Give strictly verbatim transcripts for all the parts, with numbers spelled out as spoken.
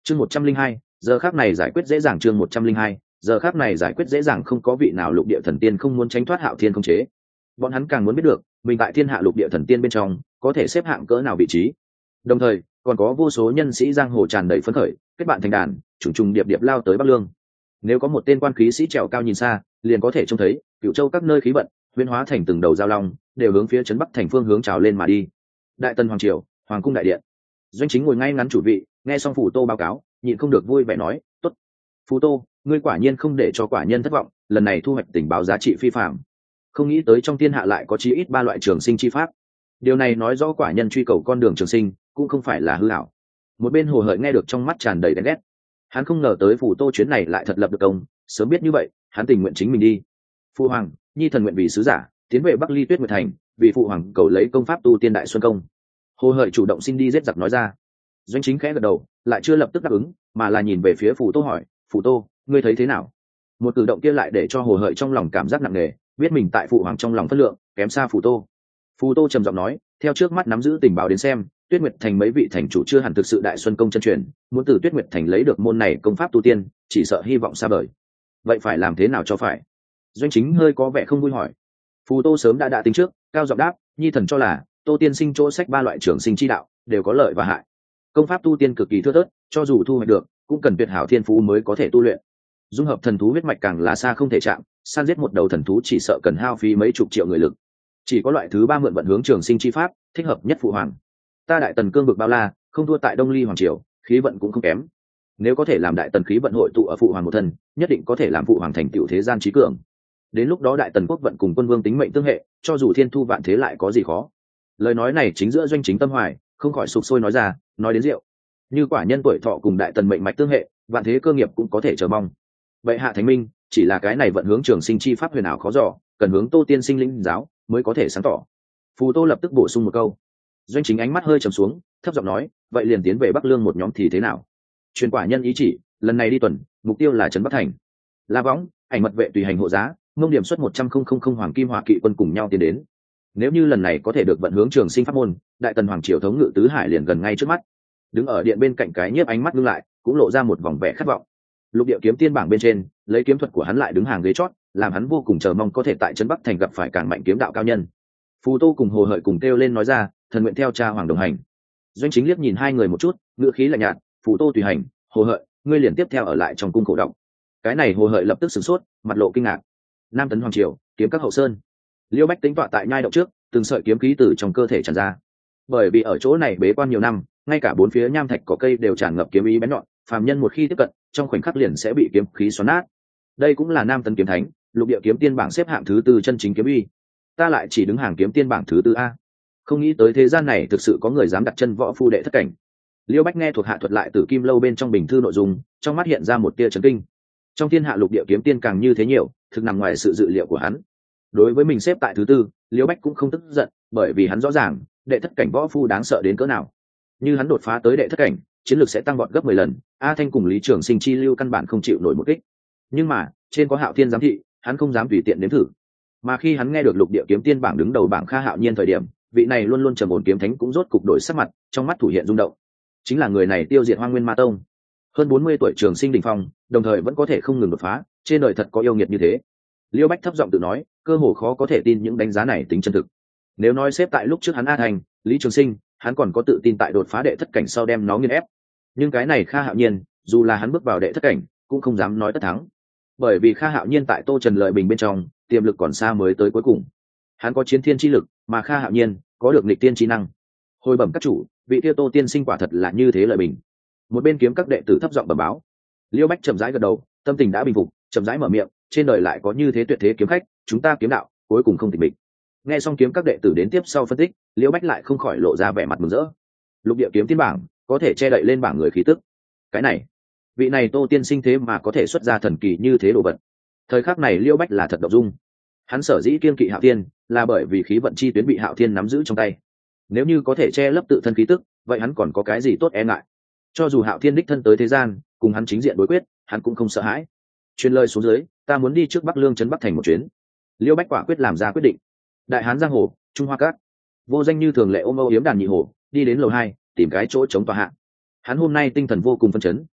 chương một trăm linh hai giờ khác này giải quyết dễ dàng. chương một trăm linh hai giờ khác này giải quyết dễ dàng. Không có vị nào lục địa thần tiên không muốn tránh thoát Hạo Thiên khống chế. Bọn hắn càng muốn biết được mình tại thiên hạ lục địa thần tiên bên trong có thể xếp hạng cỡ nào vị trí. Đồng thời còn có vô số nhân sĩ giang hồ tràn đầy phấn khởi, kết bạn thành đàn, trùng trùng điệp điệp lao tới Bắc Lương. Nếu có một tên quan khí sĩ trèo cao nhìn xa, liền có thể trông thấy Cửu Châu các nơi khí vận huyễn hóa thành từng đầu giao long, đều hướng phía trấn Bắc thành phương hướng trào lên mà đi. Đại Tần hoàng triều, hoàng cung đại điện. Doanh Chính ngồi ngay ngắn chủ vị, nghe xong Phù Tô báo cáo, nhịn không được vui vẻ nói, "Tốt, Phù Tô, ngươi quả nhiên không để cho quả nhân thất vọng, lần này thu hoạch tình báo giá trị phi phàm. Không nghĩ tới trong thiên hạ lại có chí ít ba loại trường sinh chi pháp. Điều này nói rõ quả nhân truy cầu con đường trường sinh cũng không phải là hư ảo." Một bên Hồ Hợi nghe được trong mắt tràn đầy ghen ghét. Hắn không ngờ tới Phù Tô chuyến này lại thật lập được công, sớm biết như vậy, hắn tình nguyện chính mình đi. Phụ hoàng, nhi thần nguyện vì sứ giả, tiến về Bắc Ly Tuyết Nguyệt thành, vì phụ hoàng cầu lấy công pháp tu tiên đại xuân công. Hồ Hợi chủ động xin đi giết giặc nói ra. Doanh Chính khẽ gật đầu, lại chưa lập tức đáp ứng, mà là nhìn về phía Phù Tô hỏi, "Phù Tô, ngươi thấy thế nào?" Một cử động kia lại để cho Hồ Hợi trong lòng cảm giác nặng nề, biết mình tại phụ hoàng trong lòng phân lượng kém xa Phù Tô. Phù Tô trầm giọng nói, "Theo trước mắt nắm giữ tình báo đến xem, Tuyết Nguyệt thành mấy vị thành chủ chưa hẳn thực sự đại xuân công chân truyền, muốn từ Tuyết Nguyệt thành lấy được môn này công pháp tu tiên, chỉ sợ hy vọng xa vời. Vậy phải làm thế nào cho phải?" Doanh Chính hơi có vẻ không vui hỏi. Phù Tô sớm đã đã tính trước, cao giọng đáp, "Nhi thần cho là Tô tiên sinh chỗ sách ba loại trường sinh chi đạo đều có lợi và hại. Công pháp tu tiên cực kỳ thưa thớt, cho dù thu hoạch được, cũng cần tuyệt hảo thiên phú mới có thể tu luyện. Dung hợp thần thú huyết mạch càng là xa không thể chạm, săn giết một đầu thần thú chỉ sợ cần hao phí mấy chục triệu người lực. Chỉ có loại thứ ba mượn vận hướng trường sinh chi pháp, thích hợp nhất phụ hoàng. Ta Đại Tần cương vực bao la, không thua tại Đông Ly hoàng triều, khí vận cũng không kém. Nếu có thể làm Đại Tần khí vận hội tụ ở phụ hoàng một thân, nhất định có thể làm phụ hoàng thành tựu thế gian trí cường. Đến lúc đó Đại Tần quốc vận cùng quân vương tính mệnh tương hệ, cho dù thiên thu vạn thế lại có gì khó." Lời nói này chính giữa Doanh Chính tâm hoài, không khỏi sục sôi nói ra, nói đến rượu. Như quả nhân tuổi thọ cùng Đại Tần mệnh mạch tương hệ, vạn thế cơ nghiệp cũng có thể chờ mong. Vậy hạ thánh minh, chỉ là cái này vận hướng trường sinh chi pháp huyền ảo khó dò, cần hướng Tô tiên sinh lĩnh giáo mới có thể sáng tỏ. Phù Tô lập tức bổ sung một câu. Doanh Chính ánh mắt hơi trầm xuống, thấp giọng nói, "Vậy liền tiến về Bắc Lương một nhóm thì thế nào?" Truyền quả nhân ý chỉ, lần này đi tuần, mục tiêu là trấn Bắc thành. La Võng, ảnh mật vệ tùy hành hộ giá, ngông điểm xuất một trăm không không không hoàng kim hỏa kỵ quân cùng nhau tiến đến. Nếu như lần này có thể được vận hướng trường sinh pháp môn, Đại Tần hoàng triều thống ngự tứ hải liền gần ngay trước mắt. Đứng ở điện bên cạnh cái nhiếp ánh mắt ngưng lại, cũng lộ ra một vòng vẻ khát vọng. Lục địa kiếm tiên bảng bên trên, lấy kiếm thuật của hắn lại đứng hàng ghế chót, làm hắn vô cùng chờ mong có thể tại trấn Bắc thành gặp phải càng mạnh kiếm đạo cao nhân. Phù Tô cùng Hồ Hợi cùng kêu lên nói ra, "Thần nguyện theo cha hoàng đồng hành." Doanh Chính liếc nhìn hai người một chút, ngữ khí lạnh nhạt, "Phù Tô tùy hành, Hồ Hợi, ngươi liền tiếp theo ở lại trong cung khổ động." Cái này Hồ Hợi lập tức sửng sốt, mặt lộ kinh ngạc. Nam Tấn hoàng triều, kiếm các hậu sơn. Liêu Bách tính tọa tại nhai động trước, từng sợi kiếm khí từ trong cơ thể tràn ra. Bởi vì ở chỗ này bế quan nhiều năm, ngay cả bốn phía nham thạch cỏ cây đều tràn ngập kiếm ý bén nhọn, phàm nhân một khi tiếp cận, trong khoảnh khắc liền sẽ bị kiếm khí xoắn nát. Đây cũng là Nam Tấn kiếm thánh, lục địa kiếm tiên bảng xếp hạng thứ tư chân chính kiếm uy. Ta lại chỉ đứng hàng kiếm tiên bảng thứ tư a. Không nghĩ tới thế gian này thực sự có người dám đặt chân võ phu đệ thất cảnh. Liêu Bách nghe thuộc hạ thuật lại Tử Kim lâu bên trong bình thư nội dung, trong mắt hiện ra một tia chấn kinh. Trong thiên hạ lục địa kiếm tiên càng như thế nhiều, thực nằm ngoài sự dự liệu của hắn. Đối với mình xếp tại thứ tư, Liêu Bách cũng không tức giận, bởi vì hắn rõ ràng đệ thất cảnh võ phu đáng sợ đến cỡ nào. Như hắn đột phá tới đệ thất cảnh, chiến lược sẽ tăng vọt gấp mười lần. A Thanh cùng Lý Trường Sinh chi lưu căn bản không chịu nổi một kích. Nhưng mà trên có Hạo Thiên giám thị, hắn không dám tùy tiện nếm thử. Mà khi hắn nghe được lục địa kiếm tiên bảng đứng đầu bảng Kha Hạo Nhiên thời điểm, vị này luôn luôn trầm ổn kiếm thánh cũng rốt cục đổi sắc mặt, trong mắt thủ hiện rung động. Chính là người này tiêu diệt Hoang Nguyên Ma Tông, hơn bốn mươi tuổi trường sinh đỉnh phong, đồng thời vẫn có thể không ngừng đột phá, trên đời thật có yêu nghiệt như thế. Liêu Bách thấp giọng tự nói, cơ hồ khó có thể tin những đánh giá này tính chân thực. Nếu nói xếp tại lúc trước hắn A Thành, Lý Trường Sinh, hắn còn có tự tin tại đột phá đệ thất cảnh sau đem nó nghiền ép. Nhưng cái này Kha Hạo Nhiên, dù là hắn bước vào đệ thất cảnh, cũng không dám nói tất thắng. Bởi vì Kha Hạo Nhiên tại Tô Trần Lợi Bình bên trong, tiềm lực còn xa mới tới cuối cùng. Hắn có chiến thiên chi lực, mà Kha Hạo Nhiên có được nghịch tiên chi năng. Hồi bẩm các chủ, vị tiêu Tô tiên sinh quả thật là như thế Lợi Bình. Một bên kiếm các đệ tử thấp giọng bẩm báo. Liêu Bách chậm rãi gật đầu, tâm tình đã bình phục, chậm rãi mở miệng, trên đời lại có như thế tuyệt thế kiếm khách, chúng ta kiếm đạo cuối cùng không tịch mịch. Nghe xong kiếm các đệ tử đến tiếp sau phân tích, Liêu Bách lại không khỏi lộ ra vẻ mặt mừng rỡ. Lục địa kiếm tiên bảng có thể che đậy lên bảng người khí tức. Cái này, vị này Tô tiên sinh thế mà có thể xuất ra thần kỳ như thế đồ vật. Thời khắc này Liêu Bách là thật động dung. Hắn sở dĩ kiên kỵ Hạo Thiên, là bởi vì khí vận chi tuyến bị Hạo Thiên nắm giữ trong tay. Nếu như có thể che lấp tự thân khí tức, vậy hắn còn có cái gì tốt e ngại? Cho dù Hạo Thiên đích thân tới thế gian, cùng hắn chính diện đối quyết, hắn cũng không sợ hãi. Truyền lời xuống dưới, ta muốn đi trước Bắc Lương trấn Bắc thành một chuyến. Liêu Bách quả quyết làm ra quyết định. Đại Hán giang hồ, Trung Hoa Cát. Vô Danh như thường lệ ôm âu yếm đàn nhị hồ, đi đến lầu hai, tìm cái chỗ chống tòa hạ. Hắn hôm nay tinh thần vô cùng phấn chấn,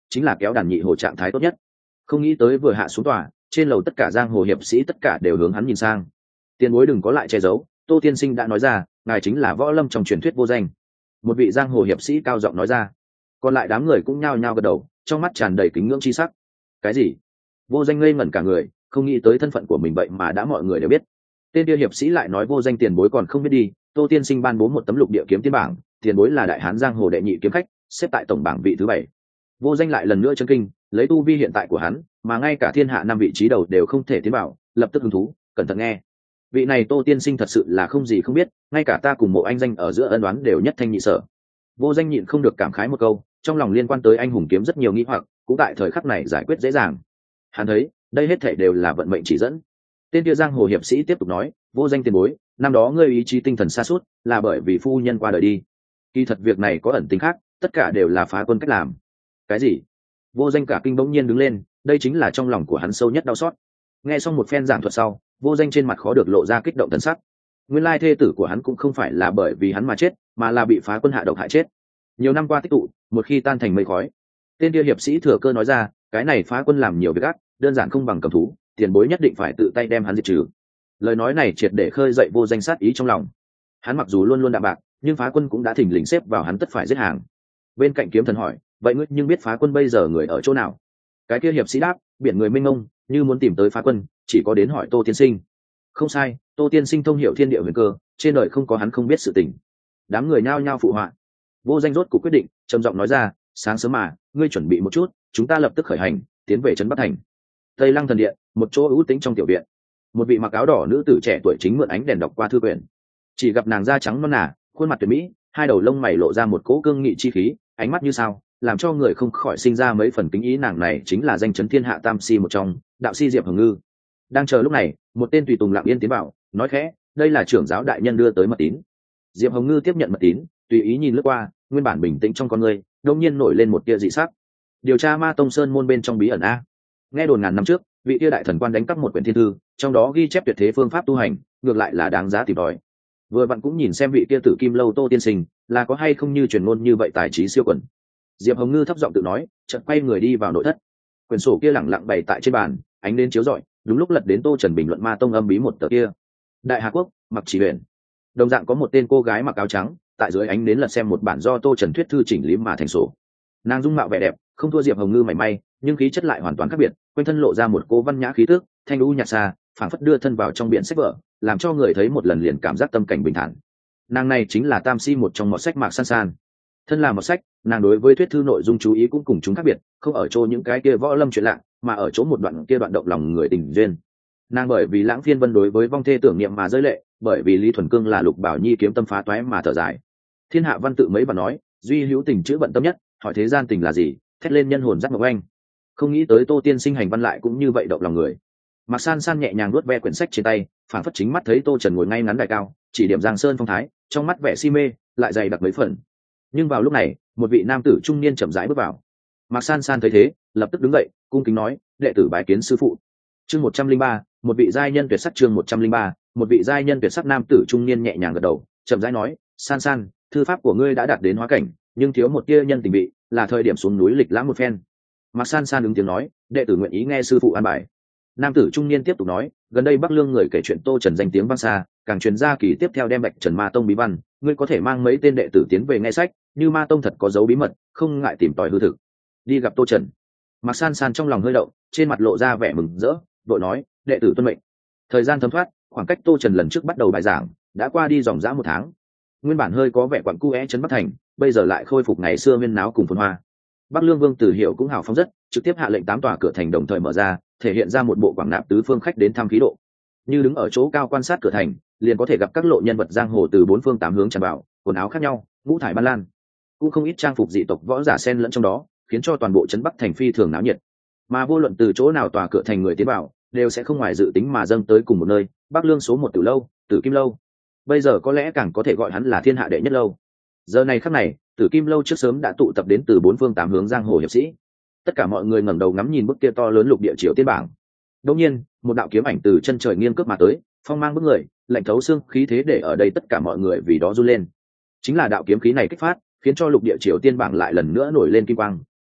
chính là kéo đàn nhị hồ trạng thái tốt nhất. Không nghĩ tới vừa hạ xuống tòa, trên lầu tất cả giang hồ hiệp sĩ tất cả đều hướng hắn nhìn sang. Tiền bối đừng có lại che giấu, Tô tiên sinh đã nói ra, ngài chính là võ lâm trong truyền thuyết vô danh. Một vị giang hồ hiệp sĩ cao giọng nói ra. Còn lại đám người cũng nhao nhao gật đầu, trong mắt tràn đầy kính ngưỡng chi sắc. Cái gì? Vô danh ngây ngẩn cả người, không nghĩ tới thân phận của mình vậy mà đã mọi người đều biết. Tên kia hiệp sĩ lại nói vô danh tiền bối còn không biết đi, Tô tiên sinh ban bố một tấm lục địa kiếm tiên bảng, tiền bối là đại hán giang hồ đệ nhị kiếm khách, xếp tại tổng bảng vị thứ bảy. Vô danh lại lần nữa chấn kinh, lấy tu vi hiện tại của hắn, mà ngay cả thiên hạ năm vị trí đầu đều không thể tiến vào, lập tức hứng thú, cẩn thận nghe. Vị này Tô tiên sinh thật sự là không gì không biết, ngay cả ta cùng Mộ Anh Danh ở giữa ân đoán đều nhất thanh nhị sở. Vô danh nhịn không được cảm khái một câu, trong lòng liên quan tới anh hùng kiếm rất nhiều nghi hoặc, cũng tại thời khắc này giải quyết dễ dàng. Hắn thấy, đây hết thảy đều là vận mệnh chỉ dẫn. Tên kia giang hồ hiệp sĩ tiếp tục nói, vô danh tiền bối, năm đó ngươi ý chí tinh thần sa sút là bởi vì phu nhân qua đời đi. Kỳ thật việc này có ẩn tính khác, tất cả đều là phá quân cách làm. Cái gì? Vô danh cả kinh bỗng nhiên đứng lên, đây chính là trong lòng của hắn sâu nhất đau xót. Nghe xong một phen giảng thuật sau, vô danh trên mặt khó được lộ ra kích động thần sắc. Nguyên lai thê tử của hắn cũng không phải là bởi vì hắn mà chết, mà là bị phá quân hạ độc hại chết. Nhiều năm qua tích tụ, một khi tan thành mây khói. Tên kia hiệp sĩ thừa cơ nói ra, cái này phá quân làm nhiều việc ác, đơn giản không bằng cầm thú, tiền bối nhất định phải tự tay đem hắn diệt trừ. Lời nói này triệt để khơi dậy vô danh sát ý trong lòng. Hắn mặc dù luôn luôn đạm bạc, nhưng phá quân cũng đã thỉnh lình xếp vào hắn tất phải giết hàng. Bên cạnh kiếm thần hỏi, vậy ngươi nhưng biết phá quân bây giờ người ở chỗ nào? Cái kia hiệp sĩ đáp, biển người mênh mông, như muốn tìm tới phá quân, chỉ có đến hỏi Tô tiên sinh. Không sai, Tô tiên sinh thông hiểu thiên địa huyền cơ, trên đời không có hắn không biết sự tình. Đám người nhao nhao phụ họa. Vô danh rốt cuộc quyết định, trầm giọng nói ra, sáng sớm mà, ngươi chuẩn bị một chút, chúng ta lập tức khởi hành, tiến về trấn Bắc Thành. Tây Lăng thần điện, một chỗ ưu tĩnh trong tiểu viện. Một vị mặc áo đỏ nữ tử trẻ tuổi chính mượn ánh đèn đọc qua thư quyển. Chỉ gặp nàng da trắng non nà, khuôn mặt tuyệt mỹ, hai đầu lông mày lộ ra một cỗ cương nghị chi khí, ánh mắt như sao, làm cho người không khỏi sinh ra mấy phần kính ý. Nàng này chính là danh chấn thiên hạ tam si một trong, đạo si Diệp Hồng Ngư. Đang chờ lúc này, một tên tùy tùng lặng yên tiến vào, nói khẽ, đây là trưởng giáo đại nhân đưa tới mật tín. Diệp Hồng Ngư tiếp nhận mật tín, tùy ý nhìn lướt qua, nguyên bản bình tĩnh trong con người đột nhiên nổi lên một tia dị sắc. Điều tra Ma Tông Sơn môn bên trong bí ẩn a. Nghe đồn ngàn năm trước, vị tia đại thần quan đánh cắp một quyển thiên thư, trong đó ghi chép tuyệt thế phương pháp tu hành, ngược lại là đáng giá tìm tòi. Vừa vặn cũng nhìn xem vị tia Tử Kim Lâu Tô tiên sinh là có hay không như truyền ngôn như vậy tài trí siêu quần. Diệp Hồng Ngư thấp giọng tự nói, chợt quay người đi vào nội thất. Quyển sổ kia lẳng lặng bày tại trên bàn, ánh đến chiếu rọi, đúng lúc lật đến Tô Trần bình luận Ma Tông âm bí một tờ kia. Đại Hà Quốc, Mặc Chỉ Huyền. Đồng dạng có một tên cô gái mặc áo trắng, tại dưới ánh đến lật xem một bản do Tô Trần thuyết thư chỉnh lý mà thành sổ. Nàng dung mạo vẻ đẹp, không thua Diệp Hồng Ngư mảy may, nhưng khí chất lại hoàn toàn khác biệt, quanh thân lộ ra một cô văn nhã khí tức, thanh u nhạt xa, phảng phất đưa thân vào trong biển sách vở, làm cho người thấy một lần liền cảm giác tâm cảnh bình thản. Nàng này chính là tam si một trong mọt sách Mạc San San. Thân là một sách, nàng đối với thuyết thư nội dung chú ý cũng cùng chúng khác biệt, không ở chỗ những cái kia võ lâm chuyện lạ, mà ở chỗ một đoạn kia đoạn động lòng người tình duyên. Nàng bởi vì Lãng Phiên Vân đối với vong thê tưởng niệm mà rơi lệ, bởi vì Lý Thuần Cương là Lục Bảo Nhi kiếm tâm phá toái mà thở dài. Thiên hạ văn tự mấy và nói, duy hữu tình chữ bận tâm nhất, hỏi thế gian tình là gì, thét lên nhân hồn giác ngọc anh. Không nghĩ tới Tô tiên sinh hành văn lại cũng như vậy động lòng người. Mạc San San nhẹ nhàng nuốt ve quyển sách trên tay, phảng phất chính mắt thấy Tô Trần ngồi ngay ngắn đại cao, chỉ điểm Giang Sơn phong thái, trong mắt vẻ si mê lại dày đặc mấy phần. Nhưng vào lúc này, một vị nam tử trung niên chậm rãi bước vào. Mạc San San thấy thế, lập tức đứng dậy, cung kính nói, đệ tử bái kiến sư phụ. Chương một trăm linh ba, một vị giai nhân tuyệt sắc. Chương một trăm linh ba, một vị giai nhân tuyệt sắc. Nam tử trung niên nhẹ nhàng gật đầu, chậm rãi nói, San San, thư pháp của ngươi đã đạt đến hóa cảnh, nhưng thiếu một tia nhân tình vị, là thời điểm xuống núi lịch lãm một phen. Mạc San San ứng tiếng nói, đệ tử nguyện ý nghe sư phụ an bài. Nam tử trung niên tiếp tục nói, gần đây Bắc Lương người kể chuyện Tô Trần danh tiếng vang xa, càng truyền ra kỳ tiếp theo đem Bạch Trần Ma Tông bí văn, ngươi có thể mang mấy tên đệ tử tiến về nghe sách, như Ma Tông thật có dấu bí mật, không ngại tìm tòi hư thực. Đi gặp Tô Trần. Mạc San San trong lòng hơi động, trên mặt lộ ra vẻ mừng rỡ, vội nói, đệ tử tuân mệnh. Thời gian thấm thoát, khoảng cách Tô Trần lần trước bắt đầu bài giảng đã qua đi dòng dã một tháng. Nguyên bản hơi có vẻ quặn cu é trấn Bắc Thành, bây giờ lại khôi phục ngày xưa huyên náo cùng phồn hoa. Bắc Lương Vương Tử Hiệu cũng hào phóng rất, trực tiếp hạ lệnh tám tòa cửa thành đồng thời mở ra, thể hiện ra một bộ quảng nạp tứ phương khách đến thăm khí độ. Như đứng ở chỗ cao quan sát cửa thành, liền có thể gặp các lộ nhân vật giang hồ từ bốn phương tám hướng tràn vào, quần áo khác nhau, ngũ thải ban lan, cũng không ít trang phục dị tộc võ giả xen lẫn trong đó, khiến cho toàn bộ trấn Bắc Thành phi thường náo nhiệt. Mà vô luận từ chỗ nào tòa cửa thành người tiến vào, đều sẽ không ngoài dự tính mà dâng tới cùng một nơi, Bắc Lương số một Tử lâu, Tử Kim lâu. Bây giờ có lẽ càng có thể gọi hắn là thiên hạ đệ nhất lâu. Giờ này khắc này, Tử Kim lâu trước sớm đã tụ tập đến từ bốn phương tám hướng giang hồ hiệp sĩ. Tất cả mọi người ngẩng đầu ngắm nhìn bức kia to lớn lục địa triều tiên bảng. Đột nhiên, một đạo kiếm ảnh từ chân trời nghiêng cướp mà tới, phong mang bức người, lạnh thấu xương khí thế để ở đây tất cả mọi người vì đó run lên. Chính là đạo kiếm khí này kích phát, khiến cho lục địa triều tiên bảng lại lần nữa nổi lên kim quang,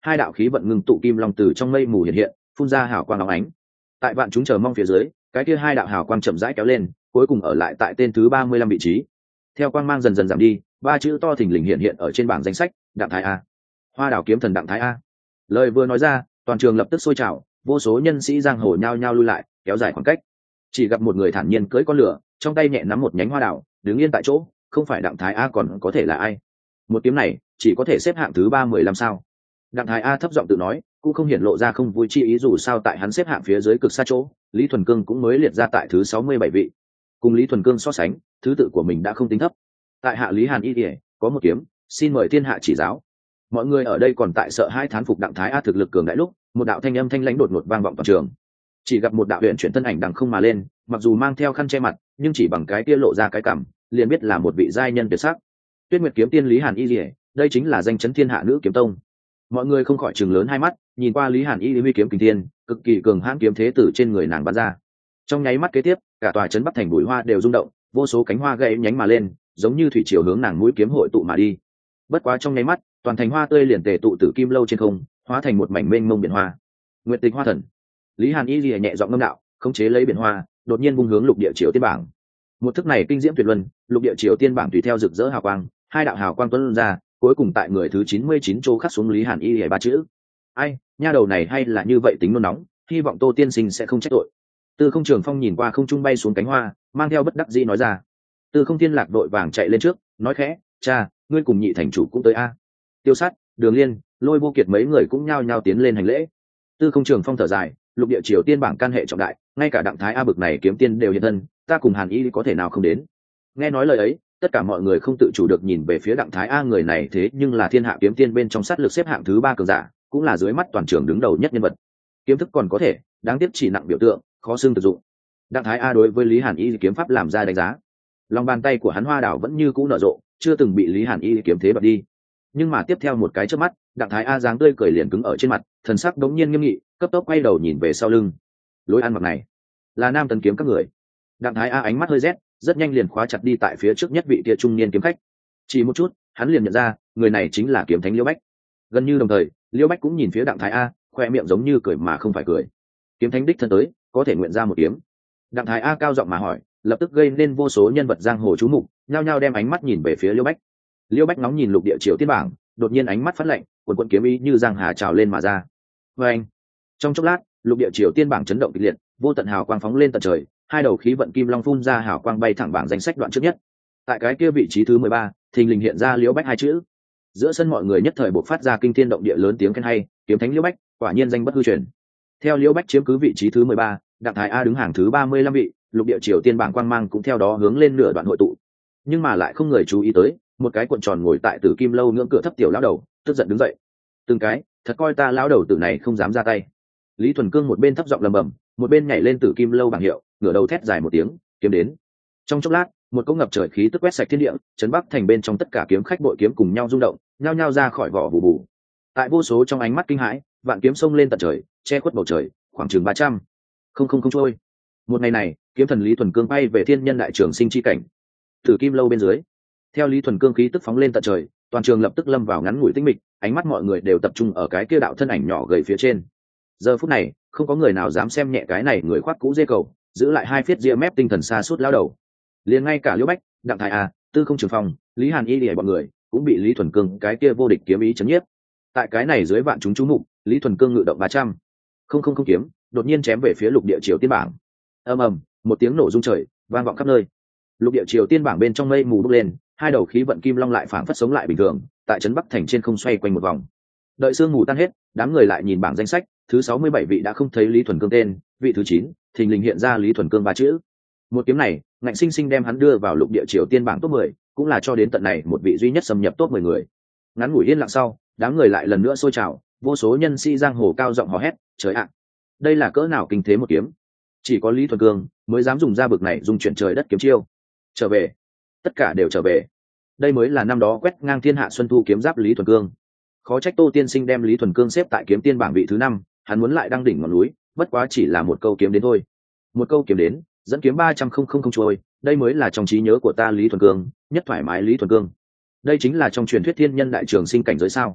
hai đạo khí vận ngưng tụ kim long từ trong mây mù hiện hiện, phun ra hào quang óng ánh. Tại vạn chúng chờ mong phía dưới, cái kia hai đạo hào quang chậm rãi kéo lên, cuối cùng ở lại tại tên thứ ba mươi lăm vị trí. Theo quang mang dần dần giảm đi, ba chữ to thình lình hiện hiện ở trên bảng danh sách: Đặng Thái A. Hoa đảo kiếm thần Đặng Thái A. Lời vừa nói ra, toàn trường lập tức sôi trào, vô số nhân sĩ giang hồ nhao nhao lui lại, kéo dài khoảng cách. Chỉ gặp một người thản nhiên cưỡi con lửa, trong tay nhẹ nắm một nhánh hoa đảo, đứng yên tại chỗ, không phải Đặng Thái A còn có thể là ai? Một kiếm này, chỉ có thể xếp hạng thứ ba mười lăm sao? Đặng Thái A thấp giọng tự nói, cũng không hiển lộ ra không vui chi ý, dù sao tại hắn xếp hạng phía dưới cực xa chỗ, Lý Thuần Cương cũng mới liệt ra tại thứ sáu mươi bảy vị. Cùng Lý Thuần Cương so sánh, thứ tự của mình đã không tính thấp. Tại hạ Lý Hàn Y Điệp, có một kiếm, xin mời thiên hạ chỉ giáo. Mọi người ở đây còn tại sợ hai thán phục Đặng Thái A thực lực cường đại lúc, một đạo thanh âm thanh lãnh đột ngột vang vọng toàn trường. Chỉ gặp một đạo huyền chuyển thân ảnh đằng không mà lên, mặc dù mang theo khăn che mặt, nhưng chỉ bằng cái kia lộ ra cái cằm, liền biết là một vị giai nhân tuyệt sắc. Tuyết Nguyệt kiếm tiên Lý Hàn Y Điệp, đây chính là danh chấn thiên hạ nữ kiếm tông. Mọi người không khỏi trừng lớn hai mắt, nhìn qua Lý Hàn Y huy kiếm kình thiên, cực kỳ cường hãn kiếm thế từ trên người nàng bắn ra. Trong nháy mắt kế tiếp, cả tòa trấn Bắc thành bụi hoa đều rung động, vô số cánh hoa gãy nhánh mà lên, giống như thủy triều hướng nàng mũi kiếm hội tụ mà đi. Bất quá trong nháy mắt, toàn thành hoa tươi liền tề tụ tử kim lâu trên không, hóa thành một mảnh mênh mông biển hoa. Nguyệt Tịch Hoa Thần. Lý Hàn Y lìa nhẹ giọng ngâm đạo, khống chế lấy biển hoa, đột nhiên vung hướng lục địa triều tiên bảng. Một thức này kinh diễm tuyệt luân, lục địa triều tiên bảng tùy theo rực rỡ hào quang, hai đạo hào quang tuôn ra, cuối cùng tại người thứ chín mươi chín chỗ khắc xuống Lý Hàn Y lìa ba chữ. Ai, nha đầu này hay là như vậy tính nôn nóng, hy vọng Tô tiên sinh sẽ không trách tội. Tư Không Trường Phong nhìn qua không trung bay xuống cánh hoa, mang theo bất đắc dĩ nói ra. Tư Không Thiên Lạc đội vàng chạy lên trước, nói khẽ, cha, ngươi cùng nhị thành chủ cũng tới a. Tiêu Sát, Đường Liên, Lôi Vô Kiệt mấy người cũng nhao nhao tiến lên hành lễ. Tư Không Trường Phong thở dài, lục địa triều tiên bảng can hệ trọng đại, ngay cả Đặng Thái A bực này kiếm tiên đều hiện thân, ta cùng Hàn Y có thể nào không đến. Nghe nói lời ấy, tất cả mọi người không tự chủ được nhìn về phía Đặng Thái A, người này thế nhưng là thiên hạ kiếm tiên bên trong sát lực xếp hạng thứ ba cường giả, cũng là dưới mắt toàn trường đứng đầu nhất nhân vật. Kiếm thức còn có thể, đáng tiếc chỉ nặng biểu tượng, khó xương thực dụng. Đặng Thái A đối với Lý Hàn Y kiếm pháp làm ra đánh giá. Lòng bàn tay của hắn hoa đảo vẫn như cũ nở rộ, chưa từng bị Lý Hàn Y kiếm thế đoạt đi. Nhưng mà tiếp theo một cái chớp mắt, Đặng Thái A dáng tươi cười liền cứng ở trên mặt, thần sắc đống nhiên nghiêm nghị, cấp tốc quay đầu nhìn về sau lưng. Lối ăn mặc này là Nam Tần kiếm các người. Đặng Thái A ánh mắt hơi rét, rất nhanh liền khóa chặt đi tại phía trước nhất vị kia trung niên kiếm khách. Chỉ một chút, hắn liền nhận ra, người này chính là kiếm thánh Liễu Bách. Gần như đồng thời, Liễu Bách cũng nhìn phía Đặng Thái A, khoe miệng giống như cười mà không phải cười. Kiếm thánh đích thân tới, có thể nguyện ra một kiếm. Đặng Thái A cao giọng mà hỏi, lập tức gây nên vô số nhân vật giang hồ chú mục, nhao nhao đem ánh mắt nhìn về phía Liễu Bách. Liễu Bách ngóng nhìn lục địa triều tiên bảng, đột nhiên ánh mắt phát lạnh, quần quần kiếm ý như giang hà trào lên mà ra. Và anh, trong chốc lát, lục địa triều tiên bảng chấn động kịch liệt, vô tận hào quang phóng lên tận trời, hai đầu khí vận kim long phun ra hào quang bay thẳng bảng danh sách đoạn trước nhất. Tại cái kia vị trí thứ mười ba, thình lình hiện ra Liễu Bách hai chữ. Giữa sân mọi người nhất thời bộc phát ra kinh thiên động địa lớn tiếng khen hay, kiếm thánh Liễu Bách, quả nhiên danh bất hư truyền. Theo Liễu Bách chiếm cứ vị trí thứ mười ba, Đặng Thái A đứng hàng thứ ba mươi lăm vị, lục địa triều tiên bảng quang mang cũng theo đó hướng lên nửa đoạn hội tụ. Nhưng mà lại không người chú ý tới, một cái cuộn tròn ngồi tại Tử Kim lâu ngưỡng cửa thấp tiểu lão đầu, tức giận đứng dậy. Từng cái, thật coi ta lão đầu tử này không dám ra tay. Lý Thuần Cương một bên thấp giọng lầm bầm, một bên nhảy lên Tử Kim lâu bảng hiệu, ngửa đầu thét dài một tiếng, kiếm đến. Trong chốc lát, một cỗ ngập trời khí tức quét sạch thiên địa, trấn Bắc thành bên trong tất cả kiếm khách bội kiếm cùng nhau rung động, nhao nhao ra khỏi vỏ bù bù. Tại vô số trong ánh mắt kinh hãi, vạn kiếm xông lên tận trời, che khuất bầu trời, khoảng chừng ba trăm. Không không không trôi. Một ngày này, kiếm thần Lý Thuần Cương bay về thiên nhân đại trường sinh chi cảnh. Tử Kim lâu bên dưới, theo Lý Thuần Cương khí tức phóng lên tận trời, toàn trường lập tức lâm vào ngắn ngủi tĩnh mịch, ánh mắt mọi người đều tập trung ở cái kia đạo thân ảnh nhỏ gầy phía trên. Giờ phút này, không có người nào dám xem nhẹ cái này người khoác cũ dê cầu, giữ lại hai phiết ria mép tinh thần xa suốt lao đầu. Liền ngay cả Liễu Bách, Đặng Thái A, Tư Không Trường Phong, Lý Hàn Y lìa bọn người cũng bị Lý Thuần Cương cái kia vô địch kiếm ý chấn nhiếp. Tại cái này dưới vạn chúng chú mục, Lý Thuần Cương ngự động ba trăm. Không không không kiếm, đột nhiên chém về phía lục địa triều tiên bảng. Ầm ầm, một tiếng nổ rung trời, vang vọng khắp nơi. Lục địa triều tiên bảng bên trong mây mù bốc lên, hai đầu khí vận kim long lại phảng phất sống lại bình thường, tại trấn Bắc thành trên không xoay quanh một vòng. Đợi sương mù tan hết, đám người lại nhìn bảng danh sách, thứ sáu mươi bảy vị đã không thấy Lý Thuần Cương tên, vị thứ chín, thình lình hiện ra Lý Thuần Cương ba chữ. Một kiếm này, ngạnh sinh sinh đem hắn đưa vào lục địa triều tiên bảng top mười, cũng là cho đến tận này một vị duy nhất xâm nhập top mười người. Ngắn ngủi yên lặng sau, đám người lại lần nữa sôi trào, vô số nhân sĩ giang hồ cao giọng hò hét, trời ạ, đây là cỡ nào kinh thế một kiếm. Chỉ có Lý Thuần Cương mới dám dùng ra bực này dùng chuyển trời đất kiếm chiêu. Trở về, tất cả đều trở về. Đây mới là năm đó quét ngang thiên hạ xuân thu kiếm giáp Lý Thuần Cương. Khó trách Tô tiên sinh đem Lý Thuần Cương xếp tại kiếm tiên bảng vị thứ năm, hắn muốn lại đăng đỉnh ngọn núi, bất quá chỉ là một câu kiếm đến thôi. Một câu kiếm đến, dẫn kiếm ba trăm không không không trôi, đây mới là trong trí nhớ của ta Lý Thuần Cương, nhất thoải mái Lý Thuần Cương. Đây chính là trong truyền thuyết thiên nhân đại trường sinh cảnh giới sao?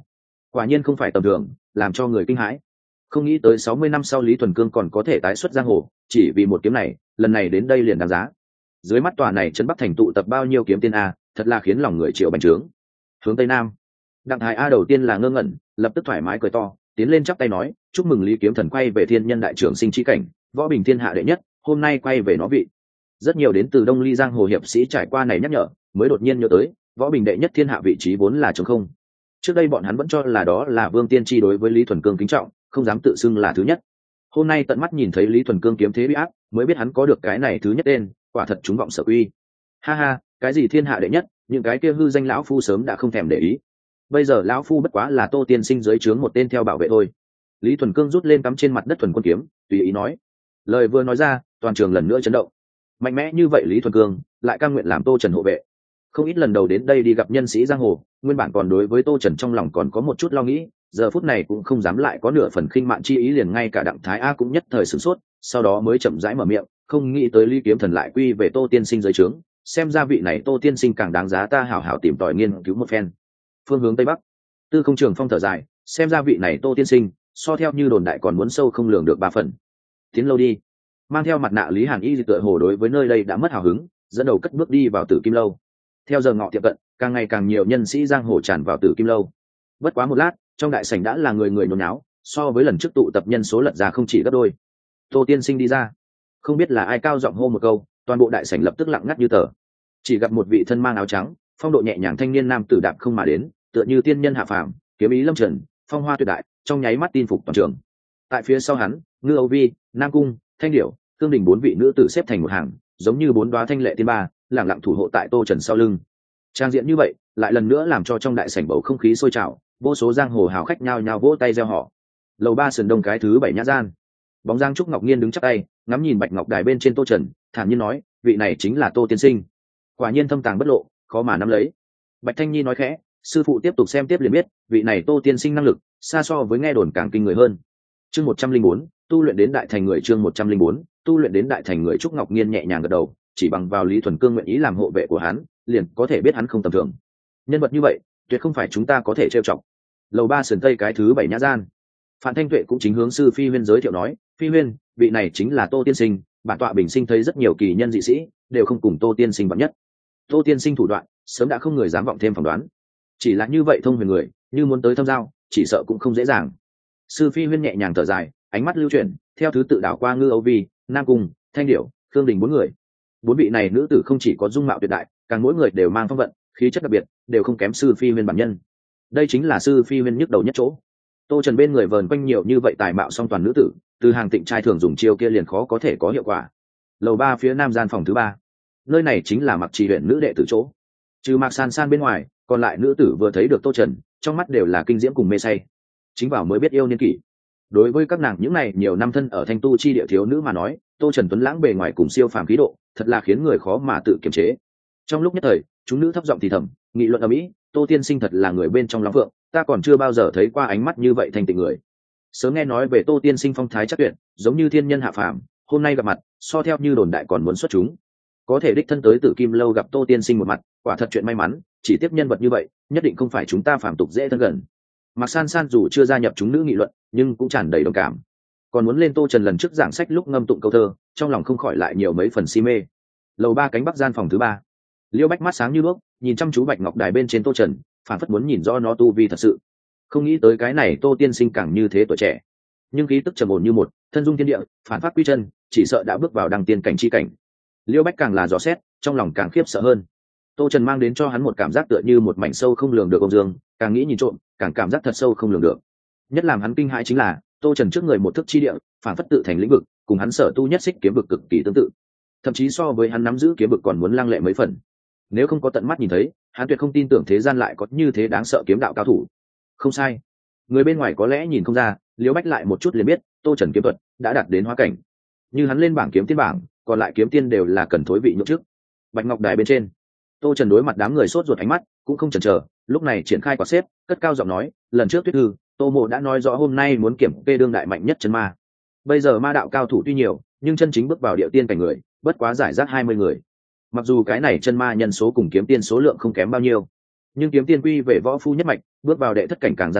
quả nhiên không phải tầm thường, làm cho người kinh hãi. Không nghĩ tới sáu mươi năm sau Lý Thuần Cương còn có thể tái xuất giang hồ, chỉ vì một kiếm này, lần này đến đây liền đáng giá. Dưới mắt tòa này chân Bắc thành tụ tập bao nhiêu kiếm tiên a, thật là khiến lòng người triệu bành trướng. Hướng tây nam, Đặng Thái A đầu tiên là ngơ ngẩn, lập tức thoải mái cười to, tiến lên chắp tay nói, chúc mừng Lý Kiếm Thần quay về thiên nhân đại trưởng sinh chi cảnh, võ bình thiên hạ đệ nhất, hôm nay quay về nó vị. Rất nhiều đến từ Đông Ly giang hồ hiệp sĩ trải qua này nhắc nhở, mới đột nhiên nhớ tới, võ bình đệ nhất thiên hạ vị trí vốn là trống không. Trước đây bọn hắn vẫn cho là đó là Vương Tiên Tri đối với Lý Thuần Cương kính trọng, không dám tự xưng là thứ nhất. Hôm nay tận mắt nhìn thấy Lý Thuần Cương kiếm thế uy áp, mới biết hắn có được cái này thứ nhất tên, quả thật chúng vọng sở uy. Ha ha, cái gì thiên hạ đệ nhất, những cái kia hư danh lão phu sớm đã không thèm để ý. Bây giờ lão phu bất quá là Tô tiên sinh dưới trướng một tên theo bảo vệ thôi. Lý Thuần Cương rút lên cắm trên mặt đất thuần quân kiếm, tùy ý nói. Lời vừa nói ra, toàn trường lần nữa chấn động. Mạnh mẽ như vậy Lý Thuần Cương lại cam nguyện làm Tô Trần hộ vệ. Không ít lần đầu đến đây đi gặp nhân sĩ giang hồ, nguyên bản còn đối với Tô Trần trong lòng còn có một chút lo nghĩ, giờ phút này cũng không dám lại có nửa phần khinh mạn chi ý, liền ngay cả Đặng Thái A cũng nhất thời sửng sốt, sau đó mới chậm rãi mở miệng, không nghĩ tới Lý Kiếm Thần lại quy về Tô tiên sinh dưới trướng, xem ra vị này Tô tiên sinh càng đáng giá ta hảo hảo tìm tòi nghiên cứu một phen. Phương hướng tây bắc, Tư Không Trường Phong thở dài, xem ra vị này Tô tiên sinh so theo như đồn đại còn muốn sâu không lường được ba phần. Tiến lâu đi. Mang theo mặt nạ Lý Hàn Y tựa hồ đối với nơi đây đã mất hào hứng, dẫn đầu cất bước đi vào Tử Kim lâu. Theo giờ ngọ tiệm cận, càng ngày càng nhiều nhân sĩ giang hồ tràn vào Tử Kim lâu. Bất quá một lát, trong đại sảnh đã là người người nhốn nháo, so với lần trước tụ tập nhân số lật ra không chỉ gấp đôi. Tô tiên sinh đi ra, không biết là ai cao giọng hô một câu, toàn bộ đại sảnh lập tức lặng ngắt như tờ. Chỉ gặp một vị thân mang áo trắng, phong độ nhẹ nhàng thanh niên nam tử đạp không mà đến, tựa như tiên nhân hạ phàm, kiếm ý lâm trần, phong hoa tuyệt đại, trong nháy mắt tin phục toàn trường. Tại phía sau hắn, Ngư Âu Vi, Nam Cung, Thanh Điểu, Cương Đình bốn vị nữ tử xếp thành một hàng, giống như bốn đóa thanh lệ tiên ba, lẳng lặng thủ hộ tại Tô Trần sau lưng. Trang diện như vậy, lại lần nữa làm cho trong đại sảnh bầu không khí sôi trào, vô số giang hồ hào khách nhao nhao vỗ tay reo hò. Lầu ba sườn đông cái thứ bảy nhã gian, bóng Giang Trúc Ngọc Nhiên đứng chắp tay, ngắm nhìn bạch ngọc đài bên trên Tô Trần, thản nhiên nói, vị này chính là Tô tiên sinh. Quả nhiên thâm tàng bất lộ, khó mà nắm lấy. Bạch Thanh Nhi nói khẽ, sư phụ tiếp tục xem tiếp liền biết, vị này Tô tiên sinh năng lực xa so với nghe đồn càng kinh người hơn. Chương một trăm linh bốn, tu luyện đến đại thành người. Chương một trăm linh bốn, tu luyện đến đại thành người. Trúc Ngọc Nhiên nhẹ nhàng gật đầu, chỉ bằng vào Lý Thuần Cương nguyện ý làm hộ vệ của hắn, liền có thể biết hắn không tầm thường. Nhân vật như vậy, tuyệt không phải chúng ta có thể trêu chọc. Lầu ba sườn tây cái thứ bảy nhã gian, Phạm Thanh Tuệ cũng chính hướng sư Phi Huyên giới thiệu nói, Phi Huyên, vị này chính là Tô tiên sinh, bản tọa bình sinh thấy rất nhiều kỳ nhân dị sĩ, đều không cùng Tô tiên sinh bằng nhất. Tô tiên sinh thủ đoạn, sớm đã không người dám vọng thêm phỏng đoán. Chỉ là như vậy thông huyền người, như muốn tới thâm giao, chỉ sợ cũng không dễ dàng. Sư Phi Huyên nhẹ nhàng thở dài, ánh mắt lưu chuyển, theo thứ tự đảo qua Ngư Âu Vi, Nam Cung, Thanh Điểu, Khương Đình bốn người. Bốn vị này nữ tử không chỉ có dung mạo tuyệt đại, càng mỗi người đều mang phong vận, khí chất đặc biệt, đều không kém sư Phi Huyên bản nhân. Đây chính là sư Phi Huyên nhức đầu nhất chỗ. Tô Trần bên người vờn quanh nhiều như vậy tài mạo song toàn nữ tử, từ hàng tịnh trai thường dùng chiêu kia liền khó có thể có hiệu quả. Lầu ba phía nam gian phòng thứ ba, nơi này chính là Mặc Trì huyện nữ đệ tử chỗ. Trừ Mạc San San bên ngoài, còn lại nữ tử vừa thấy được Tô Trần, trong mắt đều là kinh diễm cùng mê say. Chính vào mới biết yêu niên kỷ. Đối với các nàng những này nhiều năm thân ở thanh tu chi địa thiếu nữ mà nói, Tô Trần tuấn lãng bề ngoài cùng siêu phàm khí độ, thật là khiến người khó mà tự kiềm chế. Trong lúc nhất thời, chúng nữ thấp giọng thì thầm, nghị luận ở mỹ, Tô tiên sinh thật là người bên trong lắm vượng, ta còn chưa bao giờ thấy qua ánh mắt như vậy thành tịnh người. Sớm nghe nói về Tô tiên sinh phong thái chắc tuyệt, giống như thiên nhân hạ phàm, hôm nay gặp mặt, so theo như đồn đại còn muốn xuất chúng. Có thể đích thân tới Tử Kim lâu gặp Tô tiên sinh một mặt, quả thật chuyện may mắn, chỉ tiếp nhân vật như vậy, nhất định không phải chúng ta phàm tục dễ thân gần. Mạc San San dù chưa gia nhập chúng nữ nghị luận, nhưng cũng tràn đầy đồng cảm. Còn muốn lên Tô Trần lần trước giảng sách lúc ngâm tụng câu thơ, trong lòng không khỏi lại nhiều mấy phần si mê. Lầu ba cánh bắc gian phòng thứ ba, Liêu Bách mắt sáng như đuốc, nhìn chăm chú bạch ngọc đài bên trên Tô Trần, phản phất muốn nhìn rõ nó tu vi thật sự. Không nghĩ tới cái này Tô tiên sinh càng như thế tuổi trẻ, nhưng khí tức trầm ổn như một, thân dung thiên địa, phản phát quy chân, chỉ sợ đã bước vào đăng tiên cảnh chi cảnh. Liêu Bách càng là dò xét, trong lòng càng khiếp sợ hơn. Tô Trần mang đến cho hắn một cảm giác tựa như một mảnh sâu không lường được ông dương, càng nghĩ nhìn trộm, càng cảm giác thật sâu không lường được. Nhất làm hắn kinh hãi chính là, Tô Trần trước người một thức chi địa, phản phất tự thành lĩnh vực, cùng hắn sở tu nhất xích kiếm vực cực kỳ tương tự. Thậm chí so với hắn nắm giữ kiếm vực còn muốn lăng lệ mấy phần. Nếu không có tận mắt nhìn thấy, hắn tuyệt không tin tưởng thế gian lại có như thế đáng sợ kiếm đạo cao thủ. Không sai, người bên ngoài có lẽ nhìn không ra, Liêu Bách lại một chút liền biết, Tô Trần kiếm thuật đã đạt đến hóa cảnh. Như hắn lên bảng kiếm tiên bảng, còn lại kiếm tiên đều là cần thối vị nhượng trước. Bạch ngọc đài bên trên, Tô Trần đối mặt đám người sốt ruột ánh mắt, cũng không chần chờ, lúc này triển khai quả xếp, cất cao giọng nói, lần trước Tuyết Thư, Tô Mộ đã nói rõ hôm nay muốn kiểm kê đương đại mạnh nhất chân ma. Bây giờ ma đạo cao thủ tuy nhiều, nhưng chân chính bước vào địa tiên cảnh người, bất quá giải rác hai mươi người. Mặc dù cái này chân ma nhân số cùng kiếm tiên số lượng không kém bao nhiêu, nhưng kiếm tiên quy về võ phu nhất mạch, bước vào đệ thất cảnh càng gian nan,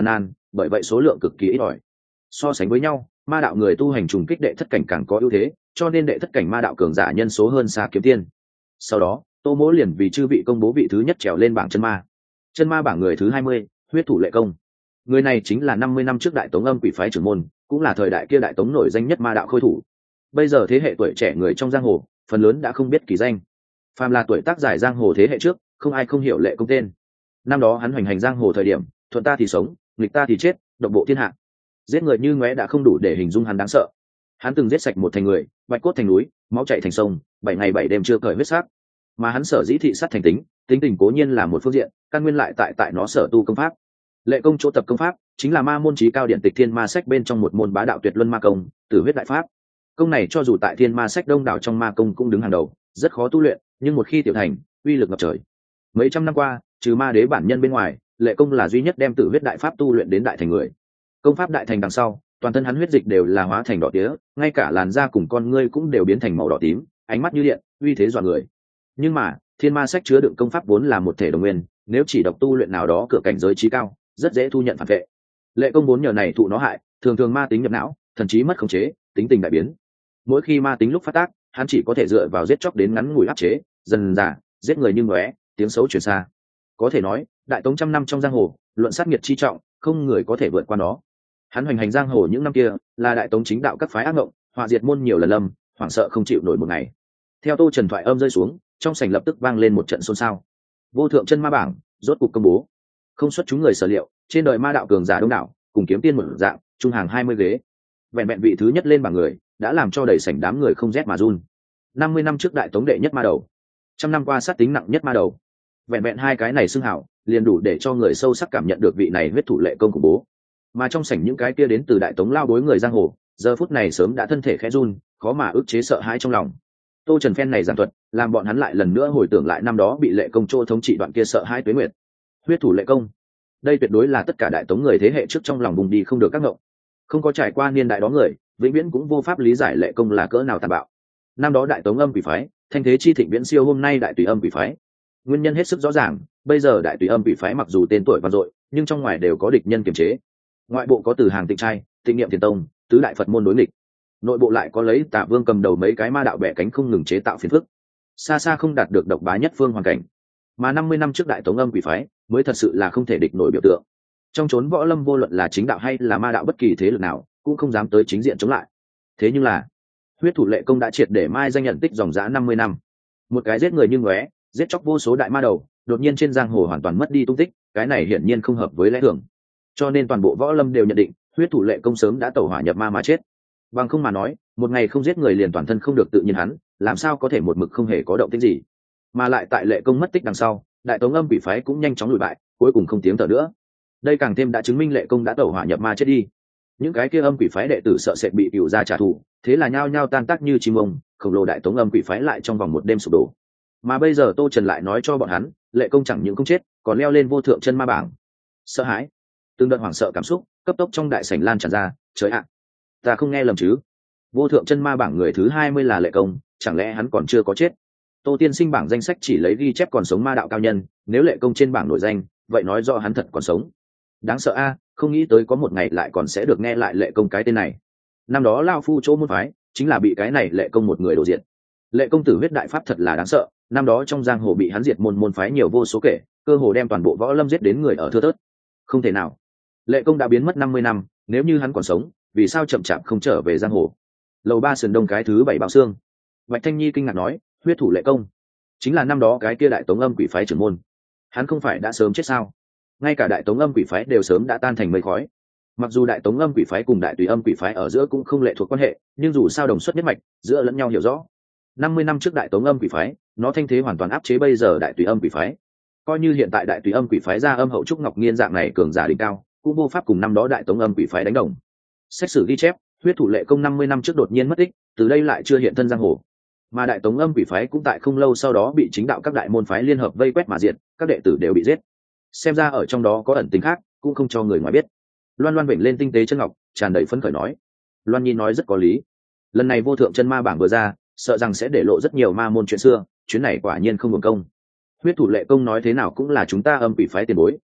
bởi vậy số lượng cực kỳ ít ỏi. So sánh với nhau, ma đạo người tu hành trùng kích đệ thất cảnh càng có ưu thế, cho nên đệ thất cảnh ma đạo cường giả nhân số hơn xa kiếm tiên. Sau đó Tô Mỗ liền vì chư vị công bố vị thứ nhất trèo lên bảng chân ma. Chân ma bảng người thứ hai mươi, huyết thủ lệ công. Người này chính là năm mươi năm trước đại tống âm quỷ phái trưởng môn, cũng là thời đại kia đại tống nổi danh nhất ma đạo khôi thủ. Bây giờ thế hệ tuổi trẻ người trong giang hồ phần lớn đã không biết kỳ danh, phàm là tuổi tác giải giang hồ thế hệ trước không ai không hiểu lệ công tên. Năm đó hắn hoành hành giang hồ thời điểm, thuận ta thì sống, nghịch ta thì chết, độc bộ thiên hạ, giết người như ngóe đã không đủ để hình dung hắn đáng sợ. Hắn từng giết sạch một thành người, bạch cốt thành núi, máu chảy thành sông, bảy ngày bảy đêm chưa cởi huyết sắc. Mà hắn sở dĩ thị sát thành tính, tính tình cố nhiên là một phương diện, căn nguyên lại tại tại nó sở tu công pháp. Lệ công chỗ tập công pháp chính là ma môn chí cao điện tịch thiên ma sách bên trong một môn bá đạo tuyệt luân ma công, tử huyết đại pháp. Công này cho dù tại thiên ma sách đông đảo trong ma công cũng đứng hàng đầu, rất khó tu luyện, nhưng một khi tiểu thành, uy lực ngập trời. Mấy trăm năm qua, trừ ma đế bản nhân bên ngoài, lệ công là duy nhất đem tử huyết đại pháp tu luyện đến đại thành người. Công pháp đại thành đằng sau, toàn thân hắn huyết dịch đều là hóa thành đỏ tía, ngay cả làn da cùng con ngươi cũng đều biến thành màu đỏ tím, ánh mắt như điện, uy thế dọa người. Nhưng mà thiên ma sách chứa đựng công pháp vốn là một thể đồng nguyên, nếu chỉ độc tu luyện nào đó cửa cảnh giới trí cao, rất dễ thu nhận phản vệ. Lệ công vốn nhờ này thụ nó hại, thường thường ma tính nhập não, thần trí mất khống chế, tính tình đại biến. Mỗi khi ma tính lúc phát tác, hắn chỉ có thể dựa vào giết chóc đến ngắn ngủi áp chế, dần dà giết người như ngóe, tiếng xấu truyền xa. Có thể nói đại tống trăm năm trong giang hồ, luận sát nghiệt chi trọng, không người có thể vượt qua nó. Hắn hoành hành giang hồ những năm kia là đại tống chính đạo các phái ác ngộng, họa diệt môn nhiều lần lâm, hoảng sợ không chịu nổi một ngày. Theo Tô Trần thoại âm rơi xuống, trong sảnh lập tức vang lên một trận xôn xao. Vô thượng chân ma bảng rốt cục công bố. Không xuất chúng người sở liệu, trên đời ma đạo cường giả đông đảo, cùng kiếm tiên một dạng, trung hàng hai mươi ghế. Vẹn vẹn vị thứ nhất lên bảng người, đã làm cho đầy sảnh đám người không rét mà run. năm mươi năm trước đại tống đệ nhất ma đầu, trăm năm qua sát tính nặng nhất ma đầu. Vẹn vẹn hai cái này xưng hảo, liền đủ để cho người sâu sắc cảm nhận được vị này huyết thủ lệ công của bố. Mà trong sảnh những cái kia đến từ đại tống lao bối người giang hồ, giờ phút này sớm đã thân thể khẽ run, khó mà ức chế sợ hãi trong lòng. Tô Trần phen này giảng thuật, làm bọn hắn lại lần nữa hồi tưởng lại năm đó bị lệ công chỗ thống trị đoạn kia sợ hãi tuế nguyệt. Huyết thủ lệ công, đây tuyệt đối là tất cả đại tống người thế hệ trước trong lòng vùng đi không được các ngộng. Không có trải qua niên đại đó người, vĩnh viễn cũng vô pháp lý giải lệ công là cỡ nào tàn bạo. Năm đó đại tống âm quỷ phái, thanh thế chi thịnh viễn siêu hôm nay đại tùy âm quỷ phái. Nguyên nhân hết sức rõ ràng, bây giờ đại tùy âm quỷ phái mặc dù tên tuổi vang dội, nhưng trong ngoài đều có địch nhân kiềm chế. Ngoại bộ có Từ Hàng Tịnh Trai, Tịnh Niệm Thiền Tông, tứ đại Phật môn đối nghịch. Nội bộ lại có lấy Tạ Vương cầm đầu mấy cái ma đạo bẻ cánh không ngừng chế tạo phiền phức, xa xa không đạt được độc bá nhất phương hoàn cảnh. Mà năm mươi năm trước đại tống âm quỷ phái mới thật sự là không thể địch nổi biểu tượng. Trong chốn võ lâm vô luận là chính đạo hay là ma đạo bất kỳ thế lực nào cũng không dám tới chính diện chống lại. Thế nhưng là huyết thủ lệ công đã triệt để mai danh nhận tích dòng dã năm mươi năm. Một cái giết người như ngóe, giết chóc vô số đại ma đầu, đột nhiên trên giang hồ hoàn toàn mất đi tung tích, cái này hiển nhiên không hợp với lẽ thường. Cho nên toàn bộ võ lâm đều nhận định huyết thủ lệ công sớm đã tẩu hỏa nhập ma mà chết. Bằng không mà nói, một ngày không giết người liền toàn thân không được tự nhiên hắn, làm sao có thể một mực không hề có động tĩnh gì. Mà lại tại lệ công mất tích đằng sau, đại tống âm quỷ phái cũng nhanh chóng lùi bại, cuối cùng không tiếng thở nữa. Đây càng thêm đã chứng minh lệ công đã tẩu hỏa nhập ma chết đi. Những cái kia âm quỷ phái đệ tử sợ sệt bị cửu gia trả thù, thế là nhao nhao tan tác như chim ông, khổng lồ đại tống âm quỷ phái lại trong vòng một đêm sụp đổ. Mà bây giờ Tô Trần lại nói cho bọn hắn, lệ công chẳng những không chết, còn leo lên vô thượng chân ma bảng. Sợ hãi, từng đợt hoảng sợ cảm xúc cấp tốc trong đại sảnh lan tràn ra. Trời ạ, ta không nghe lầm chứ? Vô thượng chân ma bảng người thứ hai mươi là lệ công, chẳng lẽ hắn còn chưa có chết? Tô tiên sinh bảng danh sách chỉ lấy ghi chép còn sống ma đạo cao nhân, nếu lệ công trên bảng nổi danh, vậy nói rõ hắn thật còn sống. Đáng sợ a, không nghĩ tới có một ngày lại còn sẽ được nghe lại lệ công cái tên này. Năm đó lao phu chỗ môn phái chính là bị cái này lệ công một người đổ diện. Lệ công tử huyết đại pháp thật là đáng sợ, năm đó trong giang hồ bị hắn diệt môn môn phái nhiều vô số kể, cơ hồ đem toàn bộ võ lâm giết đến người ở thưa thớt. Không thể nào, lệ công đã biến mất năm mươi năm, nếu như hắn còn sống, vì sao chậm chạp không trở về giang hồ? Lầu ba sườn đông cái thứ bảy bảo xương. Bạch Thanh Nhi kinh ngạc nói, huyết thủ lệ công chính là năm đó cái kia đại tống âm quỷ phái trưởng môn, hắn không phải đã sớm chết sao? Ngay cả đại tống âm quỷ phái đều sớm đã tan thành mây khói. Mặc dù đại tống âm quỷ phái cùng đại tùy âm quỷ phái ở giữa cũng không lệ thuộc quan hệ, nhưng dù sao đồng xuất nhất mạch, giữa lẫn nhau hiểu rõ. Năm mươi năm trước đại tống âm quỷ phái, nó thanh thế hoàn toàn áp chế bây giờ đại tùy âm quỷ phái. Coi như hiện tại đại tùy âm quỷ phái ra âm hậu trúc ngọc nghiên dạng này cường giả đỉnh cao, cũng vô pháp cùng năm đó đại tống âm quỷ phái đánh đồng. Xét xử ghi chép, huyết thủ lệ công năm mươi năm trước đột nhiên mất tích, từ đây lại chưa hiện thân giang hồ. Mà đại tống âm quỷ phái cũng tại không lâu sau đó bị chính đạo các đại môn phái liên hợp vây quét mà diệt, các đệ tử đều bị giết. Xem ra ở trong đó có ẩn tính khác, cũng không cho người ngoài biết. Loan Loan vểnh lên tinh tế chân ngọc, tràn đầy phấn khởi nói. Loan Nhi nói rất có lý. Lần này vô thượng chân ma bảng vừa ra, sợ rằng sẽ để lộ rất nhiều ma môn chuyện xưa, chuyến này quả nhiên không hưởng công. Huyết thủ lệ công nói thế nào cũng là chúng ta âm quỷ phái tiền bối,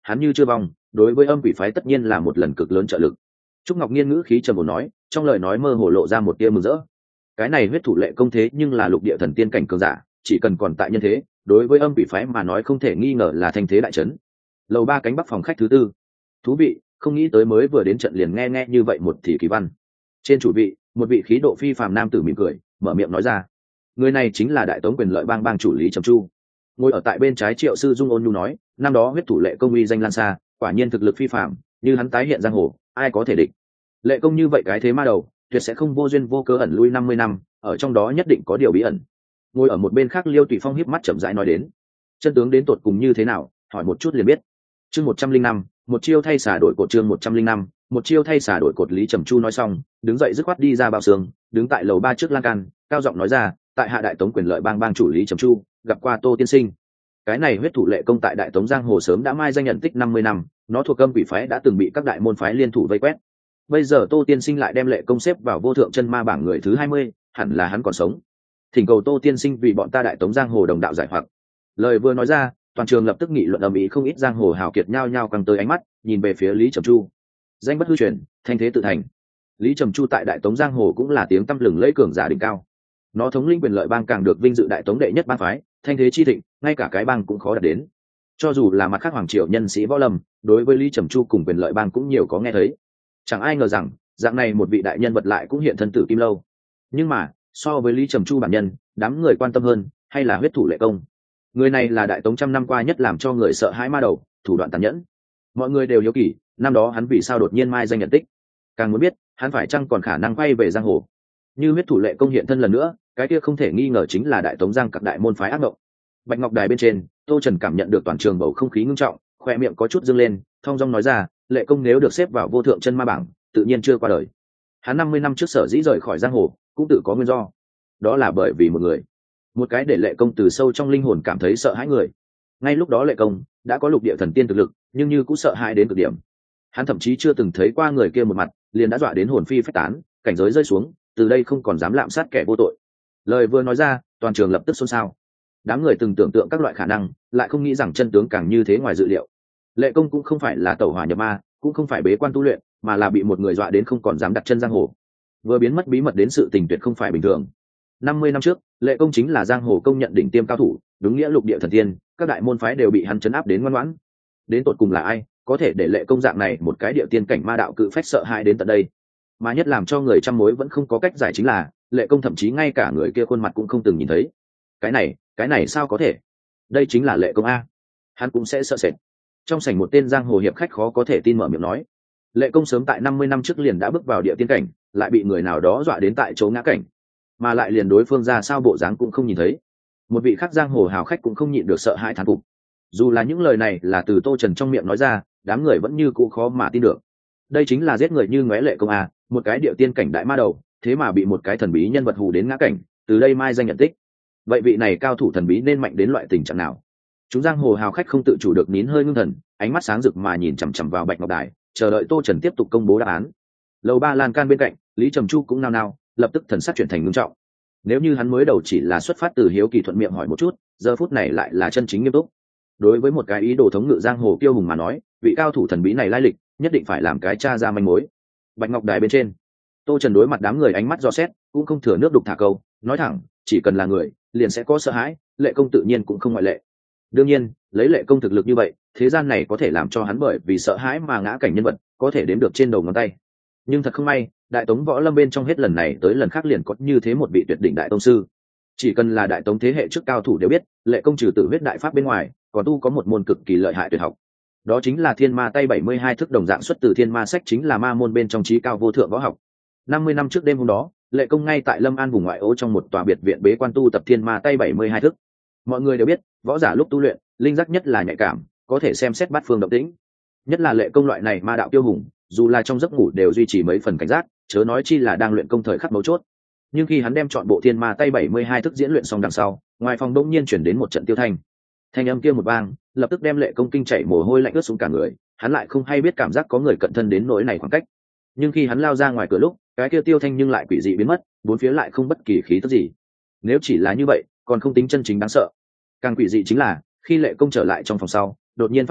hắn như chưa vong, đối với âm quỷ phái tất nhiên là một lần cực lớn trợ lực. Trúc Ngọc Nhiên ngữ khí trầm ổn nói, trong lời nói mơ hồ lộ ra một tia mừng rỡ. Cái này huyết thủ lệ công thế nhưng là lục địa thần tiên cảnh cường giả, chỉ cần còn tại nhân thế, đối với âm quỷ phái mà nói không thể nghi ngờ là thanh thế đại trấn. Lầu ba cánh bắc phòng khách thứ tư. Thú vị, không nghĩ tới mới vừa đến trận liền nghe nghe như vậy một thì kỳ văn. Trên chủ vị, một vị khí độ phi phàm nam tử mỉm cười, mở miệng nói ra. Người này chính là đại tống quyền lợi bang bang chủ Lý Trầm Chu. Ngồi ở tại bên trái Triệu sư Dung ôn nhu nói, năm đó huyết thủ lệ công uy danh lan xa, quả nhiên thực lực phi phàm, như hắn tái hiện giang hồ, ai có thể địch. Lệ công như vậy cái thế ma đầu, tuyệt sẽ không vô duyên vô cớ ẩn lui năm mươi năm, ở trong đó nhất định có điều bí ẩn. Ngồi ở một bên khác Liêu Tùy Phong híp mắt chậm rãi nói đến, chân tướng đến tột cùng như thế nào, hỏi một chút liền biết. Chương một trăm linh năm, một chiêu thay xả đổi cột. Chương một trăm linh năm, một chiêu thay xả đổi cột. Lý Trầm Chu nói xong, đứng dậy dứt khoát đi ra bao xương, đứng tại lầu ba trước lan can, cao giọng nói ra, tại hạ đại tống quyền lợi bang bang chủ Lý Trầm Chu, gặp qua Tô tiên sinh. Cái này huyết thủ lệ công tại đại tống giang hồ sớm đã mai danh nhận tích năm mươi năm, nó thuộc âm quỷ phái đã từng bị các đại môn phái liên thủ vây quét. Bây giờ Tô tiên sinh lại đem lệ công xếp vào vô thượng chân ma bảng người thứ hai mươi, hẳn là hắn còn sống. Thỉnh cầu Tô tiên sinh vì bọn ta đại tống giang hồ đồng đạo giải hoặc. Lời vừa nói ra, toàn trường lập tức nghị luận ầm ĩ, không ít giang hồ hào kiệt nhao nhao căng tới ánh mắt nhìn về phía Lý Trầm Chu. Danh bất hư truyền, thanh thế tự thành. Lý Trầm Chu tại đại tống giang hồ cũng là tiếng tăm lừng lẫy cường giả đỉnh cao. Nó thống lĩnh quyền lợi bang càng được vinh dự đại tống đệ nhất bang phái, thanh thế chi thịnh, ngay cả cái bang cũng khó đạt đến. Cho dù là mặt khác hoàng triều nhân sĩ võ lâm, đối với Lý Trầm Chu cùng quyền lợi bang cũng nhiều có nghe thấy. Chẳng ai ngờ rằng dạng này một vị đại nhân vật lại cũng hiện thân tử kim lâu. Nhưng mà so với Lý Trầm Chu bản nhân, đám người quan tâm hơn hay là huyết thủ lệ công. Người này là đại tống trăm năm qua nhất làm cho người sợ hãi ma đầu, thủ đoạn tàn nhẫn. Mọi người đều hiếu kỳ, năm đó hắn vì sao đột nhiên mai danh nhận tích, càng muốn biết hắn phải chăng còn khả năng quay về giang hồ. Như huyết thủ lệ công hiện thân lần nữa, cái kia không thể nghi ngờ chính là đại tống giang các đại môn phái ác mộng. Bạch ngọc đài bên trên, Tô Trần cảm nhận được toàn trường bầu không khí ngưng trọng, khoe miệng có chút dâng lên, thong dong nói ra, lệ công nếu được xếp vào vô thượng chân ma bảng, tự nhiên chưa qua đời. Hắn năm mươi năm trước sở dĩ rời khỏi giang hồ, cũng tự có nguyên do. Đó là bởi vì một người, một cái để lệ công từ sâu trong linh hồn cảm thấy sợ hãi người. Ngay lúc đó lệ công đã có lục địa thần tiên thực lực, nhưng như cũng sợ hãi đến cực điểm. Hắn thậm chí chưa từng thấy qua người kia một mặt, liền đã dọa đến hồn phi phách tán, cảnh giới rơi xuống, từ đây không còn dám lạm sát kẻ vô tội. Lời vừa nói ra, toàn trường lập tức xôn xao. Đám người từng tưởng tượng các loại khả năng, lại không nghĩ rằng chân tướng càng như thế ngoài dự liệu. Lệ công cũng không phải là tẩu hỏa nhập ma, cũng không phải bế quan tu luyện, mà là bị một người dọa đến không còn dám đặt chân giang hồ. Vừa biến mất bí mật đến sự tình tuyệt không phải bình thường. năm mươi năm trước, lệ công chính là giang hồ công nhận đỉnh tiêm cao thủ, đúng nghĩa lục địa thần tiên, các đại môn phái đều bị hắn chấn áp đến ngoan ngoãn. Đến tột cùng là ai có thể để lệ công dạng này một cái địa tiên cảnh ma đạo cự phách sợ hãi đến tận đây? Mà nhất làm cho người trăm mối vẫn không có cách giải chính là, lệ công thậm chí ngay cả người kia khuôn mặt cũng không từng nhìn thấy. Cái này, cái này sao có thể? Đây chính là lệ công a. Hắn cũng sẽ sợ sệt. Trong sảnh một tên giang hồ hiệp khách khó có thể tin mở miệng nói, lệ công sớm tại năm mươi năm trước liền đã bước vào địa tiên cảnh, lại bị người nào đó dọa đến tại chỗ ngã cảnh, mà lại liền đối phương ra sao bộ dáng cũng không nhìn thấy. Một vị khác giang hồ hào khách cũng không nhịn được sợ hãi thán phục. Dù là những lời này là từ Tô Trần trong miệng nói ra, đám người vẫn như cũ khó mà tin được. Đây chính là giết người như ngóe lệ công a, một cái địa tiên cảnh đại ma đầu, thế mà bị một cái thần bí nhân vật hù đến ngã cảnh, từ đây mai danh nhận tích. Vậy vị này cao thủ thần bí nên mạnh đến loại tình trạng nào? Chúng giang hồ hào khách không tự chủ được nín hơi ngưng thần, ánh mắt sáng rực mà nhìn chằm chằm vào Bạch Ngọc Đài, chờ đợi Tô Trần tiếp tục công bố đáp án. Lầu ba lan can bên cạnh, Lý Trầm Chu cũng nao nao, lập tức thần sắc chuyển thành ngưng trọng. Nếu như hắn mới đầu chỉ là xuất phát từ hiếu kỳ thuận miệng hỏi một chút, giờ phút này lại là chân chính nghiêm túc. Đối với một cái ý đồ thống ngự giang hồ kiêu hùng mà nói, vị cao thủ thần bí này lai lịch, nhất định phải làm cái tra ra manh mối. Bạch Ngọc Đài bên trên, Tô Trần đối mặt đám người ánh mắt dò xét, cũng không thừa nước đục thả câu, nói thẳng, chỉ cần là người, liền sẽ có sợ hãi, lệ công tự nhiên cũng không ngoại lệ. Đương nhiên, lấy lệ công thực lực như vậy, thế gian này có thể làm cho hắn bởi vì sợ hãi mà ngã cảnh nhân vật, có thể đếm được trên đầu ngón tay. Nhưng thật không may, đại tống võ lâm bên trong hết lần này tới lần khác liền có như thế một vị tuyệt đỉnh đại tông sư. Chỉ cần là đại tống thế hệ trước cao thủ đều biết, lệ công trừ tự huyết đại pháp bên ngoài, còn tu có một môn cực kỳ lợi hại tuyệt học. Đó chính là thiên ma tay bảy mươi hai thức, đồng dạng xuất từ thiên ma sách, chính là ma môn bên trong trí cao vô thượng võ học. năm mươi năm trước đêm hôm đó, lệ công ngay tại Lâm An vùng ngoại ô trong một tòa biệt viện bế quan tu tập thiên ma tay bảy mươi hai thức. Mọi người đều biết, võ giả lúc tu luyện, linh giác nhất là nhạy cảm, có thể xem xét bát phương động tĩnh. Nhất là lệ công loại này ma đạo tiêu hùng, dù là trong giấc ngủ đều duy trì mấy phần cảnh giác, chớ nói chi là đang luyện công thời khắc mấu chốt. Nhưng khi hắn đem chọn bộ thiên ma tay bảy mươi hai thức diễn luyện xong đằng sau, ngoài phòng đông nhiên chuyển đến một trận tiêu thanh. Thanh âm kia một vang, lập tức đem lệ công kinh chảy mồ hôi lạnh ướt xuống cả người, hắn lại không hay biết cảm giác có người cận thân đến nỗi này khoảng cách. Nhưng khi hắn lao ra ngoài cửa lúc, cái kia tiêu thanh nhưng lại quỷ dị biến mất, bốn phía lại không bất kỳ khí tức gì. Nếu chỉ là như vậy, còn không tính chân chính đáng sợ. Càng quỷ dị chính là, khi lệ công trở lại trong phòng sau, đột nhiên phát hiện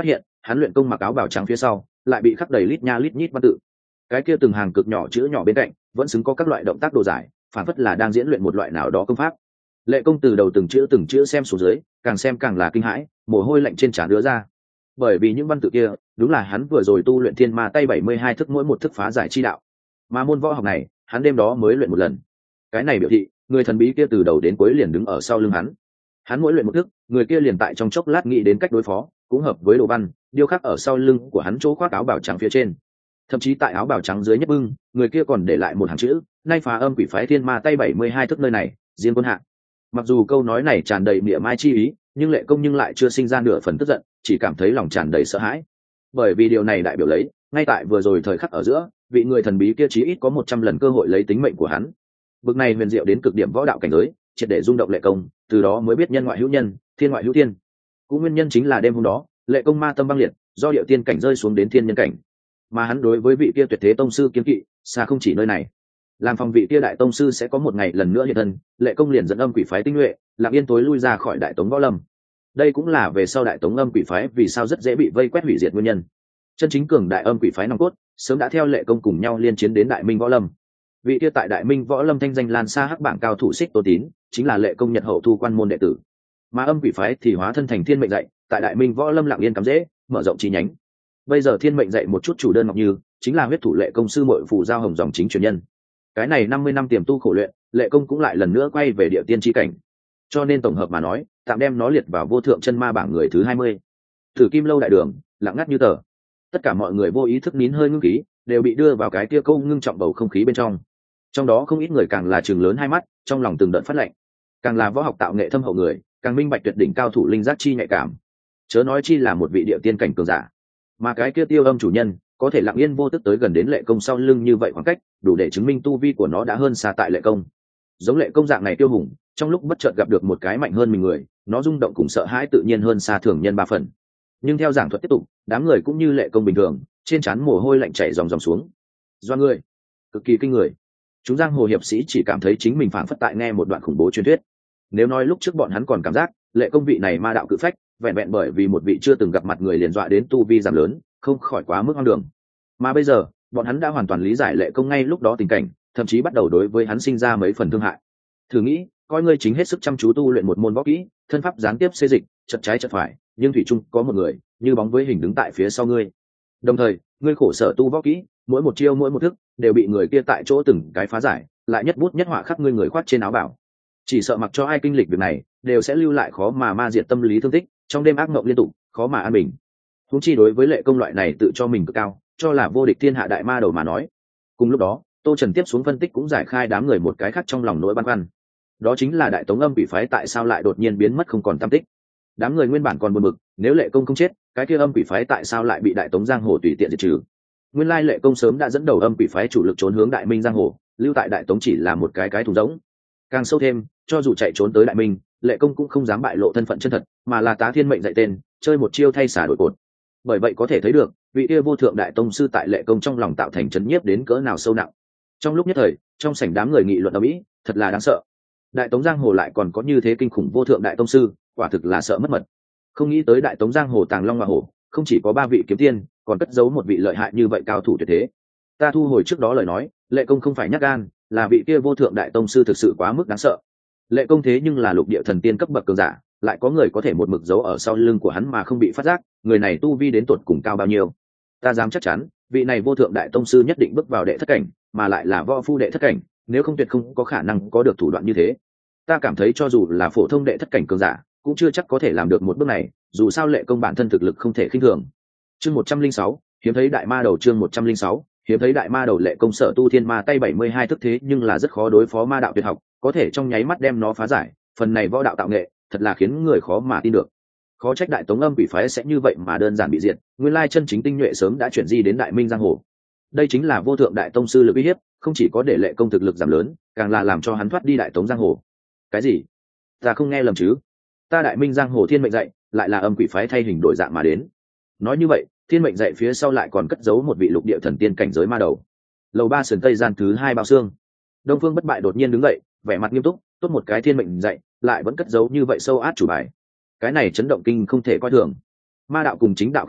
hắn luyện công mặc áo bào trắng phía sau lại bị khắc đầy lít nha lít nhít văn tự, cái kia từng hàng cực nhỏ chữ nhỏ bên cạnh vẫn xứng có các loại động tác đồ giải, phản phất là đang diễn luyện một loại nào đó công pháp. Lệ Công từ đầu từng chữ từng chữ xem xuống dưới, càng xem càng là kinh hãi, mồ hôi lạnh trên trán đứa ra. Bởi vì những văn tự kia đúng là hắn vừa rồi tu luyện thiên ma tay bảy mươi hai thức, mỗi một thức phá giải chi đạo, mà môn võ học này hắn đêm đó mới luyện một lần. Cái này biểu thị người thần bí kia từ đầu đến cuối liền đứng ở sau lưng hắn. Hắn mỗi luyện một thức, người kia liền tại trong chốc lát nghĩ đến cách đối phó, cũng hợp với đồ văn điêu khắc ở sau lưng của hắn chỗ khoác áo bào trắng phía trên. Thậm chí tại áo bào trắng dưới nhất bưng, người kia còn để lại một hàng chữ: nay phá âm quỷ phái thiên ma tay bảy mươi hai thức nơi này riêng quân hạ. Mặc dù câu nói này tràn đầy mỉa mai chi ý, nhưng Lệ Công nhưng lại chưa sinh ra nửa phần tức giận, chỉ cảm thấy lòng tràn đầy sợ hãi. Bởi vì điều này đại biểu lấy, ngay tại vừa rồi thời khắc ở giữa, vị người thần bí kia chí ít có một trăm lần cơ hội lấy tính mệnh của hắn. Bực này huyền diệu đến cực điểm võ đạo cảnh giới, triệt để rung động Lệ Công, từ đó mới biết nhân ngoại hữu nhân, thiên ngoại hữu thiên. Cũng nguyên nhân chính là đêm hôm đó, Lệ Công ma tâm băng liệt, do điệu tiên cảnh rơi xuống đến thiên nhân cảnh. Mà hắn đối với vị kia tuyệt thế tông sư kiên kỵ, xa không chỉ nơi này. Làm phòng vị kia đại tông sư sẽ có một ngày lần nữa hiện thân, Lệ Công liền dẫn âm quỷ phái tinh nhuệ, lặng yên tối lui ra khỏi đại tống võ lâm. Đây cũng là về sau đại tống âm quỷ phái vì sao rất dễ bị vây quét hủy diệt nguyên nhân. Chân chính cường đại âm quỷ phái nòng cốt sớm đã theo Lệ Công cùng nhau liên chiến đến đại minh võ lâm. Vị kia tại đại minh võ lâm thanh danh lan xa hắc bảng cao thủ Xích Tô Tín chính là Lệ Công nhật hậu thu quan môn đệ tử, mà âm quỷ phái thì hóa thân thành thiên mệnh dạy, tại đại minh võ lâm lặng yên cắm rễ, mở rộng chi nhánh. Bây giờ thiên mệnh dạy một chút chủ đơn ngọc như chính là huyết thủ Lệ Công sư muội phù giao hồng dòng chính truyền nhân. Cái này năm mươi năm tiềm tu khổ luyện, Lệ Công cũng lại lần nữa quay về địa tiên chi cảnh. Cho nên tổng hợp mà nói, tạm đem nó liệt vào vô thượng chân ma bảng người thứ hai mươi. Thử Kim Lâu đại đường, lặng ngắt như tờ. Tất cả mọi người vô ý thức nín hơi ngưng khí, đều bị đưa vào cái kia câu ngưng trọng bầu không khí bên trong. Trong đó không ít người càng là trừng lớn hai mắt, trong lòng từng đợt phát lạnh. Càng là võ học tạo nghệ thâm hậu người, càng minh bạch tuyệt đỉnh cao thủ linh giác chi nhạy cảm. Chớ nói chi là một vị địa tiên cảnh cường giả. Mà cái kia Tiêu Âm chủ nhân, có thể lặng yên vô tức tới gần đến Lệ Công sau lưng như vậy khoảng cách, đủ để chứng minh tu vi của nó đã hơn xa tại Lệ Công. Giống Lệ Công dạng này tiêu hùng, trong lúc bất chợt gặp được một cái mạnh hơn mình người, nó rung động cùng sợ hãi tự nhiên hơn xa thường nhân ba phần. Nhưng theo giảng thuật tiếp tục, đám người cũng như Lệ Công bình thường, trên trán mồ hôi lạnh chảy ròng ròng xuống. Do người, cực kỳ kinh người. Chúng giang hồ hiệp sĩ chỉ cảm thấy chính mình phảng phất tại nghe một đoạn khủng bố truyền thuyết. Nếu nói lúc trước bọn hắn còn cảm giác Lệ Công vị này ma đạo cự phách, vẹn vẹn bởi vì một vị chưa từng gặp mặt người liền dọa đến tu vi giảm lớn, không khỏi quá mức hoang đường. Mà bây giờ, bọn hắn đã hoàn toàn lý giải Lệ Công ngay lúc đó tình cảnh, thậm chí bắt đầu đối với hắn sinh ra mấy phần thương hại. Thử nghĩ, coi ngươi chính hết sức chăm chú tu luyện một môn võ kỹ, thân pháp gián tiếp xê dịch, chật trái chật phải, nhưng thủy chung có một người như bóng với hình đứng tại phía sau ngươi. Đồng thời, ngươi khổ sở tu võ kỹ, mỗi một chiêu mỗi một thức đều bị người kia tại chỗ từng cái phá giải, lại nhất bút nhất họa khắc ngươi người khoát trên áo bảo. Chỉ sợ mặc cho ai kinh lịch việc này, đều sẽ lưu lại khó mà ma diệt tâm lý thương tích, trong đêm ác mộng liên tục, khó mà an bình. Huống chi đối với Lệ Công loại này tự cho mình cực cao, cho là vô địch thiên hạ đại ma đầu mà nói. Cùng lúc đó, Tô Trần tiếp xuống phân tích cũng giải khai đám người một cái khác trong lòng nỗi băn khoăn. Đó chính là đại tống âm quỷ phái tại sao lại đột nhiên biến mất không còn tăm tích. Đám người nguyên bản còn buồn bực, nếu Lệ Công không chết, cái kia âm quỷ phái tại sao lại bị đại tống giang hồ tùy tiện diệt trừ? Nguyên lai Lệ Công sớm đã dẫn đầu âm quỷ phái chủ lực trốn hướng đại minh giang hồ, lưu tại đại tống chỉ là một cái cái thùng rỗng. Càng sâu thêm, cho dù chạy trốn tới đại minh, Lệ Công cũng không dám bại lộ thân phận chân thật, mà là tá thiên mệnh dạy tên, chơi một chiêu thay xả đổi cột. Bởi vậy có thể thấy được, vị kia vô thượng đại tông sư tại Lệ Công trong lòng tạo thành chấn nhiếp đến cỡ nào sâu nặng. Trong lúc nhất thời, trong sảnh đám người nghị luận ầm ĩ, thật là đáng sợ. Đại tống giang hồ lại còn có như thế kinh khủng vô thượng đại tông sư, quả thực là sợ mất mật. Không nghĩ tới đại tống giang hồ tàng long hoa hổ, không chỉ có ba vị kiếm tiên, còn cất giấu một vị lợi hại như vậy cao thủ tuyệt thế. Ta thu hồi trước đó lời nói, Lệ Công không phải nhát gan, là vị kia vô thượng đại tông sư thực sự quá mức đáng sợ. Lệ Công thế nhưng là lục địa thần tiên cấp bậc cường giả, lại có người có thể một mực giấu ở sau lưng của hắn mà không bị phát giác, người này tu vi đến tột cùng cao bao nhiêu? Ta dám chắc chắn, vị này vô thượng đại tông sư nhất định bước vào đệ thất cảnh, mà lại là võ phu đệ thất cảnh, nếu không tuyệt không có khả năng có được thủ đoạn như thế. Ta cảm thấy cho dù là phổ thông đệ thất cảnh cường giả, cũng chưa chắc có thể làm được một bước này, dù sao Lệ Công bản thân thực lực không thể khinh thường. Chương một trăm linh sáu, hiếm thấy đại ma đầu. Chương một trăm linh sáu, hiếm thấy đại ma đầu. Lệ Công sở tu thiên ma tay bảy mươi hai thức thế nhưng là rất khó đối phó ma đạo tuyệt học, có thể trong nháy mắt đem nó phá giải, phần này võ đạo tạo nghệ, thật là khiến người khó mà tin được. Khó trách đại tống âm quỷ phái sẽ như vậy mà đơn giản bị diệt, nguyên lai chân chính tinh nhuệ sớm đã chuyển di đến đại minh giang hồ. Đây chính là vô thượng đại tông sư lực uy hiếp, không chỉ có để Lệ Công thực lực giảm lớn, càng là làm cho hắn thoát đi đại tống giang hồ. Cái gì? Ta không nghe lầm chứ? Ta đại minh giang hồ thiên mệnh dạy, lại là âm quỷ phái thay hình đổi dạng mà đến. Nói như vậy, thiên mệnh dạy phía sau lại còn cất giấu một vị lục địa thần tiên cảnh giới ma đầu. Lầu ba sườn tây gian thứ hai bao xương. Đông Phương Bất Bại đột nhiên đứng dậy, vẻ mặt nghiêm túc, tốt một cái thiên mệnh dạy, lại vẫn cất giấu như vậy sâu át chủ bài. Cái này chấn động kinh không thể coi thường. Ma đạo cùng chính đạo khác biệt,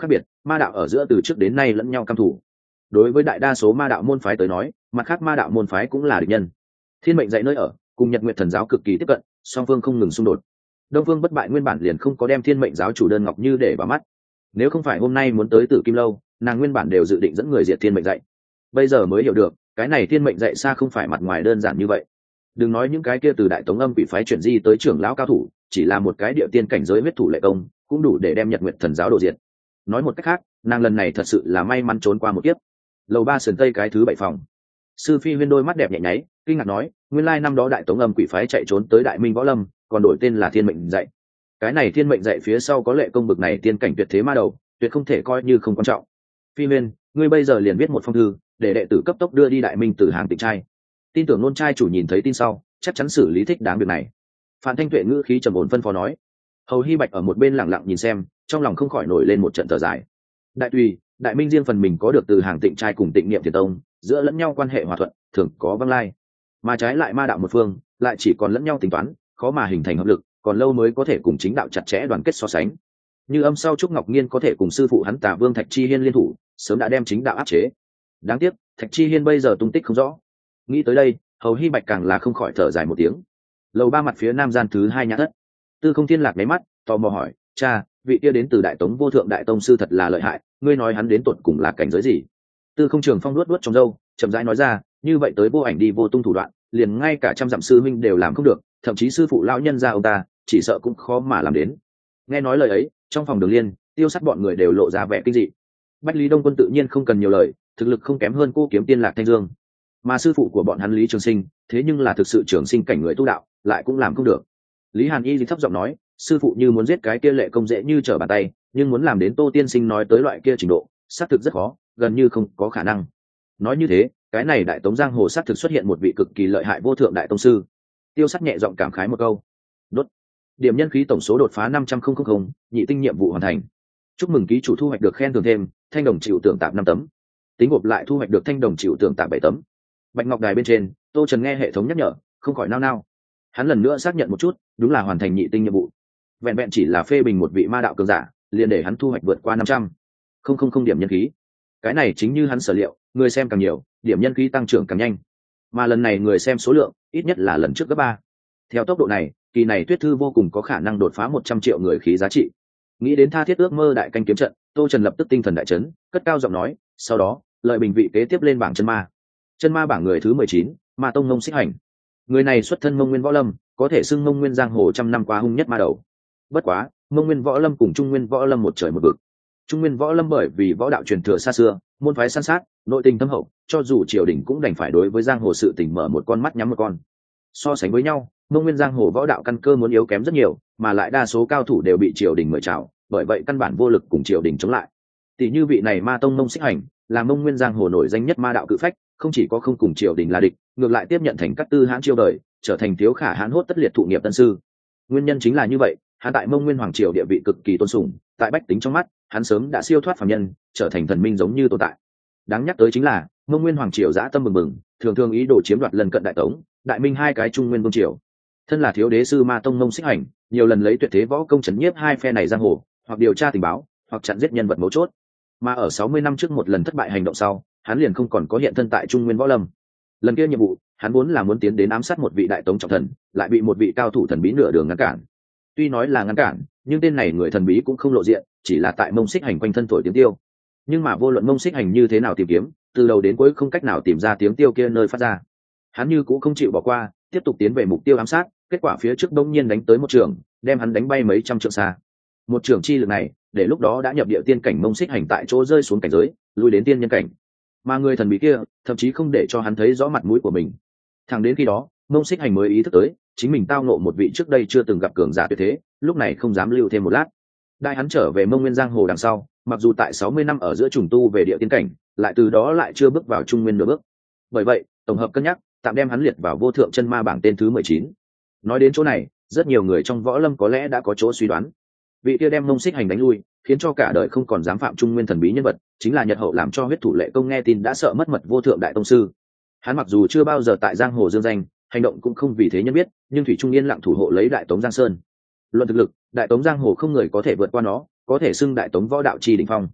ma đạo ở giữa từ trước đến nay lẫn nhau căm thủ. Đối với đại đa số ma đạo môn phái tới nói, mặt khác ma đạo môn phái cũng là địch nhân. Thiên mệnh dạy nơi ở cùng Nhật Nguyệt Thần giáo cực kỳ tiếp cận, song phương không ngừng xung đột. Đông Phương Bất Bại nguyên bản liền không có đem Thiên mệnh giáo chủ đơn Ngọc Như để vào mắt. Nếu không phải hôm nay muốn tới Tử Kim lâu, nàng nguyên bản đều dự định dẫn người diệt Thiên mệnh dạy. Bây giờ mới hiểu được, cái này Thiên mệnh dạy xa không phải mặt ngoài đơn giản như vậy. Đừng nói những cái kia từ Đại Tống Âm Quỷ phái chuyển di tới trưởng lão cao thủ, chỉ là một cái địa tiên cảnh giới huyết thủ lệ công, cũng đủ để đem Nhật Nguyệt Thần giáo đổ diệt. Nói một cách khác, nàng lần này thật sự là may mắn trốn qua một kiếp. Lầu ba sườn tây cái thứ bảy phòng. Sư Phi Huyên đôi mắt đẹp nhẹ nháy, kinh ngạc nói, nguyên lai năm đó Đại Tống Âm Quỷ phái chạy trốn tới Đại Minh Võ Lâm, còn đổi tên là Thiên mệnh dạy. Cái này Thiên mệnh dạy phía sau có lệ công bực này tiên cảnh tuyệt thế ma đầu, tuyệt không thể coi như không quan trọng. Phi Huyên, ngươi bây giờ liền viết một phong thư, để đệ tử cấp tốc đưa đi Đại Minh Tử Hàng Tịnh trai. Tin tưởng nôn trai chủ nhìn thấy tin sau, chắc chắn xử lý thích đáng việc này. Phan Thanh Tuệ ngữ khí trầm ổn phân phó nói. Hầu Hy Bạch ở một bên lặng lặng nhìn xem, trong lòng không khỏi nổi lên một trận thở dài. Đại tùy, Đại Minh riêng phần mình có được Từ Hàng Tịnh trai cùng Tịnh Niệm Thiền tông, giữa lẫn nhau quan hệ hòa thuận, thường có văng lai. Mà trái lại ma đạo một phương, lại chỉ còn lẫn nhau tính toán, khó mà hình thành hợp lực, còn lâu mới có thể cùng chính đạo chặt chẽ đoàn kết so sánh. Như âm sau Trúc Ngọc Nhiên có thể cùng sư phụ hắn Tả Vương Thạch Chi Hiên liên thủ, sớm đã đem chính đạo áp chế. Đáng tiếc, Thạch Chi Hiên bây giờ tung tích không rõ. Nghĩ tới đây, Hầu Hy Bạch càng là không khỏi thở dài một tiếng. Lầu ba mặt phía nam gian thứ hai nhã thất. Tư Không Thiên Lạc mấy mắt, tò mò hỏi, cha, vị kia đến từ Đại Tống Vô Thượng Đại Tông sư thật là lợi hại, ngươi nói hắn đến tuột cùng là cảnh giới gì? Tư Không Trường Phong luốt luốt trong râu, chậm rãi nói ra, như vậy tới vô ảnh đi vô tung thủ đoạn, liền ngay cả trăm dặm sư minh đều làm không được, thậm chí sư phụ lão nhân gia ông ta, chỉ sợ cũng khó mà làm đến. Nghe nói lời ấy, trong phòng Đường Liên, Tiêu Sắt bọn người đều lộ ra vẻ kinh dị. Bách Lý Đông Quân tự nhiên không cần nhiều lời, thực lực không kém hơn cô kiếm tiên Lạc Thanh Dương, mà sư phụ của bọn hắn Lý Trường Sinh, thế nhưng là thực sự trường sinh cảnh người tu đạo, lại cũng làm không được. Lý Hàn Y thấp giọng nói, sư phụ như muốn giết cái kia lệ công dễ như trở bàn tay, nhưng muốn làm đến Tô tiên sinh nói tới loại kia trình độ, xác thực rất khó, gần như không có khả năng. Nói như thế, cái này Đại Tống giang hồ xác thực xuất hiện một vị cực kỳ lợi hại vô thượng đại tông sư. Tiêu Sắt nhẹ giọng cảm khái một câu. Đốt. Điểm nhân khí tổng số đột phá năm trăm nghìn, nhị tinh nhiệm vụ hoàn thành. Chúc mừng ký chủ thu hoạch được khen thưởng thêm, thanh đồng chịu tưởng tạp năm tấm. Tính gộp lại thu hoạch được thanh đồng chịu tưởng tạp bảy tấm. Bạch ngọc đài bên trên, Tô Trần nghe hệ thống nhắc nhở, không khỏi nao nao. Hắn lần nữa xác nhận một chút, đúng là hoàn thành nhị tinh nhiệm vụ. Vẹn vẹn chỉ là phê bình một vị ma đạo cường giả, liền để hắn thu hoạch vượt qua năm trăm nghìn điểm nhân khí. Cái này chính như hắn sở liệu, người xem càng nhiều, điểm nhân khí tăng trưởng càng nhanh. Mà lần này người xem số lượng ít nhất là lần trước gấp ba. Theo tốc độ này, kỳ này Tuyết Thư vô cùng có khả năng đột phá một trăm triệu người khí giá trị. Nghĩ đến tha thiết ước mơ đại canh kiếm trận, Tô Trần lập tức tinh thần đại chấn, cất cao giọng nói, sau đó, lợi bình vị kế tiếp lên bảng chân ma. Chân ma bảng người thứ mười chín, Ma Tông Mông Xích Hành. Người này xuất thân Mông Nguyên Võ Lâm, có thể xưng Mông Nguyên giang hồ trăm năm qua hung nhất ma đầu. Bất quá, Mông Nguyên Võ Lâm cùng Trung Nguyên Võ Lâm một trời một vực. Trung Nguyên Võ Lâm bởi vì võ đạo truyền thừa xa xưa, môn phái san sát, nội tình thâm hậu, cho dù triều đình cũng đành phải đối với giang hồ sự tình mở một con mắt nhắm một con. So sánh với nhau, Mông Nguyên giang hồ võ đạo căn cơ muốn yếu kém rất nhiều, mà lại đa số cao thủ đều bị triều đình mời chào, bởi vậy căn bản vô lực cùng triều đình chống lại. Tỷ như vị này Ma Tông Mông Xích Hành, là Mông Nguyên giang hồ nổi danh nhất ma đạo cự phách, không chỉ có không cùng triều đình là địch, ngược lại tiếp nhận thành các tư hãn chiêu đời, trở thành thiếu khả hãn hốt tất liệt thụ nghiệp tân sư. Nguyên nhân chính là như vậy, hắn tại Mông Nguyên hoàng triều địa vị cực kỳ tôn sùng, tại bách tính trong mắt, hắn sớm đã siêu thoát phàm nhân, trở thành thần minh giống như tồn tại. Đáng nhắc tới chính là, Mông Nguyên hoàng triều dã tâm bừng bừng, thường thường ý đồ chiếm đoạt lần cận Đại Tống, Đại Minh hai cái Trung Nguyên vương triều. Thân là thiếu đế sư Ma Tông Mông Xích Hành, nhiều lần lấy tuyệt thế võ công trấn nhiếp hai phe này giang hồ, hoặc điều tra tình báo, hoặc chặn giết nhân vật mấu chốt. Mà ở sáu mươi năm trước một lần thất bại hành động sau, hắn liền không còn có hiện thân tại Trung Nguyên Võ Lâm. Lần kia nhiệm vụ, hắn vốn là muốn tiến đến ám sát một vị đại tống trọng thần, lại bị một vị cao thủ thần bí nửa đường ngăn cản. Tuy nói là ngăn cản, nhưng tên này người thần bí cũng không lộ diện, chỉ là tại Mông Xích Hành quanh thân thổi tiếng tiêu. Nhưng mà vô luận Mông Xích Hành như thế nào tìm kiếm, từ đầu đến cuối không cách nào tìm ra tiếng tiêu kia nơi phát ra. Hắn như cũng không chịu bỏ qua, tiếp tục tiến về mục tiêu ám sát, kết quả phía trước đông nhiên đánh tới một trường, đem hắn đánh bay mấy trăm trượng xa. Một trường chi lực này, để lúc đó đã nhập địa tiên cảnh Mông Xích Hành tại chỗ rơi xuống cảnh giới, lui đến tiên nhân cảnh. Mà người thần bí kia, thậm chí không để cho hắn thấy rõ mặt mũi của mình. Thẳng đến khi đó, Mông Xích Hành mới ý thức tới, chính mình tao ngộ một vị trước đây chưa từng gặp cường giả tuyệt thế, lúc này không dám lưu thêm một lát. Đại hắn trở về Mông Nguyên giang hồ đằng sau, mặc dù tại sáu mươi năm ở giữa trùng tu về địa tiên cảnh, lại từ đó lại chưa bước vào Trung Nguyên nửa bước. Bởi vậy, tổng hợp cân nhắc, tạm đem hắn liệt vào vô thượng chân ma bảng tên thứ mười chín. Nói đến chỗ này, rất nhiều người trong võ lâm có lẽ đã có chỗ suy đoán. Vị kia đem Mông Xích Hành đánh lui, khiến cho cả đời không còn dám phạm Trung Nguyên thần bí nhân vật, chính là Nhật Hậu làm cho huyết thủ lệ công nghe tin đã sợ mất mật vô thượng đại tông sư. Hắn mặc dù chưa bao giờ tại giang hồ dương danh, hành động cũng không vì thế nhân biết, nhưng thủy trung yên lặng thủ hộ lấy Đại Tống Giang Sơn. Luận thực lực, Đại Tống giang hồ không người có thể vượt qua nó, có thể xưng Đại Tống võ đạo chi đỉnh phong.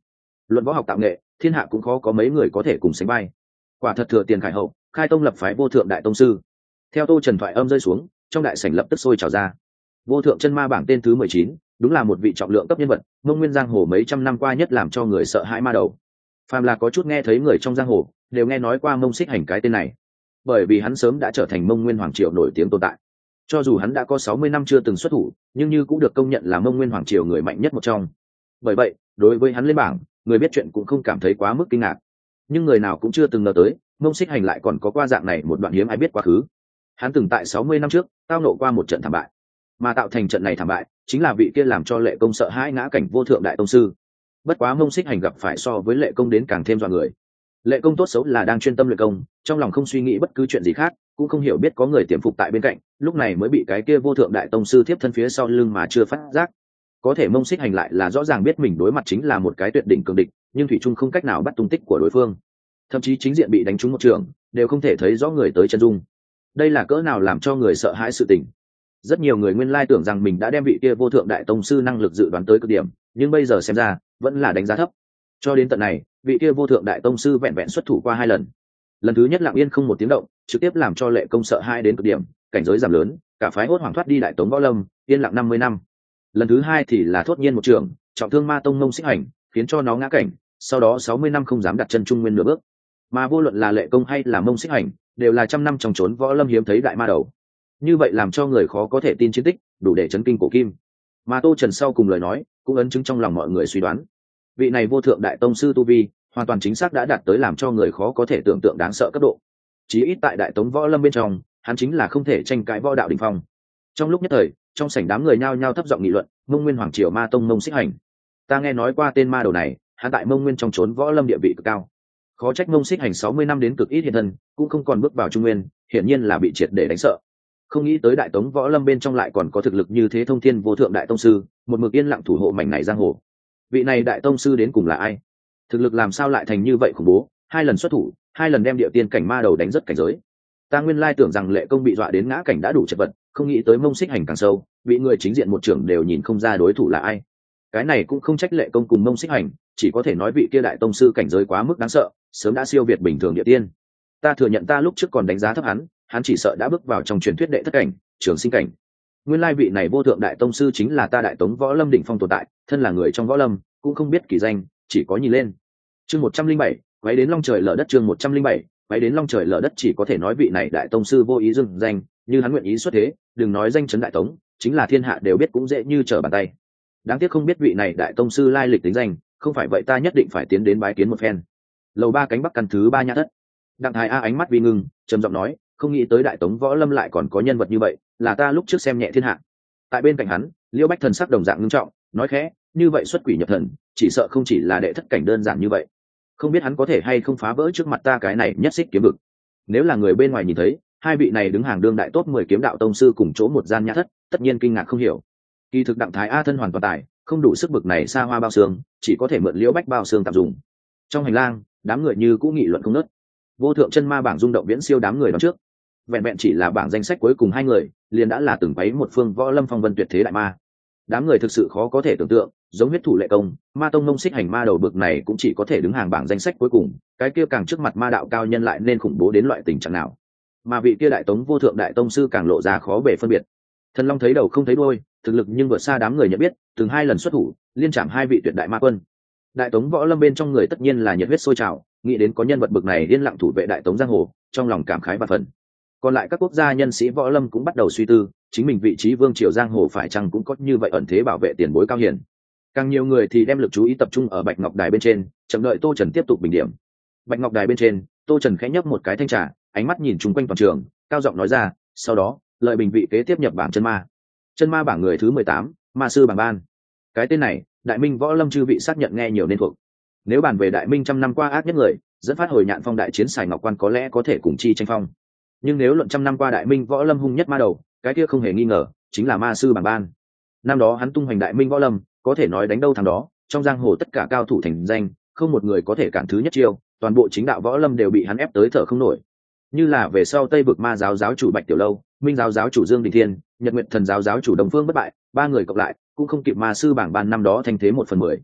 luận võ học tạo nghệ, thiên hạ cũng khó có mấy người có thể cùng sánh vai. Quả thật thừa tiền khải hậu, khai tông lập phái vô thượng đại tông sư. Theo Tô Trần thoại âm rơi xuống, trong đại sảnh lập tức sôi trào ra. Vô thượng chân ma bảng tên thứ mười chín, đúng là một vị trọng lượng cấp nhân vật, Mông Nguyên giang hồ mấy trăm năm qua nhất làm cho người sợ hãi ma đầu. Phàm là có chút nghe thấy người trong giang hồ, đều nghe nói qua Mông Xích Hành cái tên này, bởi vì hắn sớm đã trở thành Mông Nguyên hoàng triều nổi tiếng tồn tại. Cho dù hắn đã có sáu mươi năm chưa từng xuất thủ, nhưng như cũng được công nhận là Mông Nguyên hoàng triều người mạnh nhất một trong. Bởi vậy, đối với hắn lên bảng, người biết chuyện cũng không cảm thấy quá mức kinh ngạc. Nhưng người nào cũng chưa từng ngờ tới, Mông Xích Hành lại còn có qua dạng này một đoạn hiếm ai biết quá khứ. Hắn từng tại sáu mươi năm trước tao nộ qua một trận thảm bại, mà tạo thành trận này thảm bại chính là vị kia làm cho Lệ Công sợ hãi ngã cảnh vô thượng đại tông sư. Bất quá Mông Xích Hành gặp phải so với Lệ Công đến càng thêm dọa người. Lệ Công tốt xấu là đang chuyên tâm luyện công, trong lòng không suy nghĩ bất cứ chuyện gì khác, cũng không hiểu biết có người tiềm phục tại bên cạnh, lúc này mới bị cái kia vô thượng đại tông sư tiếp thân phía sau lưng mà chưa phát giác. Có thể Mông Xích Hành lại là rõ ràng biết mình đối mặt chính là một cái tuyệt đỉnh cường địch, nhưng thủy trung không cách nào bắt tung tích của đối phương, thậm chí chính diện bị đánh trúng một trường đều không thể thấy rõ người tới chân dung. Đây là cỡ nào làm cho người sợ hãi sự tình. Rất nhiều người nguyên lai tưởng rằng mình đã đem vị kia vô thượng đại tông sư năng lực dự đoán tới cực điểm, nhưng bây giờ xem ra vẫn là đánh giá thấp. Cho đến tận này, vị kia vô thượng đại tông sư vẹn vẹn xuất thủ qua hai lần. Lần thứ nhất lặng yên không một tiếng động, trực tiếp làm cho Lệ Công sợ hãi đến cực điểm, cảnh giới giảm lớn, cả phái hốt hoảng thoát đi Đại Tống Võ Lâm, yên lặng năm mươi năm. Lần thứ hai thì là thốt nhiên một trường, trọng thương Ma Tông Mông Xích Hành, khiến cho nó ngã cảnh, sau đó sáu mươi năm không dám đặt chân trung nguyên nửa bước. Mà vô luận là Lệ Công hay là Mông Xích Hành, đều là trăm năm trong trốn võ lâm hiếm thấy đại ma đầu. Như vậy làm cho người khó có thể tin chiến tích, đủ để chấn kinh cổ kim. Mà Tô Trần sau cùng lời nói, cũng ấn chứng trong lòng mọi người suy đoán. Vị này vô thượng đại tông sư tu vi, hoàn toàn chính xác đã đạt tới làm cho người khó có thể tưởng tượng đáng sợ cấp độ. Chí ít tại Đại Tống Võ Lâm bên trong, hắn chính là không thể tranh cãi võ đạo đỉnh phong. Trong lúc nhất thời, trong sảnh đám người nhao nhao thấp giọng nghị luận, Mông Nguyên hoàng triều Ma Tông Mông Xích Hành. Ta nghe nói qua tên ma đầu này, hắn tại Mông Nguyên trong trốn võ lâm địa vị cực cao. Khó trách Mông Xích Hành sáu mươi năm đến cực ít hiện thân, cũng không còn bước vào trung nguyên, hiển nhiên là bị triệt để đánh sợ. Không nghĩ tới Đại Tống Võ Lâm bên trong lại còn có thực lực như thế thông thiên vô thượng đại tông sư, một mực yên lặng thủ hộ mảnh này giang hồ. Vị này đại tông sư đến cùng là ai? Thực lực làm sao lại thành như vậy khủng bố, hai lần xuất thủ, hai lần đem địa tiên cảnh ma đầu đánh rất cảnh giới. Ta nguyên lai tưởng rằng Lệ Công bị dọa đến ngã cảnh đã đủ chật vật, không nghĩ tới Mông Xích Hành càng sâu, bị người chính diện một trưởng đều nhìn không ra đối thủ là ai. Cái này cũng không trách Lệ Công cùng Mông Xích Hành, chỉ có thể nói vị kia đại tông sư cảnh giới quá mức đáng sợ, sớm đã siêu việt bình thường địa tiên. Ta thừa nhận ta lúc trước còn đánh giá thấp hắn, hắn chỉ sợ đã bước vào trong truyền thuyết đệ thất cảnh, trường sinh cảnh. Nguyên lai vị này vô thượng đại tông sư chính là ta Đại Tống Võ Lâm đỉnh phong tồn tại, thân là người trong võ lâm, cũng không biết kỳ danh, chỉ có nhìn lên. Chương một trăm linh bảy, váy đến long trời lở đất. Chương một trăm linh bảy, váy đến long trời lở đất. Chỉ có thể nói vị này đại tông sư vô ý dừng danh, như hắn nguyện ý xuất thế, đừng nói danh chấn Đại Tống, chính là thiên hạ đều biết cũng dễ như trở bàn tay. Đáng tiếc không biết vị này đại tông sư lai lịch tính danh, không phải vậy ta nhất định phải tiến đến bái kiến một phen. Lầu ba cánh bắc căn thứ ba nhã thất. Đặng Thái A ánh mắt vi ngưng, trầm giọng nói, không nghĩ tới Đại Tống Võ Lâm lại còn có nhân vật như vậy, là ta lúc trước xem nhẹ thiên hạ. Tại bên cạnh hắn, Liễu Bách thần sắc đồng dạng nghiêm trọng, nói khẽ, như vậy xuất quỷ nhập thần, chỉ sợ không chỉ là đệ thất cảnh đơn giản như vậy. Không biết hắn có thể hay không phá vỡ trước mặt ta cái này nhất xích kiếm vực. Nếu là người bên ngoài nhìn thấy, hai vị này đứng hàng đương đại top mười kiếm đạo tông sư cùng chỗ một gian nhã thất, tất nhiên kinh ngạc không hiểu. Kỳ thực Đặng Thái A thân hoàn toàn tài, không đủ sức bực này xa hoa bao xương, chỉ có thể mượn Liễu Bách bao xương tạm dùng. Trong hành lang, đám người như cũng nghị luận không ngớt. Vô thượng chân ma bảng rung động viễn siêu đám người đón trước. Vẹn vẹn chỉ là bảng danh sách cuối cùng hai người, liền đã là từng váy một phương võ lâm phong vân tuyệt thế đại ma. Đám người thực sự khó có thể tưởng tượng, giống huyết thủ Lệ Công, Ma Tông Mông Xích Hành ma đầu bực này cũng chỉ có thể đứng hàng bảng danh sách cuối cùng, cái kia càng trước mặt ma đạo cao nhân lại nên khủng bố đến loại tình trạng nào. Mà vị kia đại tống vô thượng đại tông sư càng lộ ra khó bề phân biệt. Thần Long thấy đầu không thấy đuôi, thực lực nhưng vượt xa đám người nhận biết, từng hai lần xuất thủ, liên chạm hai vị tuyệt đại ma quân. Đại Tống Võ Lâm bên trong người tất nhiên là nhiệt huyết sôi trào, nghĩ đến có nhân vật bực này yên lặng thủ vệ Đại Tống giang hồ, trong lòng cảm khái và phần. Còn lại các quốc gia nhân sĩ võ lâm cũng bắt đầu suy tư, chính mình vị trí vương triều giang hồ phải chăng cũng có như vậy ẩn thế bảo vệ tiền bối cao hiển. Càng nhiều người thì đem lực chú ý tập trung ở Bạch Ngọc Đài bên trên, chậm đợi Tô Trần tiếp tục bình điểm. Bạch Ngọc Đài bên trên, Tô Trần khẽ nhấp một cái thanh trà, ánh mắt nhìn chung quanh toàn trường, cao giọng nói ra, sau đó, lợi bình vị kế tiếp nhập bảng chân ma. Chân ma bảng người thứ mười tám, ma sư bảng ban. Cái tên này, Đại Minh võ lâm chư vị xác nhận nghe nhiều nên thuộc. Nếu bàn về Đại Minh trăm năm qua ác nhất người, dẫn phát hồi nhạn phong đại chiến Sài Ngọc Quan có lẽ có thể cùng chi tranh phong. Nhưng nếu luận trăm năm qua Đại Minh võ lâm hung nhất ma đầu, cái kia không hề nghi ngờ, chính là ma sư bảng ban. Năm đó hắn tung hoành Đại Minh võ lâm, có thể nói đánh đâu thằng đó, trong giang hồ tất cả cao thủ thành danh, không một người có thể cản thứ nhất chiêu, toàn bộ chính đạo võ lâm đều bị hắn ép tới thở không nổi. Như là về sau Tây Vực ma giáo giáo chủ Bạch Tiểu Lâu, Minh giáo giáo chủ Dương Đình Thiên, Nhật Nguyệt thần giáo giáo chủ Đồng Phương Bất Bại, ba người cộng lại cũng không kịp ma sư bảng ban năm đó thành thế một phần mười.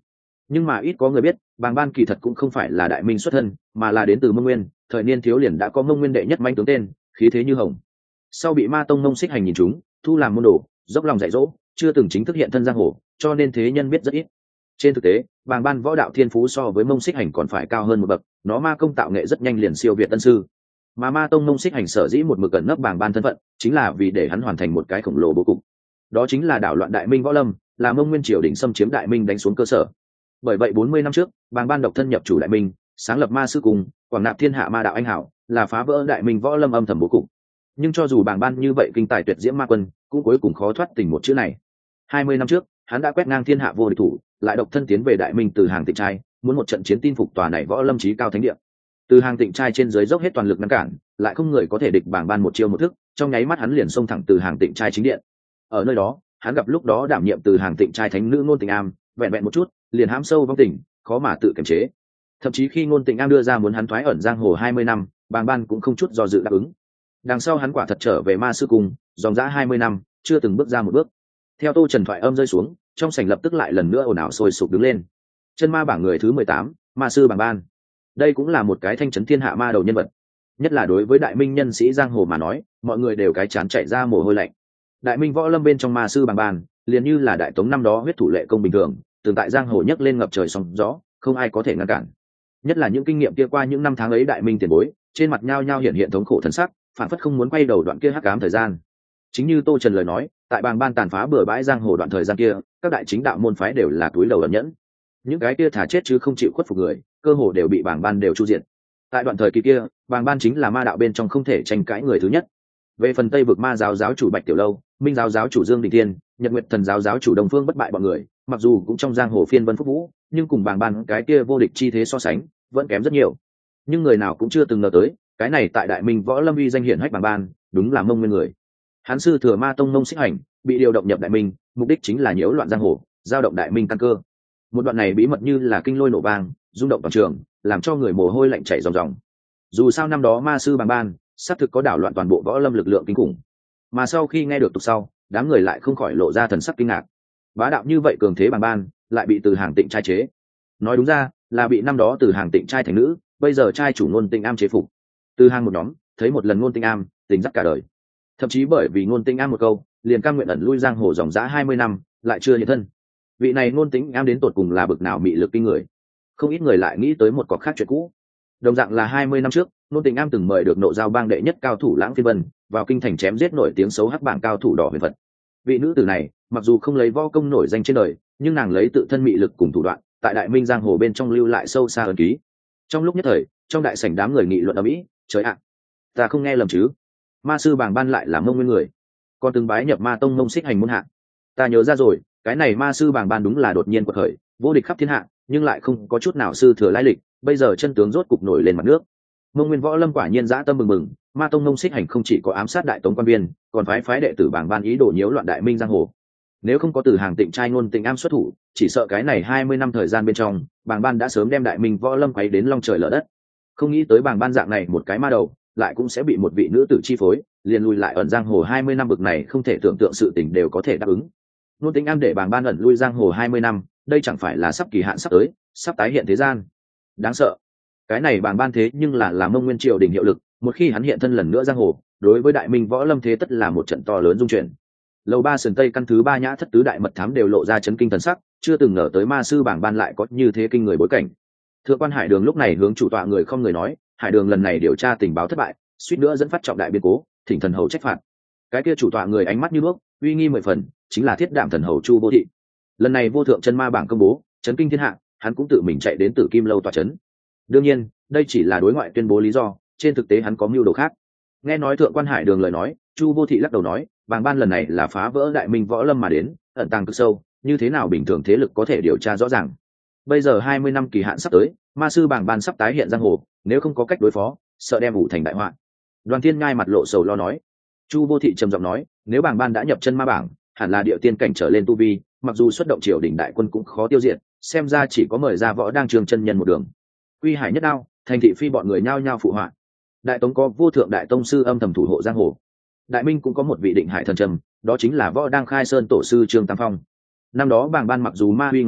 Nhưng mà ít có người biết, bàng ban kỳ thật cũng không phải là đại minh xuất thân, mà là đến từ Mông Nguyên, thời niên thiếu liền đã có Mông Nguyên đệ nhất manh tướng tên, khí thế như hồng. Sau bị Ma Tông Mông Xích Hành nhìn chúng, thu làm môn đồ, dốc lòng dạy dỗ, chưa từng chính thức hiện thân giang hồ, cho nên thế nhân biết rất ít. Trên thực tế, bàng ban võ đạo thiên phú so với Mông Xích Hành còn phải cao hơn một bậc, nó ma công tạo nghệ rất nhanh liền siêu việt tân sư. Mà Ma Tông Mông Xích Hành sở dĩ một mực cẩn nấp bàng ban thân phận, chính là vì để hắn hoàn thành một cái khổng lồ bố cục. Đó chính là đảo loạn đại minh võ lâm, là Mông Nguyên triều đỉnh xâm chiếm đại minh đánh xuống cơ sở. Bởi vậy bốn mươi năm trước, bàng ban độc thân nhập chủ đại minh, sáng lập ma sư cung, quảng nạp thiên hạ ma đạo anh hảo, là phá vỡ đại minh võ lâm âm thầm bố cục. Nhưng cho dù bàng ban như vậy kinh tài tuyệt diễm ma quân, cũng cuối cùng khó thoát tình một chữ này. Hai mươi năm trước, hắn đã quét ngang thiên hạ vô địch thủ, lại độc thân tiến về đại minh từ hàng tịnh trai, muốn một trận chiến tin phục tòa này võ lâm chí cao thánh địa. Từ hàng tịnh trai trên dưới dốc hết toàn lực ngăn cản, lại không người có thể địch bàng ban một chiêu một thức, trong nháy mắt hắn liền xông thẳng từ hàng tịnh trai chính điện. Ở nơi đó, hắn gặp lúc đó đảm nhiệm từ hàng tịnh trai thánh nữ Ngôn Tình Am, vẹn vẹn một chút, liền hãm sâu vong tình, khó mà tự kiềm chế. Thậm chí khi Ngôn Tình Am đưa ra muốn hắn thoái ẩn giang hồ hai mươi năm, bàng ban cũng không chút do dự đáp ứng. Đằng sau hắn quả thật trở về ma sư cung, dòng dã hai mươi năm, chưa từng bước ra một bước. Theo Tô Trần thoại âm rơi xuống, trong sảnh lập tức lại lần nữa ồn ào sôi sục đứng lên. Chân ma bảng người thứ mười tám, ma sư bàng ban. Đây cũng là một cái thanh trấn thiên hạ ma đầu nhân vật. Nhất là đối với đại minh nhân sĩ giang hồ mà nói, mọi người đều cái chán chạy ra mồ hôi lạnh. Đại minh võ lâm bên trong ma sư bàng ban, liền như là đại tống năm đó huyết thủ lệ công bình thường, từng tại giang hồ nhấc lên ngập trời sóng gió, không ai có thể ngăn cản. Nhất là những kinh nghiệm kia qua những năm tháng ấy đại minh tiền bối, trên mặt nhao nhao hiện hiện thống khổ thần sắc, phản phất không muốn quay đầu đoạn kia hắc ám thời gian. Chính như Tô Trần lời nói, tại bàng ban tàn phá bừa bãi giang hồ đoạn thời gian kia, các đại chính đạo môn phái đều là túi đầu ẩn nhẫn. Những cái kia thả chết chứ không chịu khuất phục người, cơ hồ đều bị bàng ban đều chu diện. Tại đoạn thời kỳ kia, bàng ban chính là ma đạo bên trong không thể tranh cãi người thứ nhất. Về phần Tây vực ma giáo giáo chủ Bạch Tiểu Lâu, Minh giáo giáo chủ Dương Đình Thiên, Nhật Nguyệt thần giáo giáo chủ Đông Phương bất bại bọn người, mặc dù cũng trong giang hồ phiên vân phúc vũ, nhưng cùng bàng ban cái kia vô địch chi thế so sánh, vẫn kém rất nhiều. Nhưng người nào cũng chưa từng ngờ tới, cái này tại đại minh võ lâm uy danh hiển hách bàng ban, đúng là Mông Nguyên người. Hắn sư thừa Ma Tông Mông Xích Hành, bị điều động nhập đại minh, mục đích chính là nhiễu loạn giang hồ, giao động đại minh căn cơ. Một đoạn này bí mật như là kinh lôi nổ vang, rung động toàn trường, làm cho người mồ hôi lạnh chảy ròng ròng. Dù sao năm đó ma sư bàng ban, xác thực có đảo loạn toàn bộ võ lâm lực lượng kinh khủng. Mà sau khi nghe được tục sau, đám người lại không khỏi lộ ra thần sắc kinh ngạc. Bá đạo như vậy cường thế bàng ban, lại bị từ hàng tịnh trai chế. Nói đúng ra, là bị năm đó từ hàng tịnh trai thành nữ, bây giờ trai chủ Ngôn Tình Am chế phục. Từ hàng một nhóm, thấy một lần Ngôn Tình Am, tình dắt cả đời. Thậm chí bởi vì Ngôn Tình Am một câu, liền cam nguyện ẩn lui giang hồ dòng dã hai mươi năm, lại chưa hiện thân. Vị này Ngôn Tình Am đến tột cùng là bực nào mị lực kinh người. Không ít người lại nghĩ tới một cọc khác chuyện cũ. Đồng dạng là hai mươi năm trước, Ngôn Tình Am từng mời được nộ giao bang đệ nhất cao thủ Lãng Phiên Vân vào kinh thành chém giết nổi tiếng xấu hắc bảng cao thủ Đỏ Huyền Phật. Vị nữ tử này, mặc dù không lấy võ công nổi danh trên đời, nhưng nàng lấy tự thân mị lực cùng thủ đoạn, tại đại minh giang hồ bên trong lưu lại sâu xa ấn ký. Trong lúc nhất thời, trong đại sảnh đám người nghị luận ầm ĩ, trời ạ, ta không nghe lầm chứ? Ma sư bàng ban lại là Mông Nguyên người, còn từng bái nhập Ma Tông Mông Xích Hành môn hạ. Ta nhớ ra rồi, cái này ma sư bàng ban đúng là đột nhiên quật khởi, vô địch khắp thiên hạ, nhưng lại không có chút nào sư thừa lai lịch, bây giờ chân tướng rốt cục nổi lên mặt nước. Mông Nguyên võ lâm quả nhiên dã tâm bừng bừng, Ma Tông Mông Xích Hành không chỉ có ám sát đại tống quan viên, còn phái phái đệ tử bàng ban ý đồ nhiễu loạn đại minh giang hồ. Nếu không có từ hàng tịnh trai Ngôn Tình Am xuất thủ, chỉ sợ cái này hai mươi năm thời gian bên trong, bàng ban đã sớm đem đại minh võ lâm quấy đến long trời lở đất. Không nghĩ tới bàng ban dạng này một cái ma đầu, lại cũng sẽ bị một vị nữ tử chi phối, liền lùi lại ẩn giang hồ hai mươi năm bực này không thể tưởng tượng sự tình đều có thể đáp ứng. Ngôn Tình Am để bàng ban ẩn lui giang hồ hai mươi năm, đây chẳng phải là sắp kỳ hạn sắp tới, sắp tái hiện thế gian. Đáng sợ. Cái này bàng ban thế nhưng là làm Mông Nguyên triều đình hiệu lực, một khi hắn hiện thân lần nữa giang hồ, đối với đại minh võ lâm thế tất là một trận to lớn dung chuyển. Lầu ba sườn tây căn thứ ba nhã thất tứ đại mật thám đều lộ ra chấn kinh thần sắc, chưa từng ngờ tới ma sư bàng ban lại có như thế kinh người bối cảnh. Thượng quan Hải Đường lúc này hướng chủ tọa người không người nói, Hải Đường lần này điều tra tình báo thất bại, suýt nữa dẫn phát trọng đại biến cố, thỉnh thần hầu trách phạt. Cái kia chủ tọa người ánh mắt như nước, uy nghi mười phần, chính là Thiết Đảm thần hầu Chu Vô Thị. Lần này vô thượng chân ma bảng công bố, chấn kinh thiên hạ, hắn cũng tự mình chạy đến Tử Kim lâu tọa chấn. Đương nhiên, đây chỉ là đối ngoại tuyên bố lý do, trên thực tế hắn có mưu đồ khác. Nghe nói Thượng quan Hải Đường lời nói, Chu Vô Thị lắc đầu nói, bàng ban lần này là phá vỡ đại minh võ lâm mà đến, ẩn tàng cực sâu, như thế nào bình thường thế lực có thể điều tra rõ ràng. Bây giờ hai mươi năm kỳ hạn sắp tới, ma sư bàng ban sắp tái hiện giang hồ, nếu không có cách đối phó, sợ đem ủ thành đại họa. Đoàn Thiên Ngai mặt lộ sầu lo nói. Chu Vô Thị trầm giọng nói, nếu bàng ban đã nhập chân ma bảng, hẳn là địa tiên cảnh trở lên tu vi, mặc dù xuất động triều đình đại quân cũng khó tiêu diệt, xem ra chỉ có mời ra võ đang trường chân nhân một đường. Quy Hải nhất đao, thành thị phi bọn người nhao nhao phụ họa. Đại Tống có vô thượng đại tông sư âm thầm thủ hộ giang hồ. Đại Minh cũng có một vị định hải thần trầm, đó chính là võ đang khai sơn tổ sư Trương Tam Phong. Năm đó bàng ban mặc dù ma huy ngập trời,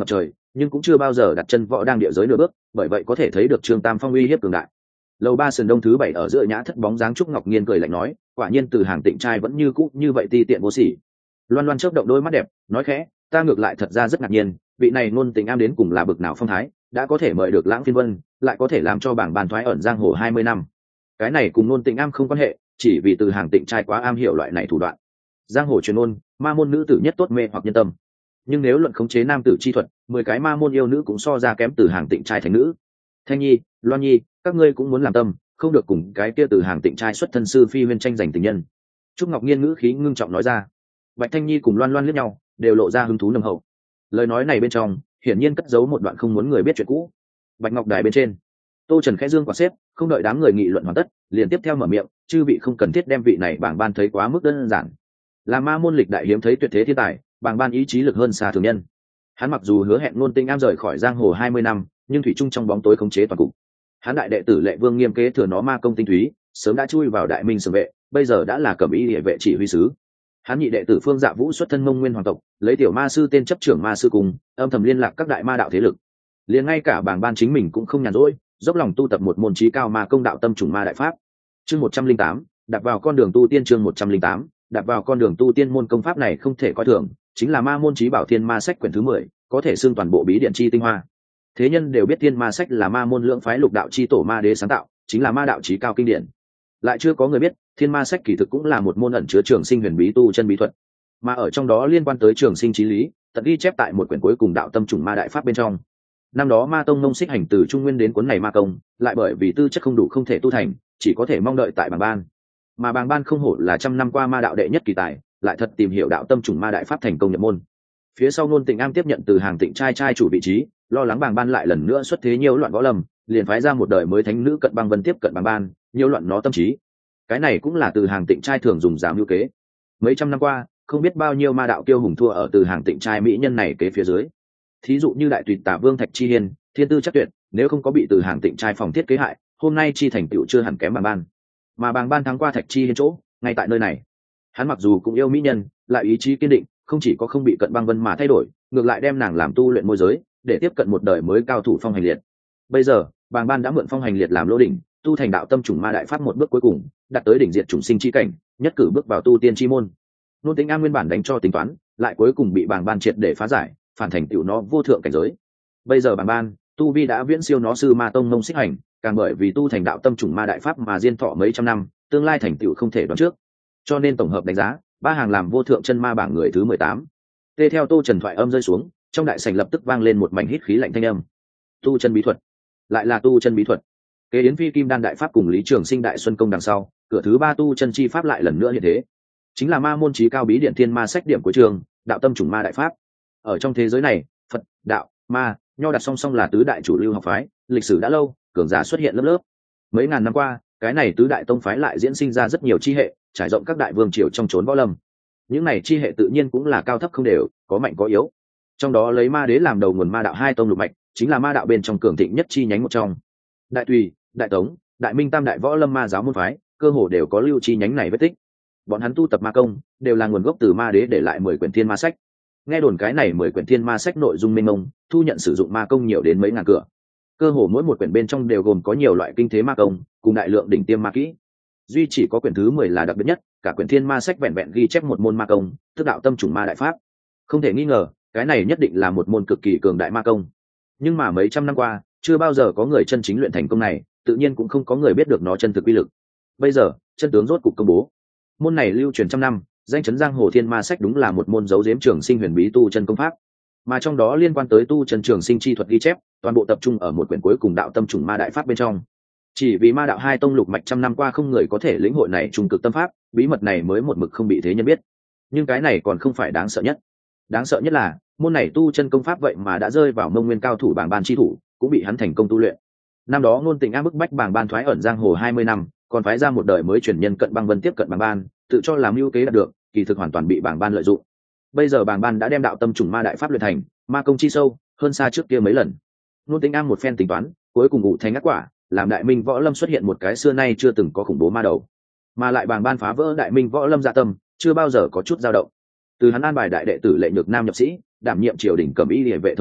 nhưng cũng chưa bao giờ đặt chân võ đang địa giới nửa bước, bởi vậy có thể thấy được Trương Tam Phong uy hiếp cường đại. Lầu ba sườn đông thứ bảy ở giữa nhã thất bóng dáng Trúc Ngọc Nhiên cười lạnh nói, quả nhiên Từ Hàng Tịnh trai vẫn như cũ như vậy ti tiện vô sỉ. Loan Loan chớp động đôi mắt đẹp, nói khẽ, ta ngược lại thật ra rất ngạc nhiên, vị này Nôn Tình Am đến cùng là bực nào phong thái, đã có thể mời được Lãng Phiên Vân, lại có thể làm cho bảng bàn thoái ẩn giang hồ hai mươi năm. Cái này cùng Nôn Tình Am không quan hệ, chỉ vì Từ Hàng Tịnh trai quá am hiểu loại này thủ đoạn. Giang hồ truyền ôn, ma môn nữ tử nhất tốt mê hoặc nhân tâm. Nhưng nếu luận khống chế nam tử chi thuật, mười cái ma môn yêu nữ cũng so ra kém Từ Hàng Tịnh trai thành nữ. Thanh Nhi, Loan Nhi, các ngươi cũng muốn làm tâm, không được cùng cái kia Từ Hàng Tịnh trai xuất thân sư phi huyên tranh giành tình nhân. Trúc Ngọc Nhiên ngữ khí ngưng trọng nói ra. Bạch Thanh Nhi cùng Loan Loan liếc nhau, đều lộ ra hứng thú nồng hậu. Lời nói này bên trong hiển nhiên cất giấu một đoạn không muốn người biết chuyện cũ. Bạch Ngọc Đài bên trên, Tô Trần khẽ dương quả xếp, không đợi đám người nghị luận hoàn tất, liền tiếp theo mở miệng, chư vị không cần thiết đem vị này bảng ban thấy quá mức đơn giản. Là ma môn lịch đại hiếm thấy tuyệt thế thiên tài, bảng ban ý chí lực hơn xa thường nhân. Hắn mặc dù hứa hẹn Nôn Tình Am rời khỏi giang hồ hai mươi năm, nhưng thủy chung trong bóng tối khống chế toàn cục. Hắn đại đệ tử Lệ Vương Nghiêm kế thừa nó ma công tinh túy, sớm đã chui vào đại minh sừng vệ, bây giờ đã là cẩm y địa vệ chỉ huy sứ. Hắn nhị đệ tử Phương Dạ Vũ xuất thân Mông Nguyên hoàng tộc, lấy tiểu ma sư tên chấp trưởng ma sư cùng, âm thầm liên lạc các đại ma đạo thế lực. Liền ngay cả bảng ban chính mình cũng không nhàn rỗi, dốc lòng tu tập một môn chí cao ma công đạo tâm trùng ma đại pháp. Chương một trăm linh tám, đặt vào con đường tu tiên chương một trăm linh tám, đặt vào con đường tu tiên môn công pháp này không thể coi thường, chính là ma môn chí bảo Thiên Ma sách quyển thứ mười, có thể xưng toàn bộ bí điện chi tinh hoa. Thế nhân đều biết Thiên Ma sách là ma môn lưỡng phái lục đạo chi tổ ma đế sáng tạo, chính là ma đạo chí cao kinh điển. Lại chưa có người biết, Thiên Ma sách kỳ thực cũng là một môn ẩn chứa trường sinh huyền bí tu chân bí thuật, mà ở trong đó liên quan tới trường sinh chí lý, tận ghi chép tại một quyển cuối cùng đạo tâm trùng ma đại pháp bên trong. Năm đó Ma Tông Mông Xích Hành từ Trung Nguyên đến cuốn này ma công, lại bởi vì tư chất không đủ không thể tu thành, chỉ có thể mong đợi tại Bàng Ban. Mà Bàng Ban không hổ là trăm năm qua ma đạo đệ nhất kỳ tài, lại thật tìm hiểu đạo tâm trùng ma đại pháp thành công nhập môn. Phía sau Nôn Tình Am tiếp nhận Từ Hàng Tịnh trai trai chủ vị trí, lo lắng Bàng Ban lại lần nữa xuất thế nhiều loạn võ lâm, liền phái ra một đời mới thánh nữ Cận Băng Vân tiếp cận Bàng Ban, nhiều loạn nó tâm trí. Cái này cũng là Từ Hàng Tịnh trai thường dùng giảm hữu kế. Mấy trăm năm qua, không biết bao nhiêu ma đạo kiêu hùng thua ở Từ Hàng Tịnh trai mỹ nhân này kế phía dưới. Thí dụ như đại tùy tả vương Thạch Chi Hiên, thiên tư chắc tuyệt, nếu không có bị Từ Hàng Tịnh trai phòng thiết kế hại, hôm nay chi thành tựu chưa hẳn kém Bàng Ban. Mà Bàng Ban thắng qua Thạch Chi Hiên chỗ, ngay tại nơi này. Hắn mặc dù cũng yêu mỹ nhân, lại ý chí kiên định, không chỉ có không bị Cận Băng Vân mà thay đổi, ngược lại đem nàng làm tu luyện môi giới, để tiếp cận một đời mới cao thủ Phong Hành Liệt. Bây giờ, Bàng Ban đã mượn Phong Hành Liệt làm lô đỉnh, tu thành đạo tâm trùng ma đại pháp một bước cuối cùng, đạt tới đỉnh diệt trùng sinh chi cảnh, nhất cử bước vào tu tiên chi môn. Nôn Tình Am nguyên bản đánh cho tính toán, lại cuối cùng bị Bàng Ban triệt để phá giải, phản thành tựu nó vô thượng cảnh giới. Bây giờ Bàng Ban, tu vi đã viễn siêu nó sư Ma Tông Mông Xích Hành, càng bởi vì tu thành đạo tâm trùng ma đại pháp mà diên thọ mấy trăm năm, tương lai thành tựu không thể đoán trước. Cho nên tổng hợp đánh giá, ba hàng làm vô thượng chân ma bảng người thứ mười tám. Tê theo Tô Trần thoại âm rơi xuống, trong đại sảnh lập tức vang lên một mảnh hít khí lạnh thanh âm. Tu chân bí thuật, lại là tu chân bí thuật. Kế Yến Phi Kim Đan đại pháp cùng Lý Trường Sinh đại xuân công đằng sau, cửa thứ ba tu chân chi pháp lại lần nữa như thế. Chính là ma môn chí cao bí điện Thiên Ma sách điểm của trường, đạo tâm trùng ma đại pháp. Ở trong thế giới này, Phật, đạo, ma, nho đặt song song là tứ đại chủ lưu học phái, lịch sử đã lâu, cường giả xuất hiện lớp lớp. Mấy ngàn năm qua, cái này tứ đại tông phái lại diễn sinh ra rất nhiều chi hệ, trải rộng các đại vương triều trong chốn võ lâm. Những này chi hệ tự nhiên cũng là cao thấp không đều, có mạnh có yếu. Trong đó lấy ma đế làm đầu nguồn ma đạo hai tông lục mạch, chính là ma đạo bên trong cường thịnh nhất chi nhánh một trong. Đại Tùy, Đại Tống, Đại Minh tam đại võ lâm ma giáo môn phái, cơ hồ đều có lưu chi nhánh này vết tích. Bọn hắn tu tập ma công, đều là nguồn gốc từ ma đế để lại mười quyển Thiên Ma sách. Nghe đồn cái này mười quyển Thiên Ma sách nội dung mênh mông, thu nhận sử dụng ma công nhiều đến mấy ngàn cửa. Cơ hồ mỗi một quyển bên trong đều gồm có nhiều loại kinh thế ma công, cùng đại lượng đỉnh tiêm ma kỹ. Duy chỉ có quyển thứ mười là đặc biệt nhất, cả quyển Thiên Ma sách vẹn vẹn ghi chép một môn ma công, tức đạo tâm trùng ma đại pháp. Không thể nghi ngờ, cái này nhất định là một môn cực kỳ cường đại ma công. Nhưng mà mấy trăm năm qua, chưa bao giờ có người chân chính luyện thành công này, tự nhiên cũng không có người biết được nó chân thực uy lực. Bây giờ, chân tướng rốt cục công bố. Môn này lưu truyền trăm năm, danh chấn giang hồ Thiên Ma sách đúng là một môn giấu giếm trường sinh huyền bí tu chân công pháp. Mà trong đó liên quan tới tu chân trường sinh chi thuật ghi chép, toàn bộ tập trung ở một quyển cuối cùng đạo tâm trùng ma đại pháp bên trong. Chỉ vì ma đạo hai tông lục mạch trăm năm qua không người có thể lĩnh hội này trung cực tâm pháp, bí mật này mới một mực không bị thế nhân biết. Nhưng cái này còn không phải đáng sợ nhất. Đáng sợ nhất là, môn này tu chân công pháp vậy mà đã rơi vào Mông Nguyên cao thủ Bàng Ban chi thủ, cũng bị hắn thành công tu luyện. Năm đó Nôn Tình Am bức bách Bàng Ban thoái ẩn giang hồ hai mươi năm, còn phái ra một đời mới truyền nhân Cận Băng Vân tiếp cận Bàng Ban, tự cho làm mưu kế đạt được, kỳ thực hoàn toàn bị Bàng Ban lợi dụng. Bây giờ Bàng Ban đã đem đạo tâm trùng ma đại pháp luyện thành, ma công chi sâu, hơn xa trước kia mấy lần. Nôn Tình Am một phen tính toán, cuối cùng ngụ thành ngắt quả, làm Đại Minh võ lâm xuất hiện một cái xưa nay chưa từng có khủng bố ma đầu. Mà lại Bàng Ban phá vỡ Đại Minh võ lâm dạ tâm, chưa bao giờ có chút dao động. Từ hắn an bài đại đệ tử Lệ Nhược Nam nhập sĩ, đảm nhiệm triều đình cẩm y liề vệ thống lĩnh,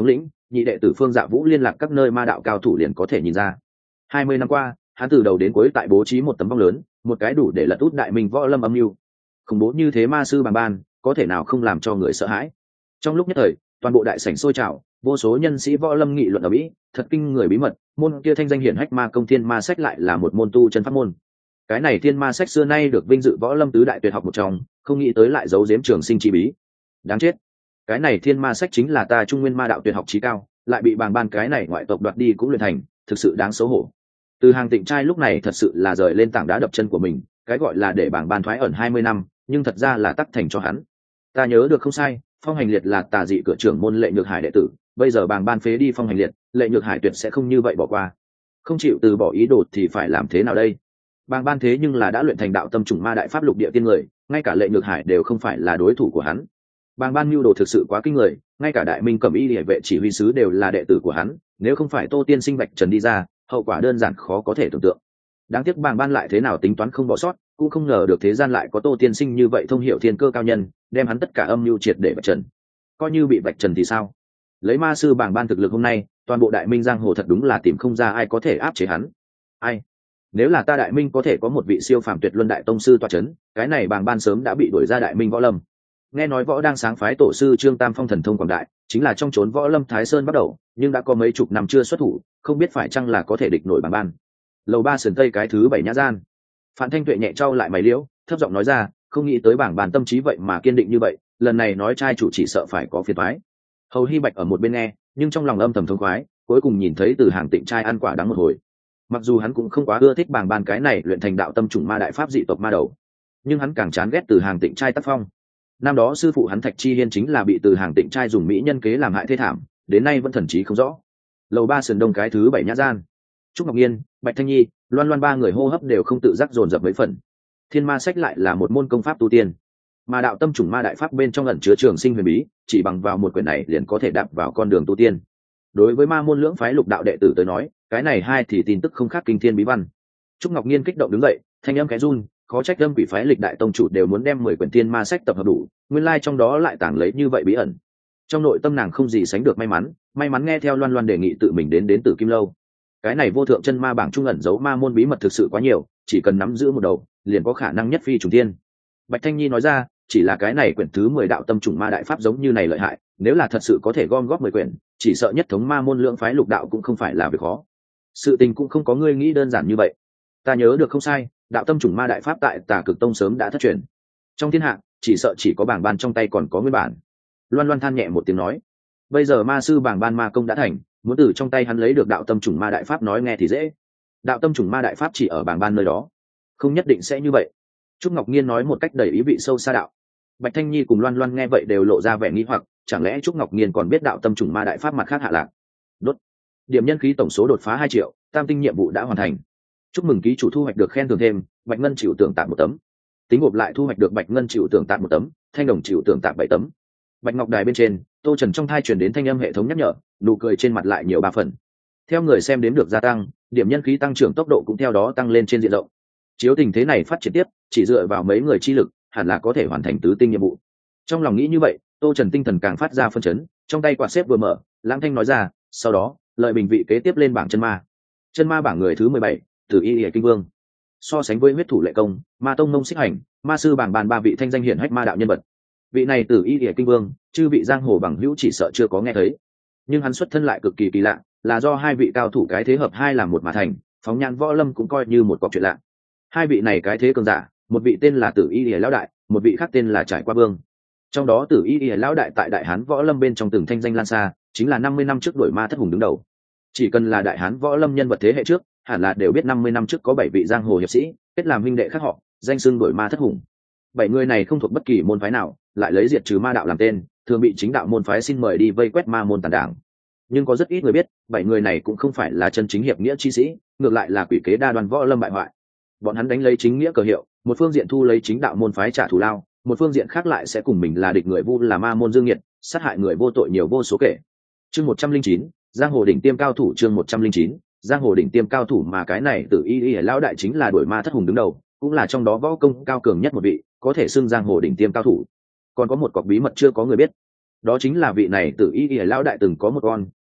nhị đệ tử Phương Dạ Vũ liên lạc các nơi ma đạo cao thủ liền có thể nhìn ra. Hai mươi năm qua, hắn từ đầu đến cuối tại bố trí một tấm vong lớn, một cái đủ để lật út đại minh võ lâm âm mưu. Khủng bố như thế ma sư Bàng Ban, có thể nào không làm cho người sợ hãi. Trong lúc nhất thời, toàn bộ đại sảnh sôi trào, vô số nhân sĩ võ lâm nghị luận ở mỹ, thật kinh người bí mật, môn kia thanh danh hiển hách ma công thiên ma sách lại là một môn tu chân pháp môn. Cái này thiên ma sách xưa nay được vinh dự võ lâm tứ đại tuyệt học một trong, không nghĩ tới lại giấu giếm trường sinh chi bí. Đáng chết. Cái này thiên ma sách chính là ta trung nguyên ma đạo tuyệt học chí cao, lại bị Bàng Ban cái này ngoại tộc đoạt đi cũng luyện thành, thực sự đáng xấu hổ. Từ Hàng Tịnh trai lúc này thật sự là rời lên tảng đá đập chân của mình, cái gọi là để Bàng Ban thoái ẩn hai mươi năm, nhưng thật ra là tắc thành cho hắn. Ta nhớ được không sai, Phong Hành Liệt là tà dị cửa trưởng môn Lệ Nhược Hải đệ tử, bây giờ Bàng Ban phế đi Phong Hành Liệt, Lệ Nhược Hải tuyệt sẽ không như vậy bỏ qua. Không chịu từ bỏ ý đồ thì phải làm thế nào đây? Bàng Ban thế nhưng là đã luyện thành đạo tâm trùng ma đại pháp lục địa tiên người, ngay cả Lệ Nhược Hải đều không phải là đối thủ của hắn. Bàng Ban mưu đồ thực sự quá kinh người, ngay cả Đại Minh Cẩm Y Liễu vệ chỉ huy sứ đều là đệ tử của hắn, nếu không phải Tô Tiên Sinh Bạch Trần đi ra, hậu quả đơn giản khó có thể tưởng tượng. Đáng tiếc Bàng Ban lại thế nào tính toán không bỏ sót, cũng không ngờ được thế gian lại có Tô Tiên Sinh như vậy thông hiểu thiên cơ cao nhân, đem hắn tất cả âm mưu triệt để Bạch Trần. Coi như bị Bạch Trần thì sao? Lấy ma sư Bàng Ban thực lực hôm nay, toàn bộ Đại Minh giang hồ thật đúng là tìm không ra ai có thể áp chế hắn. Ai? Nếu là ta Đại Minh có thể có một vị siêu phàm tuyệt luân đại tông sư tọa chấn, cái này Bàng Ban sớm đã bị đuổi ra Đại Minh võ lâm. Nghe nói võ đang sáng phái tổ sư Trương Tam Phong thần thông quảng đại, chính là trong chốn võ lâm Thái Sơn bắt đầu, nhưng đã có mấy chục năm chưa xuất thủ, không biết phải chăng là có thể địch nổi Bàng Ban. Lầu ba sườn tây cái thứ bảy nhã gian, Phản Thanh Tuệ nhẹ trao lại mày liễu, thấp giọng nói ra, không nghĩ tới Bàng Ban tâm trí vậy mà kiên định như vậy, lần này nói trai chủ chỉ sợ phải có phiền toái. Hầu Hy Bạch ở một bên nghe, nhưng trong lòng âm thầm thông khoái, cuối cùng nhìn thấy Từ Hàng Tịnh trai ăn quả đắng một hồi. Mặc dù hắn cũng không quá ưa thích Bàng Ban cái này luyện thành đạo tâm trùng ma đại pháp dị tộc ma đầu, nhưng hắn càng chán ghét Từ Hàng Tịnh trai tác phong. Năm đó sư phụ hắn Thạch Chi Hiên chính là bị Từ Hàng Tịnh trai dùng mỹ nhân kế làm hại thê thảm, đến nay vẫn thần trí không rõ. Lầu ba sườn đông cái thứ bảy nhã gian, Trúc Ngọc Nhiên, Bạch Thanh Nhi, Loan Loan ba người hô hấp đều không tự giác dồn dập mấy phần. Thiên ma sách lại là một môn công pháp tu tiên, mà đạo tâm trùng ma đại pháp bên trong ẩn chứa trường sinh huyền bí, chỉ bằng vào một quyển này liền có thể đạp vào con đường tu tiên. Đối với ma môn lưỡng phái lục đạo đệ tử tới nói, cái này hai thì tin tức không khác kinh thiên bí văn. Trúc Ngọc Nhiên kích động đứng dậy, thanh âm khẽ run, khó trách âm quỷ phái lịch đại tông chủ đều muốn đem mười quyển thiên ma sách tập hợp đủ, nguyên lai trong đó lại tàng lấy như vậy bí ẩn. Trong nội tâm nàng không gì sánh được may mắn, may mắn nghe theo Loan Loan đề nghị tự mình đến đến Tử Kim lâu. Cái này vô thượng chân ma bảng trung ẩn giấu ma môn bí mật thực sự quá nhiều, chỉ cần nắm giữ một đầu, liền có khả năng nhất phi trùng thiên. Bạch Thanh Nhi nói ra, chỉ là cái này quyển thứ mười đạo tâm trùng ma đại pháp giống như này lợi hại, nếu là thật sự có thể gom góp mười quyển, chỉ sợ nhất thống ma môn lượng phái lục đạo cũng không phải là việc khó. Sự tình cũng không có ngươi nghĩ đơn giản như vậy. Ta nhớ được không sai, đạo tâm trùng ma đại pháp tại Tà Cực Tông sớm đã thất truyền. Trong thiên hạ, chỉ sợ chỉ có Bàng Ban trong tay còn có nguyên bản. Loan Loan than nhẹ một tiếng nói, bây giờ ma sư Bàng Ban ma công đã thành, muốn từ trong tay hắn lấy được đạo tâm trùng ma đại pháp nói nghe thì dễ. Đạo tâm trùng ma đại pháp chỉ ở Bàng Ban nơi đó, không nhất định sẽ như vậy. Trúc Ngọc Nhiên nói một cách đầy ý vị sâu xa đạo. Bạch Thanh Nhi cùng Loan Loan nghe vậy đều lộ ra vẻ nghi hoặc, chẳng lẽ Trúc Ngọc Nhiên còn biết đạo tâm trùng ma đại pháp mặt khác hạ lạc. Đốt. Điểm nhân khí tổng số đột phá hai triệu, tam tinh nhiệm vụ đã hoàn thành. Chúc mừng ký chủ thu hoạch được khen thưởng thêm, Bạch Ngân chịu tưởng tạm một tấm. Tính gộp lại thu hoạch được Bạch Ngân chịu tưởng tạm một tấm, Thanh Đồng chịu tưởng tạm bảy tấm. Bạch Ngọc Đài bên trên, Tô Trần trong thai truyền đến thanh âm hệ thống nhắc nhở, nụ cười trên mặt lại nhiều ba phần. Theo người xem đếm được gia tăng, điểm nhân khí tăng trưởng tốc độ cũng theo đó tăng lên trên diện rộng. Chiếu tình thế này phát triển tiếp, chỉ dựa vào mấy người chi lực, hẳn là có thể hoàn thành tứ tinh nhiệm vụ. Trong lòng nghĩ như vậy, Tô Trần tinh thần càng phát ra phân chấn, trong tay quạt xếp vừa mở, Lãng Thanh nói ra, sau đó, lợi bình vị kế tiếp lên bảng chân ma. Chân ma bảng người thứ mười bảy, Tử Y Liễu Kinh Vương. So sánh với huyết thủ Lệ Công, Ma Tông Mông Xích Hành, ma sư bảng bàn ba vị thanh danh hiển hách ma đạo nhân vật. Vị này Tử Y Liễu Kinh Vương, chư vị giang hồ bằng hữu chỉ sợ chưa có nghe thấy. Nhưng hắn xuất thân lại cực kỳ kỳ lạ, là do hai vị cao thủ cái thế hợp hai làm một mà thành, phóng nhãn võ lâm cũng coi như một cọc chuyện lạ. Hai vị này cái thế cường giả, một vị tên là Tử Y Liễu lão đại, một vị khác tên là Trải Qua Vương. Trong đó Tử Y Liễu lão đại tại Đại Hán võ lâm bên trong từng thanh danh lan xa, chính là năm mươi năm trước đổi ma thất hùng đứng đầu. Chỉ cần là Đại Hán võ lâm nhân vật thế hệ trước, hẳn là đều biết năm mươi năm trước có bảy vị giang hồ hiệp sĩ kết làm huynh đệ khác họ, danh xưng đổi ma thất hùng. Bảy người này không thuộc bất kỳ môn phái nào, lại lấy diệt trừ ma đạo làm tên, thường bị chính đạo môn phái xin mời đi vây quét ma môn tàn đảng. Nhưng có rất ít người biết, bảy người này cũng không phải là chân chính hiệp nghĩa chi sĩ, ngược lại là quỷ kế đa đoan võ lâm bại hoại. Bọn hắn đánh lấy chính nghĩa cờ hiệu, một phương diện thu lấy chính đạo môn phái trả thù lao, một phương diện khác lại sẽ cùng mình là địch người vu là ma môn dương nghiệt, sát hại người vô tội nhiều vô số kể. Chương một trăm linh chín, giang hồ đỉnh tiêm cao thủ. Chương một trăm linh chín, giang hồ đỉnh tiêm cao thủ. Mà cái này Tử Y Y lão đại chính là đuổi ma thất hùng đứng đầu, cũng là trong đó võ công cao cường nhất một vị, có thể xưng giang hồ đỉnh tiêm cao thủ. Còn có một cọc bí mật chưa có người biết, đó chính là vị này Tử Y Y lão đại từng có một con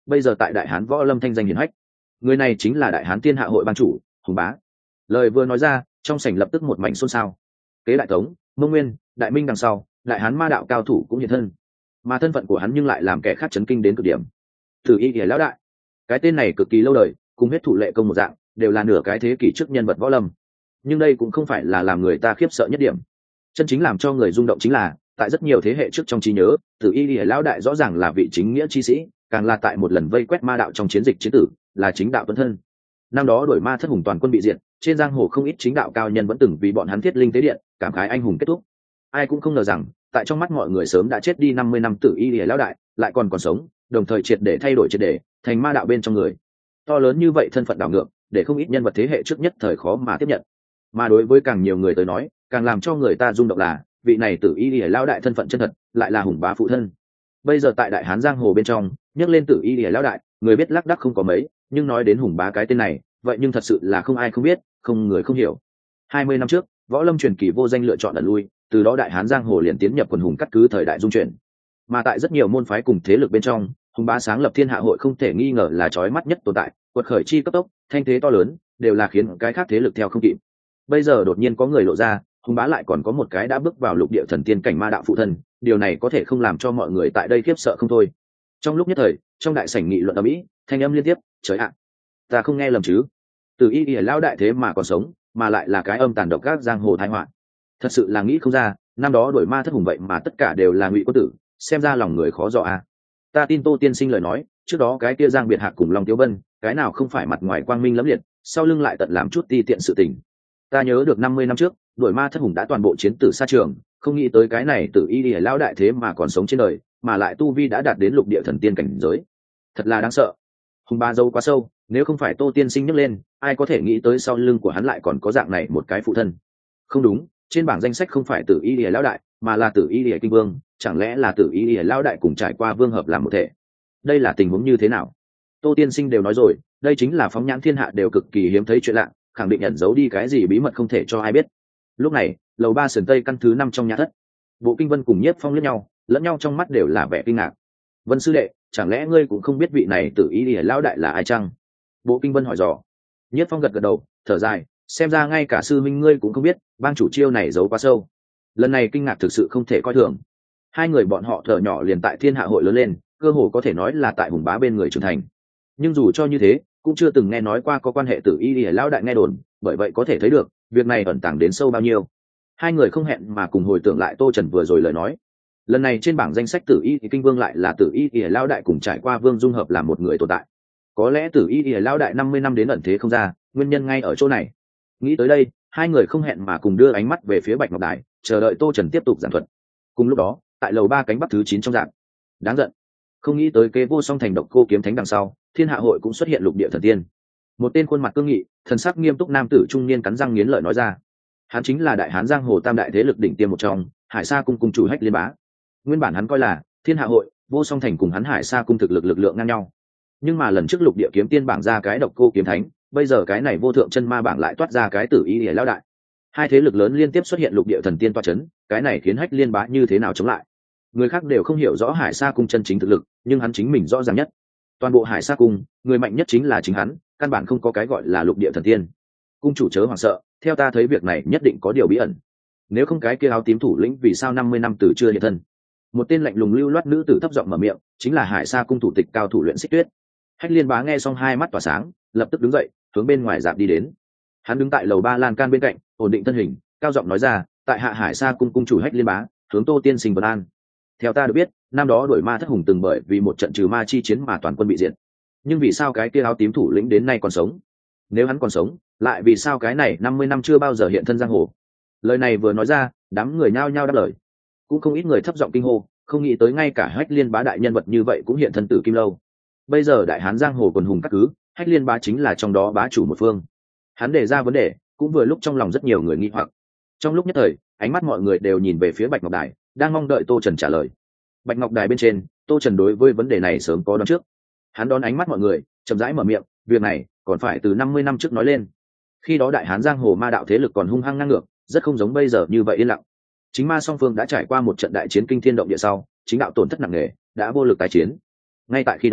bây giờ tại đại hán võ lâm thanh danh hiển hách. Người này chính là đại hán thiên hạ hội ban chủ Hùng Bá. Lời vừa nói ra, trong sảnh lập tức một mảnh xôn xao. Kế đại tống, Mông Nguyên, Đại Minh đằng sau, đại hán ma đạo cao thủ cũng hiện thân, mà thân phận của hắn nhưng lại làm kẻ khác chấn kinh đến cực điểm. Tử Y Lìa lão đại, cái tên này cực kỳ lâu đời, cùng huyết thủ lệ công một dạng, đều là nửa cái thế kỷ trước nhân vật võ lâm. Nhưng đây cũng không phải là làm người ta khiếp sợ nhất điểm. Chân chính làm cho người rung động chính là, tại rất nhiều thế hệ trước trong trí nhớ, Tử Y Lìa lão đại rõ ràng là vị chính nghĩa chi sĩ, càng là tại một lần vây quét ma đạo trong chiến dịch chiến tử, là chính đạo tuấn thân. Năm đó đuổi ma thất hùng toàn quân bị diệt, trên giang hồ không ít chính đạo cao nhân vẫn từng vì bọn hắn thiết linh tế điện, cảm khái anh hùng kết thúc. Ai cũng không ngờ rằng, tại trong mắt mọi người sớm đã chết đi năm mươi năm Tử Y Lìa lão đại, lại còn còn sống, đồng thời triệt để thay đổi triệt để, thành ma đạo bên trong người. To lớn như vậy thân phận đảo ngược, để không ít nhân vật thế hệ trước nhất thời khó mà tiếp nhận. Mà đối với càng nhiều người tới nói, càng làm cho người ta rung động là, vị này Tử Y Lìa lão đại thân phận chân thật, lại là Hùng Bá phụ thân. Bây giờ tại đại hán giang hồ bên trong, nhắc lên Tử Y Lìa lão đại, người biết lác đác không có mấy, nhưng nói đến Hùng Bá cái tên này, vậy nhưng thật sự là không ai không biết, không người không hiểu. Hai mươi năm trước, võ lâm truyền kỳ vô danh lựa chọn ẩn lui, từ đó đại hán giang hồ liền tiến nhập quần hùng cắt cứ thời đại dung chuyển. Mà tại rất nhiều môn phái cùng thế lực bên trong, Hùng Bá sáng lập thiên hạ hội không thể nghi ngờ là chói mắt nhất tồn tại, quật khởi chi cấp tốc, thanh thế to lớn, đều là khiến cái khác thế lực theo không kịp. Bây giờ đột nhiên có người lộ ra, Hùng Bá lại còn có một cái đã bước vào lục địa thần tiên cảnh ma đạo phụ thân, điều này có thể không làm cho mọi người tại đây khiếp sợ không thôi. Trong lúc nhất thời, trong đại sảnh nghị luận ầm ĩ, thanh âm liên tiếp, trời ạ, ta không nghe lầm chứ? Từ Y Y lão đại thế mà còn sống, mà lại là cái âm tàn độc các giang hồ tai họa. Thật sự là nghĩ không ra, năm đó đuổi ma thất hùng vậy mà tất cả đều là ngụy quân tử, xem ra lòng người khó dò a. À. Ta tin Tô tiên sinh lời nói, trước đó cái kia Giang Biệt Hạc cùng Long Tiếu Vân, cái nào không phải mặt ngoài quang minh lẫm liệt, sau lưng lại tận làm chút ti tiện sự tình. Ta nhớ được năm mươi năm trước, đuổi ma thất hùng đã toàn bộ chiến tử xa trường, không nghĩ tới cái này Tử Y Y lão đại thế mà còn sống trên đời, mà lại tu vi đã đạt đến lục địa thần tiên cảnh giới. Thật là đáng sợ. Hùng Bá dâu quá sâu, nếu không phải Tô tiên sinh nhấc lên, ai có thể nghĩ tới sau lưng của hắn lại còn có dạng này một cái phụ thân. Không đúng, trên bảng danh sách không phải Tử Y Lìa lão đại, mà là Tử Y Lìa kinh vương, chẳng lẽ là Tử Y Lìa lão đại cùng trải qua vương hợp làm một thể? Đây là tình huống như thế nào? Tô tiên sinh đều nói rồi, đây chính là phóng nhãn thiên hạ đều cực kỳ hiếm thấy chuyện lạ, khẳng định ẩn giấu đi cái gì bí mật không thể cho ai biết. Lúc này, lầu ba sườn tây căn thứ năm trong nhà thất, Bộ Kinh Vân cùng Nhiếp Phong liếc nhau, lẫn nhau trong mắt đều là vẻ kinh ngạc. Vân sư đệ, chẳng lẽ ngươi cũng không biết vị này Tử Y Lìa lão đại là ai chăng? Bộ Kinh Vân hỏi dò. Nhiếp Phong gật gật đầu, thở dài, xem ra ngay cả sư minh ngươi cũng không biết, bang chủ chiêu này giấu quá sâu. Lần này kinh ngạc thực sự không thể coi thường. Hai người bọn họ thở nhỏ liền tại thiên hạ hội lớn lên, cơ hồ có thể nói là tại Hùng Bá bên người trưởng thành. Nhưng dù cho như thế, cũng chưa từng nghe nói qua có quan hệ Tử Y Lìa lão đại nghe đồn, bởi vậy có thể thấy được việc này ẩn tàng đến sâu bao nhiêu. Hai người không hẹn mà cùng hồi tưởng lại Tô Trần vừa rồi lời nói. Lần này trên bảng danh sách Tử Y thì kinh vương lại là Tử Y Lìa lão đại cùng trải qua vương dung hợp làm một người tồn tại. Có lẽ Tử Y Lìa lão đại năm mươi năm đến ẩn thế không ra, nguyên nhân ngay ở chỗ này. Nghĩ tới đây, hai người không hẹn mà cùng đưa ánh mắt về phía Bạch Ngọc Đài, chờ đợi Tô Trần tiếp tục giảng thuật. Cùng lúc đó, tại lầu ba cánh bắc thứ chín trong dạng, đáng giận, không nghĩ tới kế vô song thành độc cô kiếm thánh đằng sau, thiên hạ hội cũng xuất hiện lục địa thần tiên. Một tên khuôn mặt cương nghị, thần sắc nghiêm túc nam tử trung niên cắn răng nghiến lợi nói ra. Hắn chính là đại hán giang hồ tam đại thế lực đỉnh tiêm một trong, Hải Sa cung cung chủ Hách Liên Bá. Nguyên bản hắn coi là thiên hạ hội, vô song thành cùng hắn Hải Sa cung thực lực lực lượng ngang nhau. Nhưng mà lần trước lục địa kiếm tiên bảng ra cái độc cô kiếm thánh, bây giờ cái này vô thượng chân ma bảng lại toát ra cái Tử Y Lìa lão đại. Hai thế lực lớn liên tiếp xuất hiện lục địa thần tiên toa chấn, cái này khiến Hách Liên Bá như thế nào chống lại? Người khác đều không hiểu rõ Hải Sa cung chân chính thực lực, nhưng hắn chính mình rõ ràng nhất. Toàn bộ Hải Sa cung, người mạnh nhất chính là chính hắn, căn bản không có cái gọi là lục địa thần tiên. Cung chủ chớ hoảng sợ, theo ta thấy việc này nhất định có điều bí ẩn. Nếu không cái kia áo tím thủ lĩnh vì sao năm mươi năm từ chưa hiện thân? Một tên lạnh lùng lưu loát nữ tử thấp giọng mở miệng, chính là Hải Sa cung thủ tịch cao thủ luyện Xích Tuyết. Hách Liên Bá nghe xong hai mắt tỏa sáng, lập tức đứng dậy, hướng bên ngoài dạp đi đến. Hắn đứng tại lầu ba lan can bên cạnh, ổn định thân hình, cao giọng nói ra, tại hạ Hải Sa cung cung chủ Hách Liên Bá, hướng Tô tiên sinh vân an. Theo ta được biết, năm đó đuổi ma thất hùng từng bởi vì một trận trừ ma chi chiến mà toàn quân bị diệt. Nhưng vì sao cái kia áo tím thủ lĩnh đến nay còn sống? Nếu hắn còn sống, lại vì sao cái này năm mươi năm chưa bao giờ hiện thân giang hồ? Lời này vừa nói ra, đám người nhao nhao đáp lời. Cũng không ít người thấp giọng kinh hô, không nghĩ tới ngay cả Hách Liên Bá đại nhân vật như vậy cũng hiện thân tử kim lâu. Bây giờ đại hán giang hồ quần hùng các cứ, Hách Liên Bá chính là trong đó bá chủ một phương. Hắn đề ra vấn đề, cũng vừa lúc trong lòng rất nhiều người nghi hoặc. Trong lúc nhất thời, ánh mắt mọi người đều nhìn về phía Bạch Ngọc Đài, đang mong đợi Tô Trần trả lời. Bạch Ngọc Đài bên trên, Tô Trần đối với vấn đề này sớm có đoán trước. Hắn đón ánh mắt mọi người, chậm rãi mở miệng, việc này còn phải từ năm mươi năm trước nói lên. Khi đó đại hán giang hồ ma đạo thế lực còn hung hăng ngang ngược, rất không giống bây giờ như vậy yên lặng. Chính ma song phương đã trải qua một trận đại chiến kinh thiên động địa sau, chính đạo tổn thất nặng nề, đã vô lực tái chiến. Ngay tại khi đó,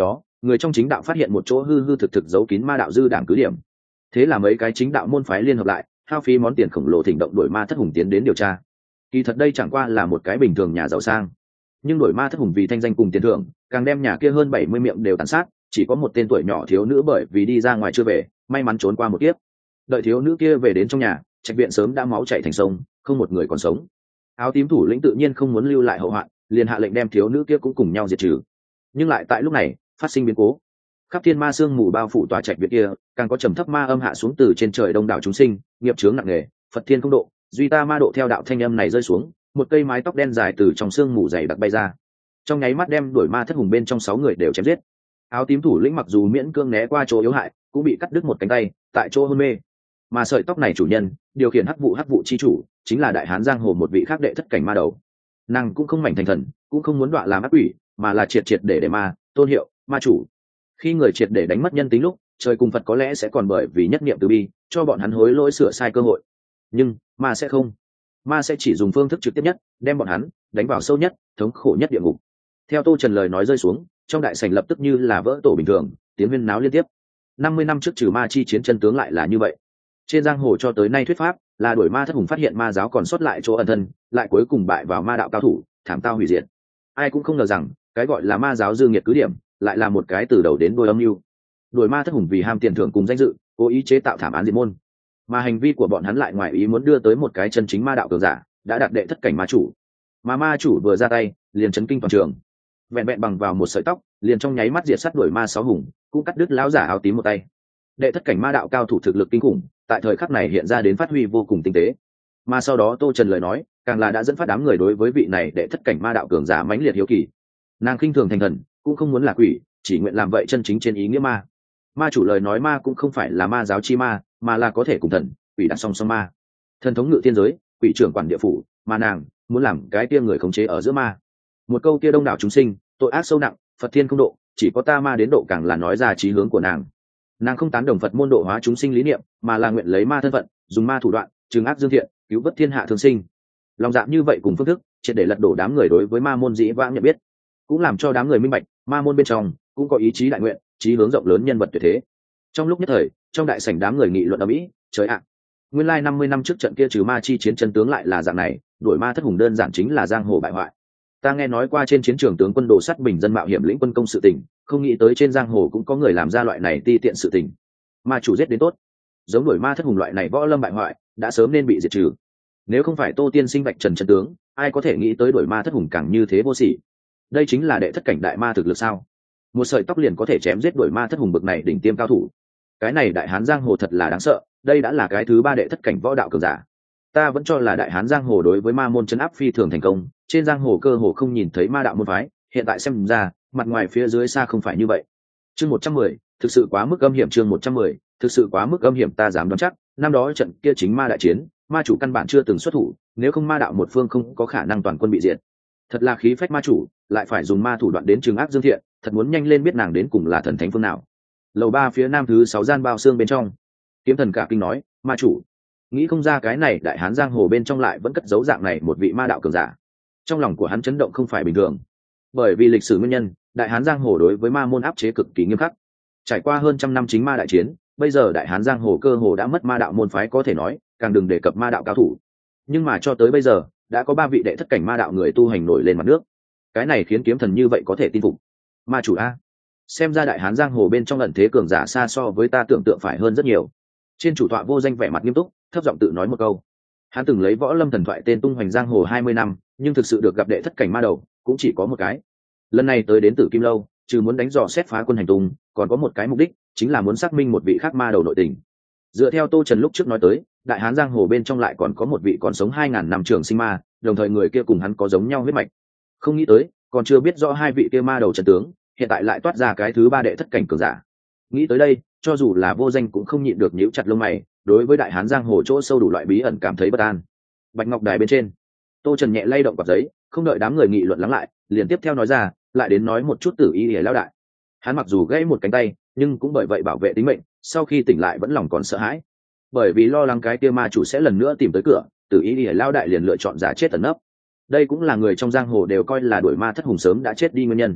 người trong chính đạo phát hiện một chỗ hư hư thực thực giấu kín ma đạo dư đảng cứ điểm. Thế là mấy cái chính đạo môn phái liên hợp lại, hao phí món tiền khổng lồ thỉnh động đổi ma thất hùng tiến đến điều tra. Kỳ thật đây chẳng qua là một cái bình thường nhà giàu sang, nhưng đổi ma thất hùng vì thanh danh cùng tiền thưởng, càng đem nhà kia hơn bảy mươi miệng đều tàn sát, chỉ có một tên tuổi nhỏ thiếu nữ bởi vì đi ra ngoài chưa về, may mắn trốn qua một kiếp. Đợi thiếu nữ kia về đến trong nhà, trạch viện sớm đã máu chảy thành sông, không một người còn sống. Áo tím thủ lĩnh tự nhiên không muốn lưu lại hậu hoạn, liền hạ lệnh đem thiếu nữ kia cũng cùng nhau diệt trừ. Nhưng lại tại lúc này phát sinh biến cố. Khắp thiên ma sương mù bao phủ tòa trạch viện kia, càng có trầm thấp ma âm hạ xuống từ trên trời đông đảo chúng sinh, nghiệp chướng nặng nề, Phật thiên không độ, duy ta ma độ theo đạo thanh âm này rơi xuống, một cây mái tóc đen dài từ trong sương mù dày đặc bay ra, trong nháy mắt đem đuổi ma thất hùng bên trong sáu người đều chém giết. Áo tím thủ lĩnh mặc dù miễn cương né qua chỗ yếu hại, cũng bị cắt đứt một cánh tay, tại chỗ hôn mê. Mà sợi tóc này chủ nhân, điều khiển hắc vụ hắc vụ chi chủ, chính là đại hán giang hồ một vị khác đệ thất cảnh ma đầu. Nàng cũng không mảnh thành thần, cũng không muốn đọa làm ác quỷ, mà là triệt triệt để để ma tôn hiệu ma chủ. Khi người triệt để đánh mất nhân tính lúc, trời cùng Phật có lẽ sẽ còn bởi vì nhất niệm từ bi cho bọn hắn hối lỗi sửa sai cơ hội, nhưng ma sẽ không. Ma sẽ chỉ dùng phương thức trực tiếp nhất, đem bọn hắn đánh vào sâu nhất, thống khổ nhất địa ngục. Theo Tô Trần lời nói rơi xuống, trong đại sảnh lập tức như là vỡ tổ bình thường, tiếng huyên náo liên tiếp. Năm mươi năm trước trừ ma chi chiến chân tướng lại là như vậy. Trên giang hồ cho tới nay thuyết pháp là đuổi ma thất hùng phát hiện ma giáo còn sót lại chỗ ẩn thân, lại cuối cùng bại vào ma đạo cao thủ, thảm tao hủy diệt. Ai cũng không ngờ rằng cái gọi là ma giáo dư nghiệt cứ điểm lại là một cái từ đầu đến đuôi âm mưu. Đuổi ma thất hùng vì ham tiền thưởng cùng danh dự, cố ý chế tạo thảm án diệt môn, mà hành vi của bọn hắn lại ngoài ý muốn đưa tới một cái chân chính ma đạo cường giả đã đạt đệ thất cảnh ma chủ. Mà ma chủ vừa ra tay liền chấn kinh toàn trường, vẹn vẹn bằng vào một sợi tóc liền trong nháy mắt diệt sát đuổi ma sáu hùng, cũng cắt đứt lão giả áo tím một tay. Đệ thất cảnh ma đạo cao thủ thực lực kinh khủng, tại thời khắc này hiện ra đến phát huy vô cùng tinh tế. Mà sau đó Tô Trần lời nói càng là đã dẫn phát đám người đối với vị này đệ thất cảnh ma đạo cường giả mãnh liệt hiếu kỳ. Nàng khinh thường thành thần, cũng không muốn là quỷ, chỉ nguyện làm vậy chân chính trên ý nghĩa ma. Ma chủ lời nói ma cũng không phải là ma giáo chi ma, mà là có thể cùng thần quỷ đặt song song ma. Thần thống ngự thiên giới, quỷ trưởng quản địa phủ, mà nàng muốn làm cái kia người khống chế ở giữa ma. Một câu kia đông đảo chúng sinh tội ác sâu nặng, Phật thiên không độ, chỉ có ta ma đến độ, càng là nói ra chí hướng của nàng. Nàng không tán đồng Phật môn độ hóa chúng sinh lý niệm, mà là nguyện lấy ma thân phận, dùng ma thủ đoạn trừng ác dương thiện, cứu vớt thiên hạ thương sinh. Lòng dạ như vậy cùng phương thức triệt để lật đổ đám người đối với ma môn dĩ vãng nhận biết, cũng làm cho đám người minh bạch ma môn bên trong cũng có ý chí đại nguyện, chí hướng rộng lớn nhân vật tuyệt thế. Trong lúc nhất thời, trong đại sảnh đám người nghị luận ầm ĩ, trời ạ, nguyên lai năm mươi năm trước trận kia trừ ma chi chiến chân tướng lại là dạng này, đuổi ma thất hùng đơn giản chính là giang hồ bại hoại. Ta nghe nói qua trên chiến trường tướng quân đồ sắt bình dân mạo hiểm lĩnh quân công sự tình, không nghĩ tới trên giang hồ cũng có người làm ra loại này ti tiện sự tình. Ma chủ giết đến tốt, giống đuổi ma thất hùng loại này võ lâm bại hoại đã sớm nên bị diệt trừ. Nếu không phải Tô Tiên Sinh vạch trần chân tướng, ai có thể nghĩ tới đuổi ma thất hùng càng như thế vô sỉ. Đây chính là đệ thất cảnh đại ma thực lực sao? Một sợi tóc liền có thể chém giết đuổi ma thất hùng bực này đỉnh tiêm cao thủ. Cái này đại hán giang hồ thật là đáng sợ, đây đã là cái thứ ba đệ thất cảnh võ đạo cường giả. Ta vẫn cho là đại hán giang hồ đối với ma môn trấn áp phi thường thành công, trên giang hồ cơ hồ không nhìn thấy ma đạo môn phái, hiện tại xem ra mặt ngoài phía dưới xa không phải như vậy. Chương một trăm mười, thực sự quá mức âm hiểm. Chương một trăm mười, thực sự quá mức âm hiểm. Ta dám đoán chắc năm đó trận kia chính ma đại chiến, ma chủ căn bản chưa từng xuất thủ, nếu không ma đạo một phương không có khả năng toàn quân bị diệt. Thật là khí phách ma chủ, lại phải dùng ma thủ đoạn đến trừng ác dương thiện, thật muốn nhanh lên biết nàng đến cùng là thần thánh phương nào. Lầu ba phía nam thứ sáu gian bao xương bên trong, Kiếm Thần cả kinh nói, ma chủ, nghĩ không ra cái này đại hán giang hồ bên trong lại vẫn cất giấu dạng này một vị ma đạo cường giả. Trong lòng của hắn chấn động không phải bình thường, bởi vì lịch sử nguyên nhân, đại hán giang hồ đối với ma môn áp chế cực kỳ nghiêm khắc. Trải qua hơn trăm năm chính ma đại chiến, bây giờ đại hán giang hồ cơ hồ đã mất ma đạo môn phái có thể nói, càng đừng đề cập ma đạo cao thủ. Nhưng mà cho tới bây giờ, đã có ba vị đệ thất cảnh ma đạo người tu hành nổi lên mặt nước. Cái này khiến Kiếm Thần như vậy có thể tin phục. Ma chủ a, xem ra đại hán giang hồ bên trong ẩn thế cường giả xa so với ta tưởng tượng phải hơn rất nhiều. Trên chủ tọa Vô Danh vẻ mặt nghiêm túc, thấp giọng tự nói một câu. Hắn từng lấy võ lâm thần thoại tên tung hoành giang hồ hai mươi năm, nhưng thực sự được gặp đệ thất cảnh ma đầu cũng chỉ có một cái. Lần này tới đến Tử Kim lâu, trừ muốn đánh dò xét phá quân hành tung, còn có một cái mục đích, chính là muốn xác minh một vị khác ma đầu nội tình. Dựa theo Tô Trần lúc trước nói tới, đại hán giang hồ bên trong lại còn có một vị còn sống hai ngàn năm trường sinh ma, đồng thời người kia cùng hắn có giống nhau huyết mạch. Không nghĩ tới, còn chưa biết rõ hai vị kia ma đầu trận tướng, hiện tại lại toát ra cái thứ ba đệ thất cảnh cường giả. Nghĩ tới đây, cho dù là Vô Danh cũng không nhịn được nhíu chặt lông mày, đối với đại hán giang hồ chỗ sâu đủ loại bí ẩn cảm thấy bất an. Bạch ngọc đài bên trên, Tô Trần nhẹ lay động cặp giấy, không đợi đám người nghị luận lắng lại, liền tiếp theo nói ra, lại đến nói một chút Tử Y Lìa lão đại. Hắn mặc dù gãy một cánh tay, nhưng cũng bởi vậy bảo vệ tính mệnh, sau khi tỉnh lại vẫn lòng còn sợ hãi. Bởi vì lo lắng cái kia ma chủ sẽ lần nữa tìm tới cửa, Tử Y Lìa lão đại liền lựa chọn giả chết ẩn nấp. Đây cũng là người trong giang hồ đều coi là đuổi ma thất hùng sớm đã chết đi nguyên nhân.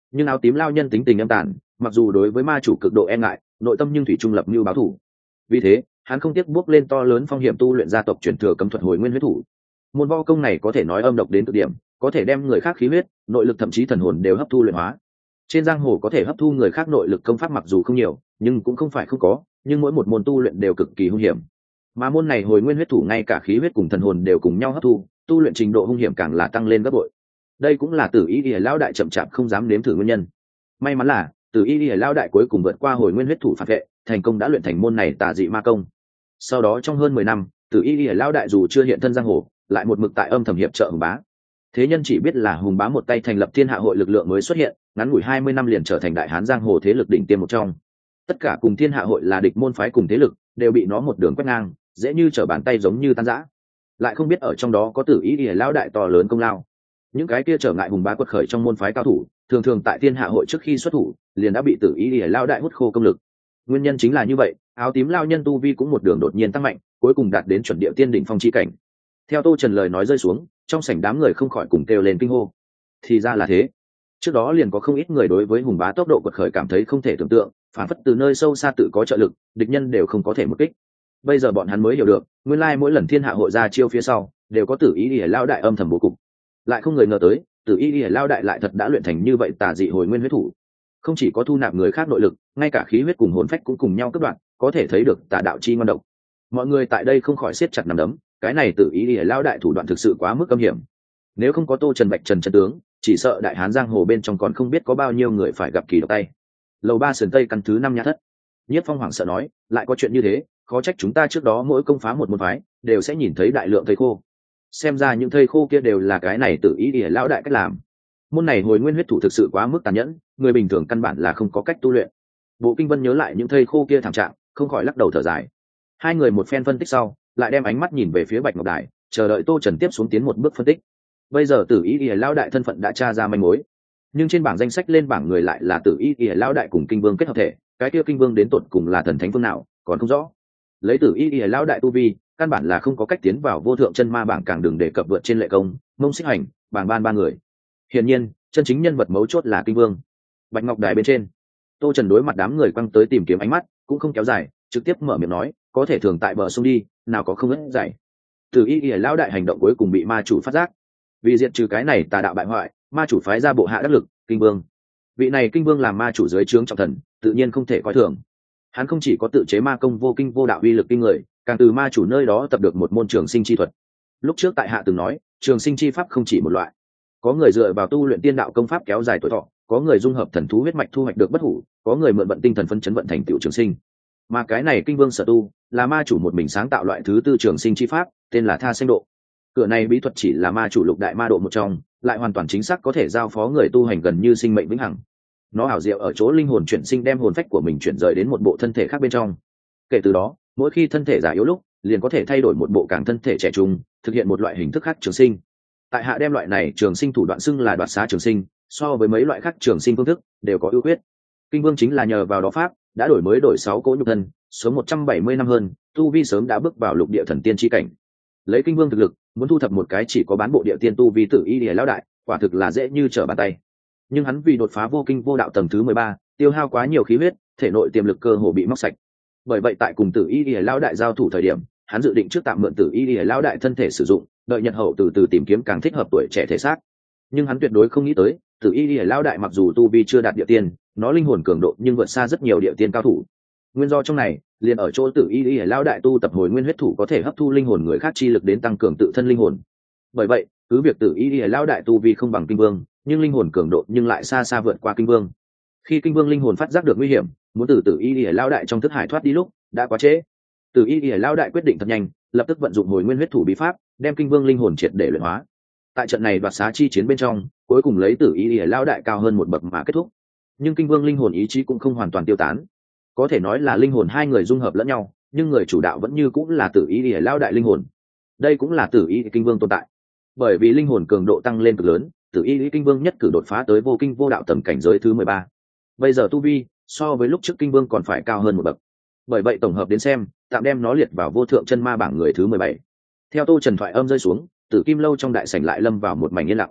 nhưng áo tím lao nhân tính tình âm tàn, mặc dù đối với ma chủ cực độ e ngại, nội tâm nhưng thủy trung lập mưu báo thù. Vì thế hắn không tiếc bước lên to lớn phong hiểm tu luyện gia tộc truyền thừa cấm thuật hồi nguyên huyết thủ. Môn võ công này có thể nói âm độc đến cực điểm, có thể đem người khác khí huyết, nội lực thậm chí thần hồn đều hấp thu luyện hóa. Trên giang hồ có thể hấp thu người khác nội lực công pháp mặc dù không nhiều, nhưng cũng không phải không có, nhưng mỗi một môn tu luyện đều cực kỳ hung hiểm. Mà môn này hồi nguyên huyết thủ ngay cả khí huyết cùng thần hồn đều cùng nhau hấp thu, tu luyện trình độ hung hiểm càng là tăng lên gấp bội. Đây cũng là Tử Y Lìa lão đại chậm chạp không dám nếm thử nguyên nhân. May mắn là Tử Y Lìa lão đại cuối cùng vượt qua hồi nguyên huyết thủ phản vệ, thành công đã luyện thành môn này tà dị ma công. Sau đó trong hơn mười năm, Tử Y Lìa lão đại dù chưa hiện thân giang hồ, lại một mực tại âm thầm hiệp trợ Hùng Bá. Thế nhân chỉ biết là Hùng Bá một tay thành lập Thiên Hạ hội lực lượng mới xuất hiện, ngắn ngủi hai mươi năm liền trở thành đại hán giang hồ thế lực đỉnh tiêm một trong. Tất cả cùng Thiên Hạ hội là địch môn phái cùng thế lực, đều bị nó một đường quét ngang, dễ như trở bàn tay giống như tan rã. Lại không biết ở trong đó có Tử Y Lìa lão đại to lớn công lao. Những cái kia trở ngại Hùng Bá quật khởi trong môn phái cao thủ, thường thường tại Thiên Hạ hội trước khi xuất thủ, liền đã bị Tử Y Lìa lão đại hút khô công lực. Nguyên nhân chính là như vậy, áo tím lao nhân tu vi cũng một đường đột nhiên tăng mạnh, cuối cùng đạt đến chuẩn địa tiên đỉnh phong chi cảnh. Theo Tô Trần lời nói rơi xuống, trong sảnh đám người không khỏi cùng kêu lên kinh hô. Thì ra là thế. Trước đó liền có không ít người đối với Hùng Bá tốc độ quật khởi cảm thấy không thể tưởng tượng, phản phất từ nơi sâu xa tự có trợ lực, địch nhân đều không có thể một kích. Bây giờ bọn hắn mới hiểu được, nguyên lai mỗi lần Thiên Hạ hội ra chiêu phía sau, đều có Tử Y Lìa lão đại âm thầm bố cục. Lại không người ngờ tới, Tử Y Lìa lão đại lại thật đã luyện thành như vậy tà dị hồi nguyên huyết thủ. Không chỉ có thu nạp người khác nội lực, ngay cả khí huyết cùng hồn phách cũng cùng nhau cắt đoạn, có thể thấy được tà đạo chi ngon độc. Mọi người tại đây không khỏi siết chặt nắm đấm, cái này Tử Y Lìa lão đại thủ đoạn thực sự quá mức âm hiểm. Nếu không có Tô Trần Bạch Trần chân tướng, chỉ sợ đại hán giang hồ bên trong còn không biết có bao nhiêu người phải gặp kỳ độc tay. Lầu ba sườn tây căn thứ năm nhà thất. Nhiếp Phong hoảng sợ nói, lại có chuyện như thế, khó trách chúng ta trước đó mỗi công phá một môn phái, đều sẽ nhìn thấy đại lượng thây khô. Xem ra những thây khô kia đều là cái này Tử Y Lìa lão đại cách làm. Môn này hồi nguyên huyết thủ thực sự quá mức tàn nhẫn, người bình thường căn bản là không có cách tu luyện. Bộ Kinh Vân nhớ lại những thây khô kia thảm trạng, không khỏi lắc đầu thở dài. Hai người một phen phân tích sau, lại đem ánh mắt nhìn về phía Bạch Ngọc Đài, chờ đợi Tô Trần tiếp xuống tiến một bước phân tích. Bây giờ Tử Y Lìa lão đại thân phận đã tra ra manh mối, nhưng trên bảng danh sách lên bảng người lại là Tử Y Lìa lão đại cùng Kinh Vương kết hợp thể, cái kia Kinh Vương đến tột cùng là thần thánh phương nào, còn không rõ. Lấy Tử Y Lìa lão đại tu vi, căn bản là không có cách tiến vào vô thượng chân ma bảng, càng đừng đề cập vượt trên Lệ Công, Mông Xích Hành, Bàng Ban ba người. Hiển nhiên, chân chính nhân vật mấu chốt là Kinh Vương. Bạch Ngọc Đài bên trên, Tô Trần đối mặt đám người quăng tới tìm kiếm ánh mắt, cũng không kéo dài, trực tiếp mở miệng nói, có thể thường tại bờ sông đi, nào có không ớt dày. Tử Y Lìa lão đại hành động cuối cùng bị ma chủ phát giác, vì diệt trừ cái này tà đạo bại hoại, ma chủ phái ra bộ hạ đắc lực, Kinh Vương. Vị này Kinh Vương làm ma chủ dưới trướng trọng thần, tự nhiên không thể coi thường. Hắn không chỉ có tự chế ma công vô kinh vô đạo uy lực kinh người, càng từ ma chủ nơi đó tập được một môn trường sinh chi thuật. Lúc trước tại hạ từng nói, trường sinh chi pháp không chỉ một loại, có người dựa vào tu luyện tiên đạo công pháp kéo dài tuổi thọ, có người dung hợp thần thú huyết mạch thu hoạch được bất hủ, có người mượn vận tinh thần phân chấn vận thành tựu trường sinh. Mà cái này Kinh Vương sở tu, là ma chủ một mình sáng tạo loại thứ tư trường sinh chi pháp, tên là Tha Sinh Độ. Cửa này bí thuật chỉ là ma chủ lục đại ma độ một trong, lại hoàn toàn chính xác có thể giao phó người tu hành gần như sinh mệnh vĩnh hằng. Nó ảo diệu ở chỗ linh hồn chuyển sinh, đem hồn phách của mình chuyển rời đến một bộ thân thể khác bên trong. Kể từ đó, mỗi khi thân thể già yếu lúc, liền có thể thay đổi một bộ càng thân thể trẻ trung, thực hiện một loại hình thức khác trường sinh. Tại hạ đem loại này trường sinh thủ đoạn xưng là đoạt xá trường sinh, so với mấy loại khác trường sinh phương thức đều có ưu khuyết. Kinh Vương chính là nhờ vào đó pháp, đã đổi mới đổi sáu cỗ nhục thân, số một trăm bảy mươi năm hơn, tu vi sớm đã bước vào lục địa thần tiên chi cảnh. Lấy Kinh Vương thực lực, muốn thu thập một cái chỉ có bán bộ địa tiên tu vi Tử Y Lìa lão đại, quả thực là dễ như trở bàn tay. Nhưng hắn vì đột phá vô kinh vô đạo tầng thứ mười ba, tiêu hao quá nhiều khí huyết, thể nội tiềm lực cơ hồ bị móc sạch. Bởi vậy tại cùng Tử Y Lìa lão đại giao thủ thời điểm, hắn dự định trước tạm mượn Tử Y Lìa lão đại thân thể sử dụng, đợi nhật hậu từ từ tìm kiếm càng thích hợp tuổi trẻ thể xác. Nhưng hắn tuyệt đối không nghĩ tới, Tử Y Lìa lão đại mặc dù tu vi chưa đạt địa tiên, nó linh hồn cường độ nhưng vượt xa rất nhiều địa tiên cao thủ. Nguyên do trong này, liền ở chỗ Tử Y Lìa lão đại tu tập hồi nguyên huyết thủ có thể hấp thu linh hồn người khác chi lực đến tăng cường tự thân linh hồn. Bởi vậy, cứ việc Tử Y Lìa lão đại tu vi không bằng Kinh Vương, nhưng linh hồn cường độ nhưng lại xa xa vượt qua Kinh Vương. Khi Kinh Vương linh hồn phát giác được nguy hiểm, muốn từ Tử Y Lìa lão đại trong thức hải thoát đi lúc, đã quá trễ. Tử Y Lìa lão đại quyết định thật nhanh, lập tức vận dụng hồi nguyên huyết thủ bí pháp, đem Kinh Vương linh hồn triệt để luyện hóa. Tại trận này đoạt xá chi chiến bên trong, cuối cùng lấy Tử Y Lìa lão đại cao hơn một bậc mà kết thúc. Nhưng Kinh Vương linh hồn ý chí cũng không hoàn toàn tiêu tán, có thể nói là linh hồn hai người dung hợp lẫn nhau, nhưng người chủ đạo vẫn như cũng là Tử Y Lìa lão đại linh hồn. Đây cũng là Tử Y Kinh Vương tồn tại. Bởi vì linh hồn cường độ tăng lên cực lớn, Tử Y Kinh Vương nhất cử đột phá tới vô kinh vô đạo tầm cảnh giới thứ mười ba. Bây giờ tu vi so với lúc trước Kinh Vương còn phải cao hơn một bậc. Bởi vậy tổng hợp đến xem, tạm đem nó liệt vào vô thượng chân ma bảng người thứ mười bảy. Theo Tô Trần thoại âm rơi xuống, Tử Kim lâu trong đại sảnh lại lâm vào một mảnh yên lặng.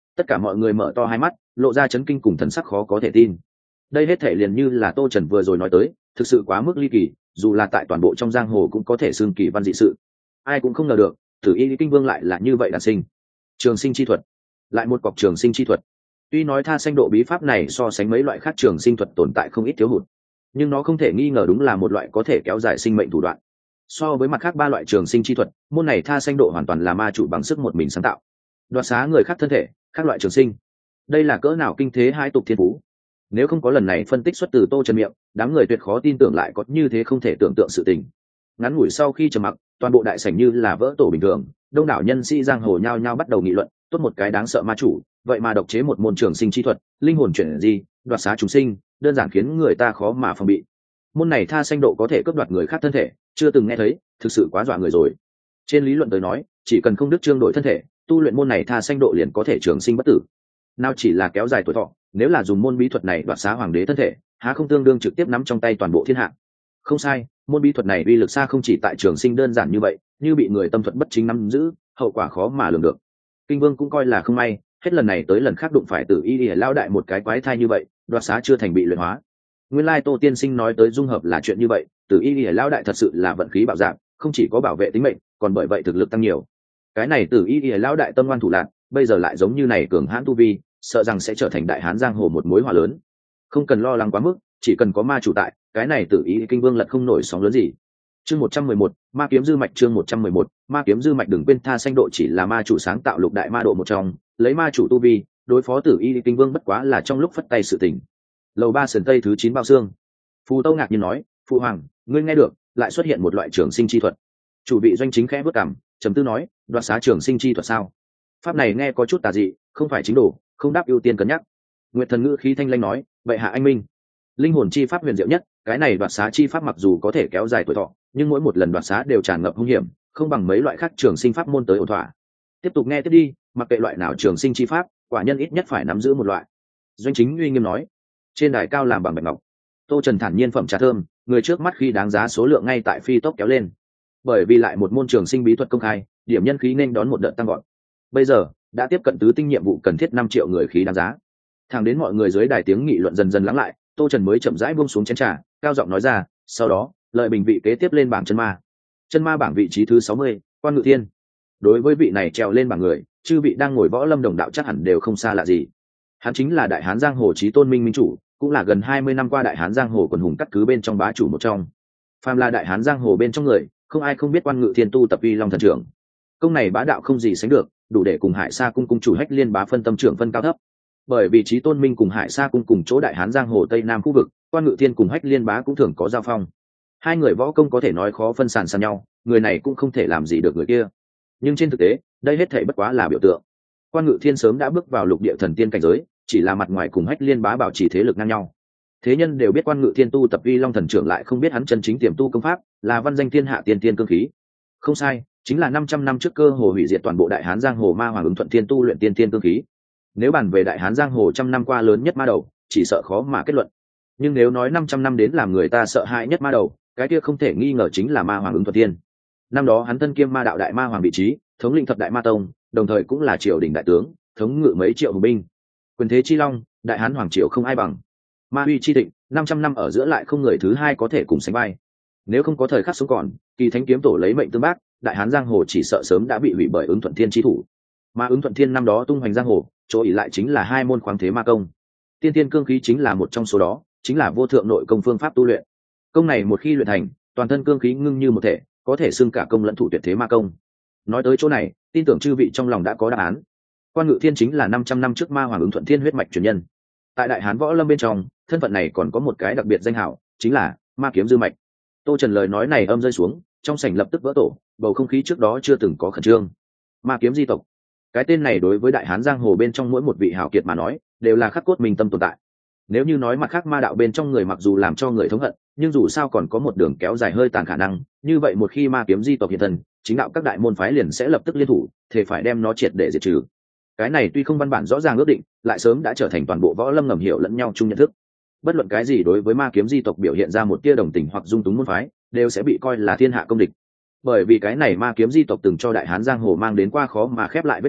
Tất cả mọi người mở to hai mắt, lộ ra chấn kinh cùng thần sắc khó có thể tin. Đây hết thể liền như là Tô Trần vừa rồi nói tới, thực sự quá mức ly kỳ, dù là tại toàn bộ trong giang hồ cũng có thể xưng kỳ văn dị sự. Ai cũng không ngờ được, Tử Y Kinh Vương lại là như vậy đản sinh. Trường sinh chi thuật, lại một cọc trường sinh chi thuật. Tuy nói tha sanh độ bí pháp này so sánh mấy loại khác trường sinh thuật tồn tại không ít thiếu hụt, nhưng nó không thể nghi ngờ đúng là một loại có thể kéo dài sinh mệnh thủ đoạn. So với mặt khác ba loại trường sinh chi thuật, môn này tha sanh độ hoàn toàn là ma chủ bằng sức một mình sáng tạo, đoạt xá người khác thân thể, khác loại trường sinh. Đây là cỡ nào kinh thế hai tục thiên phú. Nếu không có lần này phân tích xuất từ Tô Trần miệng, đám người tuyệt khó tin tưởng lại có như thế không thể tưởng tượng sự tình. Ngắn ngủi sau khi trầm mặc, toàn bộ đại sảnh như là vỡ tổ bình thường, đông đảo nhân sĩ giang hồ nhao nhao bắt đầu nghị luận, tốt một cái đáng sợ ma chủ, vậy mà độc chế một môn trường sinh chi thuật, linh hồn chuyển gì, đoạt xá chúng sinh, đơn giản khiến người ta khó mà phòng bị. Môn này tha sanh độ có thể cướp đoạt người khác thân thể, chưa từng nghe thấy, thực sự quá dọa người rồi. Trên lý luận tới nói, chỉ cần không đứt trương đổi thân thể, tu luyện môn này tha sanh độ liền có thể trường sinh bất tử. Nào chỉ là kéo dài tuổi thọ, nếu là dùng môn bí thuật này đoạt xá hoàng đế thân thể, há không tương đương trực tiếp nắm trong tay toàn bộ thiên hạ. Không sai, môn bí thuật này uy lực xa không chỉ tại trường sinh đơn giản như vậy, như bị người tâm thuật bất chính nắm giữ, hậu quả khó mà lường được. Kinh Vương cũng coi là không may, hết lần này tới lần khác đụng phải Tử Y Y lao đại một cái quái thai như vậy, đoạt xá chưa thành bị luyện hóa. Nguyên lai Tô tiên sinh nói tới dung hợp là chuyện như vậy, Tử Y Y lao đại thật sự là vận khí bạo dạng, không chỉ có bảo vệ tính mệnh, còn bởi vậy thực lực tăng nhiều. Cái này Tử Y Y lao đại tâm ngoan thủ lạn, bây giờ lại giống như này cường hãn tu vi, sợ rằng sẽ trở thành đại hán giang hồ một mối họa lớn. Không cần lo lắng quá mức, chỉ cần có ma chủ tại, cái này Tử Y Kinh Vương lật không nổi sóng lớn gì. Chương một trăm mười một, ma kiếm dư mạch. Chương một trăm mười một, ma kiếm dư mạch. Đừng quên tha sanh độ chỉ là ma chủ sáng tạo lục đại ma độ một trong, lấy ma chủ tu vi đối phó Tử Y Kinh Vương bất quá là trong lúc phất tay sự tình. Lầu ba sườn tây thứ chín bao xương. Phù Tâu ngạc nhiên nói, phụ hoàng, ngươi nghe được, lại xuất hiện một loại trường sinh chi thuật. Chủ vị doanh chính khẽ bước cằm, trầm tư nói, đoạt xá trường sinh chi thuật sao? Pháp này nghe có chút tà dị, không phải chính đồ, không đáp ưu tiên cân nhắc. Nguyệt thần ngữ khí thanh lanh nói, vậy hạ anh minh, linh hồn chi pháp huyền diệu nhất, cái này đoạt xá chi pháp mặc dù có thể kéo dài tuổi thọ, nhưng mỗi một lần đoạt xá đều tràn ngập hung hiểm, không bằng mấy loại khác trường sinh pháp môn tới ổn thỏa. Tiếp tục nghe tiếp đi, mặc kệ loại nào trường sinh chi pháp, quả nhân ít nhất phải nắm giữ một loại. Doanh chính uy nghiêm nói. Trên đài cao làm bằng bạch ngọc, Tô Trần thản nhiên phẩm trà thơm, người trước mắt khi đáng giá số lượng ngay tại phi tốc kéo lên. Bởi vì lại một môn trường sinh bí thuật công khai, điểm nhân khí nên đón một đợt tăng gọn. Bây giờ đã tiếp cận tứ tinh nhiệm vụ cần thiết năm triệu người khí đáng giá. Thẳng đến mọi người dưới đài tiếng nghị luận dần dần lắng lại, Tô Trần mới chậm rãi buông xuống chén trà, cao giọng nói ra, sau đó lợi bình vị kế tiếp lên bảng chân ma. Chân ma bảng vị trí thứ sáu mươi, Quan Ngự Thiên. Đối với vị này trèo lên bảng người, chư vị đang ngồi võ lâm đồng đạo chắc hẳn đều không xa lạ gì. Hắn chính là đại hán giang hồ chí tôn minh minh chủ, cũng là gần hai mươi năm qua đại hán giang hồ quần hùng cắt cứ bên trong bá chủ một trong. Phàm là đại hán giang hồ bên trong người, không ai không biết Quan Ngự Thiên tu tập uy long thần trưởng. Công này bá đạo không gì sánh được, đủ để cùng Hải Sa cung cung chủ Hách Liên bá phân tâm trưởng phân cao thấp. Bởi vì chí tôn minh cùng Hải Sa cung cùng chỗ đại hán giang hồ tây nam khu vực, Quan Ngự Thiên cùng Hách Liên bá cũng thường có giao phong. Hai người võ công có thể nói khó phân sàn sàn nhau, người này cũng không thể làm gì được người kia. Nhưng trên thực tế, đây hết thảy bất quá là biểu tượng. Quan Ngự Thiên sớm đã bước vào lục địa thần tiên cảnh giới, chỉ là mặt ngoài cùng Hách Liên bá bảo trì thế lực ngang nhau. Thế nhân đều biết Quan Ngự Thiên tu tập uy long thần trưởng, lại không biết hắn chân chính tiềm tu công pháp là văn danh thiên hạ tiên tiên cương khí. Không sai, chính là năm trăm năm trước cơ hồ hủy diệt toàn bộ đại hán giang hồ ma hoàng ứng thuận thiên tu luyện tiên tiên cương khí. Nếu bàn về đại hán giang hồ trăm năm qua lớn nhất ma đầu, chỉ sợ khó mà kết luận. Nhưng nếu nói năm trăm năm đến làm người ta sợ hãi nhất ma đầu, cái kia không thể nghi ngờ chính là ma hoàng ứng thuận thiên. Năm đó hắn thân kiêm ma đạo đại ma hoàng vị trí, thống lĩnh thập đại ma tông, đồng thời cũng là triều đình đại tướng, thống ngự mấy triệu hùng binh. Quyền thế chi long, đại hán hoàng triều không ai bằng. Ma uy chi thịnh, năm trăm năm ở giữa lại không người thứ hai có thể cùng sánh vai. Nếu không có thời khắc sống còn, Kỳ Thánh kiếm tổ lấy mệnh tương bác, đại hán giang hồ chỉ sợ sớm đã bị hủy bởi ứng thuận thiên chi thủ. Mà ứng thuận thiên năm đó tung hoành giang hồ, chỗ ỷ lại chính là hai môn khoáng thế ma công. Tiên tiên cương khí chính là một trong số đó, chính là vô thượng nội công phương pháp tu luyện. Công này một khi luyện thành, toàn thân cương khí ngưng như một thể, có thể xưng cả công lẫn thủ tuyệt thế ma công. Nói tới chỗ này, tin tưởng chư vị trong lòng đã có đáp án. Quan Ngự Thiên chính là năm trăm năm trước ma hoàng ứng thuận thiên huyết mạch truyền nhân. Tại đại hán võ lâm bên trong, thân phận này còn có một cái đặc biệt danh hào, chính là ma kiếm dư mạch. Tô Trần lời nói này âm rơi xuống, trong sảnh lập tức vỡ tổ, bầu không khí trước đó chưa từng có khẩn trương. Ma kiếm di tộc, cái tên này đối với đại hán giang hồ bên trong mỗi một vị hào kiệt mà nói, đều là khắc cốt minh tâm tồn tại. Nếu như nói mặt khác ma đạo bên trong người mặc dù làm cho người thống hận, nhưng dù sao còn có một đường kéo dài hơi tàn khả năng, như vậy một khi ma kiếm di tộc hiện thân, chính đạo các đại môn phái liền sẽ lập tức liên thủ, thể phải đem nó triệt để diệt trừ. Cái này tuy không văn bản rõ ràng ước định, lại sớm đã trở thành toàn bộ võ lâm ngầm hiểu lẫn nhau chung nhận thức. Bất luận cái gì đối với ma kiếm di tộc biểu hiện ra một tia đồng tình hoặc dung túng môn phái, đều sẽ bị coi là thiên hạ công địch. Bởi vì cái này ma kiếm di tộc từng cho đại hán giang hồ mang đến qua khó mà khép lại vết thương,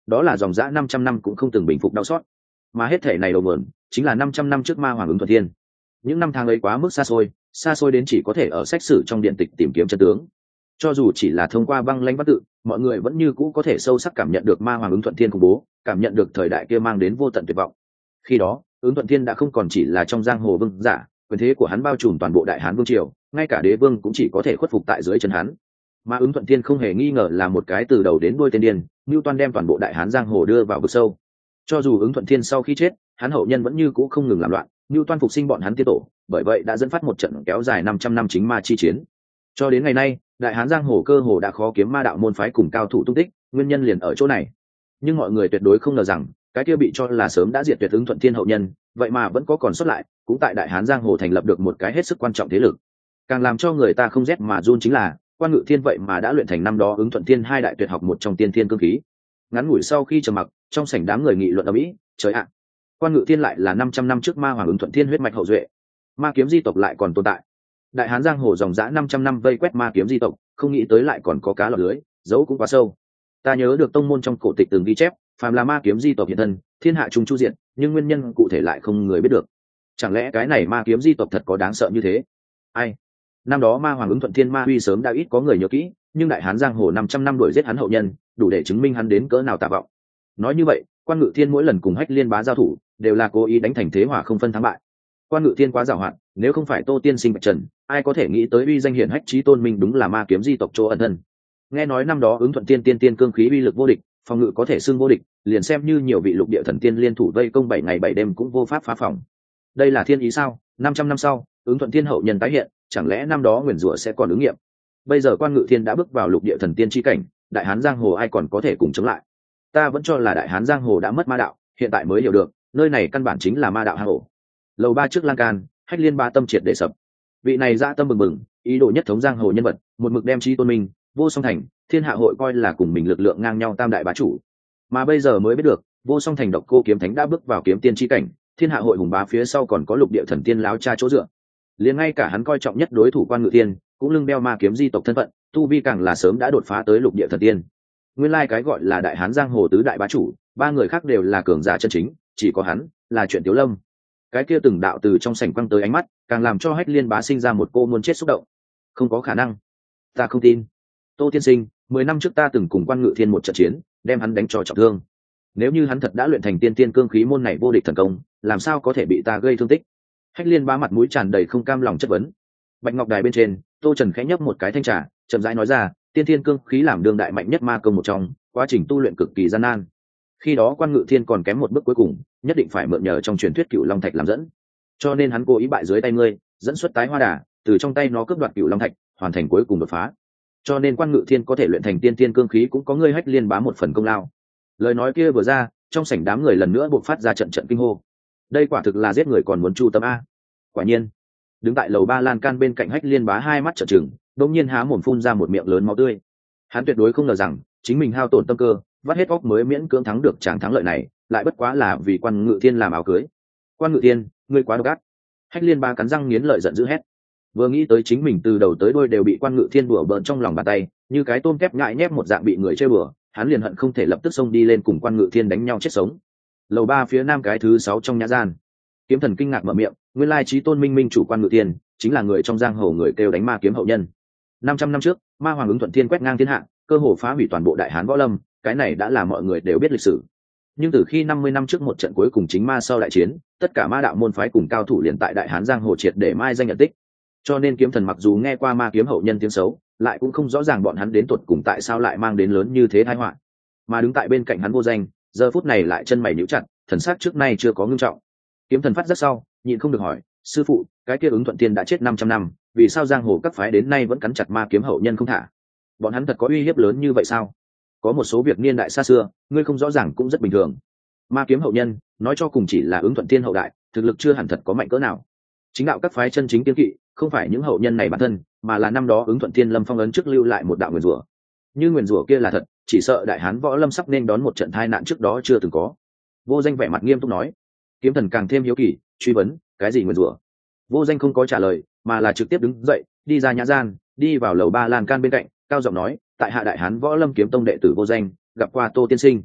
đó là dòng dã năm trăm năm cũng không từng bình phục đau xót. Mà hết thể này đầu nguồn chính là năm trăm năm trước ma hoàng ứng thuận thiên. Những năm tháng ấy quá mức xa xôi, xa xôi đến chỉ có thể ở sách sử trong điện tịch tìm kiếm chân tướng. Cho dù chỉ là thông qua băng lãnh văn tự, mọi người vẫn như cũ có thể sâu sắc cảm nhận được ma hoàng ứng thuận thiên khủng bố, cảm nhận được thời đại kia mang đến vô tận tuyệt vọng. Khi đó, ứng thuận thiên đã không còn chỉ là trong giang hồ vương giả, quyền thế của hắn bao trùm toàn bộ đại hán vương triều, ngay cả đế vương cũng chỉ có thể khuất phục tại dưới chân hắn. Mà ứng thuận thiên không hề nghi ngờ là một cái từ đầu đến đuôi tên điên, mưu toan đem toàn bộ đại hán giang hồ đưa vào vực sâu. Cho dù ứng thuận thiên sau khi chết, hắn hậu nhân vẫn như cũ không ngừng làm loạn, mưu toan phục sinh bọn hắn tiết tổ, bởi vậy đã dẫn phát một trận kéo dài năm trăm năm chính ma chi chiến. Cho đến ngày nay, đại hán giang hồ cơ hồ đã khó kiếm ma đạo môn phái cùng cao thủ tung tích, nguyên nhân liền ở chỗ này. Nhưng mọi người tuyệt đối không ngờ rằng, cái kia bị cho là sớm đã diệt tuyệt ứng thuận thiên hậu nhân, vậy mà vẫn có còn xuất lại, cũng tại đại hán giang hồ thành lập được một cái hết sức quan trọng thế lực. Càng làm cho người ta không rét mà run chính là, Quan Ngự Thiên vậy mà đã luyện thành năm đó ứng thuận thiên hai đại tuyệt học một trong tiên thiên cương khí. Ngắn ngủi sau khi trầm mặc, trong sảnh đám người nghị luận ầm ĩ, trời ạ, Quan Ngự Thiên lại là năm trăm năm trước ma hoàng ứng thuận thiên huyết mạch hậu duệ, ma kiếm di tộc lại còn tồn tại. Đại hán giang hồ dòng dã năm trăm năm vây quét ma kiếm di tộc, không nghĩ tới lại còn có cá lọt lưới, dấu cũng quá sâu. Ta nhớ được tông môn trong cổ tịch từng ghi chép, phàm là ma kiếm di tộc hiện thân, thiên hạ trùng chu diện, nhưng nguyên nhân cụ thể lại không người biết được. Chẳng lẽ cái này ma kiếm di tộc thật có đáng sợ như thế? Ai? Năm đó ma hoàng ứng thuận thiên ma uy sớm đã ít có người nhớ kỹ, nhưng đại hán giang hồ năm trăm năm đuổi giết hắn hậu nhân, đủ để chứng minh hắn đến cỡ nào tà vọng. Nói như vậy, Quan Ngự Thiên mỗi lần cùng Hách Liên Bá giao thủ, đều là cố ý đánh thành thế hỏa không phân thắng bại. Quan Ngự Thiên quá giàu hạn, nếu không phải Tô Tiên Sinh bạch trần, ai có thể nghĩ tới uy danh hiển hách chí tôn minh đúng là ma kiếm di tộc chỗ ẩn thân. Nghe nói năm đó ứng thuận tiên tiên tiên cương khí uy lực vô địch, phòng ngự có thể xưng vô địch, liền xem như nhiều vị lục địa thần tiên liên thủ vây công bảy ngày bảy đêm cũng vô pháp phá phòng. Đây là thiên ý sao? năm trăm năm sau, ứng thuận thiên hậu nhân tái hiện, chẳng lẽ năm đó nguyền rủa sẽ còn ứng nghiệm? Bây giờ Quan Ngự Thiên đã bước vào lục địa thần tiên chi cảnh, đại hán giang hồ ai còn có thể cùng chống lại? Ta vẫn cho là đại hán giang hồ đã mất ma đạo, hiện tại mới hiểu được, nơi này căn bản chính là ma đạo hang ổ. Lầu ba trước lan can, Hách Liên Ba tâm triệt để sập. Vị này dã tâm bừng bừng, ý đồ nhất thống giang hồ nhân vật, một mực đem chi tôn minh, Vô Song Thành, Thiên Hạ hội coi là cùng mình lực lượng ngang nhau tam đại bá chủ. Mà bây giờ mới biết được, Vô Song Thành độc cô kiếm thánh đã bước vào kiếm tiên chi cảnh, Thiên Hạ hội hùng bá phía sau còn có lục địa thần tiên láo cha chỗ dựa. Liền ngay cả hắn coi trọng nhất đối thủ Quan Ngự Thiên, cũng lưng đeo ma kiếm di tộc thân phận, tu vi càng là sớm đã đột phá tới lục địa thần tiên. Nguyên lai cái gọi là đại hán giang hồ tứ đại bá chủ, ba người khác đều là cường giả chân chính, chỉ có hắn là chuyện Tiếu Lâm. Cái kia từng đạo từ trong sảnh quăng tới ánh mắt, càng làm cho Hách Liên Bá sinh ra một cô muốn chết xúc động. Không có khả năng, ta không tin. Tô Tiên Sinh, mười năm trước ta từng cùng Quan Ngự Thiên một trận chiến, đem hắn đánh cho trọng thương. Nếu như hắn thật đã luyện thành tiên tiên cương khí môn này vô địch thần công, làm sao có thể bị ta gây thương tích? Hách Liên Bá mặt mũi tràn đầy không cam lòng chất vấn. Bạch ngọc đài bên trên, Tô Trần khẽ nhấp một cái thanh trà, chậm rãi nói ra, tiên tiên cương khí làm đương đại mạnh nhất ma công một trong, quá trình tu luyện cực kỳ gian nan. Khi đó Quan Ngự Thiên còn kém một bước cuối cùng, nhất định phải mượn nhờ trong truyền thuyết Cửu Long Thạch làm dẫn, cho nên hắn cố ý bại dưới tay ngươi, dẫn xuất tái hoa đà, từ trong tay nó cướp đoạt Cửu Long Thạch, hoàn thành cuối cùng đột phá. Cho nên Quan Ngự Thiên có thể luyện thành tiên tiên cương khí cũng có ngươi Hách Liên Bá một phần công lao. Lời nói kia vừa ra, trong sảnh đám người lần nữa buộc phát ra trận trận kinh hô. Đây quả thực là giết người còn muốn chu tâm a. Quả nhiên, đứng tại lầu ba lan can bên cạnh Hách Liên Bá hai mắt trợn trừng, đột nhiên há mồm phun ra một miệng lớn máu tươi. Hắn tuyệt đối không ngờ rằng chính mình hao tổn tâm cơ, vắt hết óc mới miễn cưỡng thắng được tràng thắng lợi này, lại bất quá là vì Quan Ngự Thiên làm áo cưới. Quan Ngự Thiên, ngươi quá độc ác. Hách Liên Bá cắn răng nghiến lợi giận dữ hét. Vừa nghĩ tới chính mình từ đầu tới đuôi đều bị Quan Ngự Thiên đùa bỡn trong lòng bàn tay, như cái tôm tép nhại nhép một dạng bị người chơi bừa, hắn liền hận không thể lập tức xông đi lên cùng Quan Ngự Thiên đánh nhau chết sống. Lầu ba phía nam cái thứ sáu trong nhã gian, Kiếm Thần kinh ngạc mở miệng, nguyên lai chí tôn minh minh chủ Quan Ngự Thiên chính là người trong giang hồ người kêu đánh ma kiếm hậu nhân. năm trăm năm trước, ma hoàng ứng thuận thiên quét ngang thiên hạ, cơ hồ phá hủy toàn bộ đại hán võ lâm, cái này đã là mọi người đều biết lịch sử. Nhưng từ khi năm mươi năm trước một trận cuối cùng chính ma sau đại chiến, tất cả ma đạo môn phái cùng cao thủ liền tại đại hán giang hồ triệt để mai danh nhận tích. Cho nên Kiếm Thần mặc dù nghe qua ma kiếm hậu nhân tiếng xấu, lại cũng không rõ ràng bọn hắn đến tuột cùng tại sao lại mang đến lớn như thế tai họa. Mà đứng tại bên cạnh hắn Vô Danh, giờ phút này lại chân mày nhíu chặt, thần sắc trước nay chưa có ngưng trọng. Kiếm Thần phát rất sau, nhịn không được hỏi, sư phụ, cái kia ứng thuận tiên đã chết năm trăm năm, vì sao giang hồ các phái đến nay vẫn cắn chặt ma kiếm hậu nhân không thả? Bọn hắn thật có uy hiếp lớn như vậy sao? Có một số việc niên đại xa xưa, ngươi không rõ ràng cũng rất bình thường. Ma kiếm hậu nhân, nói cho cùng chỉ là ứng thuận tiên hậu đại, thực lực chưa hẳn thật có mạnh cỡ nào. Chính đạo các phái chân chính kiên kỵ, không phải những hậu nhân này bản thân, mà là năm đó ứng thuận tiên lâm phong ấn trước lưu lại một đạo nguyền rủa. Như nguyền rủa kia là thật, chỉ sợ đại hán võ lâm sắp nên đón một trận tai nạn trước đó chưa từng có. Vô Danh vẻ mặt nghiêm túc nói. Kiếm Thần càng thêm hiếu kỳ, truy vấn, cái gì nguyền rủa? Vô Danh không có trả lời, mà là trực tiếp đứng dậy, đi ra nhã gian, đi vào lầu ba lan can bên cạnh, cao giọng nói, tại hạ đại hán võ lâm kiếm tông đệ tử Vô Danh, gặp qua Tô tiên sinh.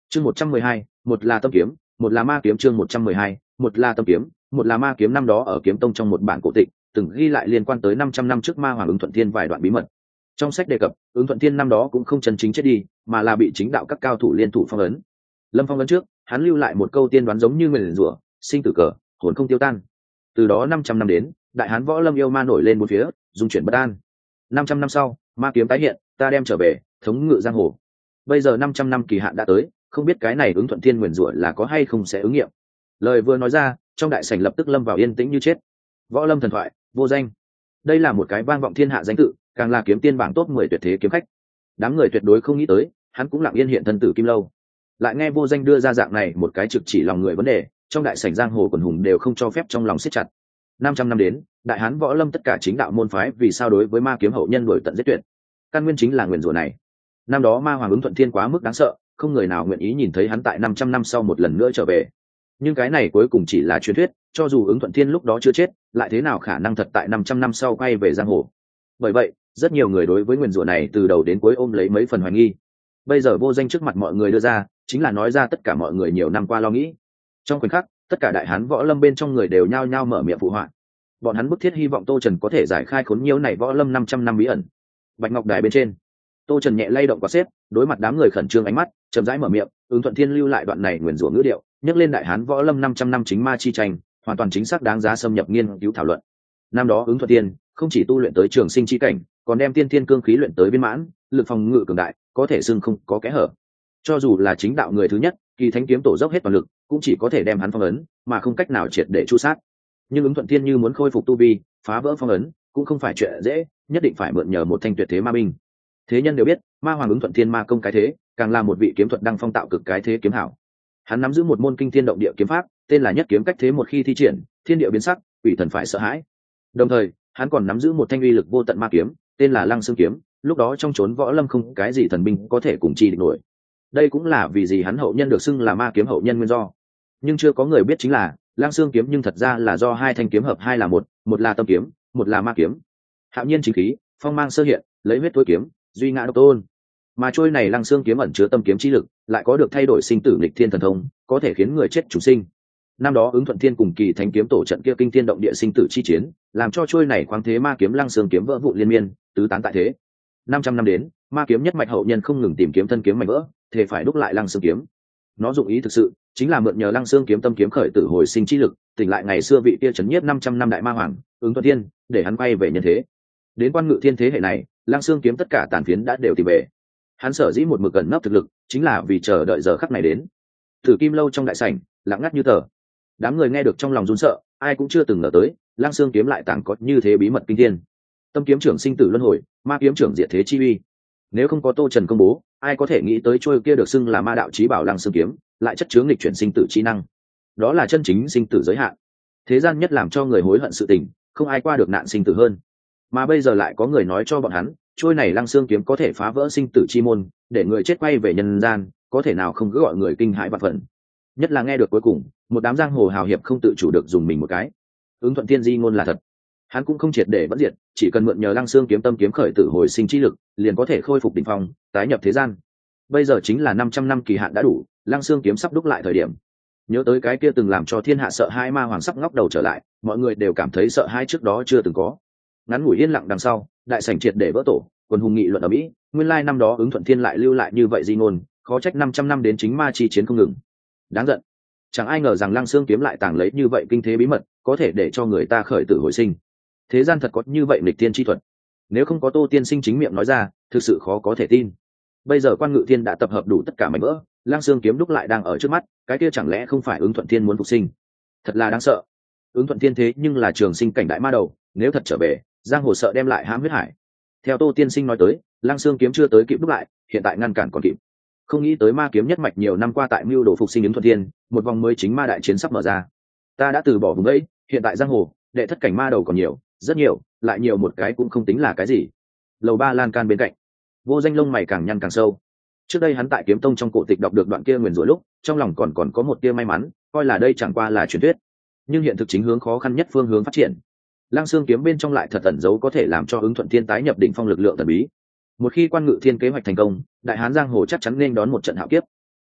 chương một trăm mười hai, một là tâm kiếm, một là ma kiếm. Chương một trăm mười hai, một là tâm kiếm, một là ma kiếm. Năm đó ở kiếm tông trong một bản cổ tịch từng ghi lại liên quan tới năm trăm năm trước ma hoàng ứng thuận thiên vài đoạn bí mật. Trong sách đề cập ứng thuận thiên năm đó cũng không chân chính chết đi, mà là bị chính đạo các cao thủ liên thủ phong ấn. Lâm phong ấn trước hắn lưu lại một câu tiên đoán giống như nguyền rủa, sinh tử cờ, hồn không tiêu tan. Từ đó năm trăm năm đến, đại hán võ lâm yêu ma nổi lên một phía, dung chuyển bất an. Năm trăm năm sau ma kiếm tái hiện, ta đem trở về thống ngự giang hồ. Bây giờ năm trăm năm kỳ hạn đã tới, không biết cái này ứng thuận thiên nguyền rủa là có hay không sẽ ứng nghiệm. Lời vừa nói ra, trong đại sảnh lập tức lâm vào yên tĩnh như chết. Võ lâm thần thoại vô danh, đây là một cái vang vọng thiên hạ danh tự, càng là kiếm tiên bảng top mười tuyệt thế kiếm khách. Đám người tuyệt đối không nghĩ tới hắn cũng lặng yên hiện thân tử kim lâu. Lại nghe vô danh đưa ra dạng này một cái trực chỉ lòng người vấn đề, trong đại sảnh giang hồ quần hùng đều không cho phép trong lòng siết chặt. Năm trăm năm đến, đại hán võ lâm tất cả chính đạo môn phái vì sao đối với ma kiếm hậu nhân đuổi tận giết tuyệt? Căn nguyên chính là nguyền rủa này. Năm đó ma hoàng ứng thuận thiên quá mức đáng sợ, không người nào nguyện ý nhìn thấy hắn tại năm trăm năm sau một lần nữa trở về. Nhưng cái này cuối cùng chỉ là truyền thuyết, cho dù ứng thuận thiên lúc đó chưa chết, lại thế nào khả năng thật tại năm trăm năm sau quay về giang hồ? Bởi vậy, rất nhiều người đối với nguyền rủa này từ đầu đến cuối ôm lấy mấy phần hoài nghi. Bây giờ vô danh trước mặt mọi người đưa ra, chính là nói ra tất cả mọi người nhiều năm qua lo nghĩ. Trong khoảnh khắc, tất cả đại hán võ lâm bên trong người đều nhao nhao mở miệng phụ họa. Bọn hắn bức thiết hy vọng Tô Trần có thể giải khai khốn nhiễu này võ lâm năm trăm năm bí ẩn. Bạch ngọc đài bên trên, Tô Trần nhẹ lay động quạt xếp, đối mặt đám người khẩn trương ánh mắt, chậm rãi mở miệng, ứng thuận thiên lưu lại đoạn này nguyền rủa ngữ điệu, nhắc lên đại hán võ lâm năm trăm năm chính ma chi tranh, hoàn toàn chính xác đáng giá xâm nhập nghiên cứu thảo luận. Năm đó ứng thuận thiên không chỉ tu luyện tới trường sinh chi cảnh, còn đem tiên thiên cương khí luyện tới viên mãn, lực phòng ngự cường đại, có thể xưng không có kẽ hở. Cho dù là chính đạo người thứ nhất, Kỳ Thánh kiếm tổ dốc hết toàn lực, cũng chỉ có thể đem hắn phong ấn, mà không cách nào triệt để chu sát. Nhưng ứng thuận thiên như muốn khôi phục tu vi, phá vỡ phong ấn, cũng không phải chuyện dễ, nhất định phải mượn nhờ một thanh tuyệt thế ma binh. Thế nhân đều biết, ma hoàng ứng thuận thiên ma công cái thế, càng là một vị kiếm thuật đăng phong tạo cực cái thế kiếm hảo. Hắn nắm giữ một môn kinh thiên động địa kiếm pháp, tên là Nhất kiếm cách thế, một khi thi triển, thiên địa biến sắc, quỷ thần phải sợ hãi. Đồng thời, hắn còn nắm giữ một thanh uy lực vô tận ma kiếm, tên là Lăng Xương kiếm, lúc đó trong chốn võ lâm không cái gì thần binh có thể cùng chi địch nổi. Đây cũng là vì gì hắn hậu nhân được xưng là ma kiếm hậu nhân nguyên do. Nhưng chưa có người biết chính là, Lăng Xương kiếm nhưng thật ra là do hai thanh kiếm hợp hai là một, một là tâm kiếm, một là ma kiếm. Hạo nhiên chính khí, phong mang sơ hiện, lấy huyết tối kiếm, duy ngã độc tôn. Mà trôi này Lăng Xương kiếm ẩn chứa tâm kiếm chi lực, lại có được thay đổi sinh tử nghịch thiên thần thông, có thể khiến người chết chủ sinh. Năm đó ứng thuận thiên cùng Kỳ Thánh kiếm tổ trận kia kinh thiên động địa sinh tử chi chiến, làm cho trôi này khoáng thế ma kiếm Lăng Xương kiếm vỡ vụn liên miên, tứ tán tại thế. Năm trăm năm đến, ma kiếm nhất mạch hậu nhân không ngừng tìm kiếm thân kiếm mảnh vỡ, thể phải đúc lại Lăng Xương kiếm. Nó dụng ý thực sự chính là mượn nhờ Lăng Xương kiếm tâm kiếm khởi tử hồi sinh chi lực, tỉnh lại ngày xưa vị kia trấn nhiếp năm trăm năm đại ma hoàng, ứng thuận thiên, để hắn quay về nhân thế. Đến quan ngự thiên thế hệ này, Lăng Xương kiếm tất cả tàn phiến đã đều tìm về. Hắn sở dĩ một mực gần nấp thực lực, chính là vì chờ đợi giờ khắc này đến. Thử Kim lâu trong đại sảnh, lặng ngắt như tờ. Đám người nghe được trong lòng run sợ, ai cũng chưa từng ngờ tới, Lăng Xương kiếm lại tàng có như thế bí mật kinh thiên. Tâm kiếm trưởng sinh tử luân hồi, ma kiếm trưởng diệt thế chi uy. Nếu không có Tô Trần công bố, ai có thể nghĩ tới trôi kia được xưng là ma đạo chí bảo Lăng Xương kiếm, lại chất chứa nghịch chuyển sinh tử chi năng. Đó là chân chính sinh tử giới hạn. Thế gian nhất làm cho người hối hận sự tình, không ai qua được nạn sinh tử hơn. Mà bây giờ lại có người nói cho bọn hắn, trôi này Lăng Xương kiếm có thể phá vỡ sinh tử chi môn, để người chết quay về nhân gian, có thể nào không cứ gọi người kinh hãi vạn phần. Nhất là nghe được cuối cùng, một đám giang hồ hào hiệp không tự chủ được dùng mình một cái. Ứng thuận thiên di ngôn là thật, hắn cũng không triệt để vẫn diệt, chỉ cần mượn nhờ Lăng Xương kiếm tâm kiếm khởi tử hồi sinh chi lực, liền có thể khôi phục đỉnh phong, tái nhập thế gian. Bây giờ chính là năm trăm năm kỳ hạn đã đủ, Lăng Xương kiếm sắp đúc lại thời điểm. Nhớ tới cái kia từng làm cho thiên hạ sợ hãi ma hoàng sắp ngóc đầu trở lại, mọi người đều cảm thấy sợ hãi trước đó chưa từng có. Ngắn ngủi yên lặng đằng sau, đại sảnh triệt để vỡ tổ, quân hùng nghị luận ở mỹ, nguyên lai năm đó ứng thuận thiên lại lưu lại như vậy di ngôn, khó trách năm trăm năm đến chính ma chi chiến không ngừng. Đáng giận, chẳng ai ngờ rằng Lăng Xương kiếm lại tàng lấy như vậy kinh thế bí mật, có thể để cho người ta khởi tử hồi sinh. Thế gian thật có như vậy nghịch thiên chi thuật, nếu không có Tô tiên sinh chính miệng nói ra, thực sự khó có thể tin. Bây giờ quan ngự thiên đã tập hợp đủ tất cả mảnh vỡ, Lăng Xương kiếm đúc lại đang ở trước mắt, cái kia chẳng lẽ không phải ứng thuận thiên muốn phục sinh? Thật là đáng sợ. Ứng thuận thiên thế nhưng là trường sinh cảnh đại ma đầu, nếu thật trở về, giang hồ sợ đem lại hãm huyết hải. Theo Tô tiên sinh nói tới, Lăng Xương kiếm chưa tới kịp đúc lại, hiện tại ngăn cản còn kịp. Không nghĩ tới ma kiếm nhất mạch nhiều năm qua tại mưu đồ phục sinh ứng thuận thiên, một vòng mới chính ma đại chiến sắp mở ra. Ta đã từ bỏ vùng ấy, hiện tại giang hồ đệ thất cảnh ma đầu còn nhiều, rất nhiều, lại nhiều một cái cũng không tính là cái gì. Lầu ba lan can bên cạnh, Vô Danh lông mày càng nhăn càng sâu. Trước đây hắn tại kiếm tông trong cổ tịch đọc được đoạn kia nguyền rủa lúc, trong lòng còn còn có một tia may mắn, coi là đây chẳng qua là truyền thuyết. Nhưng hiện thực chính hướng khó khăn nhất phương hướng phát triển. Lăng Xương kiếm bên trong lại thật ẩn giấu có thể làm cho ứng thuận thiên tái nhập đỉnh phong lực lượng thần bí. Một khi quan ngự thiên kế hoạch thành công, đại hán giang hồ chắc chắn nên đón một trận hạo kiếp.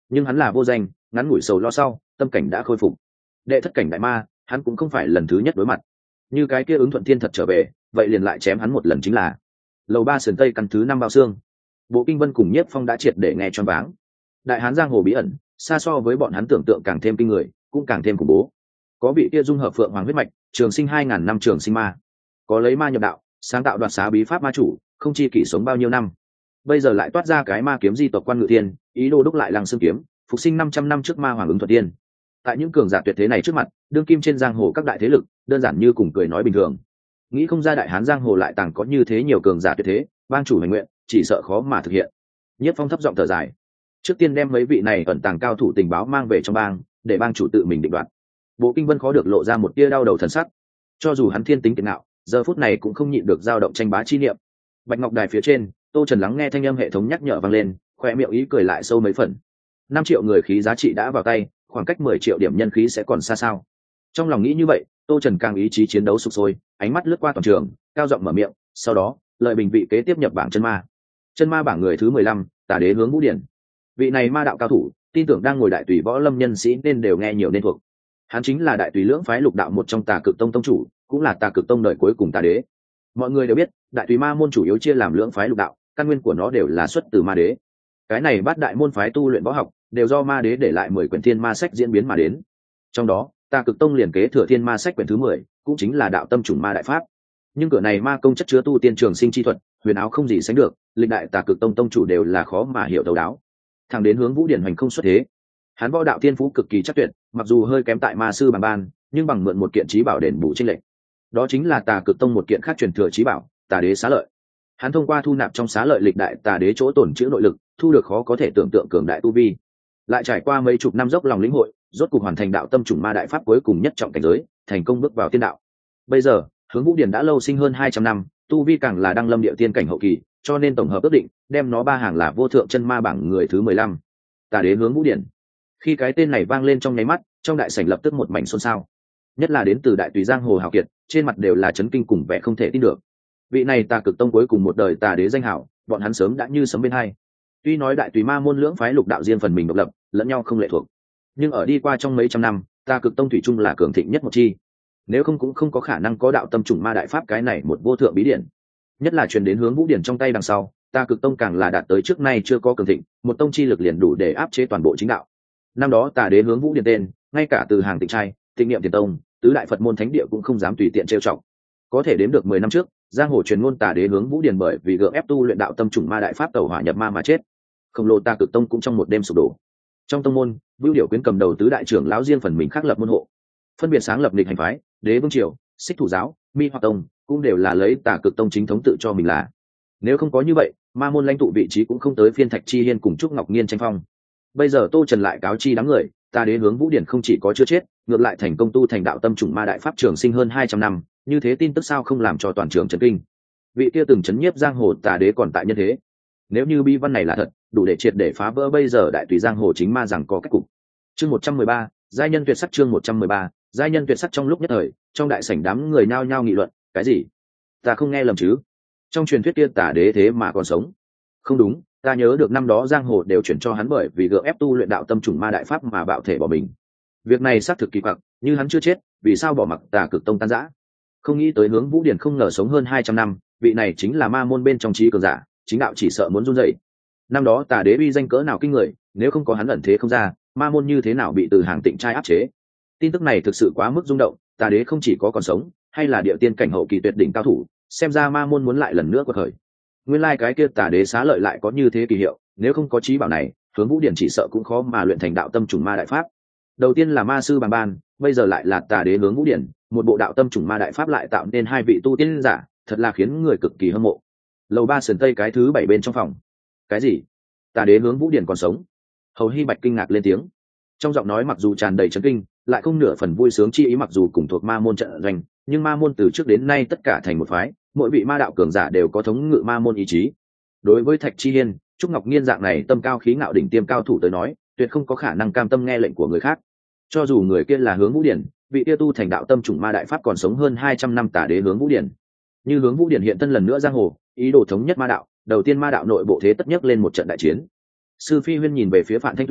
nhưng hắn là vô danh, ngắn ngủi sầu lo sau tâm cảnh đã khôi phục. Đệ thất cảnh đại ma hắn cũng không phải lần thứ nhất đối mặt, như cái kia ứng thuận thiên thật trở về vậy liền lại chém hắn một lần chính là. Lầu ba sườn tây căn thứ năm bao xương, Bộ Kinh Vân cùng Nhiếp Phong đã triệt để nghe choáng váng. Đại hán giang hồ bí ẩn xa so với bọn hắn tưởng tượng càng thêm kinh người, cũng càng thêm khủng bố. Có vị kia dung hợp phượng hoàng huyết mạch, trường sinh hai ngàn năm trường sinh ma, có lấy ma nhập đạo, sáng tạo đoạt xá bí pháp ma chủ, không chi kỷ sống bao nhiêu năm. Bây giờ lại toát ra cái ma kiếm di tộc quan ngự thiên, ý đồ đúc lại lăng xương kiếm, phục sinh năm trăm năm trước ma hoàng ứng thuận tiên. Tại những cường giả tuyệt thế này trước mặt, đương kim trên giang hồ các đại thế lực đơn giản như cùng cười nói bình thường. Nghĩ không ra đại hán giang hồ lại tàng có như thế nhiều cường giả tuyệt thế, bang chủ hành nguyện chỉ sợ khó mà thực hiện. Nhiếp Phong thấp giọng thở dài, trước tiên đem mấy vị này ẩn tàng cao thủ tình báo mang về trong bang, để bang chủ tự mình định đoạt. Bộ Kinh Vân khó được lộ ra một tia đau đầu thần sắc, cho dù hắn thiên tính kiệt ngạo, giờ phút này cũng không nhịn được dao động tranh bá chi niệm. Bạch ngọc đài phía trên, Tô Trần lắng nghe thanh âm hệ thống nhắc nhở vang lên, khoe miệng ý cười lại sâu mấy phần. Năm triệu người khí giá trị đã vào tay, khoảng cách mười triệu điểm nhân khí sẽ còn xa sao? Trong lòng nghĩ như vậy, Tô Trần càng ý chí chiến đấu sục sôi, ánh mắt lướt qua toàn trường, cao giọng mở miệng, sau đó, lợi bình vị kế tiếp nhập bảng chân ma. Chân ma bảng người thứ mười lăm, Tà Đế Hướng Vũ Điển. Vị này ma đạo cao thủ, tin tưởng đang ngồi đại tùy võ lâm nhân sĩ nên đều nghe nhiều nên thuộc. Hắn chính là đại tùy lưỡng phái lục đạo một trong Tà Cực Tông tông chủ, cũng là Tà Cực Tông đời cuối cùng Tà Đế. Mọi người đều biết, đại tùy ma môn chủ yếu chia làm lưỡng phái lục đạo, căn nguyên của nó đều là xuất từ ma đế. Cái này bát đại môn phái tu luyện võ học, đều do ma đế để lại mười quyển thiên ma sách diễn biến mà đến. Trong đó, Tà Cực Tông liền kế thừa thiên ma sách quyển thứ mười, cũng chính là đạo tâm chủng ma đại pháp. Nhưng cửa này ma công chất chứa tu tiên trường sinh chi thuật, huyền áo không gì sánh được, lịch đại Tà Cực Tông tông chủ đều là khó mà hiểu thấu đáo. Thẳng đến Hướng Vũ Điển hoành không xuất thế, hắn võ đạo thiên phú cực kỳ chắc tuyệt, mặc dù hơi kém tại ma sư bằng ban, nhưng bằng mượn một kiện trí bảo đền bù chênh lệch. Đó chính là Tà Cực Tông một kiện khác truyền thừa trí bảo, Tà Đế Xá Lợi. Hắn thông qua thu nạp trong xá lợi lịch đại Tà Đế chỗ tổn chữ nội lực, thu được khó có thể tưởng tượng cường đại tu vi. Lại trải qua mấy chục năm dốc lòng lĩnh hội, rốt cục hoàn thành đạo tâm chủng ma đại pháp cuối cùng nhất trọng cảnh giới, thành công bước vào tiên đạo. Bây giờ, Hướng Vũ Điển đã lâu sinh hơn hai trăm năm, tu vi càng là đăng lâm địa tiên cảnh hậu kỳ, cho nên tổng hợp ước định, đem nó ba hàng là vô thượng chân ma bảng người thứ mười lăm. Tà Đế Hướng Vũ Điển. Khi cái tên này vang lên trong nháy mắt, trong đại sảnh lập tức một mảnh xôn xao. Nhất là đến từ đại tùy giang hồ hào kiệt, trên mặt đều là chấn kinh cùng vẻ không thể tin được. Vị này Tà Cực Tông cuối cùng một đời Tà Đế danh hảo, bọn hắn sớm đã như sấm bên hai. Tuy nói đại tùy ma môn lưỡng phái lục đạo riêng phần mình độc lập, lẫn nhau không lệ thuộc, nhưng ở đi qua trong mấy trăm năm, Tà Cực Tông thủy chung là cường thịnh nhất một chi. Nếu không cũng không có khả năng có đạo tâm chủng ma đại pháp cái này một vô thượng bí điển. Nhất là truyền đến Hướng Vũ Điển trong tay đằng sau, Tà Cực Tông càng là đạt tới trước nay chưa có cường thịnh, một tông chi lực liền đủ để áp chế toàn bộ chính đạo. Năm đó Tà Đế Hướng Vũ Điển tên, ngay cả từ hàng Tịnh trai, Tịnh Niệm Tiền Tông, tứ đại Phật môn thánh địa cũng không dám tùy tiện trêu chọc. Có thể đếm được mười năm trước, giang hồ truyền ngôn Tà Đế Hướng Vũ Điển bởi vì gượng ép tu luyện đạo tâm chủng ma đại pháp tẩu hỏa nhập ma mà chết. Khổng lồ Tà Cực Tông cũng trong một đêm sụp đổ. Trong tông môn, Vưu Điểu Quyến cầm đầu tứ đại trưởng lão riêng phần mình khác lập môn hộ, phân biệt sáng lập nghịch hành phái, Đế Vương Triều, Xích Thủ Giáo, Mi Hoa Tông, cũng đều là lấy Tà Cực Tông chính thống tự cho mình là. Nếu không có như vậy, ma môn lãnh tụ vị trí cũng không tới phiên Thạch Chi Hiên cùng Trúc Ngọc Nghiên tranh phong. Bây giờ Tô Trần lại cáo chi đám người, Tà Đế Hướng Vũ Điển không chỉ có chưa chết, ngược lại thành công tu thành đạo tâm chủng ma đại pháp trường sinh hơn hai trăm năm, như thế tin tức sao không làm cho toàn trường chấn kinh. Vị kia từng chấn nhiếp giang hồ Tà Đế còn tại nhân thế. Nếu như bi văn này là thật, đủ để triệt để phá vỡ bây giờ đại tùy giang hồ chính ma rằng có cách cục. Chương một trăm mười ba, giai nhân tuyệt sắc. Chương một trăm mười ba, giai nhân tuyệt sắc. Trong lúc nhất thời, trong đại sảnh đám người nhao nhao nghị luận, cái gì? Ta không nghe lầm chứ? Trong truyền thuyết kia Tà Đế thế mà còn sống? Không đúng, ta nhớ được năm đó giang hồ đều chuyển cho hắn bởi vì gượng ép tu luyện đạo tâm chủng ma đại pháp mà bạo thể bỏ mình. Việc này xác thực kỳ quặc, như hắn chưa chết, vì sao bỏ mặc Tà Cực Tông tan rã? Không nghĩ tới Hướng Vũ Điển không ngờ sống hơn hai trăm năm, vị này chính là ma môn bên trong trí cường giả, chính đạo chỉ sợ muốn run rẩy. Năm đó Tà Đế uy danh cỡ nào kinh người, nếu không có hắn ẩn thế không ra, ma môn như thế nào bị từ hàng Tịnh trai áp chế? Tin tức này thực sự quá mức rung động, Tà Đế không chỉ có còn sống, hay là địa tiên cảnh hậu kỳ tuyệt đỉnh cao thủ, xem ra ma môn muốn lại lần nữa quật khởi. Nguyên lai like cái kia Tà Đế Xá Lợi lại có như thế kỳ hiệu, nếu không có trí bảo này, Hướng Vũ Điển chỉ sợ cũng khó mà luyện thành đạo tâm chủng ma đại pháp. Đầu tiên là ma sư bằng ban, bây giờ lại là Tà Đế Hướng Vũ Điển, một bộ đạo tâm chủng ma đại pháp lại tạo nên hai vị tu tiên giả, thật là khiến người cực kỳ hâm mộ. Lầu ba sườn tây cái thứ bảy bên trong phòng. Cái gì? Tà Đế Hướng Vũ Điển còn sống? Hầu Hy Bạch kinh ngạc lên tiếng. Trong giọng nói mặc dù tràn đầy chấn kinh, lại không nửa phần vui sướng chi ý. Mặc dù cùng thuộc ma môn trận doanh, nhưng ma môn từ trước đến nay tất cả thành một phái, mỗi vị ma đạo cường giả đều có thống ngự ma môn ý chí. Đối với Thạch Chi Hiên, Trúc Ngọc Nghiên dạng này tâm cao khí ngạo đỉnh tiêm cao thủ tới nói, tuyệt không có khả năng cam tâm nghe lệnh của người khác. Cho dù người kia là Hướng Vũ Điển, vị kia tu thành đạo tâm chủng ma đại pháp còn sống hơn hai trăm năm Tà Đế Hướng Vũ Điển. Như Hướng Vũ Điển hiện thân lần nữa giang hồ, ý đồ thống nhất ma đạo, đầu tiên ma đạo nội bộ thế tất nhất lên một trận đại chiến. Sư Phi Huyên nhìn về phía Phạm Thanh Tuệ,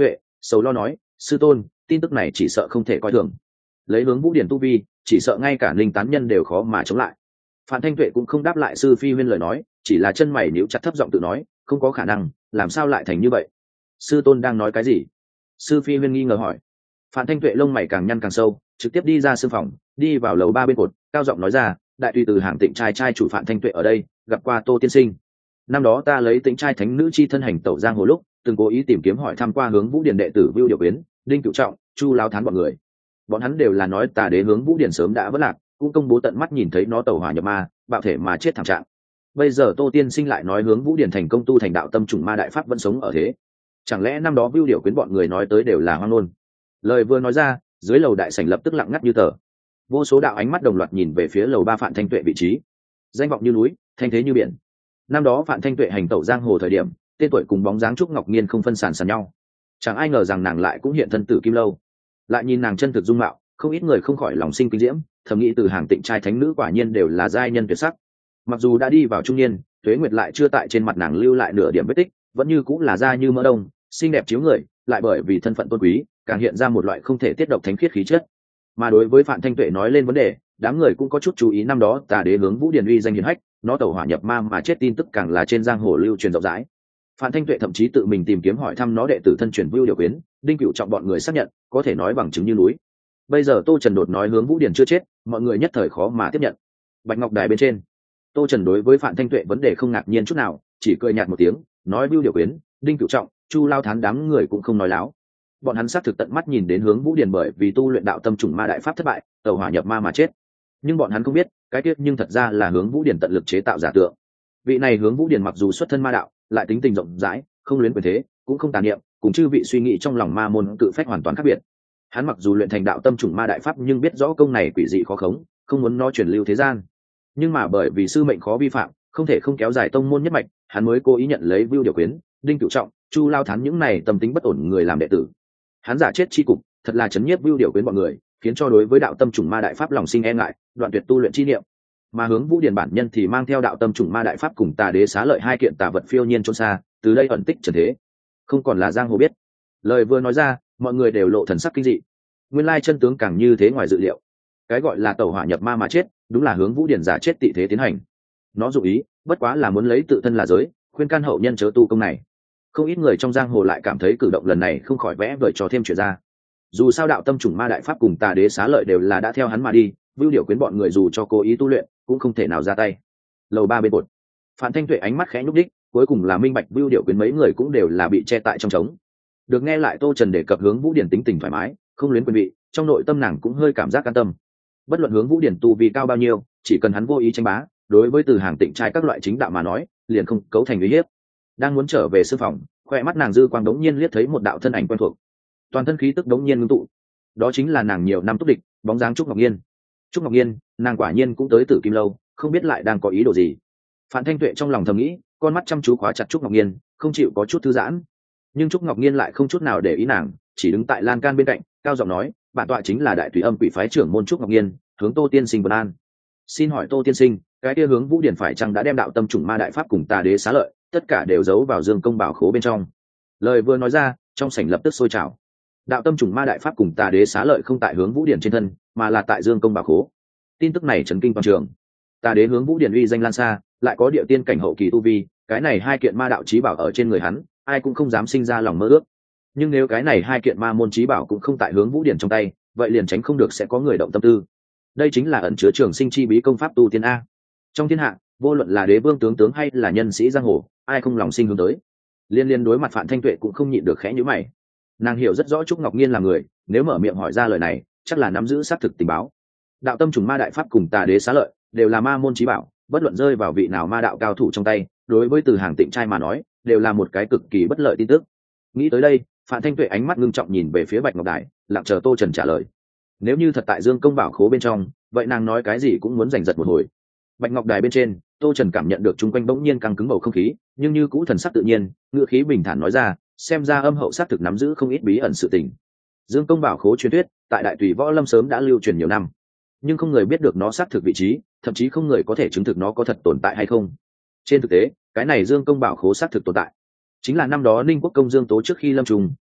sầu lo nói, sư tôn, tin tức này chỉ sợ không thể coi thường. Lấy hướng vũ điển tu vi, chỉ sợ ngay cả linh tán nhân đều khó mà chống lại. Phạm Thanh Tuệ cũng không đáp lại sư phi huyên lời nói, chỉ là chân mày níu chặt, thấp giọng tự nói, không có khả năng, làm sao lại thành như vậy? Sư tôn đang nói cái gì? Sư phi huyên nghi ngờ hỏi. Phạm Thanh Tuệ lông mày càng nhăn càng sâu, trực tiếp đi ra sư phòng, đi vào lầu ba bên cột, cao giọng nói ra, đại tùy từ hàng Tịnh trai trai chủ Phạm Thanh Tuệ ở đây, gặp qua Tô tiên sinh. Năm đó ta lấy Tịnh trai thánh nữ chi thân hành tẩu giang hồ lúc, từng cố ý tìm kiếm hỏi thăm qua hướng vũ điển đệ tử Vưu Điệu Quyến, Đinh Cửu Trọng, Chu Lao Thán bọn người. Bọn hắn đều là nói Tà Đế hướng vũ điển sớm đã vỡ lạc, cũng công bố tận mắt nhìn thấy nó tẩu hỏa nhập ma, bạo thể mà chết thảm trạng. Bây giờ Tô tiên sinh lại nói hướng vũ điển thành công tu thành đạo tâm trùng ma đại pháp vẫn sống ở thế. Chẳng lẽ năm đó Vưu Điệu Quyến bọn người nói tới đều là hoang ngôn? Lời vừa nói ra, dưới lầu đại sảnh lập tức lặng ngắt như tờ. Vô số đạo ánh mắt đồng loạt nhìn về phía lầu ba Phạm Thanh Tuệ vị trí. Danh vọng như núi, thanh thế như biển. Năm đó Phạm Thanh Tuệ hành tẩu giang hồ thời điểm, tên tuổi cùng bóng dáng Trúc Ngọc Nhiên không phân sàn sàn nhau. Chẳng ai ngờ rằng nàng lại cũng hiện thân tử kim lâu. Lại nhìn nàng chân thực dung mạo, không ít người không khỏi lòng sinh kinh diễm, thầm nghĩ từ hàng Tịnh trai thánh nữ quả nhiên đều là giai nhân tuyệt sắc. Mặc dù đã đi vào trung niên, tuế nguyệt lại chưa tại trên mặt nàng lưu lại nửa điểm vết tích, vẫn như cũng là da như mỡ đông, xinh đẹp chiếu người, lại bởi vì thân phận tôn quý, càng hiện ra một loại không thể tiết độc thánh khiết khí chất. Mà đối với Phạm Thanh Tuệ nói lên vấn đề, đám người cũng có chút chú ý năm đó Tà Đế hướng vũ điển uy danh hiển hách, nó tẩu hỏa nhập ma mà chết tin tức càng là trên giang hồ lưu truyền rộng rãi. Phạm Thanh Tuệ thậm chí tự mình tìm kiếm hỏi thăm nó đệ tử thân truyền Vưu Điệu Quyến, Đinh Cửu Trọng bọn người xác nhận, có thể nói bằng chứng như núi. Bây giờ Tô Trần đột nói hướng vũ điển chưa chết, mọi người nhất thời khó mà tiếp nhận. Bạch Ngọc Đài bên trên, Tô Trần đối với Phạm Thanh Tuệ vấn đề không ngạc nhiên chút nào, chỉ cười nhạt một tiếng, nói Vưu Điệu Quyến, Đinh Cửu Trọng, Chu Lao Thán đám người cũng không nói láo. Bọn hắn xác thực tận mắt nhìn đến hướng vũ điển bởi vì tu luyện đạo tâm trùng ma đại pháp thất bại, tẩu hỏa nhập ma mà chết. Nhưng bọn hắn không biết, cái tiết nhưng thật ra là hướng vũ điển tận lực chế tạo giả tượng. Vị này hướng vũ điển mặc dù xuất thân ma đạo, lại tính tình rộng rãi, không luyến quyền thế, cũng không tàn niệm, cùng chư vị suy nghĩ trong lòng ma môn cự phách hoàn toàn khác biệt. Hắn mặc dù luyện thành đạo tâm trùng ma đại pháp nhưng biết rõ công này quỷ dị khó khống, không muốn nó truyền lưu thế gian. Nhưng mà bởi vì sư mệnh khó vi phạm, không thể không kéo dài tông môn nhất mạch, hắn mới cố ý nhận lấy Vưu Điệu Quyến, Đinh Cửu Trọng, Chu Lao Thán những này tâm tính bất ổn người làm đệ tử. Hắn giả chết chi cục, thật là chấn nhiếp Vưu Điệu Quyến bọn người, khiến cho đối với đạo tâm trùng ma đại pháp lòng sinh e ngại, đoạn tuyệt tu luyện chi niệm. Mà hướng vũ điển bản nhân thì mang theo đạo tâm trùng ma đại pháp cùng Tà Đế xá lợi hai kiện tà vật phiêu nhiên trốn xa, từ đây ẩn tích trần thế, không còn là giang hồ biết. Lời vừa nói ra, mọi người đều lộ thần sắc kinh dị. Nguyên lai chân tướng càng như thế ngoài dự liệu. Cái gọi là tẩu hỏa nhập ma mà chết, đúng là hướng vũ điển giả chết tị thế tiến hành. Nó dụ ý, bất quá là muốn lấy tự thân là giới, khuyên can hậu nhân chớ tu công này. Không ít người trong giang hồ lại cảm thấy cử động lần này không khỏi vẽ vời cho thêm chuyện ra. Dù sao đạo tâm trùng ma đại pháp cùng Tà Đế xá lợi đều là đã theo hắn mà đi, Vưu Điệu Quyến bọn người dù cho cố ý tu luyện cũng không thể nào ra tay. Lầu ba bên cột, Phạm Thanh Tuệ ánh mắt khẽ nhúc đích, cuối cùng là minh bạch Vưu Điệu Quyến mấy người cũng đều là bị che tại trong trống. Được nghe lại Tô Trần đề cập hướng vũ điển tính tình thoải mái, không luyến quyền vị, trong nội tâm nàng cũng hơi cảm giác an tâm. Bất luận hướng vũ điển tu vì cao bao nhiêu, chỉ cần hắn vô ý tranh bá, đối với từ hàng Tịnh trai các loại chính đạo mà nói, liền không cấu thành uy hiếp. Đang muốn trở về sư phòng, khoe mắt nàng dư quang đống nhiên liếc thấy một đạo thân ảnh quen thuộc, toàn thân khí tức đống nhiên ngưng tụ. Đó chính là nàng nhiều năm túc địch, bóng dáng Trúc Ngọc Nhiên. Trúc Ngọc Nhiên, nàng quả nhiên cũng tới Tử Kim lâu, không biết lại đang có ý đồ gì. Phạm Thanh Tuệ trong lòng thầm nghĩ, con mắt chăm chú khóa chặt Trúc Ngọc Nhiên, không chịu có chút thư giãn. Nhưng Trúc Ngọc Nhiên lại không chút nào để ý nàng, chỉ đứng tại lan can bên cạnh, cao giọng nói, bản tọa chính là đại tùy âm quỷ phái trưởng môn Trúc Ngọc Nhiên, hướng Tô tiên sinh vân an. Xin hỏi Tô tiên sinh, cái kia hướng vũ điển phải chăng đã đem đạo tâm trùng ma đại pháp cùng Tà Đế xá lợi, tất cả đều giấu vào dương công bảo khố bên trong? Lời vừa nói ra, trong sảnh lập tức sôi trào. Đạo tâm trùng ma đại pháp cùng Tà Đế xá lợi không tại hướng vũ điển trên thân, mà là tại dương công bảo khố. Tin tức này chấn kinh toàn trường. Tà Đế hướng vũ điển uy danh lan xa, lại có địa tiên cảnh hậu kỳ tu vi, cái này hai kiện ma đạo chí bảo ở trên người hắn, ai cũng không dám sinh ra lòng mơ ước. Nhưng nếu cái này hai kiện ma môn chí bảo cũng không tại hướng vũ điển trong tay, vậy liền tránh không được sẽ có người động tâm tư. Đây chính là ẩn chứa trường sinh chi bí công pháp tu tiên a. Trong thiên hạ, vô luận là đế vương tướng tướng hay là nhân sĩ giang hồ, ai không lòng sinh hướng tới. Liên liên đối mặt Phạm Thanh Tuệ cũng không nhịn được khẽ nhíu mày. Nàng hiểu rất rõ Trúc Ngọc Nhiên là người, nếu mở miệng hỏi ra lời này, chắc là nắm giữ xác thực tình báo. Đạo tâm trùng ma đại pháp cùng Tà Đế xá lợi đều là ma môn chí bảo, bất luận rơi vào vị nào ma đạo cao thủ trong tay, đối với từ hàng Tịnh trai mà nói, đều là một cái cực kỳ bất lợi tin tức. Nghĩ tới đây, Phạm Thanh Tuệ ánh mắt ngưng trọng nhìn về phía Bạch Ngọc Đài, lặng chờ Tô Trần trả lời. Nếu như thật tại dương công bảo khố bên trong, vậy nàng nói cái gì cũng muốn giành giật một hồi. Bạch Ngọc Đài bên trên, Tô Trần cảm nhận được chung quanh bỗng nhiên căng cứng bầu không khí, nhưng như cũ thần sắc tự nhiên, ngữ khí bình thản nói ra, xem ra âm hậu xác thực nắm giữ không ít bí ẩn sự tình. Dương công bảo khố truyền thuyết, tại Đại Tùy Võ Lâm sớm đã lưu truyền nhiều năm, nhưng không người biết được nó xác thực vị trí, thậm chí không người có thể chứng thực nó có thật tồn tại hay không. Trên thực tế, cái này Dương công bảo khố xác thực tồn tại, chính là năm đó Ninh Quốc công Dương Tố trước khi lâm trùng,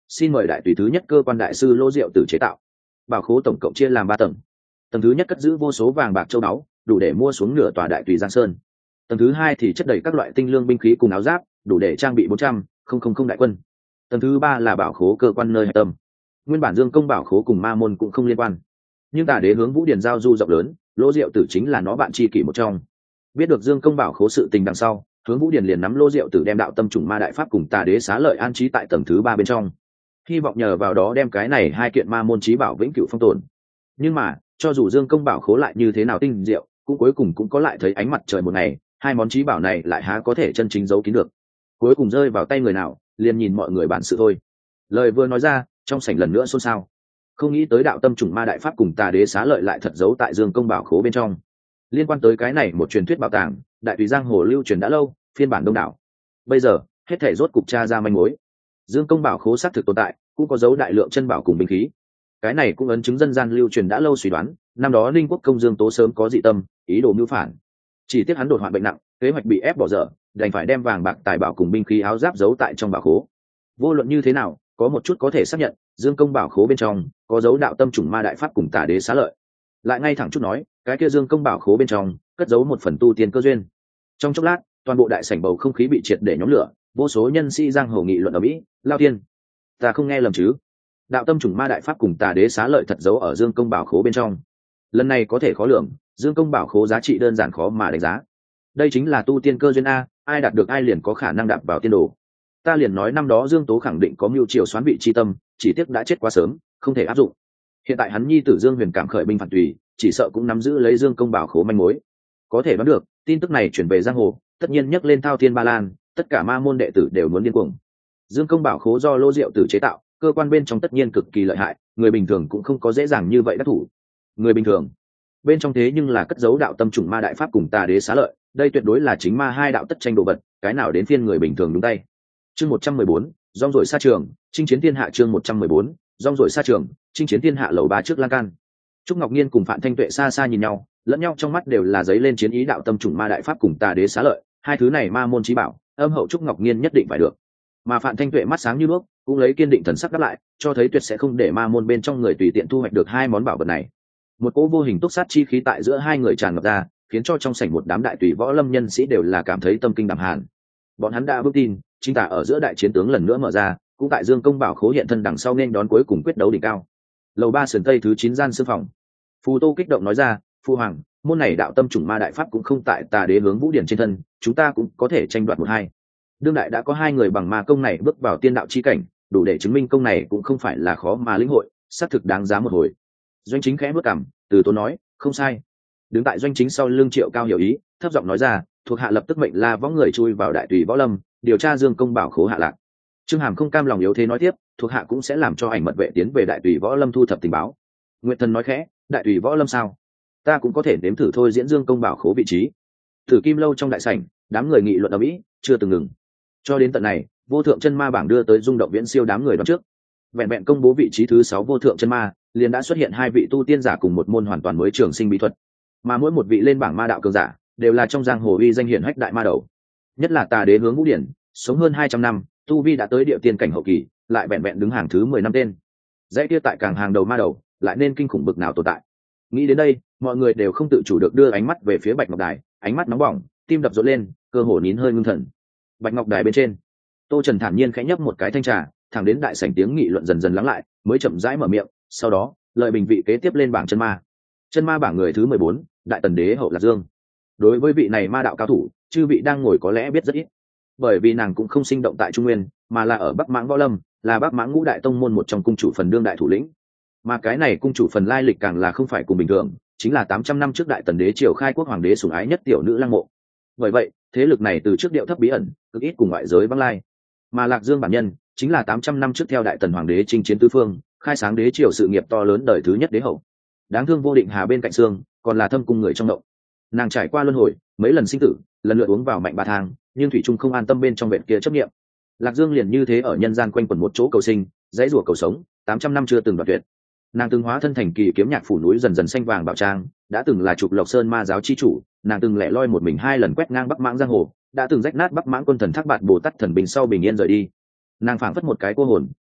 xin mời đại tùy thứ nhất cơ quan đại sư Lô Diệu Tử chế tạo. Bảo khố tổng cộng chia làm ba tầng. Tầng thứ nhất cất giữ vô số vàng bạc châu báu, đủ để mua xuống nửa tòa đại tùy Giang Sơn. Tầng thứ hai thì chất đầy các loại tinh lương binh khí cùng áo giáp, đủ để trang bị bốn trăm không đại quân. Tầng thứ ba là bảo khố cơ quan nơi hạch tâm. Nguyên bản Dương Công bảo khố cùng ma môn cũng không liên quan, nhưng Tà Đế hướng Vũ Điền giao du rộng lớn, Lô Diệu Tử chính là nó bạn tri kỷ một trong. Biết được Dương Công bảo khố sự tình đằng sau, hướng Vũ Điền liền nắm Lô Diệu Tử đem đạo tâm trùng ma đại pháp cùng Tà Đế xá lợi an trí tại tầng thứ ba bên trong, hy vọng nhờ vào đó đem cái này hai kiện ma môn chí bảo vĩnh cửu phong tồn. Nhưng mà cho dù Dương Công bảo khố lại như thế nào tinh diệu, cũng cuối cùng cũng có lại thấy ánh mặt trời một ngày, hai món chí bảo này lại há có thể chân chính giấu kín được. Cuối cùng rơi vào tay người nào, liền nhìn mọi người bản sự thôi. Lời vừa nói ra, trong sảnh lần nữa xôn xao. Không nghĩ tới đạo tâm trùng ma đại pháp cùng Tà Đế xá lợi lại thật giấu tại Dương Công bảo khố bên trong. Liên quan tới cái này một truyền thuyết bảo tàng, đại tùy giang hồ lưu truyền đã lâu, phiên bản đông đảo. Bây giờ hết thể rốt cục tra ra manh mối. Dương Công bảo khố xác thực tồn tại, cũng có dấu đại lượng chân bảo cùng binh khí. Cái này cũng ấn chứng dân gian lưu truyền đã lâu suy đoán, năm đó Ninh Quốc công Dương Tố sớm có dị tâm, ý đồ mưu phản. Chỉ tiếc hắn đột hoạn bệnh nặng, kế hoạch bị ép bỏ dở, đành phải đem vàng bạc tài bảo cùng binh khí áo giáp giấu tại trong bảo khố. Vô luận như thế nào, có một chút có thể xác nhận, Dương Công bảo khố bên trong có dấu đạo tâm trùng ma đại pháp cùng Tà Đế xá lợi. Lại ngay thẳng chút nói, cái kia Dương Công bảo khố bên trong cất giấu một phần tu tiên cơ duyên. Trong chốc lát, toàn bộ đại sảnh bầu không khí bị triệt để nhóm lửa, vô số nhân sĩ giang hồ nghị luận ở mỹ, lao tiên, ta không nghe lầm chứ? Đạo tâm trùng ma đại pháp cùng Tà Đế xá lợi thật giấu ở Dương Công bảo khố bên trong. Lần này có thể khó lường, Dương Công bảo khố giá trị đơn giản khó mà đánh giá. Đây chính là tu tiên cơ duyên a, ai đạt được ai liền có khả năng đạp vào tiên đồ. Ta liền nói năm đó Dương Tố khẳng định có mưu triều xoán vị chi tâm, chỉ tiếc đã chết quá sớm, không thể áp dụng. Hiện tại hắn nhi tử Dương Huyền cảm khởi binh phản tùy, chỉ sợ cũng nắm giữ lấy Dương Công bảo khố manh mối. Có thể đoán được, tin tức này chuyển về giang hồ, tất nhiên nhắc lên thao thiên ba lan, tất cả ma môn đệ tử đều muốn điên cuồng. Dương Công bảo khố do Lô Diệu Tử chế tạo, cơ quan bên trong tất nhiên cực kỳ lợi hại, người bình thường cũng không có dễ dàng như vậy đắc thủ. Người bình thường bên trong thế nhưng là cất giấu đạo tâm trùng ma đại pháp cùng Tà Đế xá lợi, đây tuyệt đối là chính ma hai đạo tất tranh đồ vật, cái nào đến phiên người bình thường đúng tay. Chương một trăm mười bốn, rong ruổi xa trường, chinh chiến thiên hạ. Chương một trăm mười bốn, rong ruổi xa trường, chinh chiến thiên hạ. Lầu ba trước lan can, Trúc Ngọc Nhiên cùng Phạm Thanh Tuệ xa xa nhìn nhau, lẫn nhau trong mắt đều là giấy lên chiến ý. Đạo tâm trùng ma đại pháp cùng Tà Đế xá lợi, hai thứ này ma môn chí bảo, âm hậu Trúc Ngọc Nhiên nhất định phải được. Mà Phạm Thanh Tuệ mắt sáng như đuốc, cũng lấy kiên định thần sắc đáp lại, cho thấy tuyệt sẽ không để ma môn bên trong người tùy tiện thu hoạch được hai món bảo vật này. Một cỗ vô hình túc sát chi khí tại giữa hai người tràn ngập ra, khiến cho trong sảnh một đám đại tùy võ lâm nhân sĩ đều là cảm thấy tâm kinh đảm hàn. Bọn hắn đã vững tin, chính tả ở giữa đại chiến tướng lần nữa mở ra, cũng tại Dương Công bảo khố hiện thân đằng sau nên đón cuối cùng quyết đấu đỉnh cao. Lầu ba sườn tây thứ chín gian sư phòng, Phù Tô kích động nói ra, phu hoàng, môn này đạo tâm trùng ma đại pháp cũng không tại Tà Đế hướng Vũ Điển trên thân, chúng ta cũng có thể tranh đoạt một hai. Đương đại đã có hai người bằng ma công này bước vào tiên đạo chi cảnh, đủ để chứng minh công này cũng không phải là khó mà lĩnh hội, xác thực đáng giá một hồi. Doanh Chính khẽ bước cằm, từ tốn nói, không sai. Đứng tại Doanh Chính sau lưng Triệu Cao hiểu ý, thấp giọng nói ra, thuộc hạ lập tức mệnh la võng người chui vào đại tùy võ lâm, điều tra Dương Công bảo khố hạ lạc. Trương Hàm không cam lòng yếu thế nói tiếp, thuộc hạ cũng sẽ làm cho ảnh mật vệ tiến về đại tùy võ lâm thu thập tình báo. Nguyệt Thần nói khẽ, đại tùy võ lâm sao? Ta cũng có thể nếm thử thôi. Diễn Dương Công bảo khố vị trí. Thử Kim lâu trong đại sảnh, đám người nghị luận ầm ĩ, chưa từng ngừng. Cho đến tận này, vô thượng chân ma bảng đưa tới rung động viễn siêu đám người đoán trước. Vẹn vẹn công bố vị trí thứ sáu vô thượng chân ma, liền đã xuất hiện hai vị tu tiên giả cùng một môn hoàn toàn mới trường sinh bí thuật, mà mỗi một vị lên bảng ma đạo cường giả đều là trong giang hồ uy danh hiển hách đại ma đầu. Nhất là Tà Đế hướng Vũ Điển, sống hơn hai trăm năm, tu vi đã tới địa tiên cảnh hậu kỳ, lại vẹn vẹn đứng hàng thứ mười năm tên. Dãy kia tại càng hàng đầu ma đầu, lại nên kinh khủng bực nào tồn tại. Nghĩ đến đây, mọi người đều không tự chủ được đưa ánh mắt về phía Bạch Ngọc Đài, ánh mắt nóng bỏng, tim đập rộn lên, cơ hồ nín hơi ngưng thần. Bạch Ngọc Đài bên trên, Tô Trần thản nhiên khẽ nhấp một cái thanh trà, thẳng đến đại sảnh tiếng nghị luận dần dần lắng lại, mới chậm rãi mở miệng, sau đó, lời bình vị kế tiếp lên bảng chân ma. Chân ma bảng người thứ mười bốn, Đại Tần Đế hậu Lạc Dương. Đối với vị này ma đạo cao thủ, chư vị đang ngồi có lẽ biết rất ít, bởi vì nàng cũng không sinh động tại Trung Nguyên, mà là ở Bắc Mãng Võ Lâm, là Bắc Mãng Ngũ Đại Tông môn một trong cung chủ phần đương đại thủ lĩnh. Mà cái này cung chủ phần lai lịch càng là không phải cùng bình thường, chính là tám trăm năm trước Đại Tần Đế triều khai quốc hoàng đế sủng ái nhất tiểu nữ Lăng Mộ. Bởi vậy, thế lực này từ trước điệu thấp bí ẩn, cực ít cùng ngoại giới vắng lai. Mà Lạc Dương bản nhân chính là tám trăm năm trước theo Đại Tần hoàng đế chinh chiến tứ phương, khai sáng đế triều sự nghiệp to lớn đời thứ nhất đế hậu. Đáng thương Vô Định Hà bên cạnh xương, còn là thâm cung người trong động. Nàng trải qua luân hồi, mấy lần sinh tử, lần lượt uống vào mạnh ba thang, nhưng thủy trung không an tâm bên trong vẹn kia chấp niệm. Lạc Dương liền như thế ở nhân gian quanh quẩn một chỗ cầu sinh, dãy rủa cầu sống, tám trăm năm chưa từng đoạt tuyệt. Nàng từng hóa thân thành kỳ kiếm nhạc phủ núi dần dần xanh vàng bảo trang, đã từng là trục Lộc Sơn ma giáo chi chủ, nàng từng lẻ loi một mình hai lần quét ngang Bắc Mãng giang hồ, đã từng rách nát Bắc Mãng quân thần Thác Bạt Bồ Tát thần bình sau bình yên rời đi. Nàng phảng phất một cái cô hồn,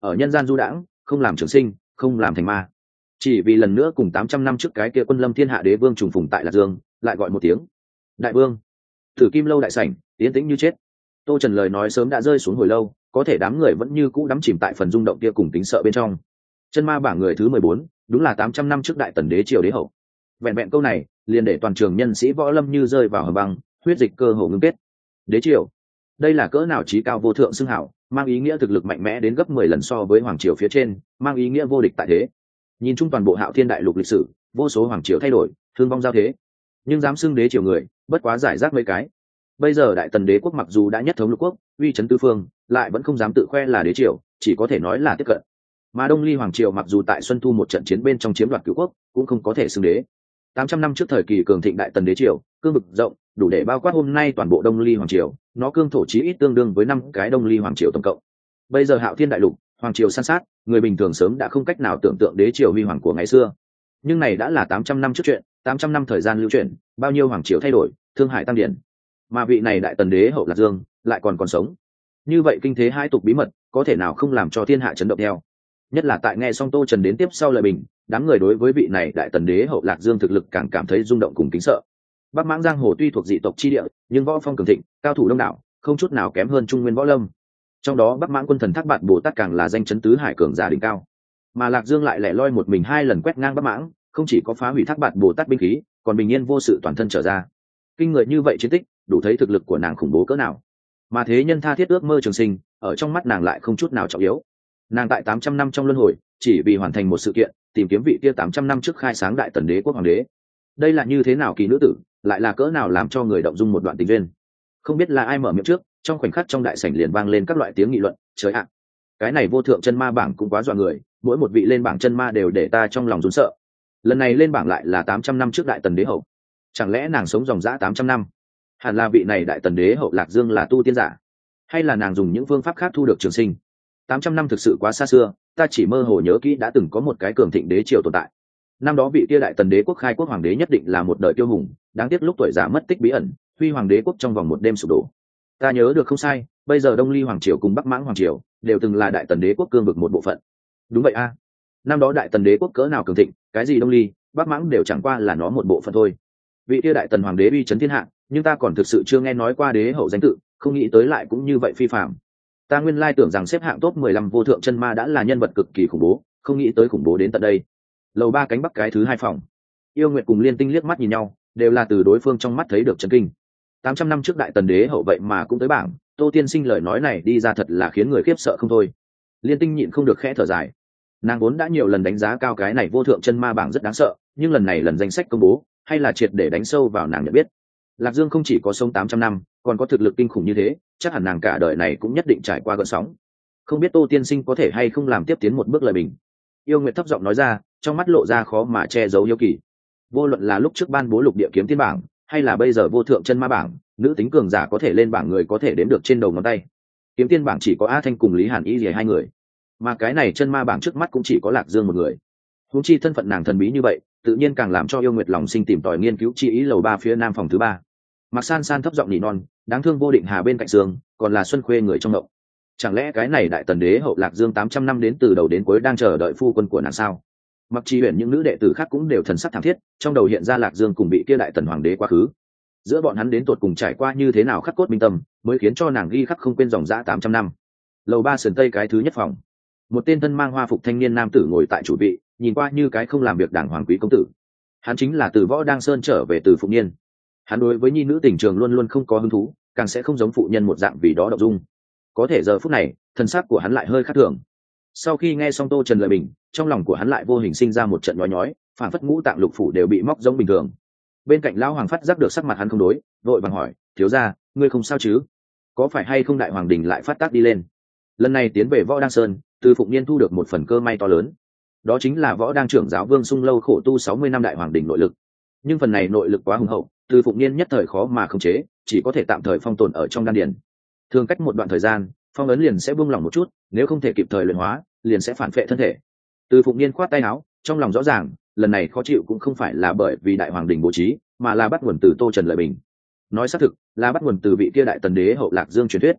ở nhân gian du đãng, không làm trường sinh, không làm thành ma, chỉ vì lần nữa cùng tám trăm năm trước cái kia quân lâm thiên hạ đế vương trùng phùng tại lạc dương, lại gọi một tiếng đại vương. Thử Kim Lâu đại sảnh yên tĩnh như chết. Tô Trần lời nói sớm đã rơi xuống hồi lâu, có thể đám người vẫn như cũ đắm chìm tại phần rung động kia cùng tính sợ bên trong. Chân ma bảng người thứ mười bốn, đúng là tám trăm năm trước đại tần đế triều đế hậu. Vẹn vẹn câu này liền để toàn trường nhân sĩ võ lâm như rơi vào hầm băng, huyết dịch cơ hồ ngưng kết. Đế triều, đây là cỡ nào chí cao vô thượng xưng hảo, mang ý nghĩa thực lực mạnh mẽ đến gấp mười lần so với hoàng triều phía trên, mang ý nghĩa vô địch tại thế. Nhìn chung toàn bộ Hạo Thiên đại lục lịch sử, vô số hoàng triều thay đổi, thương vong giao thế, nhưng dám xưng đế triều người, bất quá giải rác mấy cái. Bây giờ đại tần đế quốc mặc dù đã nhất thống lục quốc, uy chấn tứ phương, lại vẫn không dám tự khoe là đế triều, chỉ có thể nói là tiếp cận. Mà Đông Ly hoàng triều mặc dù tại Xuân Thu một trận chiến bên trong chiếm đoạt cửu quốc, cũng không có thể xưng đế. tám trăm năm trước thời kỳ cường thịnh đại tần đế triều, cương vực rộng, đủ để bao quát hôm nay toàn bộ Đông Ly hoàng triều, nó cương thổ chí ít tương đương với năm cái Đông Ly hoàng triều tổng cộng. Bây giờ Hạo Thiên đại lục, hoàng triều san sát, người bình thường sớm đã không cách nào tưởng tượng đế triều huy hoàng của ngày xưa. Nhưng này đã là tám trăm năm trước chuyện, tám trăm năm thời gian lưu chuyển, bao nhiêu hoàng triều thay đổi, thương hải tăng điển. Mà vị này đại tần đế hậu Lạc Dương lại còn còn sống. Như vậy kinh thế hai tục bí mật, có thể nào không làm cho thiên hạ chấn động theo. Nhất là tại nghe xong Tô Trần đến tiếp sau lời bình, đám người đối với vị này đại tần đế hậu Lạc Dương thực lực càng cảm thấy rung động cùng kính sợ. Bắc Mãng giang hồ tuy thuộc dị tộc chi địa, nhưng võ phong cường thịnh, cao thủ đông đảo, không chút nào kém hơn Trung Nguyên võ lâm. Trong đó Bắc Mãng quân thần Thác Bạt Bồ Tát càng là danh chấn tứ hải cường giả đỉnh cao. Mà Lạc Dương lại lẻ loi một mình hai lần quét ngang Bắc Mãng, không chỉ có phá hủy Thác Bạt Bồ Tát binh khí, còn bình yên vô sự toàn thân trở ra. Kinh người như vậy chiến tích, đủ thấy thực lực của nàng khủng bố cỡ nào. Mà thế nhân tha thiết ước mơ trường sinh, ở trong mắt nàng lại không chút nào trọng yếu. Nàng tại tám trăm năm trong luân hồi, chỉ vì hoàn thành một sự kiện, tìm kiếm vị kia tám trăm năm trước khai sáng đại tần đế quốc hoàng đế. Đây là như thế nào kỳ nữ tử, lại là cỡ nào làm cho người động dung một đoạn tình duyên. Không biết là ai mở miệng trước, trong khoảnh khắc trong đại sảnh liền vang lên các loại tiếng nghị luận. Trời ạ, cái này vô thượng chân ma bảng cũng quá dọa người, mỗi một vị lên bảng chân ma đều để ta trong lòng run sợ. Lần này lên bảng lại là tám trăm năm trước đại tần đế hậu. Chẳng lẽ nàng sống dòng dã tám trăm năm? Hẳn là vị này đại tần đế hậu Lạc Dương là tu tiên giả, hay là nàng dùng những phương pháp khác thu được trường sinh? tám trăm năm thực sự quá xa xưa, ta chỉ mơ hồ nhớ kỹ đã từng có một cái cường thịnh đế triều tồn tại. Năm đó vị kia đại tần đế quốc khai quốc hoàng đế nhất định là một đời tiêu hùng, đáng tiếc lúc tuổi già mất tích bí ẩn, huy hoàng đế quốc trong vòng một đêm sụp đổ. Ta nhớ được không sai, bây giờ Đông Ly hoàng triều cùng Bắc Mãng hoàng triều đều từng là đại tần đế quốc cương vực một bộ phận. Đúng vậy a, năm đó đại tần đế quốc cỡ nào cường thịnh, cái gì Đông Ly, Bắc Mãng đều chẳng qua là nó một bộ phận thôi. Vị kia đại tần hoàng đế uy chấn thiên hạ, nhưng ta còn thực sự chưa nghe nói qua đế hậu danh tự, không nghĩ tới lại cũng như vậy phi phàm. Ta nguyên lai tưởng rằng xếp hạng top mười lăm vô thượng chân ma đã là nhân vật cực kỳ khủng bố, không nghĩ tới khủng bố đến tận đây. Lầu ba cánh bắc cái thứ hai phòng, Yêu Nguyệt cùng Liên Tinh liếc mắt nhìn nhau, đều là từ đối phương trong mắt thấy được chấn kinh. tám trăm năm trước đại tần đế hậu vậy mà cũng tới bảng, Tô tiên sinh lời nói này đi ra thật là khiến người khiếp sợ không thôi. Liên Tinh nhịn không được khẽ thở dài. Nàng vốn đã nhiều lần đánh giá cao cái này vô thượng chân ma bảng rất đáng sợ, nhưng lần này lần danh sách công bố, hay là triệt để đánh sâu vào nàng nhận biết. Lạc Dương không chỉ có sống tám trăm năm, còn có thực lực kinh khủng như thế, chắc hẳn nàng cả đời này cũng nhất định trải qua gợn sóng. Không biết Tô tiên sinh có thể hay không làm tiếp tiến một bước lời bình. Yêu Nguyệt thấp giọng nói ra, trong mắt lộ ra khó mà che giấu hiếu kỳ. Vô luận là lúc trước ban bố lục địa kiếm tiên bảng, hay là bây giờ vô thượng chân ma bảng, nữ tính cường giả có thể lên bảng người có thể đếm được trên đầu ngón tay. Kiếm tiên bảng chỉ có A Thanh cùng Lý Hàn Y gì hai người, mà cái này chân ma bảng trước mắt cũng chỉ có Lạc Dương một người. Huống chi thân phận nàng thần bí như vậy, tự nhiên càng làm cho Yêu Nguyệt lòng sinh tìm tòi nghiên cứu chi ý. Lầu ba phía nam phòng thứ ba, Mạc San San thấp giọng nỉ non, đáng thương Vô Định Hà bên cạnh giường, còn là Xuân Khuê người trong động. Chẳng lẽ cái này đại tần đế hậu Lạc Dương tám trăm năm đến từ đầu đến cuối đang chờ đợi phu quân của nàng sao? Mặc chi huyền những nữ đệ tử khác cũng đều thần sắc thảm thiết, trong đầu hiện ra Lạc Dương cùng bị kia đại tần hoàng đế quá khứ. Giữa bọn hắn đến tột cùng trải qua như thế nào khắc cốt minh tâm, mới khiến cho nàng ghi khắc không quên dòng dã tám trăm năm. Lầu ba sườn tây cái thứ nhất phòng, một tên thân mang hoa phục thanh niên nam tử ngồi tại chủ vị, nhìn qua như cái không làm việc đảng hoàng quý công tử. Hắn chính là từ Võ Đăng Sơn trở về từ Phụng Niên. Hắn đối với nhi nữ tình trường luôn luôn không có hứng thú, càng sẽ không giống phụ nhân một dạng vì đó động dung. Có thể giờ phút này, thân xác của hắn lại hơi khác thường. Sau khi nghe xong Tô Trần lời bình, trong lòng của hắn lại vô hình sinh ra một trận nhói nhói, phản phất ngũ tạng lục phủ đều bị móc giống bình thường. Bên cạnh lão hoàng phát giác được sắc mặt hắn không đối, vội vàng hỏi, thiếu gia, ngươi không sao chứ? Có phải hay không đại hoàng đình lại phát tác đi lên? Lần này tiến về Võ Đăng Sơn, từ Phụng Niên thu được một phần cơ may to lớn. Đó chính là Võ Đăng trưởng giáo Vương Sung Lâu khổ tu sáu mươi năm đại hoàng đình nội lực. Nhưng phần này nội lực quá hùng hậu, từ Phụng Niên nhất thời khó mà khống chế, chỉ có thể tạm thời phong tồn ở trong đan điền. Thường cách một đoạn thời gian, phong ấn liền sẽ buông lỏng một chút, nếu không thể kịp thời luyện hóa, liền sẽ phản phệ thân thể. Từ Phụng Niên khoát tay áo, trong lòng rõ ràng, lần này khó chịu cũng không phải là bởi vì đại hoàng đình bố trí, mà là bắt nguồn từ Tô Trần lời bình. Nói xác thực, là bắt nguồn từ vị kia đại tần đế hậu Lạc Dương truyền thuyết.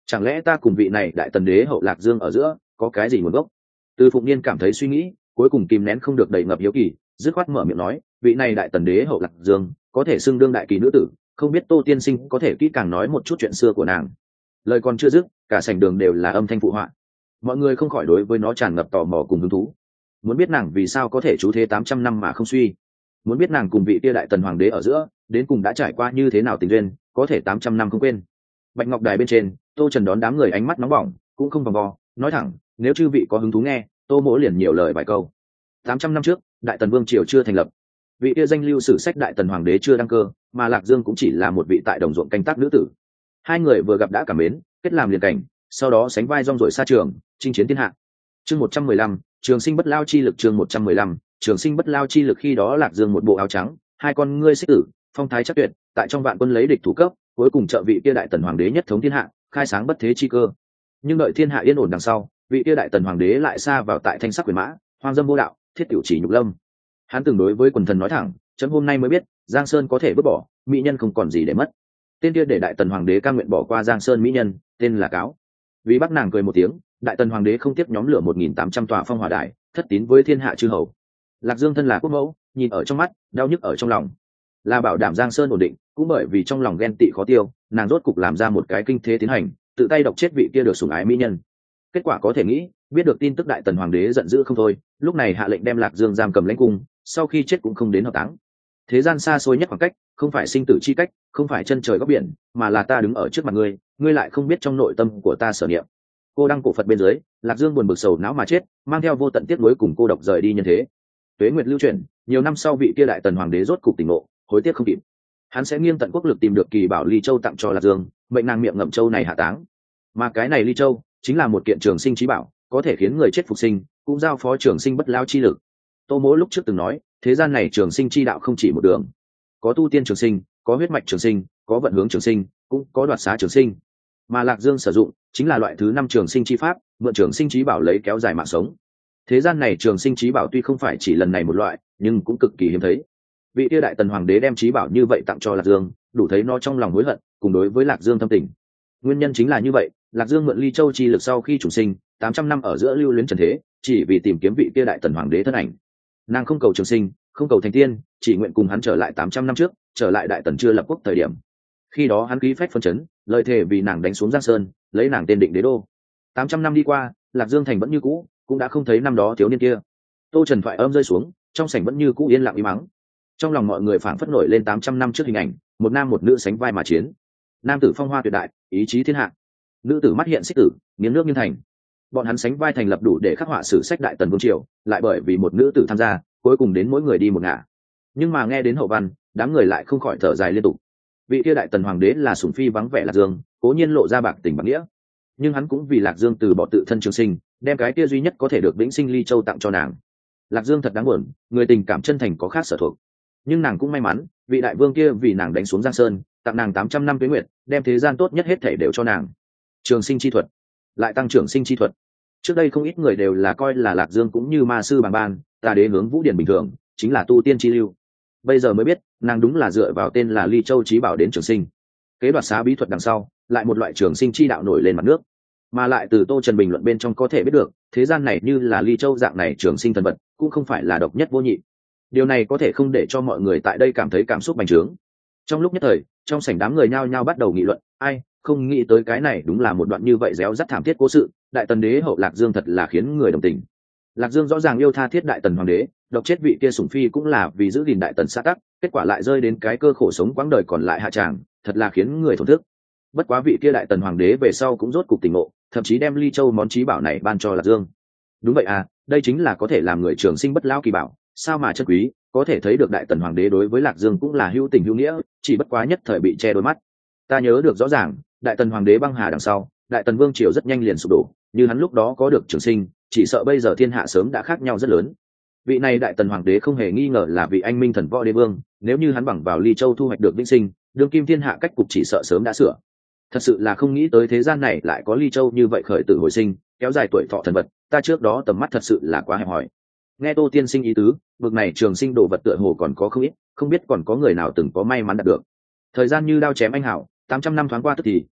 chẳng lẽ ta cùng vị này đại tần đế hậu Lạc Dương ở giữa có cái gì nguồn gốc? Từ Phụng Niên cảm thấy suy nghĩ, cuối cùng kìm nén không được đầy ngập hiếu kỳ, dứt khoát mở miệng nói, vị này đại tần đế hậu Lạc Dương có thể xưng đương đại kỳ nữ tử, không biết Tô tiên sinh có thể kỹ càng nói một chút chuyện xưa của nàng. Lời còn chưa dứt, cả sảnh đường đều là âm thanh phụ họa, mọi người không khỏi đối với nó tràn ngập tò mò cùng hứng thú. Muốn biết nàng vì sao có thể trú thế tám trăm năm mà không suy, muốn biết nàng cùng vị tia đại tần hoàng đế ở giữa đến cùng đã trải qua như thế nào tình duyên, có thể tám trăm năm không quên. Bạch ngọc đài bên trên, Tô Trần đón đám người ánh mắt nóng bỏng, cũng không vòng vo, nói thẳng, nếu chư vị có hứng thú nghe, Tô mỗ liền nhiều lời vài câu. Tám trăm năm trước, đại tần vương triều chưa thành lập, vị tia danh lưu sử sách đại tần hoàng đế chưa đăng cơ, mà Lạc Dương cũng chỉ là một vị tại đồng ruộng canh tác nữ tử. Hai người vừa gặp đã cảm mến, kết làm liền cảnh, sau đó sánh vai rong ruổi xa trường, chinh chiến thiên hạ. Chương một trăm mười lăm, trường sinh bất lao chi lực. Chương một trăm mười lăm, trường sinh bất lao chi lực. Khi đó Lạc Dương một bộ áo trắng, hai con ngươi xích tử, phong thái chắc tuyệt, tại trong vạn quân lấy địch thủ cấp, cuối cùng trợ vị kia đại tần hoàng đế nhất thống thiên hạ, khai sáng bất thế chi cơ. Nhưng đợi thiên hạ yên ổn đằng sau, vị kia đại tần hoàng đế lại xa vào tại thanh sắc quyền mã, hoang dâm vô đạo, thiết tiểu chỉ nhục lâm. Hắn từng đối với quần thần nói thẳng, chấm hôm nay mới biết, Giang Sơn có thể vứt bỏ, mỹ nhân không còn gì để mất. Tên kia để đại tần hoàng đế cam nguyện bỏ qua Giang Sơn mỹ nhân, tên là Cáo. Vì bắt nàng cười một tiếng, đại tần hoàng đế không tiếp nhóm lửa một nghìn tám trăm tòa phong hỏa đài, thất tín với thiên hạ chư hầu. Lạc Dương thân là quốc mẫu, nhìn ở trong mắt, đau nhức ở trong lòng, là bảo đảm Giang Sơn ổn định, cũng bởi vì trong lòng ghen tị khó tiêu, nàng rốt cục làm ra một cái kinh thế tiến hành, tự tay độc chết vị kia được sủng ái mỹ nhân. Kết quả có thể nghĩ, biết được tin tức đại tần hoàng đế giận dữ không thôi, lúc này hạ lệnh đem Lạc Dương giam cầm lãnh cung, sau khi chết cũng không đến hợp táng. Thế gian xa xôi nhất khoảng cách, không phải sinh tử chi cách, không phải chân trời góc biển, mà là ta đứng ở trước mặt ngươi, ngươi lại không biết trong nội tâm của ta sở niệm. Cô đăng cổ Phật bên dưới, Lạc Dương buồn bực sầu não mà chết, mang theo vô tận tiếc nuối cùng cô độc rời đi nhân thế. Tuế nguyệt lưu chuyển, nhiều năm sau vị kia đại tần hoàng đế rốt cục tỉnh ngộ, hối tiếc không kịp. Hắn sẽ nghiêng tận quốc lực tìm được kỳ bảo ly châu tặng cho Lạc Dương, mệnh nàng miệng ngậm châu này hạ táng. Mà cái này ly châu chính là một kiện trường sinh chí bảo, có thể khiến người chết phục sinh, cũng giao phó trường sinh bất lao chi lực. Tô Mỗ lúc trước từng nói, thế gian này trường sinh chi đạo không chỉ một đường, có tu tiên trường sinh, có huyết mạch trường sinh, có vận hướng trường sinh, cũng có đoạt xá trường sinh. Mà Lạc Dương sử dụng chính là loại thứ năm trường sinh chi pháp, mượn trường sinh chí bảo lấy kéo dài mạng sống. Thế gian này trường sinh chí bảo tuy không phải chỉ lần này một loại, nhưng cũng cực kỳ hiếm thấy. Vị tiêu đại tần hoàng đế đem chí bảo như vậy tặng cho Lạc Dương, đủ thấy nó trong lòng hối hận, cùng đối với Lạc Dương thâm tình. Nguyên nhân chính là như vậy, Lạc Dương mượn ly châu chi lực sau khi chủ sinh, tám trăm năm ở giữa lưu luyến trần thế, chỉ vì tìm kiếm vị kia đại tần hoàng đế thân ảnh. Nàng không cầu trường sinh, không cầu thành tiên, chỉ nguyện cùng hắn trở lại tám trăm năm trước, trở lại đại tần chưa lập quốc thời điểm. Khi đó hắn ký phách phân chấn, lời thề vì nàng đánh xuống Giang Sơn, lấy nàng tên định đế đô. tám trăm năm đi qua, Lạc Dương thành vẫn như cũ, cũng đã không thấy năm đó thiếu niên kia. Tô Trần thoại âm rơi xuống, trong sảnh vẫn như cũ yên lặng im mắng. Trong lòng mọi người phảng phất nổi lên tám trăm năm trước hình ảnh, một nam một nữ sánh vai mà chiến. Nam tử phong hoa tuyệt đại, ý chí thiên hạ. Nữ tử mắt hiện xích tử, nghiến nước nghiến thành. Bọn hắn sánh vai thành lập đủ để khắc họa sử sách đại tần vương triều, lại bởi vì một nữ tử tham gia, cuối cùng đến mỗi người đi một ngả. Nhưng mà nghe đến hậu văn, đám người lại không khỏi thở dài liên tục. Vị kia đại tần hoàng đế là sủng phi vắng vẻ Lạc Dương, cố nhiên lộ ra bạc tình bạc nghĩa, nhưng hắn cũng vì Lạc Dương từ bỏ tự thân trường sinh, đem cái kia duy nhất có thể được vĩnh sinh ly châu tặng cho nàng. Lạc Dương thật đáng buồn, người tình cảm chân thành có khác sở thuộc, nhưng nàng cũng may mắn, vị đại vương kia vì nàng đánh xuống Giang Sơn, tặng nàng tám trăm năm tuế nguyệt, đem thế gian tốt nhất hết thể đều cho nàng. Trường sinh chi thuật, lại tăng trưởng sinh chi thuật. Trước đây không ít người đều là coi là Lạc Dương cũng như ma sư bàng ban, ta đế hướng vũ điển bình thường, chính là tu tiên chi lưu. Bây giờ mới biết, nàng đúng là dựa vào tên là ly châu chí bảo đến trường sinh. Kế đoạt xá bí thuật đằng sau, lại một loại trường sinh chi đạo nổi lên mặt nước. Mà lại từ Tô Trần bình luận bên trong có thể biết được, thế gian này như là ly châu dạng này trường sinh thần vật, cũng không phải là độc nhất vô nhị. Điều này có thể không để cho mọi người tại đây cảm thấy cảm xúc bành trướng. Trong lúc nhất thời, trong sảnh đám người nhao nhao bắt đầu nghị luận, ai không nghĩ tới cái này đúng là một đoạn như vậy réo rắt thảm thiết cố sự, đại tần đế hậu Lạc Dương thật là khiến người đồng tình. Lạc Dương rõ ràng yêu tha thiết đại tần hoàng đế, độc chết vị kia sủng phi cũng là vì giữ gìn đại tần xã tắc, kết quả lại rơi đến cái cơ khổ sống quãng đời còn lại hạ tràng, thật là khiến người thổn thức. Bất quá vị kia đại tần hoàng đế về sau cũng rốt cục tỉnh ngộ, thậm chí đem ly châu món chí bảo này ban cho Lạc Dương. Đúng vậy à, đây chính là có thể làm người trường sinh bất lão kỳ bảo, sao mà chân quý, có thể thấy được đại tần hoàng đế đối với Lạc Dương cũng là hữu tình hữu nghĩa, chỉ bất quá nhất thời bị che đôi mắt. Ta nhớ được rõ ràng, đại tần hoàng đế băng hà đằng sau, đại tần vương triều rất nhanh liền sụp đổ, như hắn lúc đó có được trường sinh, chỉ sợ bây giờ thiên hạ sớm đã khác nhau rất lớn. Vị này đại tần hoàng đế không hề nghi ngờ là vị anh minh thần võ đế vương, nếu như hắn bằng vào ly châu thu hoạch được vĩnh sinh, đương kim thiên hạ cách cục chỉ sợ sớm đã sửa. Thật sự là không nghĩ tới thế gian này lại có ly châu như vậy khởi tử hồi sinh, kéo dài tuổi thọ thần vật, ta trước đó tầm mắt thật sự là quá hẹp hòi. Nghe Tô tiên sinh ý tứ, vực này trường sinh đồ vật tựa hồ còn có không ít, không biết còn có người nào từng có may mắn đạt được. Thời gian như đao chém anh hảo, tám trăm năm thoáng qua tức thì,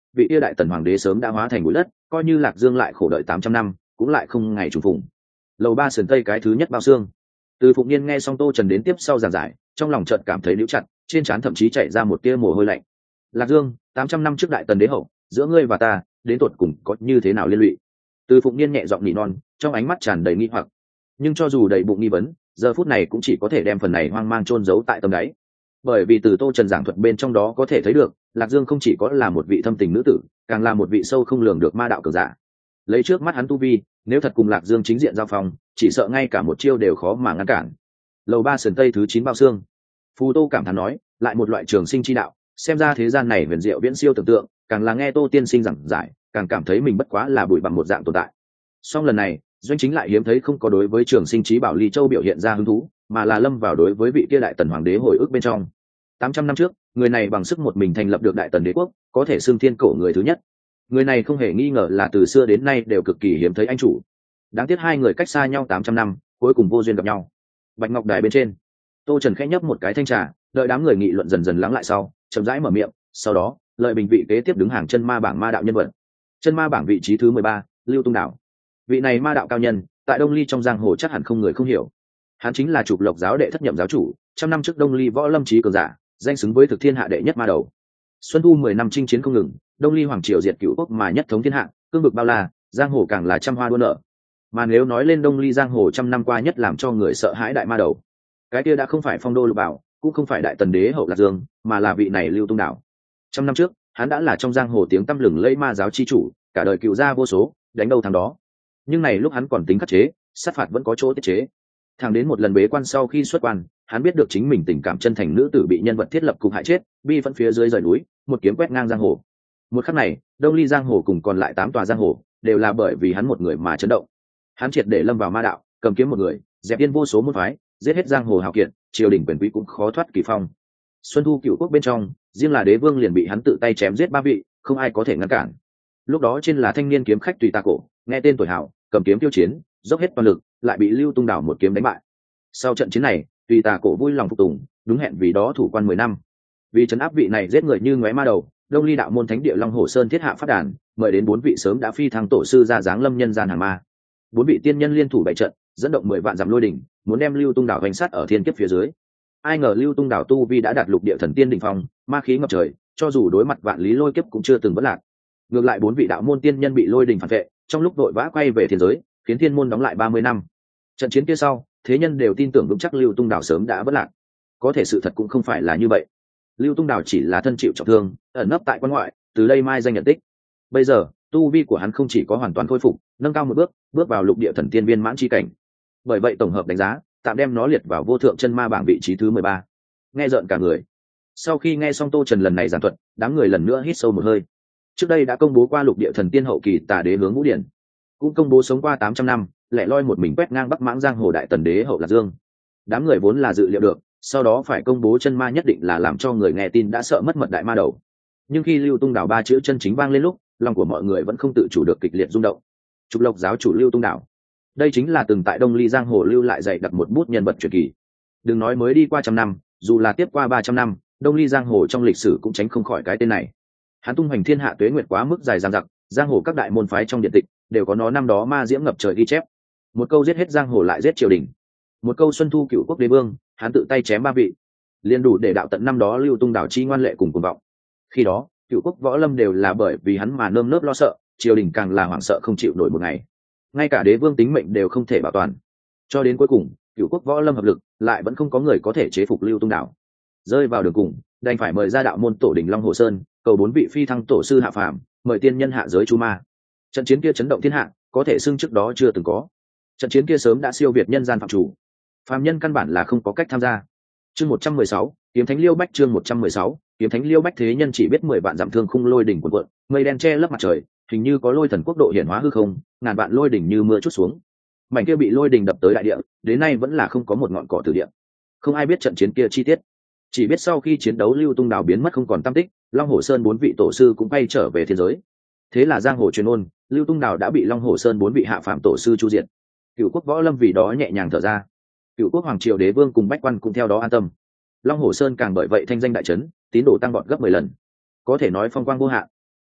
vị yêu đại tần hoàng đế sớm đã hóa thành bụi đất, coi như Lạc Dương lại khổ đợi tám trăm năm cũng lại không ngày trùng phùng. Lầu ba sườn tây cái thứ nhất bao xương. Từ Phụng Niên nghe xong Tô Trần đến tiếp sau giảng giải, trong lòng chợt cảm thấy níu chặt, trên trán thậm chí chảy ra một tia mồ hôi lạnh. Lạc Dương, tám trăm năm trước đại tần đế hậu, giữa ngươi và ta, đến tột cùng có như thế nào liên lụy? Từ Phụng Niên nhẹ giọng nỉ non, trong ánh mắt tràn đầy nghi hoặc. Nhưng cho dù đầy bụng nghi vấn, giờ phút này cũng chỉ có thể đem phần này hoang mang chôn giấu tại tâm đáy. Bởi vì từ Tô Trần giảng thuật bên trong đó có thể thấy được, Lạc Dương không chỉ có là một vị thâm tình nữ tử, càng là một vị sâu không lường được ma đạo cường giả. Lấy trước mắt hắn tu vi, nếu thật cùng Lạc Dương chính diện giao phong, chỉ sợ ngay cả một chiêu đều khó mà ngăn cản. Lầu ba sườn tây thứ chín bao xương. Phù Tô cảm thán nói, lại một loại trường sinh chi đạo, xem ra thế gian này huyền diệu viễn siêu tưởng tượng, càng là nghe Tô tiên sinh giảng giải, càng cảm thấy mình bất quá là bụi bặm một dạng tồn tại. Song lần này, doanh chính lại hiếm thấy không có đối với trường sinh trí bảo Ly Châu biểu hiện ra hứng thú, mà là lâm vào đối với vị kia đại tần hoàng đế hồi ức bên trong. Tám trăm năm trước, người này bằng sức một mình thành lập được đại tần đế quốc, có thể xưng thiên cổ người thứ nhất. Người này không hề nghi ngờ là từ xưa đến nay đều cực kỳ hiếm thấy anh chủ. Đáng tiếc hai người cách xa nhau tám trăm năm, cuối cùng vô duyên gặp nhau. Bạch ngọc đài bên trên, Tô Trần khẽ nhấp một cái thanh trà, đợi đám người nghị luận dần dần lắng lại sau, chậm rãi mở miệng, sau đó, lợi bình vị kế tiếp đứng hàng chân ma bảng ma đạo nhân vật. Chân ma bảng vị trí thứ mười ba, Lưu Tung Đảo. Vị này ma đạo cao nhân, tại Đông Ly trong giang hồ chắc hẳn không người không hiểu. Hắn chính là Trục Lộc giáo đệ thất nhậm giáo chủ, trăm năm trước Đông Ly võ lâm trí cường giả, danh xứng với thực thiên hạ đệ nhất ma đầu. Xuân thu mười năm chinh chiến không ngừng, Đông Ly hoàng triều diệt cửu quốc mà nhất thống thiên hạ, cương vực bao la, giang hồ càng là trăm hoa đua nở. Mà nếu nói lên Đông Ly giang hồ trăm năm qua nhất làm cho người sợ hãi đại ma đầu, cái kia đã không phải Phong Đô Lục Bảo, cũng không phải đại tần đế hậu Lạc Dương, mà là vị này Lưu Tung Đảo. Trăm năm trước, hắn đã là trong giang hồ tiếng tăm lừng lẫy ma giáo chi chủ, cả đời cựu gia vô số, đánh đâu thằng đó. Nhưng này lúc hắn còn tính khắc chế, sát phạt vẫn có chỗ tiết chế. Thẳng đến một lần bế quan sau khi xuất quan, hắn biết được chính mình tình cảm chân thành nữ tử bị nhân vật thiết lập cục hại chết, bi vẫn phía dưới rời núi, một kiếm quét ngang giang hồ. Một khắc này, Đông Ly giang hồ cùng còn lại tám tòa giang hồ, đều là bởi vì hắn một người mà chấn động. Hắn triệt để lâm vào ma đạo, cầm kiếm một người, dẹp yên vô số môn phái, giết hết giang hồ hào kiệt, triều đình quyền quý cũng khó thoát kỳ phong. Xuân thu cựu quốc bên trong, riêng là đế vương liền bị hắn tự tay chém giết ba vị, không ai có thể ngăn cản. Lúc đó trên là thanh niên kiếm khách Tùy Tà Cổ, nghe tên tuổi hào, cầm kiếm tiêu chiến, dốc hết toàn lực, lại bị Lưu Tung Đảo một kiếm đánh bại. Sau trận chiến này, Tùy Tà Cổ vui lòng phục tùng, đúng hẹn vì đó thủ quan mười năm. Vì trấn áp vị này giết người như ngoé ma đầu, Đông Ly đạo môn thánh địa Long Hồ Sơn thiết hạ phát đàn, mời đến bốn vị sớm đã phi thăng tổ sư ra dáng lâm nhân gian hàng ma. Bốn vị tiên nhân liên thủ bày trận, dẫn động mười vạn dặm lôi đỉnh, muốn đem Lưu Tung Đảo hành sát ở thiên kiếp phía dưới. Ai ngờ Lưu Tung Đảo tu vi đã đạt lục địa thần tiên đỉnh phong, ma khí ngập trời, cho dù đối mặt vạn lý lôi kiếp cũng chưa từng vỡ lạc. Ngược lại bốn vị đạo môn tiên nhân bị lôi đỉnh phản vệ, trong lúc vội vã quay về thiên giới, khiến thiên môn đóng lại ba mươi năm. Trận chiến kia sau, thế nhân đều tin tưởng vững chắc Lưu Tung Đảo sớm đã vỡ lạc. Có thể sự thật cũng không phải là như vậy. Lưu Tung Đảo chỉ là thân chịu trọng thương, ẩn nấp tại quan ngoại, từ đây mai danh nhận tích. Bây giờ, tu vi của hắn không chỉ có hoàn toàn khôi phục, nâng cao một bước, bước vào lục địa thần tiên viên mãn chi cảnh. Bởi vậy tổng hợp đánh giá, tạm đem nó liệt vào vô thượng chân ma bảng vị trí thứ mười ba. Nghe rợn cả người. Sau khi nghe xong Tô Trần lần này giảng thuật, đám người lần nữa hít sâu một hơi. Trước đây đã công bố qua lục địa thần tiên hậu kỳ Tà đế hướng Ngũ Điển, cũng công bố sống qua tám trăm năm, lẻ loi một mình quét ngang Bắc Mãng giang hồ đại tần đế hậu Lạc Dương. Đám người vốn là dự liệu được, sau đó phải công bố chân ma nhất định là làm cho người nghe tin đã sợ mất mật đại ma đầu. Nhưng khi Lưu Tung Đảo ba chữ chân chính vang lên lúc, lòng của mọi người vẫn không tự chủ được kịch liệt rung động. Trục Lộc giáo chủ Lưu Tung Đảo, đây chính là từng tại Đông Ly giang hồ lưu lại dạy đặt một bút nhân vật truyền kỳ. Đừng nói mới đi qua trăm năm, dù là tiếp qua ba trăm năm, Đông Ly giang hồ trong lịch sử cũng tránh không khỏi cái tên này. Hắn tung hoành thiên hạ tuế nguyệt quá mức dài dằng dặc, giang hồ các đại môn phái trong điện tịch đều có nó năm đó ma diễm ngập trời ghi chép. Một câu giết hết giang hồ lại giết triều đình, một câu xuân thu cựu quốc đế vương, hắn tự tay chém ba vị, liền đủ để đạo tận năm đó Lưu Tung Đảo chi ngoan lệ cùng cuồng vọng. Khi đó, cựu quốc võ lâm đều là bởi vì hắn mà nơm nớp lo sợ, triều đình càng là hoảng sợ không chịu nổi một ngày. Ngay cả đế vương tính mệnh đều không thể bảo toàn. Cho đến cuối cùng, cựu quốc võ lâm hợp lực, lại vẫn không có người có thể chế phục Lưu Tung Đảo. Rơi vào đường cùng, đành phải mời ra đạo môn tổ đình Long Hồ Sơn, cầu bốn vị phi thăng tổ sư hạ phàm, mời tiên nhân hạ giới chu ma. Trận chiến kia chấn động thiên hạ, có thể xưng trước đó chưa từng có. Trận chiến kia sớm đã siêu việt nhân gian phạm chủ, phàm nhân căn bản là không có cách tham gia. Chương một trăm mười sáu, kiếm thánh Liêu Bách. Chương một trăm mười sáu, kiếm thánh Liêu Bách. Thế nhân chỉ biết mười vạn dặm thương khung lôi đỉnh cuộn cuộn, mây đen che lấp mặt trời, hình như có lôi thần quốc độ hiển hóa hư không, ngàn vạn lôi đỉnh như mưa chút xuống. Mảnh kia bị lôi đỉnh đập tới đại địa, đến nay vẫn là không có một ngọn cỏ từ địa. Không ai biết trận chiến kia chi tiết, chỉ biết sau khi chiến đấu Lưu Tung Đảo biến mất không còn tăm tích, Long Hồ Sơn bốn vị tổ sư cũng bay trở về thiên giới. Thế là giang hồ truyền ôn, Lưu Tung Đảo đã bị Long Hồ Sơn bốn vị hạ phạm tổ sư chu diệt. Cựu quốc võ lâm vì đó nhẹ nhàng thở ra. Cựu quốc hoàng triều đế vương cùng bách quan cũng theo đó an tâm. Long Hồ Sơn càng bởi vậy thanh danh đại trấn, tín đồ tăng vọt gấp mười lần, có thể nói phong quang vô hạn.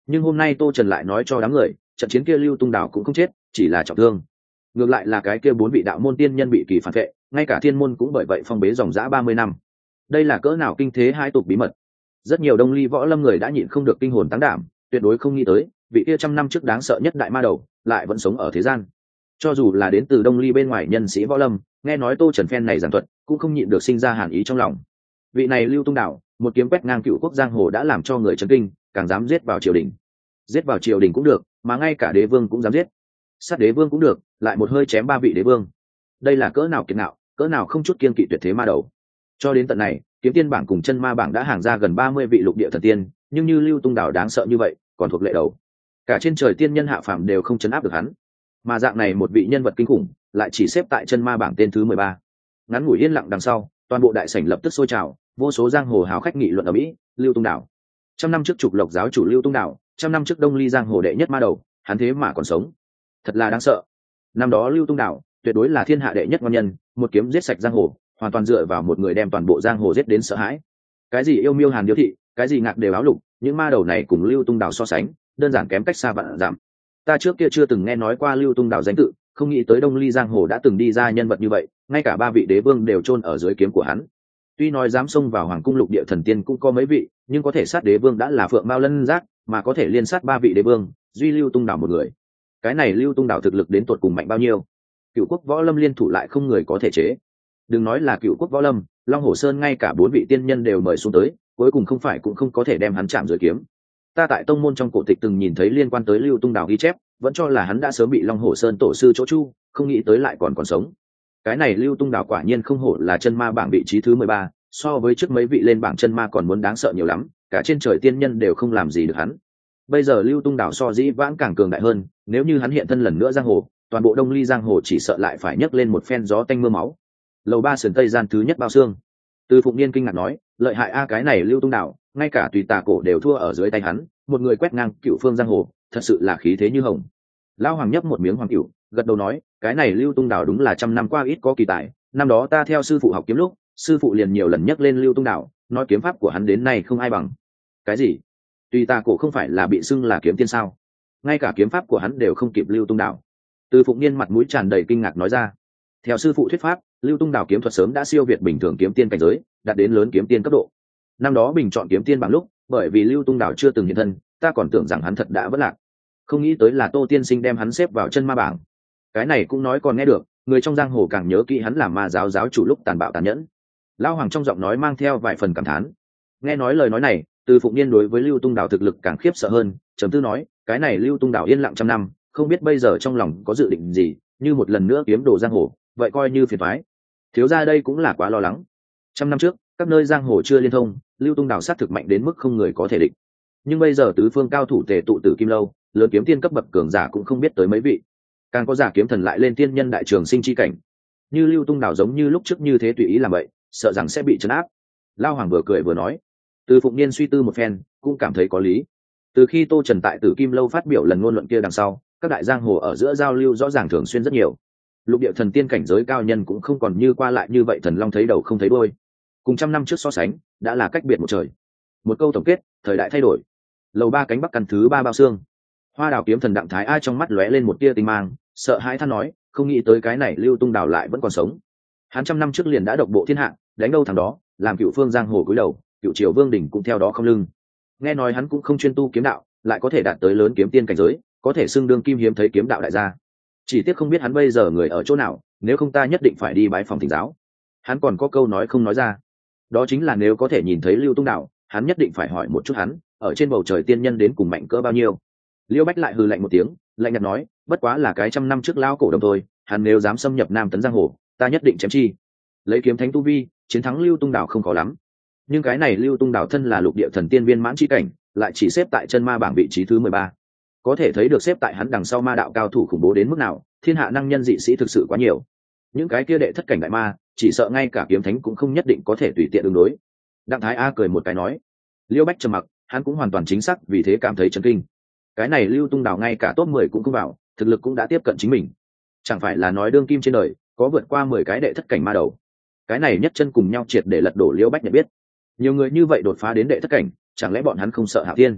Nhưng hôm nay tô trần lại nói cho đám người trận chiến kia lưu tung đảo cũng không chết, chỉ là trọng thương. Ngược lại là cái kia bốn vị đạo môn tiên nhân bị kỳ phản vệ, ngay cả thiên môn cũng bởi vậy phong bế dòng dã ba mươi năm. Đây là cỡ nào kinh thế hai tục bí mật. Rất nhiều đông ly võ lâm người đã nhịn không được kinh hồn táng đảm, tuyệt đối không nghĩ tới vị kia trăm năm trước đáng sợ nhất đại ma đầu lại vẫn sống ở thế gian. Cho dù là đến từ đông ly bên ngoài nhân sĩ võ lâm, nghe nói tô trần phen này giảng thuật cũng không nhịn được sinh ra hàn ý trong lòng. Vị này lưu tung đạo một kiếm quét ngang cựu quốc giang hồ đã làm cho người chấn kinh, càng dám giết vào triều đình. Giết vào triều đình cũng được, mà ngay cả đế vương cũng dám giết. Sát đế vương cũng được, lại một hơi chém ba vị đế vương. Đây là cỡ nào kiệt ngạo, cỡ nào không chút kiên kỵ tuyệt thế ma đầu. Cho đến tận này, kiếm tiên bảng cùng chân ma bảng đã hàng ra gần ba mươi vị lục địa thần tiên, nhưng như lưu tung đảo đáng sợ như vậy còn thuộc lệ đầu. Cả trên trời tiên nhân hạ phàm đều không chấn áp được hắn, mà dạng này một vị nhân vật kinh khủng lại chỉ xếp tại chân ma bảng tên thứ mười ba. Ngắn ngủi yên lặng đằng sau, toàn bộ đại sảnh lập tức sôi trào, vô số giang hồ hào khách nghị luận ở mỹ. Lưu tung đảo, trăm năm trước trục lộc giáo chủ lưu tung đảo, trăm năm trước đông ly giang hồ đệ nhất ma đầu, hắn thế mà còn sống, thật là đáng sợ. Năm đó lưu tung đảo tuyệt đối là thiên hạ đệ nhất ngon nhân, một kiếm giết sạch giang hồ, hoàn toàn dựa vào một người đem toàn bộ giang hồ giết đến sợ hãi. Cái gì yêu miêu hàn điếu thị, cái gì ngạc đều áo lục, những ma đầu này cùng lưu tung đảo so sánh đơn giản kém cách xa vạn dặm. Ta trước kia chưa từng nghe nói qua lưu tung đảo danh tự, không nghĩ tới đông ly giang hồ đã từng đi ra nhân vật như vậy, ngay cả ba vị đế vương đều chôn ở dưới kiếm của hắn. Tuy nói dám xông vào hoàng cung lục địa thần tiên cũng có mấy vị, nhưng có thể sát đế vương đã là phượng mao lân giác, mà có thể liên sát ba vị đế vương duy lưu tung đảo một người. Cái này lưu tung đảo thực lực đến tột cùng mạnh bao nhiêu, cựu quốc võ lâm liên thủ lại không người có thể chế. Đừng nói là cựu quốc võ lâm, long hồ sơn ngay cả bốn vị tiên nhân đều mời xuống tới, cuối cùng không phải cũng không có thể đem hắn chạm dưới kiếm. Ta tại tông môn trong cổ tịch từng nhìn thấy liên quan tới lưu tung đảo ghi chép, vẫn cho là hắn đã sớm bị long hồ sơn tổ sư chỗ chu, không nghĩ tới lại còn còn sống. Cái này lưu tung đảo quả nhiên không hổ là chân ma bảng vị trí thứ mười ba, so với trước mấy vị lên bảng chân ma còn muốn đáng sợ nhiều lắm, cả trên trời tiên nhân đều không làm gì được hắn. Bây giờ lưu tung đảo so dĩ vãng càng cường đại hơn, nếu như hắn hiện thân lần nữa giang hồ, toàn bộ đông ly giang hồ chỉ sợ lại phải nhấc lên một phen gió tanh mưa máu. Lầu ba sườn tây gian thứ nhất bao xương, từ Phụng Niên kinh ngạc nói, lợi hại a, cái này lưu tung đảo ngay cả tùy tà cổ đều thua ở dưới tay hắn, một người quét ngang cựu phương giang hồ, thật sự là khí thế như hồng. Lão Hoàng nhấp một miếng hoàng cửu, gật đầu nói, cái này lưu tung đảo đúng là trăm năm qua ít có kỳ tài, năm đó ta theo sư phụ học kiếm lúc, sư phụ liền nhiều lần nhắc lên lưu tung đảo, nói kiếm pháp của hắn đến nay không ai bằng. Cái gì? Tùy tà cổ không phải là bị xưng là kiếm tiên sao? Ngay cả kiếm pháp của hắn đều không kịp lưu tung đảo. Từ Phụng Niên mặt mũi tràn đầy kinh ngạc nói ra, theo sư phụ thuyết pháp, lưu tung đảo kiếm thuật sớm đã siêu việt bình thường kiếm tiên cảnh giới, đạt đến lớn kiếm tiên cấp độ. Năm đó bình chọn kiếm tiên bảng lúc, bởi vì lưu tung đảo chưa từng hiện thân, ta còn tưởng rằng hắn thật đã vất lạc, không nghĩ tới là tô tiên sinh đem hắn xếp vào chân ma bảng. Cái này cũng nói còn nghe được, người trong giang hồ càng nhớ kỹ hắn làm ma giáo giáo chủ lúc tàn bạo tàn nhẫn. Lão Hoàng trong giọng nói mang theo vài phần cảm thán. Nghe nói lời nói này, Từ Phụng Niên đối với lưu tung đảo thực lực càng khiếp sợ hơn, trầm tư nói, cái này lưu tung đảo yên lặng trăm năm, không biết bây giờ trong lòng có dự định gì, như một lần nữa kiếm đồ giang hồ, vậy coi như phiền toái. Thiếu gia đây cũng là quá lo lắng. Trăm năm trước, các nơi giang hồ chưa liên thông, lưu tung đảo sát thực mạnh đến mức không người có thể địch. Nhưng bây giờ tứ phương cao thủ tề tụ Tử Kim lâu, lớn kiếm tiên cấp bậc cường giả cũng không biết tới mấy vị, càng có giả kiếm thần lại lên tiên nhân đại trường sinh chi cảnh. Như lưu tung đảo giống như lúc trước như thế tùy ý làm vậy, sợ rằng sẽ bị trấn áp. Lao Hoàng vừa cười vừa nói. Từ Phụng Niên suy tư một phen, cũng cảm thấy có lý. Từ khi Tô Trần tại Tử Kim lâu phát biểu lần ngôn luận kia đằng sau, các đại giang hồ ở giữa giao lưu rõ ràng thường xuyên rất nhiều. Lục địa thần tiên cảnh giới cao nhân cũng không còn như qua lại như vậy thần long thấy đầu không thấy đuôi. Cùng trăm năm trước so sánh, đã là cách biệt một trời. Một câu tổng kết, thời đại thay đổi. Lầu ba cánh bắc căn thứ ba bao xương. Hoa Đào kiếm thần Đặng Thái Ai trong mắt lóe lên một tia tinh mang, sợ hãi than nói, không nghĩ tới cái này lưu tung đảo lại vẫn còn sống. Hắn trăm năm trước liền đã độc bộ thiên hạ, đánh đâu thằng đó, làm cựu phương giang hồ cúi đầu, cựu triều vương đỉnh cũng theo đó không lưng. Nghe nói hắn cũng không chuyên tu kiếm đạo, lại có thể đạt tới lớn kiếm tiên cảnh giới, có thể xưng đương kim hiếm thấy kiếm đạo đại gia. Chỉ tiếc không biết hắn bây giờ người ở chỗ nào, nếu không ta nhất định phải đi bái phòng thỉnh giáo. Hắn còn có câu nói không nói ra, đó chính là nếu có thể nhìn thấy lưu tung đảo, hắn nhất định phải hỏi một chút hắn, ở trên bầu trời tiên nhân đến cùng mạnh cỡ bao nhiêu. Liêu Bách lại hừ lạnh một tiếng, lạnh nhạt nói, bất quá là cái trăm năm trước lao cổ đồng thôi, hắn nếu dám xâm nhập Nam Tấn giang hồ, ta nhất định chém chi. Lấy kiếm thánh tu vi, chiến thắng lưu tung đảo không khó lắm. Nhưng cái này lưu tung đảo thân là lục địa thần tiên viên mãn chi cảnh, lại chỉ xếp tại chân ma bảng vị trí thứ mười ba. Có thể thấy được xếp tại hắn đằng sau ma đạo cao thủ khủng bố đến mức nào, thiên hạ năng nhân dị sĩ thực sự quá nhiều. Những cái kia đệ thất cảnh đại ma, chỉ sợ ngay cả kiếm thánh cũng không nhất định có thể tùy tiện ứng đối. Đặng Thái A cười một cái nói. Liêu Bách trầm mặc, hắn cũng hoàn toàn chính xác vì thế cảm thấy chấn kinh. Cái này lưu tung đảo ngay cả top mười cũng không vào, thực lực cũng đã tiếp cận chính mình. Chẳng phải là nói đương kim trên đời có vượt qua mười cái đệ thất cảnh ma đầu. Cái này nhất chân cùng nhau triệt để lật đổ Liêu Bách nhận biết. Nhiều người như vậy đột phá đến đệ thất cảnh, chẳng lẽ bọn hắn không sợ Hạo Thiên?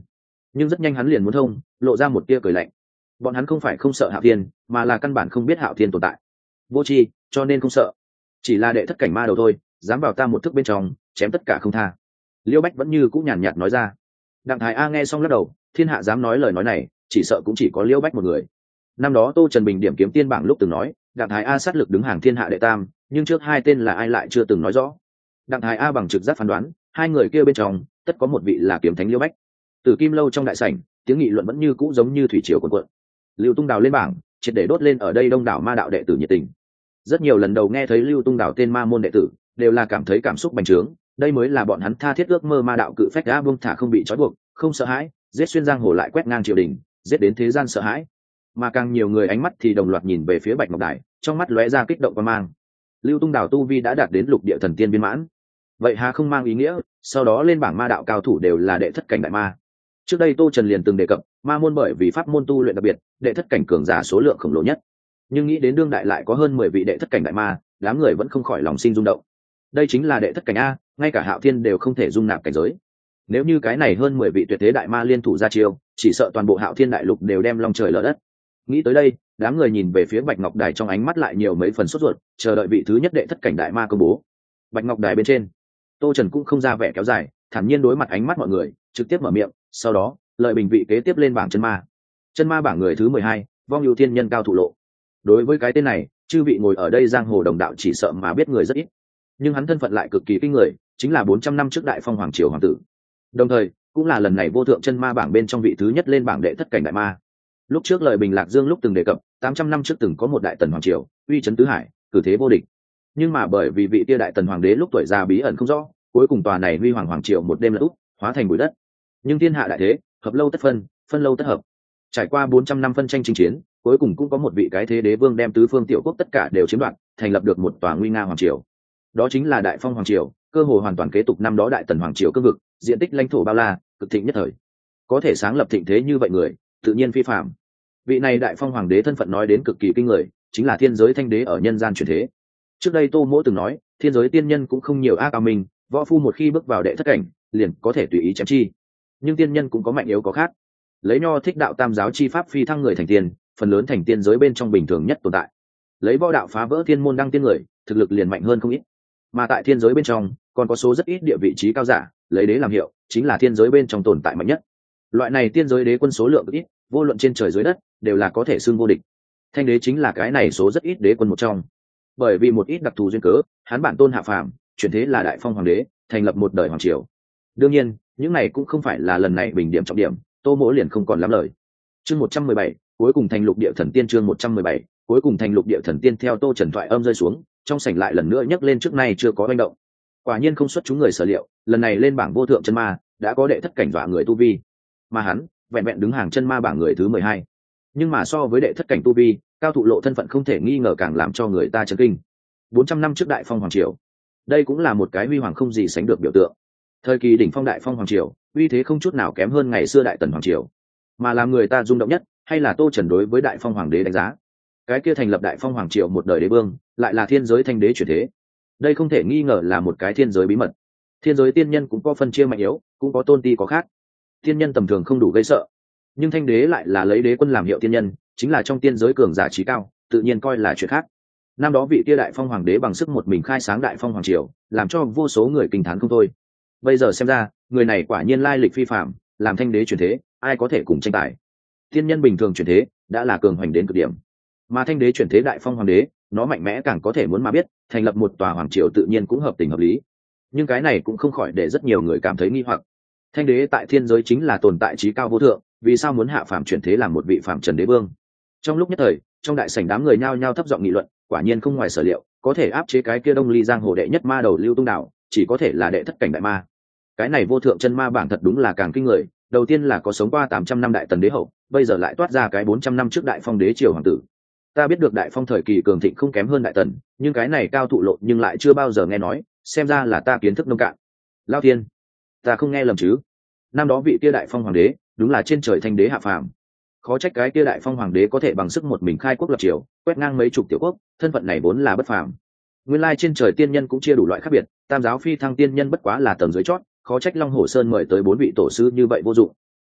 nhưng rất nhanh hắn liền muốn thông, lộ ra một tia cười lạnh. Bọn hắn không phải không sợ Hạo Thiên, mà là căn bản không biết Hạo Thiên tồn tại. Vô tri, cho nên không sợ. Chỉ là đệ thất cảnh ma đầu thôi, dám vào ta một thức bên trong, chém tất cả không tha. Liêu Bách vẫn như cũng nhàn nhạt nói ra. Đặng Thái A nghe xong lắc đầu, thiên hạ dám nói lời nói này, chỉ sợ cũng chỉ có Liêu Bách một người. Năm đó Tô Trần Bình điểm kiếm tiên bảng lúc từng nói, Đặng Thái A sát lực đứng hàng thiên hạ đệ tam, nhưng trước hai tên là ai lại chưa từng nói rõ. Đặng Thái A bằng trực giác phán đoán, hai người kia bên trong tất có một vị là kiếm thánh Liêu Bách. Từ Kim Lâu trong đại sảnh, tiếng nghị luận vẫn như cũ giống như thủy triều cuồn cuộn. Lưu Tung Đào lên bảng, triệt để đốt lên ở đây đông đảo ma đạo đệ tử nhiệt tình. Rất nhiều lần đầu nghe thấy Lưu Tung Đào tên ma môn đệ tử, đều là cảm thấy cảm xúc bành trướng, đây mới là bọn hắn tha thiết ước mơ ma đạo cự phách đã buông thả không bị trói buộc, không sợ hãi, giết xuyên giang hồ lại quét ngang triều đình, giết đến thế gian sợ hãi. Mà càng nhiều người ánh mắt thì đồng loạt nhìn về phía Bạch Ngọc Đài, trong mắt lóe ra kích động và mang. Lưu Tung Đào tu vi đã đạt đến lục địa thần tiên viên mãn, vậy hà không mang ý nghĩa sau đó lên bảng ma đạo cao thủ đều là đệ thất cảnh đại ma. Trước đây Tô Trần liền từng đề cập, ma môn bởi vì pháp môn tu luyện đặc biệt, đệ thất cảnh cường giả số lượng khổng lồ nhất. Nhưng nghĩ đến đương đại lại có hơn mười vị đệ thất cảnh đại ma, đám người vẫn không khỏi lòng sinh rung động. Đây chính là đệ thất cảnh a, ngay cả Hạo Thiên đều không thể dung nạp cảnh giới. Nếu như cái này hơn mười vị tuyệt thế đại ma liên thủ ra chiêu, chỉ sợ toàn bộ Hạo Thiên đại lục đều đem long trời lở đất. Nghĩ tới đây, đám người nhìn về phía Bạch Ngọc Đài trong ánh mắt lại nhiều mấy phần sốt ruột, chờ đợi vị thứ nhất đệ thất cảnh đại ma công bố. Bạch Ngọc Đài bên trên, Tô Trần cũng không ra vẻ kéo dài, thản nhiên đối mặt ánh mắt mọi người, trực tiếp mở miệng, sau đó, lợi bình vị kế tiếp lên bảng chân ma. Chân ma bảng người thứ mười hai, Vong Ưu Thiên Nhân Cao Thủ Lộ. Đối với cái tên này, chư vị ngồi ở đây giang hồ đồng đạo chỉ sợ mà biết người rất ít, nhưng hắn thân phận lại cực kỳ kinh người, chính là bốn trăm năm trước Đại Phong Hoàng triều hoàng tử. Đồng thời, cũng là lần này vô thượng chân ma bảng bên trong vị thứ nhất lên bảng đệ thất cảnh đại ma. Lúc trước lời bình Lạc Dương lúc từng đề cập, tám trăm năm trước từng có một đại tần hoàng triều, uy chấn tứ hải, cử thế vô địch. Nhưng mà bởi vì vị tia đại tần hoàng đế lúc tuổi già bí ẩn không rõ, cuối cùng tòa này huy hoàng hoàng triều một đêm lật úp, hóa thành bụi đất. Nhưng thiên hạ đại thế, hợp lâu tất phân, phân lâu tất hợp. Trải qua bốn trăm năm phân tranh chinh chiến, cuối cùng cũng có một vị cái thế đế vương đem tứ phương tiểu quốc tất cả đều chiếm đoạt, thành lập được một tòa nguy nga hoàng triều. Đó chính là Đại Phong hoàng triều, cơ hội hoàn toàn kế tục năm đó đại tần hoàng triều cương vực, diện tích lãnh thổ bao la, cực thịnh nhất thời. Có thể sáng lập thịnh thế như vậy người, tự nhiên phi phàm. Vị này Đại Phong hoàng đế thân phận nói đến cực kỳ kinh người, chính là thiên giới thanh đế ở nhân gian chuyển thế. Trước đây Tô Mỗ từng nói, thiên giới tiên nhân cũng không nhiều ác cao minh, võ phu một khi bước vào đệ thất cảnh, liền có thể tùy ý chém chi. Nhưng tiên nhân cũng có mạnh yếu có khác. Lấy Nho thích đạo tam giáo chi pháp phi thăng người thành tiên, phần lớn thành tiên giới bên trong bình thường nhất tồn tại. Lấy võ đạo phá vỡ thiên môn đăng tiên người, thực lực liền mạnh hơn không ít. Mà tại thiên giới bên trong, còn có số rất ít địa vị trí cao giả, lấy đế làm hiệu, chính là thiên giới bên trong tồn tại mạnh nhất. Loại này tiên giới đế quân số lượng ít, vô luận trên trời dưới đất, đều là có thể xưng vô địch. Thanh đế chính là cái này số rất ít đế quân một trong. Bởi vì một ít đặc thù duyên cớ, hắn bản tôn hạ phàm, chuyển thế là Đại Phong hoàng đế, thành lập một đời hoàng triều. Đương nhiên, những này cũng không phải là lần này bình điểm trọng điểm, Tô Mỗ liền không còn lắm lời. Chương một trăm mười bảy, cuối cùng thành lục địa thần tiên. Chương một trăm mười bảy, cuối cùng thành lục địa thần tiên. Theo Tô Trần thoại âm rơi xuống, trong sảnh lại lần nữa nhấc lên trước nay chưa có hành động. Quả nhiên không xuất chúng người sở liệu, lần này lên bảng vô thượng chân ma, đã có đệ thất cảnh dọa người tu vi. Mà hắn, vẹn vẹn đứng hàng chân ma bảng người thứ mười hai. Nhưng mà so với đệ thất cảnh tu vi, Cao Thụ Lộ thân phận không thể nghi ngờ càng làm cho người ta chấn kinh. bốn trăm năm trước Đại Phong hoàng triều, đây cũng là một cái huy hoàng không gì sánh được biểu tượng. Thời kỳ đỉnh phong Đại Phong hoàng triều, uy thế không chút nào kém hơn ngày xưa Đại Tần hoàng triều. Mà làm người ta rung động nhất, hay là Tô Trần đối với Đại Phong hoàng đế đánh giá. Cái kia thành lập Đại Phong hoàng triều một đời đế vương, lại là thiên giới thanh đế chuyển thế. Đây không thể nghi ngờ là một cái thiên giới bí mật. Thiên giới tiên nhân cũng có phân chia mạnh yếu, cũng có tôn ti có khác. Tiên nhân tầm thường không đủ gây sợ, nhưng thanh đế lại là lấy đế quân làm hiệu tiên nhân, chính là trong tiên giới cường giả trí cao, tự nhiên coi là chuyện khác. Năm đó vị kia Đại Phong hoàng đế bằng sức một mình khai sáng Đại Phong hoàng triều, làm cho vô số người kinh thán không thôi. Bây giờ xem ra, người này quả nhiên lai lịch phi phàm, làm thanh đế chuyển thế, ai có thể cùng tranh tài. Tiên nhân bình thường chuyển thế, đã là cường hoành đến cực điểm. Mà thanh đế chuyển thế Đại Phong hoàng đế, nó mạnh mẽ càng có thể muốn mà biết, thành lập một tòa hoàng triều tự nhiên cũng hợp tình hợp lý. Nhưng cái này cũng không khỏi để rất nhiều người cảm thấy nghi hoặc. Thanh đế tại thiên giới chính là tồn tại trí cao vô thượng, vì sao muốn hạ phàm chuyển thế làm một vị phàm trần đế vương? Trong lúc nhất thời, trong đại sảnh đám người nhao nhao thấp giọng nghị luận, quả nhiên không ngoài sở liệu, có thể áp chế cái kia Đông Ly giang hồ đệ nhất ma đầu Lưu Tung Đạo, chỉ có thể là đệ thất cảnh đại ma. Cái này vô thượng chân ma bảng thật đúng là càng kinh người, đầu tiên là có sống qua tám trăm năm đại tần đế hậu, bây giờ lại toát ra cái bốn trăm năm trước Đại Phong đế triều hoàng tử. Ta biết được Đại Phong thời kỳ cường thịnh không kém hơn đại tần, nhưng cái này Cao Thụ Lộ nhưng lại chưa bao giờ nghe nói, xem ra là ta kiến thức nông cạn. Lao Thiên, ta không nghe lầm chứ? Năm đó vị kia Đại Phong hoàng đế, đúng là trên trời thanh đế hạ phàm. Khó trách cái kia Đại Phong hoàng đế có thể bằng sức một mình khai quốc lập triều, quét ngang mấy chục tiểu quốc, thân phận này vốn là bất phàm. Nguyên lai trên trời tiên nhân cũng chia đủ loại khác biệt, tam giáo phi thăng tiên nhân bất quá là tầng dưới chót, khó trách Long Hổ Sơn mời tới bốn vị tổ sư như vậy vô dụng.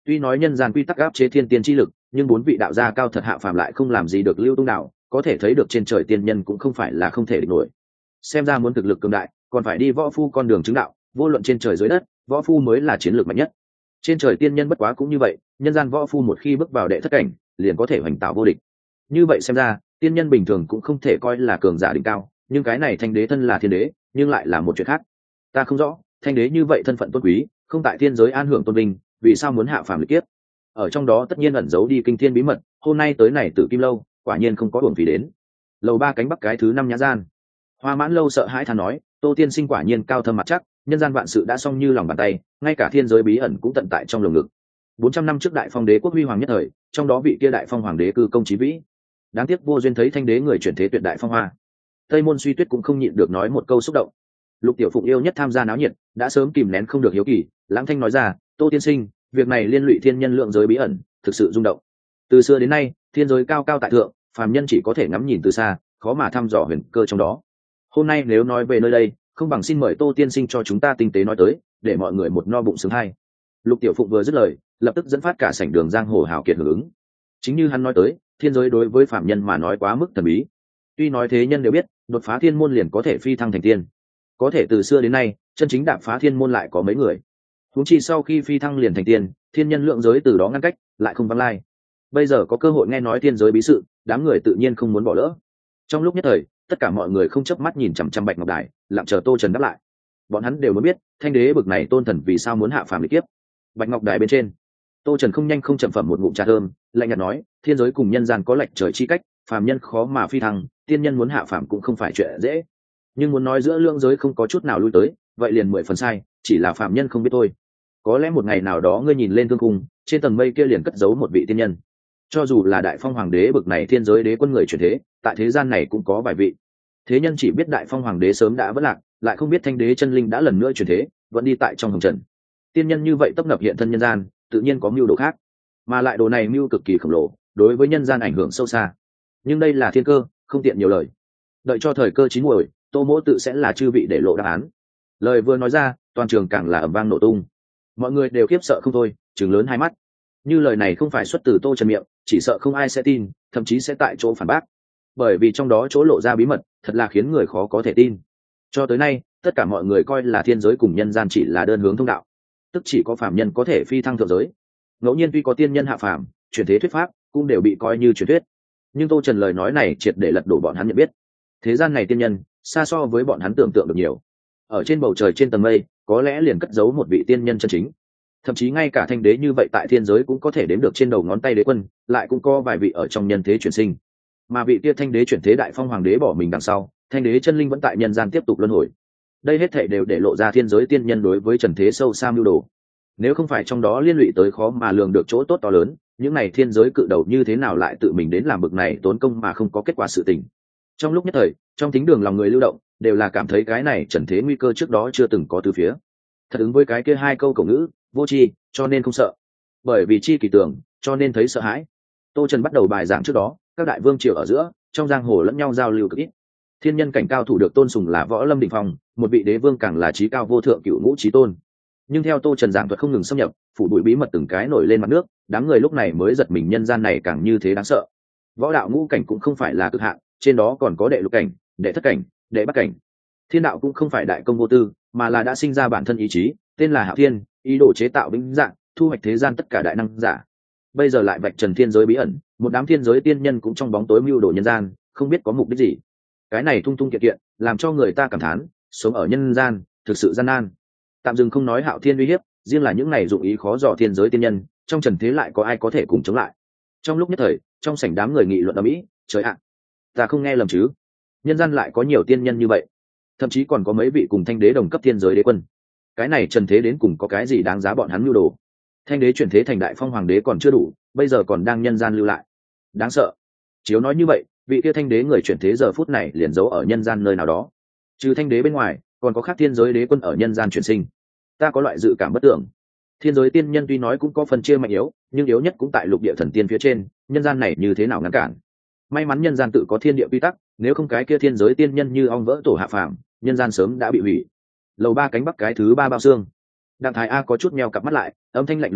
Tuy nói nhân gian quy tắc áp chế thiên tiên chi lực, nhưng bốn vị đạo gia cao thật hạ phàm lại không làm gì được Lưu Tung đạo, có thể thấy được trên trời tiên nhân cũng không phải là không thể địch nổi. Xem ra muốn thực lực cường đại, còn phải đi võ phu con đường chứng đạo, vô luận trên trời dưới đất, võ phu mới là chiến lược mạnh nhất. Trên trời tiên nhân bất quá cũng như vậy, nhân gian võ phu một khi bước vào đệ thất cảnh, liền có thể hoành tạo vô địch. Như vậy xem ra, tiên nhân bình thường cũng không thể coi là cường giả đỉnh cao, nhưng cái này thanh đế thân là thiên đế, nhưng lại là một chuyện khác. Ta không rõ, thanh đế như vậy thân phận tôn quý, không tại thiên giới an hưởng tôn vinh, vì sao muốn hạ phàm lịch kiếp? Ở trong đó tất nhiên ẩn giấu đi kinh thiên bí mật, hôm nay tới này Tử Kim lâu, quả nhiên không có uổng phí đến. Lầu ba cánh bắc cái thứ năm nhã gian. Hoa Mãn Lâu sợ hãi than nói, Tô tiên sinh quả nhiên cao thâm mặt chắc, nhân gian vạn sự đã xong như lòng bàn tay, ngay cả thiên giới bí ẩn cũng tận tại trong lồng ngực. Bốn trăm năm trước Đại Phong đế quốc huy hoàng nhất thời, trong đó vị kia Đại Phong hoàng đế cư công chí vĩ. Đáng tiếc vô duyên thấy thanh đế người chuyển thế tuyệt đại phong hoa. Tây Môn Suy Tuyết cũng không nhịn được nói một câu xúc động. Lục Tiểu Phụng yêu nhất tham gia náo nhiệt, đã sớm kìm nén không được hiếu kỳ, lãng thanh nói ra, Tô tiên sinh, việc này liên lụy thiên nhân lượng giới bí ẩn, thực sự rung động. Từ xưa đến nay, thiên giới cao cao tại thượng, phàm nhân chỉ có thể ngắm nhìn từ xa, khó mà thăm dò huyền cơ trong đó. Hôm nay nếu nói về nơi đây, không bằng xin mời Tô tiên sinh cho chúng ta tinh tế nói tới, để mọi người một no bụng sướng hay. Lục Tiểu Phụng vừa dứt lời, lập tức dẫn phát cả sảnh đường giang hồ hào kiệt hưởng ứng. Chính như hắn nói tới, thiên giới đối với phạm nhân mà nói quá mức thần bí. Tuy nói thế nhân đều biết, đột phá thiên môn liền có thể phi thăng thành tiên, có thể từ xưa đến nay, chân chính đạp phá thiên môn lại có mấy người. Huống chi sau khi phi thăng liền thành tiên, thiên nhân lượng giới từ đó ngăn cách, lại không vắng lai. Bây giờ có cơ hội nghe nói thiên giới bí sự, đám người tự nhiên không muốn bỏ lỡ. Trong lúc nhất thời, tất cả mọi người không chớp mắt nhìn chằm chằm Bạch Ngọc Đài, lặng chờ Tô Trần đáp lại. Bọn hắn đều muốn biết, thanh đế bực này tôn thần vì sao muốn hạ phàm lịch kiếp. Bạch Ngọc Đài bên trên, Tô Trần không nhanh không chậm phẩm một ngụm trà thơm, lạnh nhạt nói, thiên giới cùng nhân gian có lệch trời chi cách, phàm nhân khó mà phi thăng, tiên nhân muốn hạ phàm cũng không phải chuyện dễ. Nhưng muốn nói giữa lưỡng giới không có chút nào lui tới, vậy liền mười phần sai, chỉ là phàm nhân không biết thôi. Có lẽ một ngày nào đó ngươi nhìn lên thương cung, trên tầng mây kia liền cất giấu một vị tiên nhân. Cho dù là Đại Phong hoàng đế bực này thiên giới đế quân người chuyển thế, tại thế gian này cũng có vài vị. Thế nhân chỉ biết Đại Phong hoàng đế sớm đã vỡ lạc, lại không biết thanh đế chân linh đã lần nữa chuyển thế, vẫn đi tại trong hồng trần. Tiên nhân như vậy tấp nập hiện thân nhân gian, tự nhiên có mưu đồ khác, mà lại đồ này mưu cực kỳ khổng lồ, đối với nhân gian ảnh hưởng sâu xa. Nhưng đây là thiên cơ, không tiện nhiều lời. Đợi cho thời cơ chín muồi, Tô Mỗ tự sẽ là chư vị để lộ đáp án. Lời vừa nói ra, toàn trường càng là ầm vang nổ tung. Mọi người đều khiếp sợ không thôi, trừng lớn hai mắt. Như lời này không phải xuất từ Tô Trần miệng, chỉ sợ không ai sẽ tin, thậm chí sẽ tại chỗ phản bác. Bởi vì trong đó chỗ lộ ra bí mật, thật là khiến người khó có thể tin. Cho tới nay, tất cả mọi người coi là thiên giới cùng nhân gian chỉ là đơn hướng thông đạo, tức chỉ có phàm nhân có thể phi thăng thượng giới. Ngẫu nhiên tuy có tiên nhân hạ phàm, chuyển thế thuyết pháp cũng đều bị coi như truyền thuyết. Nhưng Tô Trần lời nói này triệt để lật đổ bọn hắn nhận biết. Thế gian này tiên nhân, xa so với bọn hắn tưởng tượng được nhiều. Ở trên bầu trời trên tầng mây, có lẽ liền cất giấu một vị tiên nhân chân chính. Thậm chí ngay cả thanh đế như vậy tại thiên giới cũng có thể đếm được trên đầu ngón tay đế quân, lại cũng có vài vị ở trong nhân thế chuyển sinh. Mà vị kia thanh đế chuyển thế Đại Phong hoàng đế bỏ mình đằng sau, thanh đế chân linh vẫn tại nhân gian tiếp tục luân hồi. Đây hết thảy đều để lộ ra thiên giới tiên nhân đối với trần thế sâu xa mưu đồ. Nếu không phải trong đó liên lụy tới khó mà lường được chỗ tốt to lớn, những này thiên giới cự đầu như thế nào lại tự mình đến làm bực này tốn công mà không có kết quả sự tình. Trong lúc nhất thời, trong thính đường lòng người lưu động, đều là cảm thấy cái này trần thế nguy cơ trước đó chưa từng có từ phía. Thật ứng với cái kia hai câu cổ ngữ, vô tri, cho nên không sợ. Bởi vì chi kỳ tưởng, cho nên thấy sợ hãi. Tô Trần bắt đầu bài giảng trước đó, các đại vương triều ở giữa, trong giang hồ lẫn nhau giao lưu cực ít. Thiên nhân cảnh cao thủ được tôn sùng là Võ Lâm đỉnh phong, một vị đế vương càng là chí cao vô thượng cựu ngũ chí tôn. Nhưng theo Tô Trần giảng thuật không ngừng xâm nhập, phủ bụi bí mật từng cái nổi lên mặt nước, đám người lúc này mới giật mình nhân gian này càng như thế đáng sợ. Võ đạo ngũ cảnh cũng không phải là cực hạn, trên đó còn có đệ lục cảnh, đệ thất cảnh, đệ bát cảnh. Thiên đạo cũng không phải đại công vô tư, mà là đã sinh ra bản thân ý chí, tên là Hạo Thiên, ý đồ chế tạo vĩnh dạng, thu hoạch thế gian tất cả đại năng giả. Bây giờ lại vạch trần thiên giới bí ẩn, một đám thiên giới tiên nhân cũng trong bóng tối mưu đồ nhân gian, không biết có mục đích gì. Cái này thung thung kiện kiện, làm cho người ta cảm thán, sống ở nhân gian thực sự gian nan. Tạm dừng không nói Hạo Thiên uy hiếp, riêng là những này dụng ý khó dò thiên giới tiên nhân, trong trần thế lại có ai có thể cùng chống lại. Trong lúc nhất thời, trong sảnh đám người nghị luận ầm ĩ, trời ạ, ta không nghe lầm chứ? Nhân gian lại có nhiều tiên nhân như vậy, thậm chí còn có mấy vị cùng thanh đế đồng cấp thiên giới đế quân. Cái này trần thế đến cùng có cái gì đáng giá bọn hắn mưu đồ? Thanh đế chuyển thế thành Đại Phong hoàng đế còn chưa đủ, bây giờ còn đang nhân gian lưu lại, đáng sợ. Chiếu nói như vậy, vị kia thanh đế người chuyển thế giờ phút này liền giấu ở nhân gian nơi nào đó. Trừ thanh đế bên ngoài, còn có khác thiên giới đế quân ở nhân gian chuyển sinh. Ta có loại dự cảm bất tưởng. Thiên giới tiên nhân tuy nói cũng có phần chia mạnh yếu, nhưng yếu nhất cũng tại lục địa thần tiên phía trên, nhân gian này như thế nào ngăn cản? May mắn nhân gian tự có thiên địa quy tắc, nếu không cái kia thiên giới tiên nhân như ong vỡ tổ hạ phàm, nhân gian sớm đã bị hủy. Lầu ba cánh bắc cái thứ ba bao xương. Đặng Thái A có chút meo cặp mắt lại, âm thanh lạnh lùng nói,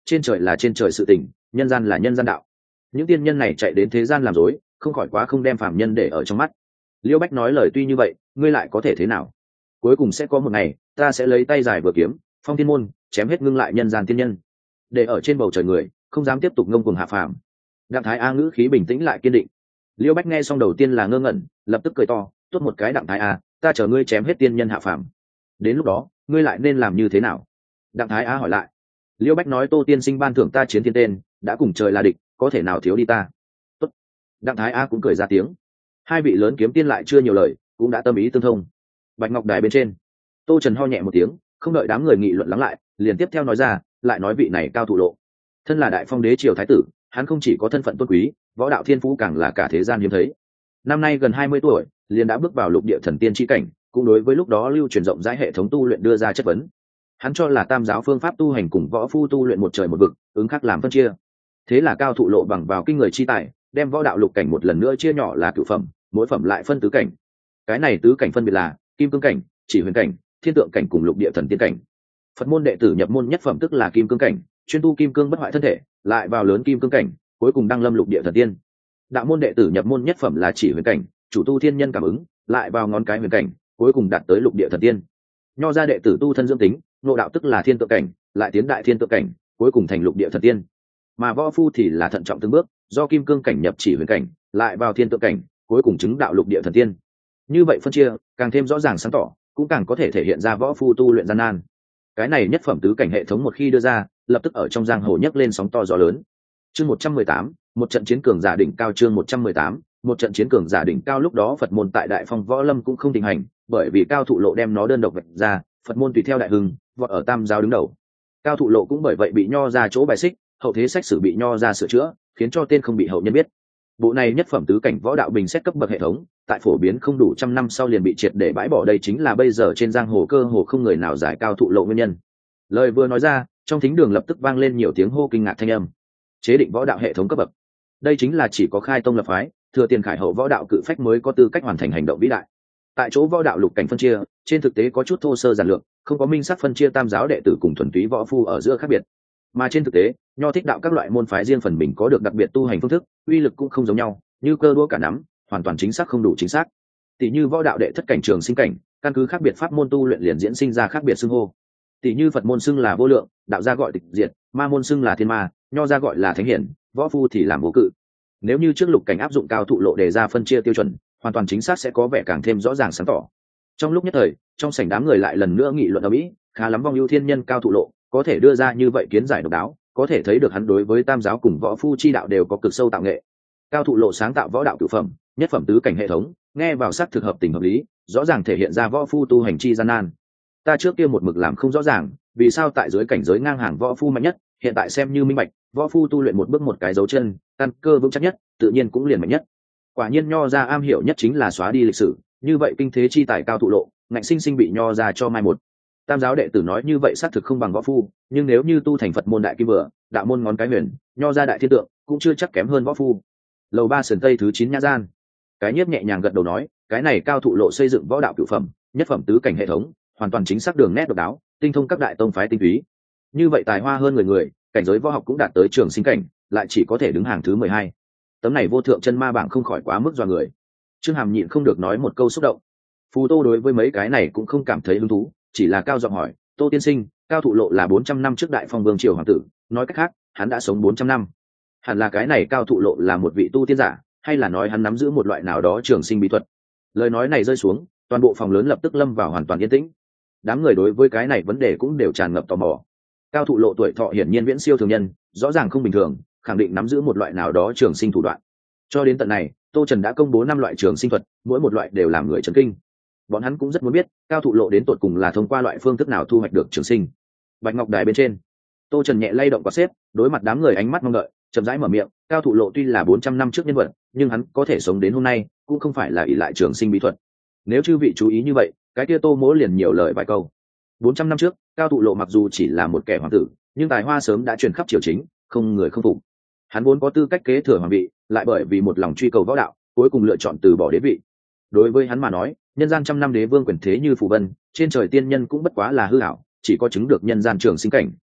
trên trời là trên trời sự tình, nhân gian là nhân gian đạo. Những tiên nhân này chạy đến thế gian làm dối, không khỏi quá không đem phàm nhân để ở trong mắt. Liêu Bách nói lời tuy như vậy, ngươi lại có thể thế nào? Cuối cùng sẽ có một ngày, ta sẽ lấy tay dài vừa kiếm, phong thiên môn, chém hết ngưng lại nhân gian tiên nhân, để ở trên bầu trời người không dám tiếp tục ngông cuồng hạ phàm. Đặng Thái A ngữ khí bình tĩnh lại kiên định. Liêu Bách nghe xong đầu tiên là ngơ ngẩn, lập tức cười to, tốt một cái Đặng Thái A, ta chờ ngươi chém hết tiên nhân hạ phàm. Đến lúc đó, ngươi lại nên làm như thế nào? Đặng Thái A hỏi lại. Liêu Bách nói, Tô tiên sinh ban thưởng ta chiến thiên tên, đã cùng trời là địch, có thể nào thiếu đi ta? Tốt. Đặng Thái A cũng cười ra tiếng. Hai vị lớn kiếm tiên lại chưa nhiều lời, cũng đã tâm ý tương thông. Bạch Ngọc Đài bên trên, Tô Trần ho nhẹ một tiếng, không đợi đám người nghị luận lắng lại, liền tiếp theo nói ra, lại nói vị này Cao Thụ Lộ, thân là Đại Phong đế triều thái tử, hắn không chỉ có thân phận tôn quý, võ đạo thiên phú càng là cả thế gian hiếm thấy. Năm nay gần hai mươi tuổi, liền đã bước vào lục địa thần tiên chi cảnh, cũng đối với lúc đó lưu truyền rộng rãi hệ thống tu luyện đưa ra chất vấn. Hắn cho là tam giáo phương pháp tu hành cùng võ phu tu luyện một trời một vực, ứng khắc làm phân chia. Thế là Cao Thụ Lộ bằng vào kinh người chi tài, đem võ đạo lục cảnh một lần nữa chia nhỏ là cửu phẩm, mỗi phẩm lại phân tứ cảnh. Cái này tứ cảnh phân biệt là kim cương cảnh, chỉ huyền cảnh, thiên tượng cảnh cùng lục địa thần tiên cảnh. Phật môn đệ tử nhập môn nhất phẩm tức là kim cương cảnh, chuyên tu kim cương bất hoại thân thể, lại vào lớn kim cương cảnh, cuối cùng đăng lâm lục địa thần tiên. Đạo môn đệ tử nhập môn nhất phẩm là chỉ huyền cảnh, chủ tu thiên nhân cảm ứng, lại vào ngón cái huyền cảnh, cuối cùng đạt tới lục địa thần tiên. Nho gia đệ tử tu thân dưỡng tính, ngộ đạo tức là thiên tượng cảnh, lại tiến đại thiên tượng cảnh, cuối cùng thành lục địa thần tiên. Mà võ phu thì là thận trọng từng bước, do kim cương cảnh nhập chỉ huyền cảnh, lại vào thiên tượng cảnh, cuối cùng chứng đạo lục địa thần tiên. Như vậy phân chia càng thêm rõ ràng sáng tỏ, cũng càng có thể thể hiện ra võ phu tu luyện gian nan. Cái này nhất phẩm tứ cảnh hệ thống một khi đưa ra, lập tức ở trong giang hồ nhấc lên sóng to gió lớn. Chương một trăm mười tám, một trận chiến cường giả đỉnh cao. Chương một trăm mười tám, một trận chiến cường giả đỉnh cao. Lúc đó Phật môn tại Đại Phong Võ Lâm cũng không thịnh hành, bởi vì Cao Thụ Lộ đem nó đơn độc vạch ra, Phật môn tùy theo đại hưng, vọt ở tam giáo đứng đầu. Cao Thụ Lộ cũng bởi vậy bị nho ra chỗ bài xích, hậu thế sách sử bị nho ra sửa chữa, khiến cho tên không bị hậu nhân biết. Bộ này nhất phẩm tứ cảnh võ đạo bình xét cấp bậc hệ thống, tại phổ biến không đủ trăm năm sau liền bị triệt để bãi bỏ. Đây chính là bây giờ trên giang hồ cơ hồ không người nào giải Cao Thụ Lộ nguyên nhân. Lời vừa nói ra, trong thính đường lập tức vang lên nhiều tiếng hô kinh ngạc thanh âm. Chế định võ đạo hệ thống cấp bậc, đây chính là chỉ có khai tông lập phái, thừa tiền khải hậu võ đạo cự phách mới có tư cách hoàn thành hành động vĩ đại. Tại chỗ võ đạo lục cảnh phân chia, trên thực tế có chút thô sơ giản lược, không có minh xác phân chia tam giáo đệ tử cùng thuần túy võ phu ở giữa khác biệt. Mà trên thực tế, nho thích đạo các loại môn phái riêng phần mình có được đặc biệt tu hành phương thức, uy lực cũng không giống nhau, như cơ đũa cả nắm, hoàn toàn chính xác không đủ chính xác. Tỷ như võ đạo đệ thất cảnh trường sinh cảnh, căn cứ khác biệt pháp môn tu luyện liền diễn sinh ra khác biệt xưng hô. Tỷ như Phật môn xưng là vô lượng, đạo gia gọi tịch diệt, ma môn xưng là thiên ma, nho gia gọi là thánh hiển, võ phu thì làm vô cự. Nếu như trước lục cảnh áp dụng Cao Thụ Lộ đề ra phân chia tiêu chuẩn, hoàn toàn chính xác sẽ có vẻ càng thêm rõ ràng sáng tỏ. Trong lúc nhất thời, trong sảnh đám người lại lần nữa nghị luận ở mỹ, khá lắm vong ưu thiên nhân Cao Thụ Lộ có thể đưa ra như vậy kiến giải độc đáo, có thể thấy được hắn đối với tam giáo cùng võ phu chi đạo đều có cực sâu tạo nghệ. Cao Thụ Lộ sáng tạo võ đạo cửu phẩm, nhất phẩm tứ cảnh hệ thống, nghe vào sắc thực hợp tình hợp lý, rõ ràng thể hiện ra võ phu tu hành chi gian nan. Ta trước kia một mực làm không rõ ràng, vì sao tại dưới cảnh giới ngang hàng võ phu mạnh nhất, hiện tại xem như minh bạch, võ phu tu luyện một bước một cái dấu chân, căn cơ vững chắc nhất, tự nhiên cũng liền mạnh nhất. Quả nhiên nho gia am hiểu nhất chính là xóa đi lịch sử, như vậy kinh thế chi tài Cao Thụ Lộ, ngạnh sinh sinh bị nho gia cho mai một. Tam giáo đệ tử nói như vậy xác thực không bằng võ phu, nhưng nếu như tu thành Phật môn đại kim vừa, đạo môn ngón cái huyền, nho gia đại thiên tượng, cũng chưa chắc kém hơn võ phu. Lầu ba sườn tây thứ chín nhã gian, cái nhiếp nhẹ nhàng gật đầu nói, cái này Cao Thụ Lộ xây dựng võ đạo cửu phẩm, nhất phẩm tứ cảnh hệ thống, hoàn toàn chính xác đường nét độc đáo, tinh thông các đại tông phái tinh túy. Như vậy tài hoa hơn người người, cảnh giới võ học cũng đạt tới trường sinh cảnh, lại chỉ có thể đứng hàng thứ mười hai. Tấm này vô thượng chân ma bảng không khỏi quá mức dọa người. Trương Hàm nhịn không được nói một câu xúc động. Phù Tô đối với mấy cái này cũng không cảm thấy hứng thú, chỉ là cao giọng hỏi, Tô tiên sinh, Cao Thụ Lộ là bốn trăm năm trước Đại Phong vương triều hoàng tử, nói cách khác, hắn đã sống bốn trăm năm. Hẳn là cái này Cao Thụ Lộ là một vị tu tiên giả, hay là nói hắn nắm giữ một loại nào đó trường sinh bí thuật? Lời nói này rơi xuống, toàn bộ phòng lớn lập tức lâm vào hoàn toàn yên tĩnh. Đám người đối với cái này vấn đề cũng đều tràn ngập tò mò. Cao Thụ Lộ tuổi thọ hiển nhiên viễn siêu thường nhân, rõ ràng không bình thường, khẳng định nắm giữ một loại nào đó trường sinh thủ đoạn. Cho đến tận này, Tô Trần đã công bố năm loại trường sinh thuật, mỗi một loại đều làm người chấn kinh. Bọn hắn cũng rất muốn biết, Cao Thụ Lộ đến tột cùng là thông qua loại phương thức nào thu hoạch được trường sinh. Bạch Ngọc Đài bên trên, Tô Trần nhẹ lay động quạt xếp, đối mặt đám người ánh mắt mong đợi, chậm rãi mở miệng, Cao Thụ Lộ tuy là bốn trăm năm trước nhân vật, nhưng hắn có thể sống đến hôm nay, cũng không phải là ỷ lại trường sinh bí thuật. Nếu chư vị chú ý như vậy, cái kia Tô Mỗ liền nhiều lời vài câu. bốn trăm năm trước, Cao Thụ Lộ mặc dù chỉ là một kẻ hoàng tử, nhưng tài hoa sớm đã truyền khắp triều chính, không người không phục. Hắn vốn có tư cách kế thừa hoàng vị, lại bởi vì một lòng truy cầu võ đạo, cuối cùng lựa chọn từ bỏ đế vị. Đối với hắn mà nói, nhân gian trăm năm đế vương quyền thế như phù vân, trên trời tiên nhân cũng bất quá là hư ảo, chỉ có chứng được nhân gian trường sinh cảnh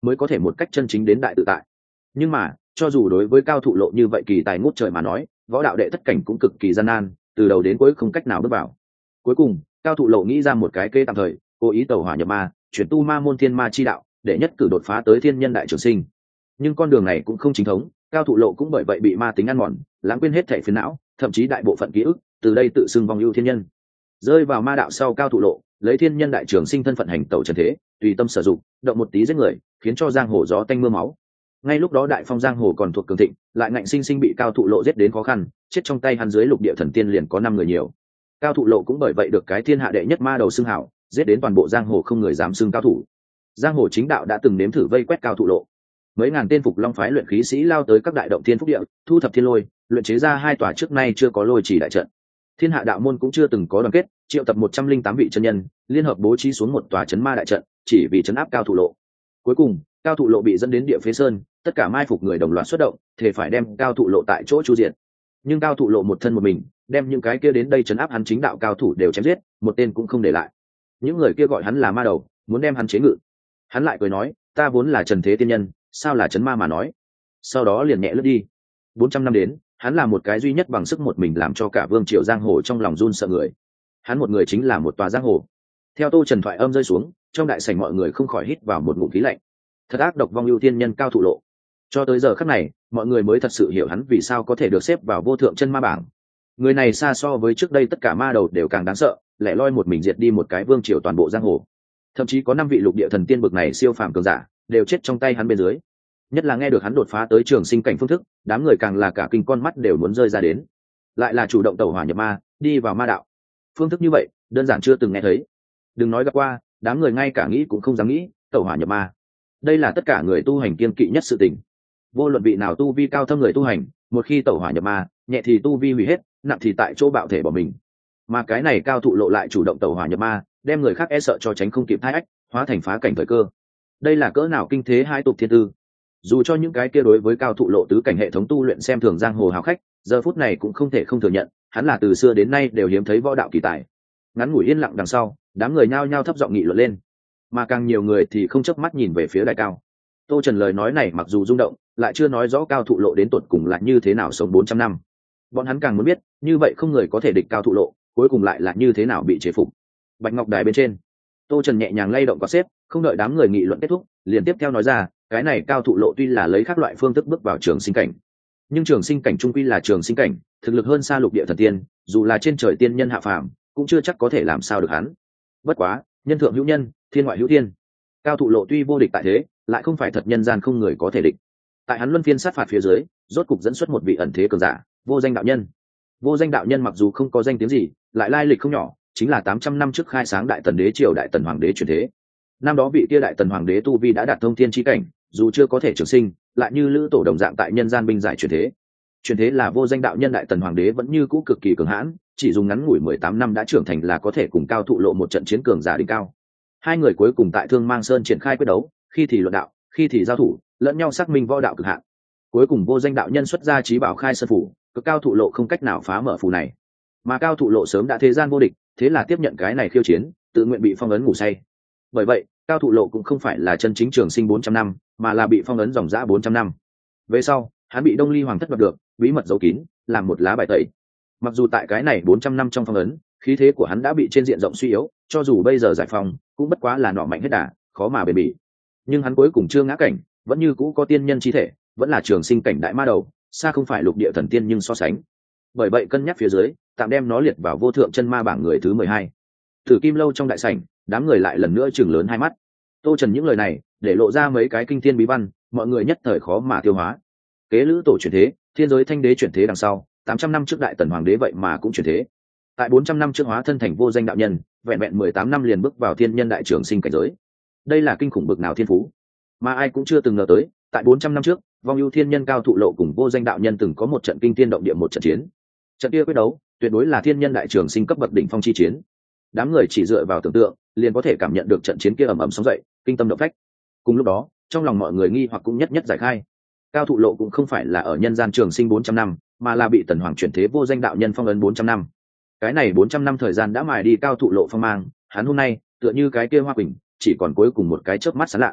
mới có thể một cách chân chính đến đại tự tại. Nhưng mà cho dù đối với cao thụ lộ như vậy kỳ tài ngút trời mà nói, võ đạo đệ thất cảnh cũng cực kỳ gian nan, từ đầu đến cuối không cách nào bước vào. Cuối cùng cao thụ lộ nghĩ ra một cái kế tạm thời, cố ý tẩu hỏa nhập ma, chuyển tu ma môn thiên ma chi đạo, để nhất cử đột phá tới thiên nhân đại trường sinh. Nhưng con đường này cũng không chính thống, cao thụ lộ cũng bởi vậy bị ma tính ăn mòn, lãng quên hết thể phiền não, thậm chí đại bộ phận ký ức, từ đây tự xưng vong ưu thiên nhân. Rơi vào ma đạo sau, cao thụ lộ lấy thiên nhân đại trường sinh thân phận hành tẩu trần thế, tùy tâm sử dụng, động một tí giết người, khiến cho giang hồ gió tanh mưa máu. Ngay lúc đó đại phong giang hồ còn thuộc cường thịnh, lại ngạnh sinh sinh bị cao thụ lộ giết đến khó khăn, chết trong tay hắn dưới lục địa thần tiên liền có năm người nhiều. Cao thụ lộ cũng bởi vậy được cái thiên hạ đệ nhất ma đầu xưng hảo, giết đến toàn bộ giang hồ không người dám xưng cao thủ. Giang hồ chính đạo đã từng nếm thử vây quét cao thụ lộ, mấy ngàn tên phục long phái luyện khí sĩ lao tới các đại động thiên phúc địa, thu thập thiên lôi, luyện chế ra hai tòa trước nay chưa có lôi chỉ đại trận. Thiên hạ đạo môn cũng chưa từng có đoàn kết, triệu tập một trăm linh tám vị chân nhân, liên hợp bố trí xuống một tòa chấn ma đại trận, chỉ vì chấn áp cao thụ lộ. Cuối cùng cao thụ lộ bị dẫn đến địa phế sơn, tất cả mai phục người đồng loạt xuất động, thể phải đem cao thụ lộ tại chỗ chu diện. Nhưng cao thụ lộ một thân một mình, đem những cái kia đến đây chấn áp hắn chính đạo cao thủ đều chém giết, một tên cũng không để lại. Những người kia gọi hắn là ma đầu, muốn đem hắn chế ngự. Hắn lại cười nói, ta vốn là trần thế tiên nhân, sao là chấn ma mà nói. Sau đó liền nhẹ lướt đi. Bốn trăm năm đến, hắn là một cái duy nhất bằng sức một mình làm cho cả vương triều giang hồ trong lòng run sợ người. Hắn một người chính là một tòa giang hồ. Theo Tô Trần thoại âm rơi xuống, trong đại sảnh mọi người không khỏi hít vào một ngụm khí lạnh. Thật ác độc vong ưu thiên nhân cao thụ lộ. Cho tới giờ khắc này, mọi người mới thật sự hiểu hắn vì sao có thể được xếp vào vô thượng chân ma bảng. Người này xa so với trước đây tất cả ma đầu đều càng đáng sợ, lẻ loi một mình diệt đi một cái vương triều toàn bộ giang hồ. Thậm chí có năm vị lục địa thần tiên bực này siêu phàm cường giả đều chết trong tay hắn bên dưới. Nhất là nghe được hắn đột phá tới trường sinh cảnh phương thức, đám người càng là cả kinh con mắt đều muốn rơi ra đến. Lại là chủ động tẩu hỏa nhập ma, đi vào ma đạo. Phương thức như vậy, đơn giản chưa từng nghe thấy. Đừng nói gặp qua, đám người ngay cả nghĩ cũng không dám nghĩ, tẩu hỏa nhập ma. Đây là tất cả người tu hành kiên kỵ nhất sự tình. Vô luận vị nào tu vi cao thâm người tu hành, một khi tẩu hỏa nhập ma, nhẹ thì tu vi hủy hết, nặng thì tại chỗ bạo thể bỏ mình. Mà cái này cao thụ lộ lại chủ động tẩu hỏa nhập ma, đem người khác e sợ cho tránh không kịp thai ách, hóa thành phá cảnh thời cơ. Đây là cỡ nào kinh thế hai tục thiên tư. Dù cho những cái kia đối với cao thụ lộ tứ cảnh hệ thống tu luyện xem thường giang hồ hào khách, giờ phút này cũng không thể không thừa nhận, hắn là từ xưa đến nay đều hiếm thấy võ đạo kỳ tài. Ngắn ngủi yên lặng đằng sau, đám người nhao nhao thấp giọng nghị luận lên, mà càng nhiều người thì không chớp mắt nhìn về phía đại cao. Tô Trần lời nói này mặc dù rung động, lại chưa nói rõ cao thụ lộ đến tột cùng là như thế nào sống bốn trăm năm. Bọn hắn càng muốn biết, như vậy không người có thể địch cao thụ lộ, cuối cùng lại là như thế nào bị chế phục. Bạch ngọc đài bên trên, Tô Trần nhẹ nhàng lay động có xếp, không đợi đám người nghị luận kết thúc, liền tiếp theo nói ra, cái này cao thụ lộ tuy là lấy các loại phương thức bước vào trường sinh cảnh, nhưng trường sinh cảnh trung quy là trường sinh cảnh, thực lực hơn xa lục địa thần tiên, dù là trên trời tiên nhân hạ phàm, cũng chưa chắc có thể làm sao được hắn. Bất quá, nhân thượng hữu nhân, thiên ngoại hữu thiên. Cao thụ lộ tuy vô địch tại thế, lại không phải thật nhân gian không người có thể địch. Tại hắn luân phiên sát phạt phía dưới, rốt cục dẫn xuất một vị ẩn thế cường giả, Vô Danh đạo nhân. Vô Danh đạo nhân mặc dù không có danh tiếng gì, lại lai lịch không nhỏ, chính là tám trăm năm trước khai sáng đại tần đế triều đại tần hoàng đế truyền thế. Năm đó vị kia đại tần hoàng đế tu vi đã đạt thông thiên chi cảnh, dù chưa có thể trường sinh, lại như lữ tổ đồng dạng tại nhân gian binh giải truyền thế. Truyền thế là Vô Danh đạo nhân đại tần hoàng đế vẫn như cũ cực kỳ cường hãn, chỉ dùng ngắn ngủi mười tám năm đã trưởng thành là có thể cùng cao thụ lộ một trận chiến cường giả đỉnh cao. Hai người cuối cùng tại Thương Mang Sơn triển khai quyết đấu, khi thì luận đạo, khi thì giao thủ, lẫn nhau xác minh võ đạo cực hạn. Cuối cùng Vô Danh đạo nhân xuất ra trí bảo khai sơn phủ, cực cao thụ lộ không cách nào phá mở phù này. Mà cao thụ lộ sớm đã thế gian vô địch, thế là tiếp nhận cái này khiêu chiến, tự nguyện bị phong ấn ngủ say. Bởi vậy, cao thụ lộ cũng không phải là chân chính trường sinh bốn trăm năm, mà là bị phong ấn dòng dã bốn trăm năm. Về sau, hắn bị Đông Ly hoàng thất đoạt được, bí mật giấu kín, làm một lá bài tẩy. Mặc dù tại cái này bốn trăm năm trong phong ấn, khí thế của hắn đã bị trên diện rộng suy yếu, cho dù bây giờ giải phóng, cũng bất quá là nọ mạnh hết đà, khó mà bền bỉ. Nhưng hắn cuối cùng chưa ngã cảnh, vẫn như cũ có tiên nhân chi thể, vẫn là trường sinh cảnh đại ma đầu, xa không phải lục địa thần tiên nhưng so sánh. Bởi vậy cân nhắc phía dưới, tạm đem nó liệt vào vô thượng chân ma bảng người thứ mười hai. Thử Kim Lâu trong đại sảnh, đám người lại lần nữa chừng lớn hai mắt. Tô Trần những lời này, để lộ ra mấy cái kinh thiên bí văn, mọi người nhất thời khó mà tiêu hóa. Kế lữ tổ chuyển thế, thiên giới thanh đế chuyển thế đằng sau, tám trăm năm trước đại tần hoàng đế vậy mà cũng chuyển thế. Tại bốn trăm năm trước hóa thân thành Vô Danh đạo nhân, vẹn vẹn mười tám năm liền bước vào thiên nhân đại trường sinh cảnh giới. Đây là kinh khủng bực nào thiên phú, mà ai cũng chưa từng ngờ tới, tại bốn trăm năm trước, vong ưu thiên nhân cao thụ lộ cùng Vô Danh đạo nhân từng có một trận kinh thiên động địa một trận chiến. Trận kia quyết đấu, tuyệt đối là thiên nhân đại trường sinh cấp bậc đỉnh phong chi chiến. Đám người chỉ dựa vào tưởng tượng, liền có thể cảm nhận được trận chiến kia ầm ầm sóng dậy, kinh tâm động phách. Cùng lúc đó, trong lòng mọi người nghi hoặc cũng nhất nhất giải khai. Cao thụ lộ cũng không phải là ở nhân gian trường sinh bốn trăm năm, mà là bị tần hoàng chuyển thế Vô Danh đạo nhân phong ấn bốn trăm năm. Cái này bốn trăm năm thời gian đã mài đi cao thụ lộ phong mang, hắn hôm nay tựa như cái kia hoa quỳnh, chỉ còn cuối cùng một cái chớp mắt sáng lạ.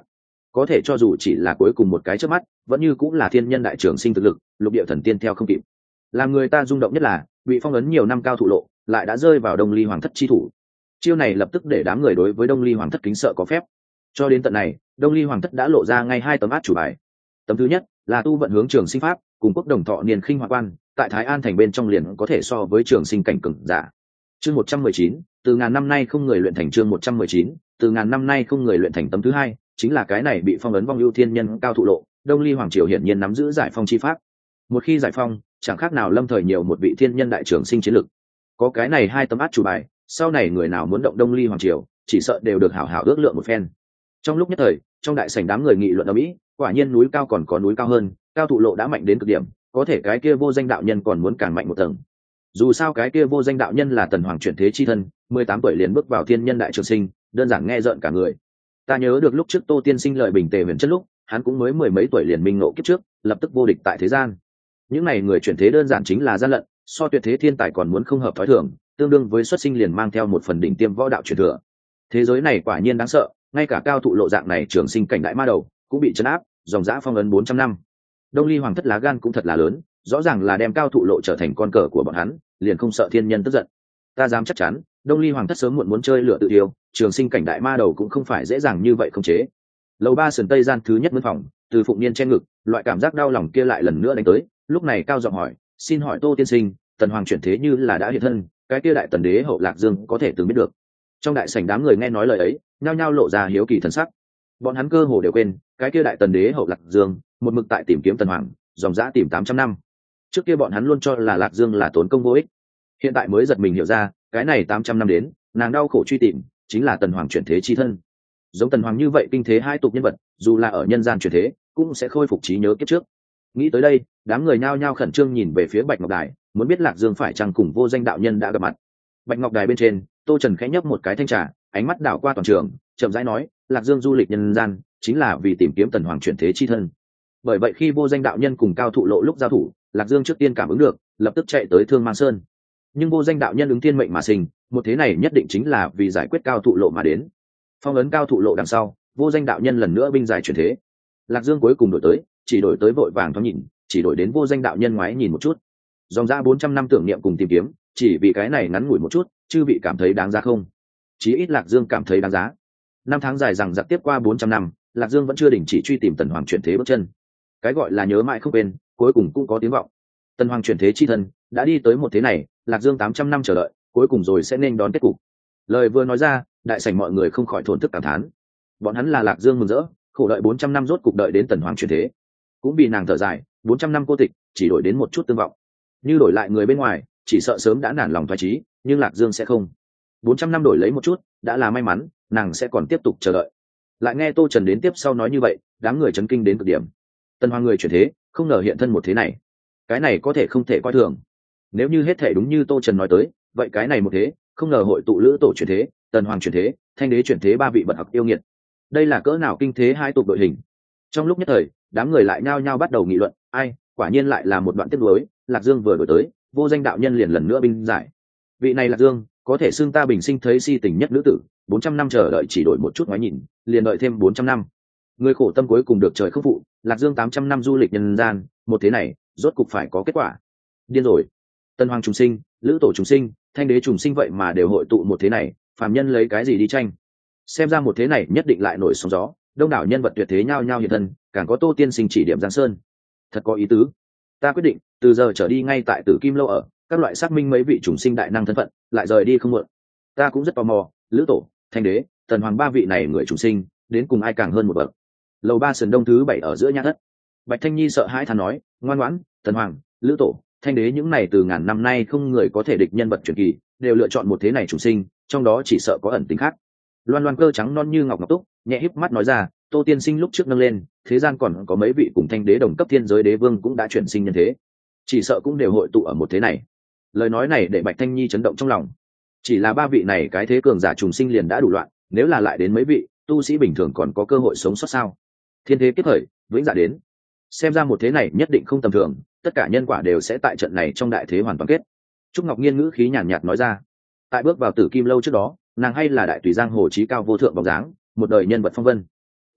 có thể cho dù chỉ là cuối cùng một cái trước mắt vẫn như cũng là thiên nhân đại trường sinh thực lực, lục địa thần tiên theo không kịp. Làm người ta rung động nhất là bị phong ấn nhiều năm cao thụ lộ lại đã rơi vào Đông Ly Hoàng thất chi thủ. Chiêu này lập tức để đám người đối với Đông Ly Hoàng thất kính sợ có phép. Cho đến tận này, Đông Ly Hoàng thất đã lộ ra ngay hai tấm át chủ bài. Tấm thứ nhất là tu vận hướng trường sinh pháp, cùng quốc đồng thọ niên khinh hoa quan, tại Thái An thành bên trong liền có thể so với trường sinh cảnh cường giả. Chương một trăm mười chín, từ ngàn năm nay không người luyện thành. Chương một trăm mười chín, từ ngàn năm nay không người luyện thành. Tấm thứ hai chính là cái này bị phong ấn vong ưu thiên nhân cao thụ lộ. Đông Ly Hoàng triều hiển nhiên nắm giữ giải phong chi pháp. Một khi giải phong, chẳng khác nào lâm thời nhiều một vị thiên nhân đại trường sinh chiến lực. Có cái này hai tấm át chủ bài, sau này người nào muốn động Đông Ly Hoàng triều, chỉ sợ đều được hảo hảo ước lượng một phen. Trong lúc nhất thời, trong đại sảnh đám người nghị luận ầm ĩ, quả nhiên núi cao còn có núi cao hơn, cao thụ lộ đã mạnh đến cực điểm, có thể cái kia vô danh đạo nhân còn muốn càng mạnh một tầng. Dù sao cái kia vô danh đạo nhân là tần hoàng chuyển thế chi thân, mười tám tuổi liền bước vào thiên nhân đại trường sinh, đơn giản nghe rợn cả người. Ta nhớ được lúc trước Tô Tiên Sinh lợi bình tề huyền chất lúc, hắn cũng mới mười mấy tuổi liền minh ngộ kiếp trước, lập tức vô địch tại thế gian. Những này người chuyển thế đơn giản chính là gian lận, so tuyệt thế thiên tài còn muốn không hợp thói thường, tương đương với xuất sinh liền mang theo một phần đỉnh tiêm võ đạo truyền thừa. Thế giới này quả nhiên đáng sợ, ngay cả cao thụ lộ dạng này trường sinh cảnh đại ma đầu cũng bị trấn áp, dòng dã phong ấn bốn trăm năm. Đông Ly Hoàng thất lá gan cũng thật là lớn, rõ ràng là đem cao thụ lộ trở thành con cờ của bọn hắn, liền không sợ thiên nhân tức giận. Ta dám chắc chắn, Đông Ly Hoàng thất sớm muộn muốn chơi lửa tự tiêu, trường sinh cảnh đại ma đầu cũng không phải dễ dàng như vậy không chế. Lầu ba sườn tây gian thứ nhất mướn phòng, từ Phụng Niên che ngực, loại cảm giác đau lòng kia lại lần nữa đánh tới, lúc này cao giọng hỏi, xin hỏi Tô tiên sinh, tần hoàng chuyển thế như là đã hiện thân, cái kia đại tần đế hậu Lạc Dương có thể từng biết được? Trong đại sảnh đám người nghe nói lời ấy, nhao nhao lộ ra hiếu kỳ thần sắc. Bọn hắn cơ hồ đều quên, cái kia đại tần đế hậu Lạc Dương, một mực tại tìm kiếm tần hoàng, dòng dã tìm tám trăm năm. Trước kia bọn hắn luôn cho là Lạc Dương là tốn công vô ích, hiện tại mới giật mình hiểu ra, cái này tám trăm năm đến, nàng đau khổ truy tìm, chính là tần hoàng chuyển thế chi thân. Giống tần hoàng như vậy kinh thế hai tục nhân vật, dù là ở nhân gian chuyển thế, cũng sẽ khôi phục trí nhớ kiếp trước. Nghĩ tới đây, đám người nhao nhao khẩn trương nhìn về phía Bạch Ngọc Đài, muốn biết Lạc Dương phải chăng cùng vô danh đạo nhân đã gặp mặt. Bạch Ngọc Đài bên trên, Tô Trần khẽ nhấp một cái thanh trà, ánh mắt đảo qua toàn trường, chậm rãi nói, Lạc Dương du lịch nhân gian, chính là vì tìm kiếm tần hoàng chuyển thế chi thân. Bởi vậy khi vô danh đạo nhân cùng cao thụ lộ lúc giao thủ, Lạc Dương trước tiên cảm ứng được, lập tức chạy tới Thương Mang Sơn. Nhưng vô danh đạo nhân ứng thiên mệnh mà sinh, một thế này nhất định chính là vì giải quyết cao thụ lộ mà đến. Phong ấn cao thụ lộ đằng sau, vô danh đạo nhân lần nữa binh giải chuyển thế. Lạc Dương cuối cùng đổi tới, chỉ đổi tới vội vàng thoáng nhìn, chỉ đổi đến vô danh đạo nhân ngoái nhìn một chút. Dòng ra bốn trăm năm tưởng niệm cùng tìm kiếm, chỉ vì cái này ngắn ngủi một chút, chư vị cảm thấy đáng giá không? Chí ít Lạc Dương cảm thấy đáng giá. Năm tháng dài rằng giặc tiếp qua bốn trăm năm, Lạc Dương vẫn chưa đình chỉ truy tìm tần hoàng chuyển thế bước chân. Cái gọi là nhớ mãi không quên, cuối cùng cũng có tiếng vọng. Tần hoàng chuyển thế chi thân đã đi tới một thế này, Lạc Dương tám trăm năm chờ đợi, cuối cùng rồi sẽ nên đón kết cục. Lời vừa nói ra, đại sảnh mọi người không khỏi thổn thức cảm thán. Bọn hắn là Lạc Dương mừng rỡ, khổ đợi bốn trăm năm rốt cục đợi đến tần hoàng chuyển thế. Cũng vì nàng thở dài, bốn trăm năm cô tịch, chỉ đổi đến một chút tương vọng. Như đổi lại người bên ngoài, chỉ sợ sớm đã nản lòng thoái chí, nhưng Lạc Dương sẽ không. bốn trăm năm đổi lấy một chút, đã là may mắn, nàng sẽ còn tiếp tục chờ đợi. Lại nghe Tô Trần đến tiếp sau nói như vậy, đám người chấn kinh đến cực điểm. Tần hoàng người chuyển thế, không ngờ hiện thân một thế này. Cái này có thể không thể coi thường. Nếu như hết thể đúng như Tô Trần nói tới, vậy cái này một thế, không ngờ hội tụ lữ tổ chuyển thế, tần hoàng chuyển thế, thanh đế chuyển thế ba vị bậc học yêu nghiệt. Đây là cỡ nào kinh thế hai tục đội hình. Trong lúc nhất thời, đám người lại nhao nhao bắt đầu nghị luận, ai, quả nhiên lại là một đoạn tiếp nối, Lạc Dương vừa đổi tới, vô danh đạo nhân liền lần nữa binh giải. Vị này Lạc Dương, có thể xưng ta bình sinh thấy si tình nhất nữ tử, bốn trăm năm chờ đợi chỉ đổi một chút ngoái nhìn, liền đợi thêm bốn trăm năm. Người khổ tâm cuối cùng được trời khâm phụ, Lạc Dương tám trăm năm du lịch nhân gian, một thế này, rốt cục phải có kết quả. Điên rồi. Tân hoàng trùng sinh, lữ tổ trùng sinh, thanh đế trùng sinh vậy mà đều hội tụ một thế này, phàm nhân lấy cái gì đi tranh? Xem ra một thế này nhất định lại nổi sóng gió, đông đảo nhân vật tuyệt thế nhao nhao hiện thân, càng có Tô tiên sinh chỉ điểm Giang Sơn. Thật có ý tứ. Ta quyết định, từ giờ trở đi ngay tại Tử Kim lâu ở, các loại xác minh mấy vị trùng sinh đại năng thân phận, lại rời đi không muộn. Ta cũng rất tò mò, lữ tổ, thanh đế, tần hoàng ba vị này người trùng sinh, đến cùng ai càng hơn một bậc. Lầu ba sườn đông thứ bảy ở giữa nhã thất. Bạch Thanh Nhi sợ hãi thán nói, ngoan ngoãn, tần hoàng, lữ tổ, thanh đế những này từ ngàn năm nay không người có thể địch nhân vật truyền kỳ, đều lựa chọn một thế này trùng sinh, trong đó chỉ sợ có ẩn tình khác. Loan Loan cơ trắng non như ngọc ngọc túc, nhẹ híp mắt nói ra, Tô tiên sinh lúc trước nâng lên, thế gian còn có mấy vị cùng thanh đế đồng cấp thiên giới đế vương cũng đã chuyển sinh nhân thế, chỉ sợ cũng đều hội tụ ở một thế này. Lời nói này để Bạch Thanh Nhi chấn động trong lòng. Chỉ là ba vị này cái thế cường giả trùng sinh liền đã đủ loạn, nếu là lại đến mấy vị tu sĩ bình thường còn có cơ hội sống sót sao? Thiên thế kiếp khởi, vĩnh dạ đến. Xem ra một thế này nhất định không tầm thường, tất cả nhân quả đều sẽ tại trận này trong đại thế hoàn toàn kết. Trúc Ngọc Nhiên ngữ khí nhàn nhạt nói ra. Tại bước vào Tử Kim lâu trước đó, nàng hay là đại tùy giang hồ trí cao vô thượng bóng dáng, một đời nhân vật phong vân.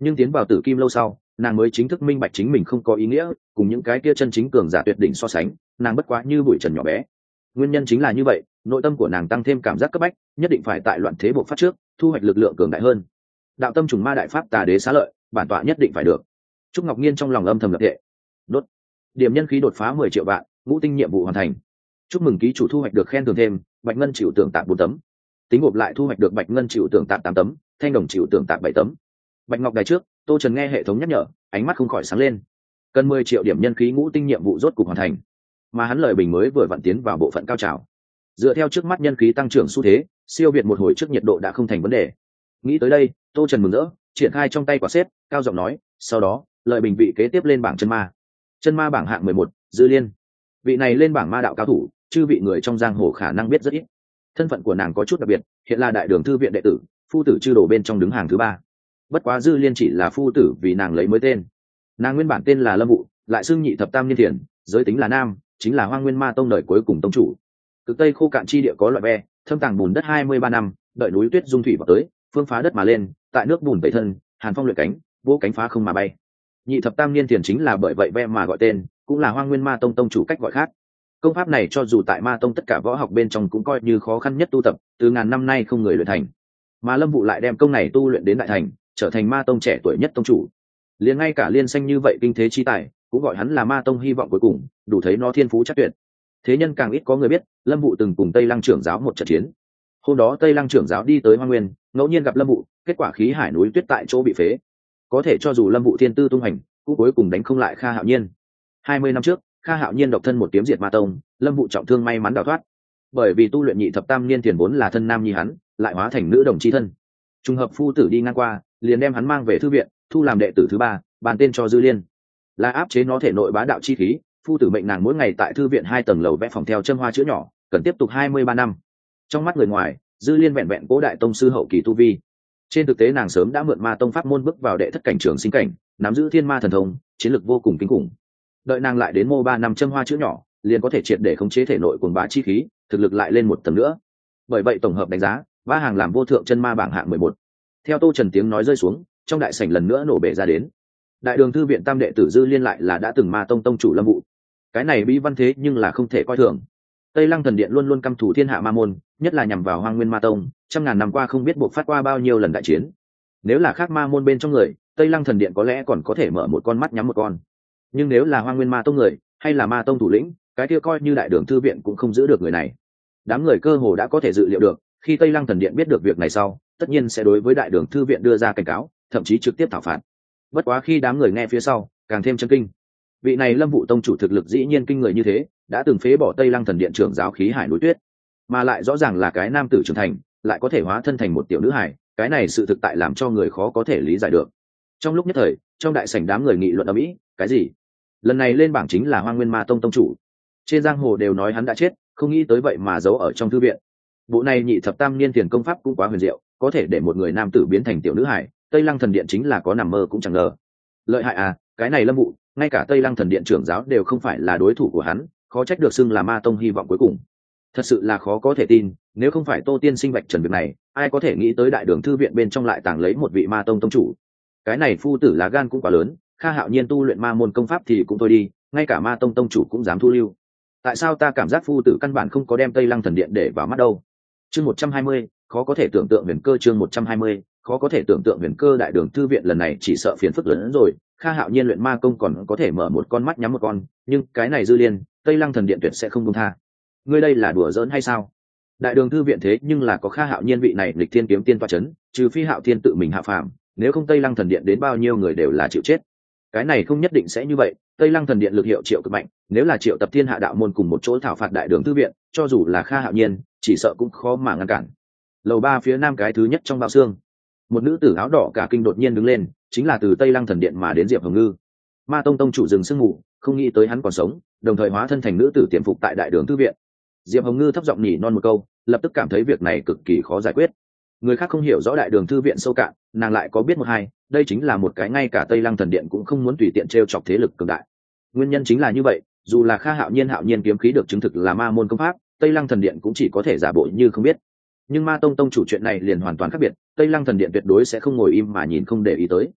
nhưng tiến vào tử kim lâu sau nàng mới chính thức minh bạch chính mình không có ý nghĩa, cùng những cái kia chân chính cường giả tuyệt đỉnh so sánh nàng bất quá như bụi trần nhỏ bé. Nguyên nhân chính là như vậy, nội tâm của nàng tăng thêm cảm giác cấp bách, nhất định phải tại loạn thế bộ phát trước thu hoạch lực lượng cường đại hơn. Đạo tâm trùng ma đại pháp tà đế xá lợi, bản tọa nhất định phải được. Trúc Ngọc Nhiên trong lòng âm thầm lập thệ. Đốt điểm nhân khí đột phá mười triệu vạn, ngũ tinh nhiệm vụ hoàn thành. Chúc mừng ký chủ thu hoạch được khen thưởng thêm bạch ngân chịu tưởng tạp bốn tấm, tính gộp lại thu hoạch được bạch ngân chịu tưởng tạp tám tấm, thanh đồng chịu tưởng tạp bảy tấm. Bạch ngọc đài trước, Tô Trần nghe hệ thống nhắc nhở, ánh mắt không khỏi sáng lên. Cần mười triệu điểm nhân khí ngũ tinh nhiệm vụ rốt cục hoàn thành, mà hắn lời bình mới vừa vặn tiến vào bộ phận cao trào. Dựa theo trước mắt nhân khí tăng trưởng xu thế, siêu việt một hồi trước nhiệt độ đã không thành vấn đề. Nghĩ tới đây, Tô Trần mừng rỡ, triển khai trong tay quả xếp, cao giọng nói, sau đó, lợi bình vị kế tiếp lên bảng chân ma. Chân ma bảng hạng mười một, Dư Liên. Vị này lên bảng ma đạo cao thủ, chư vị người trong giang hồ khả năng biết rất ít. Thân phận của nàng có chút đặc biệt, hiện là đại đường thư viện đệ tử, phu tử chư đồ bên trong đứng hàng thứ ba. Bất quá Dư Liên chỉ là phu tử vì nàng lấy mới tên. Nàng nguyên bản tên là Lâm Vũ, lại xưng nhị thập tam niên thiền, giới tính là nam, chính là Hoang Nguyên Ma tông đời cuối cùng tông chủ. Cực Tây khô cạn chi địa có loại ve, thâm tàng bùn đất hai mươi ba năm, đợi núi tuyết dung thủy vào tới, phương phá đất mà lên, tại nước bùn tẩy thân, hàn phong luyện cánh, vỗ cánh phá không mà bay. Nhị thập tam niên thiền chính là bởi vậy ve mà gọi tên, cũng là Hoang Nguyên Ma tông tông chủ cách gọi khác. Công pháp này cho dù tại Ma tông tất cả võ học bên trong cũng coi như khó khăn nhất tu tập, từ ngàn năm nay không người luyện thành. Mà Lâm Vũ lại đem công này tu luyện đến đại thành, trở thành Ma tông trẻ tuổi nhất tông chủ. Liền ngay cả Liên Xanh như vậy kinh thế chi tài, cũng gọi hắn là Ma tông hy vọng cuối cùng, đủ thấy nó thiên phú chắc tuyệt. Thế nhân càng ít có người biết, Lâm Vũ từng cùng Tây Lăng trưởng giáo một trận chiến. Hôm đó Tây Lăng trưởng giáo đi tới Hoang Nguyên, ngẫu nhiên gặp Lâm Vũ, kết quả khí hải núi tuyết tại chỗ bị phế. Có thể cho dù Lâm Vũ thiên tư tung hành, cũng cuối cùng đánh không lại Kha Hạo Nhiên. Hai mươi năm trước, Kha Hạo Nhiên độc thân một kiếm diệt Ma tông, Lâm Vũ trọng thương may mắn đào thoát. Bởi vì tu luyện nhị thập tam niên tiền vốn là thân nam nhi hắn, lại hóa thành nữ đồng chi thân. Trùng hợp phu tử đi ngang qua, liền đem hắn mang về thư viện, thu làm đệ tử thứ ba, bàn tên cho Dư Liên. Là áp chế nó thể nội bá đạo chi khí, phu tử mệnh nàng mỗi ngày tại thư viện hai tầng lầu vẽ phòng theo châm hoa chữ nhỏ, cần tiếp tục hai mươi ba năm. Trong mắt người ngoài, Dư Liên vẹn vẹn cố đại tông sư hậu kỳ tu vi. Trên thực tế nàng sớm đã mượn Ma tông pháp môn bước vào đệ thất cảnh trường sinh cảnh, nắm giữ thiên ma thần thông, chiến lực vô cùng kinh khủng. Đợi nàng lại đến mô ba năm châm hoa chữ nhỏ, liền có thể triệt để khống chế thể nội cuồng bá chi khí, thực lực lại lên một tầng nữa. Bởi vậy tổng hợp đánh giá, ba hàng làm vô thượng chân ma bảng hạng mười một. Theo Tô Trần tiếng nói rơi xuống, trong đại sảnh lần nữa nổ bể ra đến. Đại đường thư viện tam đệ tử Dư Liên lại là đã từng Ma tông tông chủ Lâm Vũ. Cái này bí văn thế nhưng là không thể coi thường. Tây Lăng thần điện luôn luôn căm thù thiên hạ ma môn, nhất là nhằm vào Hoang Nguyên Ma tông, trăm ngàn năm qua không biết buộc phát qua bao nhiêu lần đại chiến. Nếu là khác ma môn bên trong người, Tây Lăng thần điện có lẽ còn có thể mở một con mắt nhắm một con. Nhưng nếu là Hoang Nguyên Ma tông người, hay là Ma tông thủ lĩnh, cái kia coi như đại đường thư viện cũng không giữ được người này. Đám người cơ hồ đã có thể dự liệu được, khi Tây Lăng thần điện biết được việc này sau, tất nhiên sẽ đối với đại đường thư viện đưa ra cảnh cáo, thậm chí trực tiếp thảo phạt. Bất quá khi đám người nghe phía sau, càng thêm chấn kinh. Vị này Lâm Vũ tông chủ thực lực dĩ nhiên kinh người như thế, đã từng phế bỏ Tây Lăng thần điện trưởng giáo khí hải núi tuyết, mà lại rõ ràng là cái nam tử trưởng thành, lại có thể hóa thân thành một tiểu nữ hải, cái này sự thực tại làm cho người khó có thể lý giải được. Trong lúc nhất thời, trong đại sảnh đám người nghị luận ầm ĩ, cái gì? Lần này lên bảng chính là Hoang Nguyên Ma tông tông chủ. Trên giang hồ đều nói hắn đã chết, không nghĩ tới vậy mà giấu ở trong thư viện. Bộ này nhị thập tam niên tiền công pháp cũng quá huyền diệu, có thể để một người nam tử biến thành tiểu nữ hải, Tây Lăng thần điện chính là có nằm mơ cũng chẳng ngờ. Lợi hại à, cái này Lâm Vũ, ngay cả Tây Lăng thần điện trưởng giáo đều không phải là đối thủ của hắn, khó trách được xưng là Ma tông hy vọng cuối cùng. Thật sự là khó có thể tin, nếu không phải Tô tiên sinh vạch trần việc này, ai có thể nghĩ tới đại đường thư viện bên trong lại tàng lấy một vị Ma tông tông chủ. Cái này phu tử lá gan cũng quá lớn, Kha Hạo Nhiên tu luyện ma môn công pháp thì cũng thôi đi, ngay cả Ma tông tông chủ cũng dám thu lưu. Tại sao ta cảm giác phu tử căn bản không có đem Tây Lăng thần điện để vào mắt đâu? Chương một trăm hai mươi, khó có thể tưởng tượng huyền cơ. Chương một trăm hai mươi, khó có thể tưởng tượng huyền cơ. Đại đường thư viện lần này chỉ sợ phiền phức lớn hơn rồi. Kha Hạo Nhiên luyện ma công còn có thể mở một con mắt nhắm một con, nhưng cái này Dư Liên, Tây Lăng thần điện tuyệt sẽ không buông tha. Ngươi đây là đùa giỡn hay sao? Đại đường thư viện thế nhưng là có Kha Hạo Nhiên vị này lịch thiên kiếm tiên toa chấn, trừ phi Hạo Thiên tự mình hạ phàm, nếu không Tây Lăng thần điện đến bao nhiêu người đều là chịu chết. Cái này không nhất định sẽ như vậy, Tây Lăng thần điện lực hiệu triệu cực mạnh, nếu là triệu tập thiên hạ đạo môn cùng một chỗ thảo phạt đại đường thư viện, cho dù là Kha Hạo Nhiên, chỉ sợ cũng khó mà ngăn cản. Lầu ba phía nam cái thứ nhất trong bao xương, một nữ tử áo đỏ cả kinh đột nhiên đứng lên, chính là từ Tây Lăng thần điện mà đến Diệp Hồng Ngư. Ma tông tông chủ rừng sương ngủ, không nghĩ tới hắn còn sống, đồng thời hóa thân thành nữ tử tiềm phục tại đại đường thư viện. Diệp Hồng Ngư thấp giọng nhỉ non một câu, lập tức cảm thấy việc này cực kỳ khó giải quyết. Người khác không hiểu rõ đại đường thư viện sâu cạn, nàng lại có biết một hai, đây chính là một cái ngay cả Tây Lăng thần điện cũng không muốn tùy tiện trêu chọc thế lực cường đại. Nguyên nhân chính là như vậy, dù là Kha Hạo Nhiên Hạo Nhiên kiếm khí được chứng thực là ma môn công pháp, Tây Lăng thần điện cũng chỉ có thể giả bộ như không biết. Nhưng Ma tông tông chủ chuyện này liền hoàn toàn khác biệt, Tây Lăng thần điện tuyệt đối sẽ không ngồi im mà nhìn không để ý tới.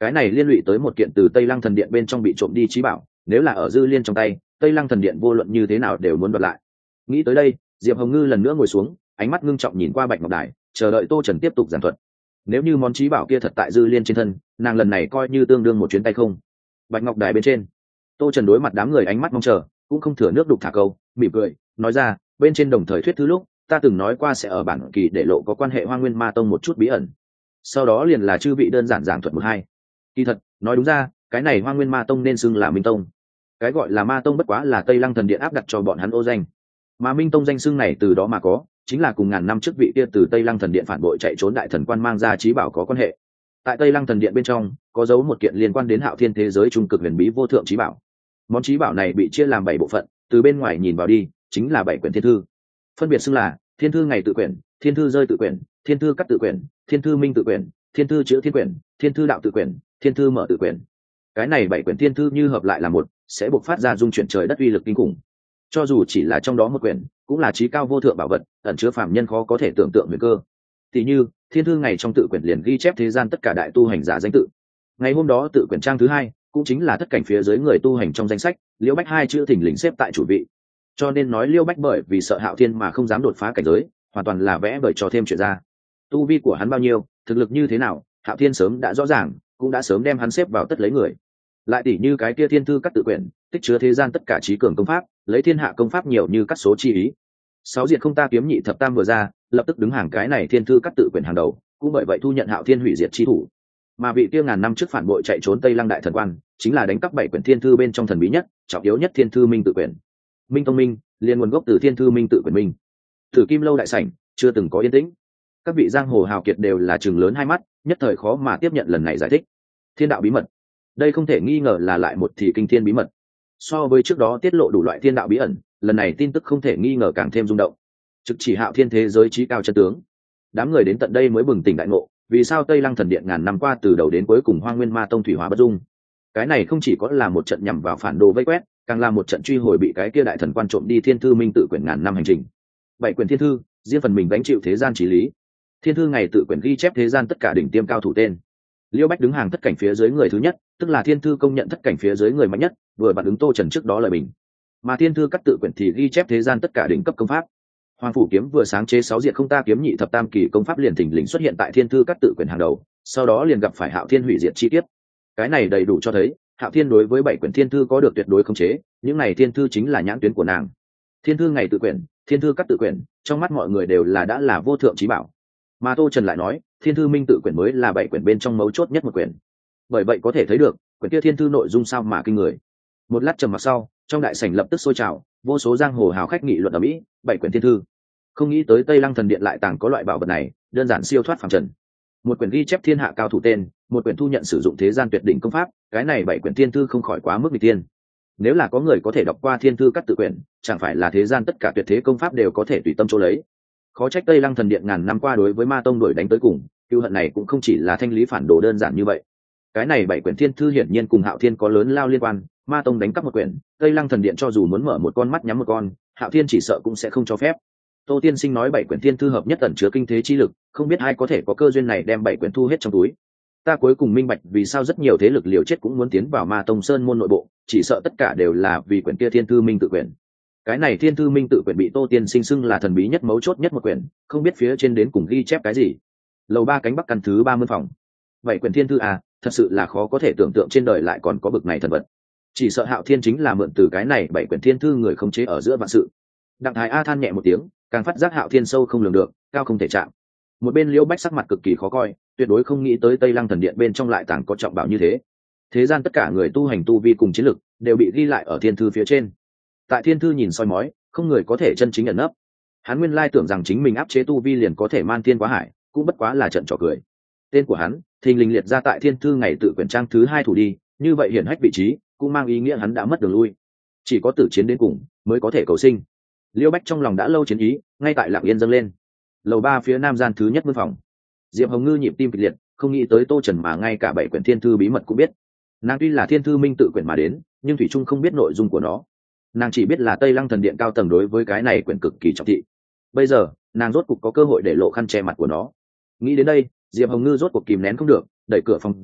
cái này liên lụy tới một kiện từ Tây Lăng thần điện bên trong bị trộm đi trí bảo, nếu là ở Dư Liên trong tay, Tây Lăng thần điện vô luận như thế nào đều muốn đoạt lại. Nghĩ tới đây, Diệp Hồng Ngư lần nữa ngồi xuống, ánh mắt ngưng trọng nhìn qua Bạch Ngọc Đài, chờ đợi Tô Trần tiếp tục giảng thuật. Nếu như món trí bảo kia thật tại Dư Liên trên thân, nàng lần này coi như tương đương một chuyến tay không. Bạch Ngọc Đài bên trên, Tô Trần đối mặt đám người ánh mắt mong chờ, cũng không thừa nước đục thả câu, mỉm cười nói ra, bên trên đồng thời thuyết thứ lúc ta từng nói qua sẽ ở bản kỳ để lộ có quan hệ Hoa Nguyên Ma Tông một chút bí ẩn, sau đó liền là chư vị đơn giản giảng thuật một hai. Kỳ thật nói đúng ra, cái này Hoa Nguyên Ma Tông nên xưng là Minh Tông, cái gọi là Ma Tông bất quá là Tây Lăng thần điện áp đặt cho bọn hắn ô danh, mà Minh Tông danh xưng này từ đó mà có, chính là cùng ngàn năm trước vị kia từ Tây Lăng thần điện phản bội chạy trốn đại thần quan mang ra trí bảo có quan hệ. Tại Tây Lăng thần điện bên trong có giấu một kiện liên quan đến Hạo Thiên thế giới trung cực huyền bí vô thượng trí bảo. Món trí bảo này bị chia làm bảy bộ phận, từ bên ngoài nhìn vào đi chính là bảy quyển thiên thư, phân biệt xưng là Thiên thư ngày tự quyển, Thiên thư rơi tự quyển, Thiên thư cắt tự quyển, Thiên thư minh tự quyển, Thiên thư chữ thiên quyển, Thiên thư đạo tự quyển, Thiên thư mở tự quyển. Cái này bảy quyển thiên thư như hợp lại là một, sẽ bộc phát ra dung chuyển trời đất uy lực kinh khủng. Cho dù chỉ là trong đó một quyển, cũng là trí cao vô thượng bảo vật, ẩn chứa phàm nhân khó có thể tưởng tượng huyền cơ. Tỷ như Thiên thư ngày trong tự quyển liền ghi chép thế gian tất cả đại tu hành giả danh tự. Ngày hôm đó tự quyển trang thứ hai, cũng chính là thất cảnh phía dưới người tu hành trong danh sách, Liễu Bách hai chữ thình lình xếp tại chủ vị. Cho nên nói Liễu Bách bởi vì sợ Hạo Thiên mà không dám đột phá cảnh giới, hoàn toàn là vẽ bởi cho thêm chuyện ra. Tu vi của hắn bao nhiêu, thực lực như thế nào, Hạo Thiên sớm đã rõ ràng, cũng đã sớm đem hắn xếp vào tất lấy người. Lại tỷ như cái kia thiên thư cắt tự quyển, tích chứa thế gian tất cả trí cường công pháp, lấy thiên hạ công pháp nhiều như cắt số chi ý. Sáu diệt không ta kiếm nhị thập tam vừa ra, lập tức đứng hàng cái này thiên thư cắt tự quyển hàng đầu, cũng bởi vậy thu nhận Hạo Thiên hủy diệt chi thủ. Mà vị kia ngàn năm trước phản bội chạy trốn Tây Lăng đại thần quan, chính là đánh cắp bảy quyển thiên thư bên trong thần bí nhất, trọng yếu nhất thiên thư minh tự quyển. Minh Tông Minh, liền nguồn gốc từ thiên thư minh tự quyển minh. Thử Kim lâu đại sảnh, chưa từng có yên tĩnh. Các vị giang hồ hào kiệt đều là trừng lớn hai mắt, nhất thời khó mà tiếp nhận lần này giải thích. Thiên đạo bí mật, đây không thể nghi ngờ là lại một thì kinh thiên bí mật. So với trước đó tiết lộ đủ loại thiên đạo bí ẩn, lần này tin tức không thể nghi ngờ càng thêm rung động. Trực chỉ Hạo Thiên thế giới trí cao chân tướng. Đám người đến tận đây mới bừng tỉnh đại ngộ, vì sao Tây Lăng thần điện ngàn năm qua từ đầu đến cuối cùng Hoa Nguyên Ma Tông thủy hóa bất dung. Cái này không chỉ có là một trận nhằm vào phản đồ vây quét, càng là một trận truy hồi bị cái kia đại thần quan trộm đi thiên thư minh tự quyển ngàn năm hành trình. Bảy quyển thiên thư, riêng phần mình gánh chịu thế gian trí lý. Thiên thư ngày tự quyển ghi chép thế gian tất cả đỉnh tiêm cao thủ tên. Liễu Bách đứng hàng thất cảnh phía dưới người thứ nhất, tức là thiên thư công nhận thất cảnh phía dưới người mạnh nhất, vừa bạn ứng Tô Trần trước đó lời bình. Mà thiên thư cắt tự quyển thì ghi chép thế gian tất cả đỉnh cấp công pháp. Hoàng phủ kiếm vừa sáng chế sáu diệt không ta kiếm nhị thập tam kỳ công pháp liền thình lình xuất hiện tại thiên thư cắt tự quyển hàng đầu, sau đó liền gặp phải Hạo Thiên hủy diệt chi tiết. Cái này đầy đủ cho thấy Hạo Thiên đối với bảy quyển thiên thư có được tuyệt đối khống chế, những này thiên thư chính là nhãn tuyến của nàng. Thiên thư ngày tự quyển, thiên thư cắt tự quyển, trong mắt mọi người đều là đã là vô thượng trí bảo. Mà Tô Trần lại nói, thiên thư minh tự quyển mới là bảy quyển bên trong mấu chốt nhất một quyển. Bởi vậy có thể thấy được, quyển kia thiên thư nội dung sao mà kinh người. Một lát trầm mặc sau, trong đại sảnh lập tức sôi trào, vô số giang hồ hào khách nghị luận ở mỹ, bảy quyển thiên thư. Không nghĩ tới Tây Lăng thần điện lại tàng có loại bảo vật này, đơn giản siêu thoát phàm trần. Một quyển ghi chép thiên hạ cao thủ tên, một quyển thu nhận sử dụng thế gian tuyệt đỉnh công pháp, cái này bảy quyển thiên thư không khỏi quá mức nghịch tiên. Nếu là có người có thể đọc qua thiên thư cắt tự quyển, chẳng phải là thế gian tất cả tuyệt thế công pháp đều có thể tùy tâm chỗ lấy. Khó trách Tây Lăng thần điện ngàn năm qua đối với Ma Tông đuổi đánh tới cùng, cừu hận này cũng không chỉ là thanh lý phản đồ đơn giản như vậy. Cái này bảy quyển thiên thư hiển nhiên cùng Hạo Thiên có lớn lao liên quan, Ma Tông đánh cắp một quyển, Tây Lăng thần điện cho dù muốn mở một con mắt nhắm một con, Hạo Thiên chỉ sợ cũng sẽ không cho phép. Tô Tiên Sinh nói bảy quyển thiên thư hợp nhất ẩn chứa kinh thế chi lực, không biết ai có thể có cơ duyên này đem bảy quyển thu hết trong túi. Ta cuối cùng minh bạch vì sao rất nhiều thế lực liều chết cũng muốn tiến vào Ma Tông Sơn môn nội bộ, chỉ sợ tất cả đều là vì quyển kia thiên thư minh tự quyển. Cái này thiên thư minh tự quyển bị Tô Tiên Sinh xưng là thần bí nhất mấu chốt nhất một quyển, không biết phía trên đến cùng ghi chép cái gì. Lầu ba cánh bắc căn thứ ba mươi phòng. Bảy quyển thiên thư à, thật sự là khó có thể tưởng tượng trên đời lại còn có bực này thần vật. Chỉ sợ Hạo Thiên chính là mượn từ cái này bảy quyển thiên thư người khống chế ở giữa vạn sự. Đặng Thái A than nhẹ một tiếng, càng phát giác Hạo Thiên sâu không lường được, cao không thể chạm. Một bên Liễu Bách sắc mặt cực kỳ khó coi, tuyệt đối không nghĩ tới Tây Lăng thần điện bên trong lại tàng có trọng bảo như thế. Thế gian tất cả người tu hành tu vi cùng chiến lực đều bị ghi lại ở thiên thư phía trên. Tại thiên thư nhìn soi mói, không người có thể chân chính ẩn nấp. Hắn nguyên lai tưởng rằng chính mình áp chế tu vi liền có thể man thiên quá hải, cũng bất quá là trận trò cười. Tên của hắn thình lình liệt ra tại thiên thư ngày tự quyển trang thứ hai thủ đi, như vậy hiển hách vị trí, cũng mang ý nghĩa hắn đã mất đường lui. Chỉ có tử chiến đến cùng mới có thể cầu sinh. Liễu Bách trong lòng đã lâu chiến ý, ngay tại lặng yên dâng lên. Lầu ba phía nam gian thứ nhất mân phòng. Diệp Hồng Ngư nhịp tim kịch liệt, không nghĩ tới Tô Trần mà ngay cả bảy quyển thiên thư bí mật cũng biết. Nàng tuy là thiên thư minh tự quyển mà đến, nhưng thủy trung không biết nội dung của nó. Nàng chỉ biết là Tây Lăng thần điện cao tầng đối với cái này quyển cực kỳ trọng thị. Bây giờ nàng rốt cục có cơ hội để lộ khăn che mặt của nó. Nghĩ đến đây, Diệp Hồng Ngư rốt cuộc kìm nén không được, đẩy cửa phòng ra,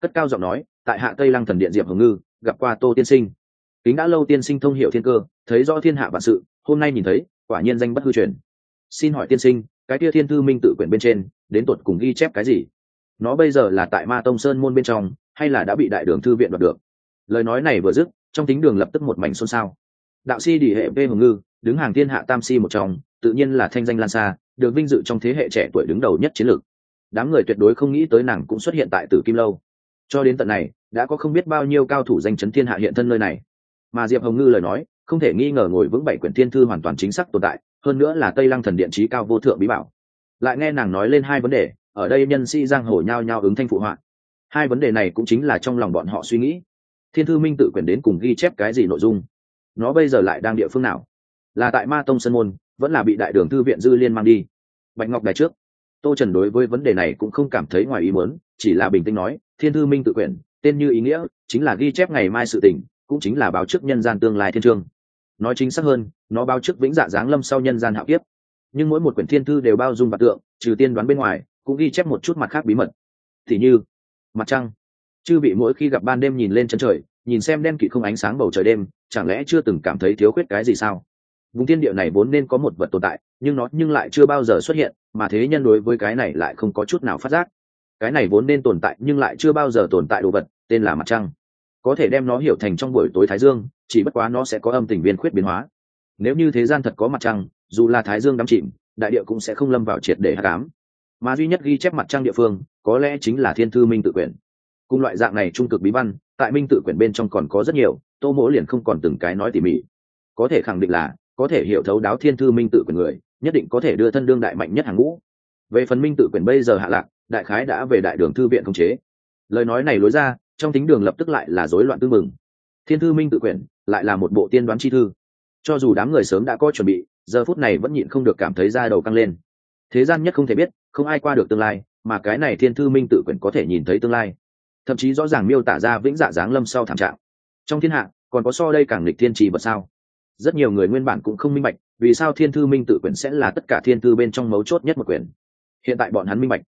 cất cao giọng nói, tại hạ Tây Lăng thần điện Diệp Hồng Ngư gặp qua Tô tiên sinh. Kính đã lâu tiên sinh thông hiểu thiên cơ, thấy rõ thiên hạ vạn sự, hôm nay nhìn thấy quả nhiên danh bất hư truyền. Xin hỏi tiên sinh, cái kia thiên thư minh tự quyển bên trên đến tột cùng ghi chép cái gì? Nó bây giờ là tại Ma Tông Sơn môn bên trong hay là đã bị đại đường thư viện đoạt được? Lời nói này vừa dứt, trong thính đường lập tức một mảnh xôn xao. Đạo si đỉ hệ vê Hồng Ngư đứng hàng thiên hạ tam si một trong, tự nhiên là thanh danh lan xa, được vinh dự trong thế hệ trẻ tuổi đứng đầu nhất chiến lược. Đám người tuyệt đối không nghĩ tới nàng cũng xuất hiện tại Tử Kim Lâu. Cho đến tận này, đã có không biết bao nhiêu cao thủ danh chấn thiên hạ hiện thân nơi này. Mà Diệp Hồng Ngư lời nói, không thể nghi ngờ ngồi vững bảy quyển thiên thư hoàn toàn chính xác tồn tại, hơn nữa là Tây Lăng thần điện chí cao vô thượng bí bảo. Lại nghe nàng nói lên hai vấn đề, ở đây nhân sĩ giang hồ nhao nhao ứng thanh phụ họa. Hai vấn đề này cũng chính là trong lòng bọn họ suy nghĩ. Thiên thư minh tự quyển đến cùng ghi chép cái gì nội dung? Nó bây giờ lại đang địa phương nào? Là tại Ma Tông Sơn môn, vẫn là bị đại đường thư viện dư liên mang đi? Bạch Ngọc Đài trước, Tô Trần đối với vấn đề này cũng không cảm thấy ngoài ý muốn, chỉ là bình tĩnh nói, Thiên thư minh tự quyển, tên như ý nghĩa, chính là ghi chép ngày mai sự tình, cũng chính là báo trước nhân gian tương lai thiên chương. Nói chính xác hơn, nó báo trước vĩnh dạ giáng lâm sau nhân gian hạo kiếp. Nhưng mỗi một quyển thiên thư đều bao dung vật tượng, trừ tiên đoán bên ngoài, cũng ghi chép một chút mặt khác bí mật. Thì như mặt trăng. Chư vị mỗi khi gặp ban đêm nhìn lên chân trời, nhìn xem đen kịt không ánh sáng bầu trời đêm, chẳng lẽ chưa từng cảm thấy thiếu khuyết cái gì sao? Vùng thiên địa này vốn nên có một vật tồn tại, nhưng nó nhưng lại chưa bao giờ xuất hiện, mà thế nhân đối với cái này lại không có chút nào phát giác. Cái này vốn nên tồn tại nhưng lại chưa bao giờ tồn tại đồ vật, tên là mặt trăng. Có thể đem nó hiểu thành trong buổi tối thái dương, chỉ bất quá nó sẽ có âm tình viên khuyết biến hóa. Nếu như thế gian thật có mặt trăng, dù là thái dương đắm chìm, đại địa cũng sẽ không lâm vào triệt để hắc ám. Mà duy nhất ghi chép mặt trăng địa phương, có lẽ chính là Thiên thư minh tự quyển. Cùng loại dạng này trung cực bí văn, tại minh tự quyển bên trong còn có rất nhiều, Tô Mỗ liền không còn từng cái nói tỉ mỉ. Có thể khẳng định là, có thể hiểu thấu đáo Thiên thư minh tự quyển người, nhất định có thể đưa thân đương đại mạnh nhất hàng ngũ. Về phần minh tự quyển bây giờ hạ lạc, đại khái đã về đại đường thư viện khống chế. Lời nói này lối ra, trong thính đường lập tức lại là rối loạn tương mừng. Thiên thư minh tự quyển lại là một bộ tiên đoán chi thư. Cho dù đám người sớm đã có chuẩn bị, giờ phút này vẫn nhịn không được cảm thấy da đầu căng lên. Thế gian nhất không thể biết, không ai qua được tương lai, mà cái này thiên thư minh tự quyển có thể nhìn thấy tương lai, thậm chí rõ ràng miêu tả ra vĩnh dạ giáng lâm sau thảm trạng. Trong thiên hạ còn có so đây càng nghịch thiên trì vật sao? Rất nhiều người nguyên bản cũng không minh bạch vì sao thiên thư minh tự quyển sẽ là tất cả thiên thư bên trong mấu chốt nhất một quyển. Hiện tại bọn hắn minh bạch,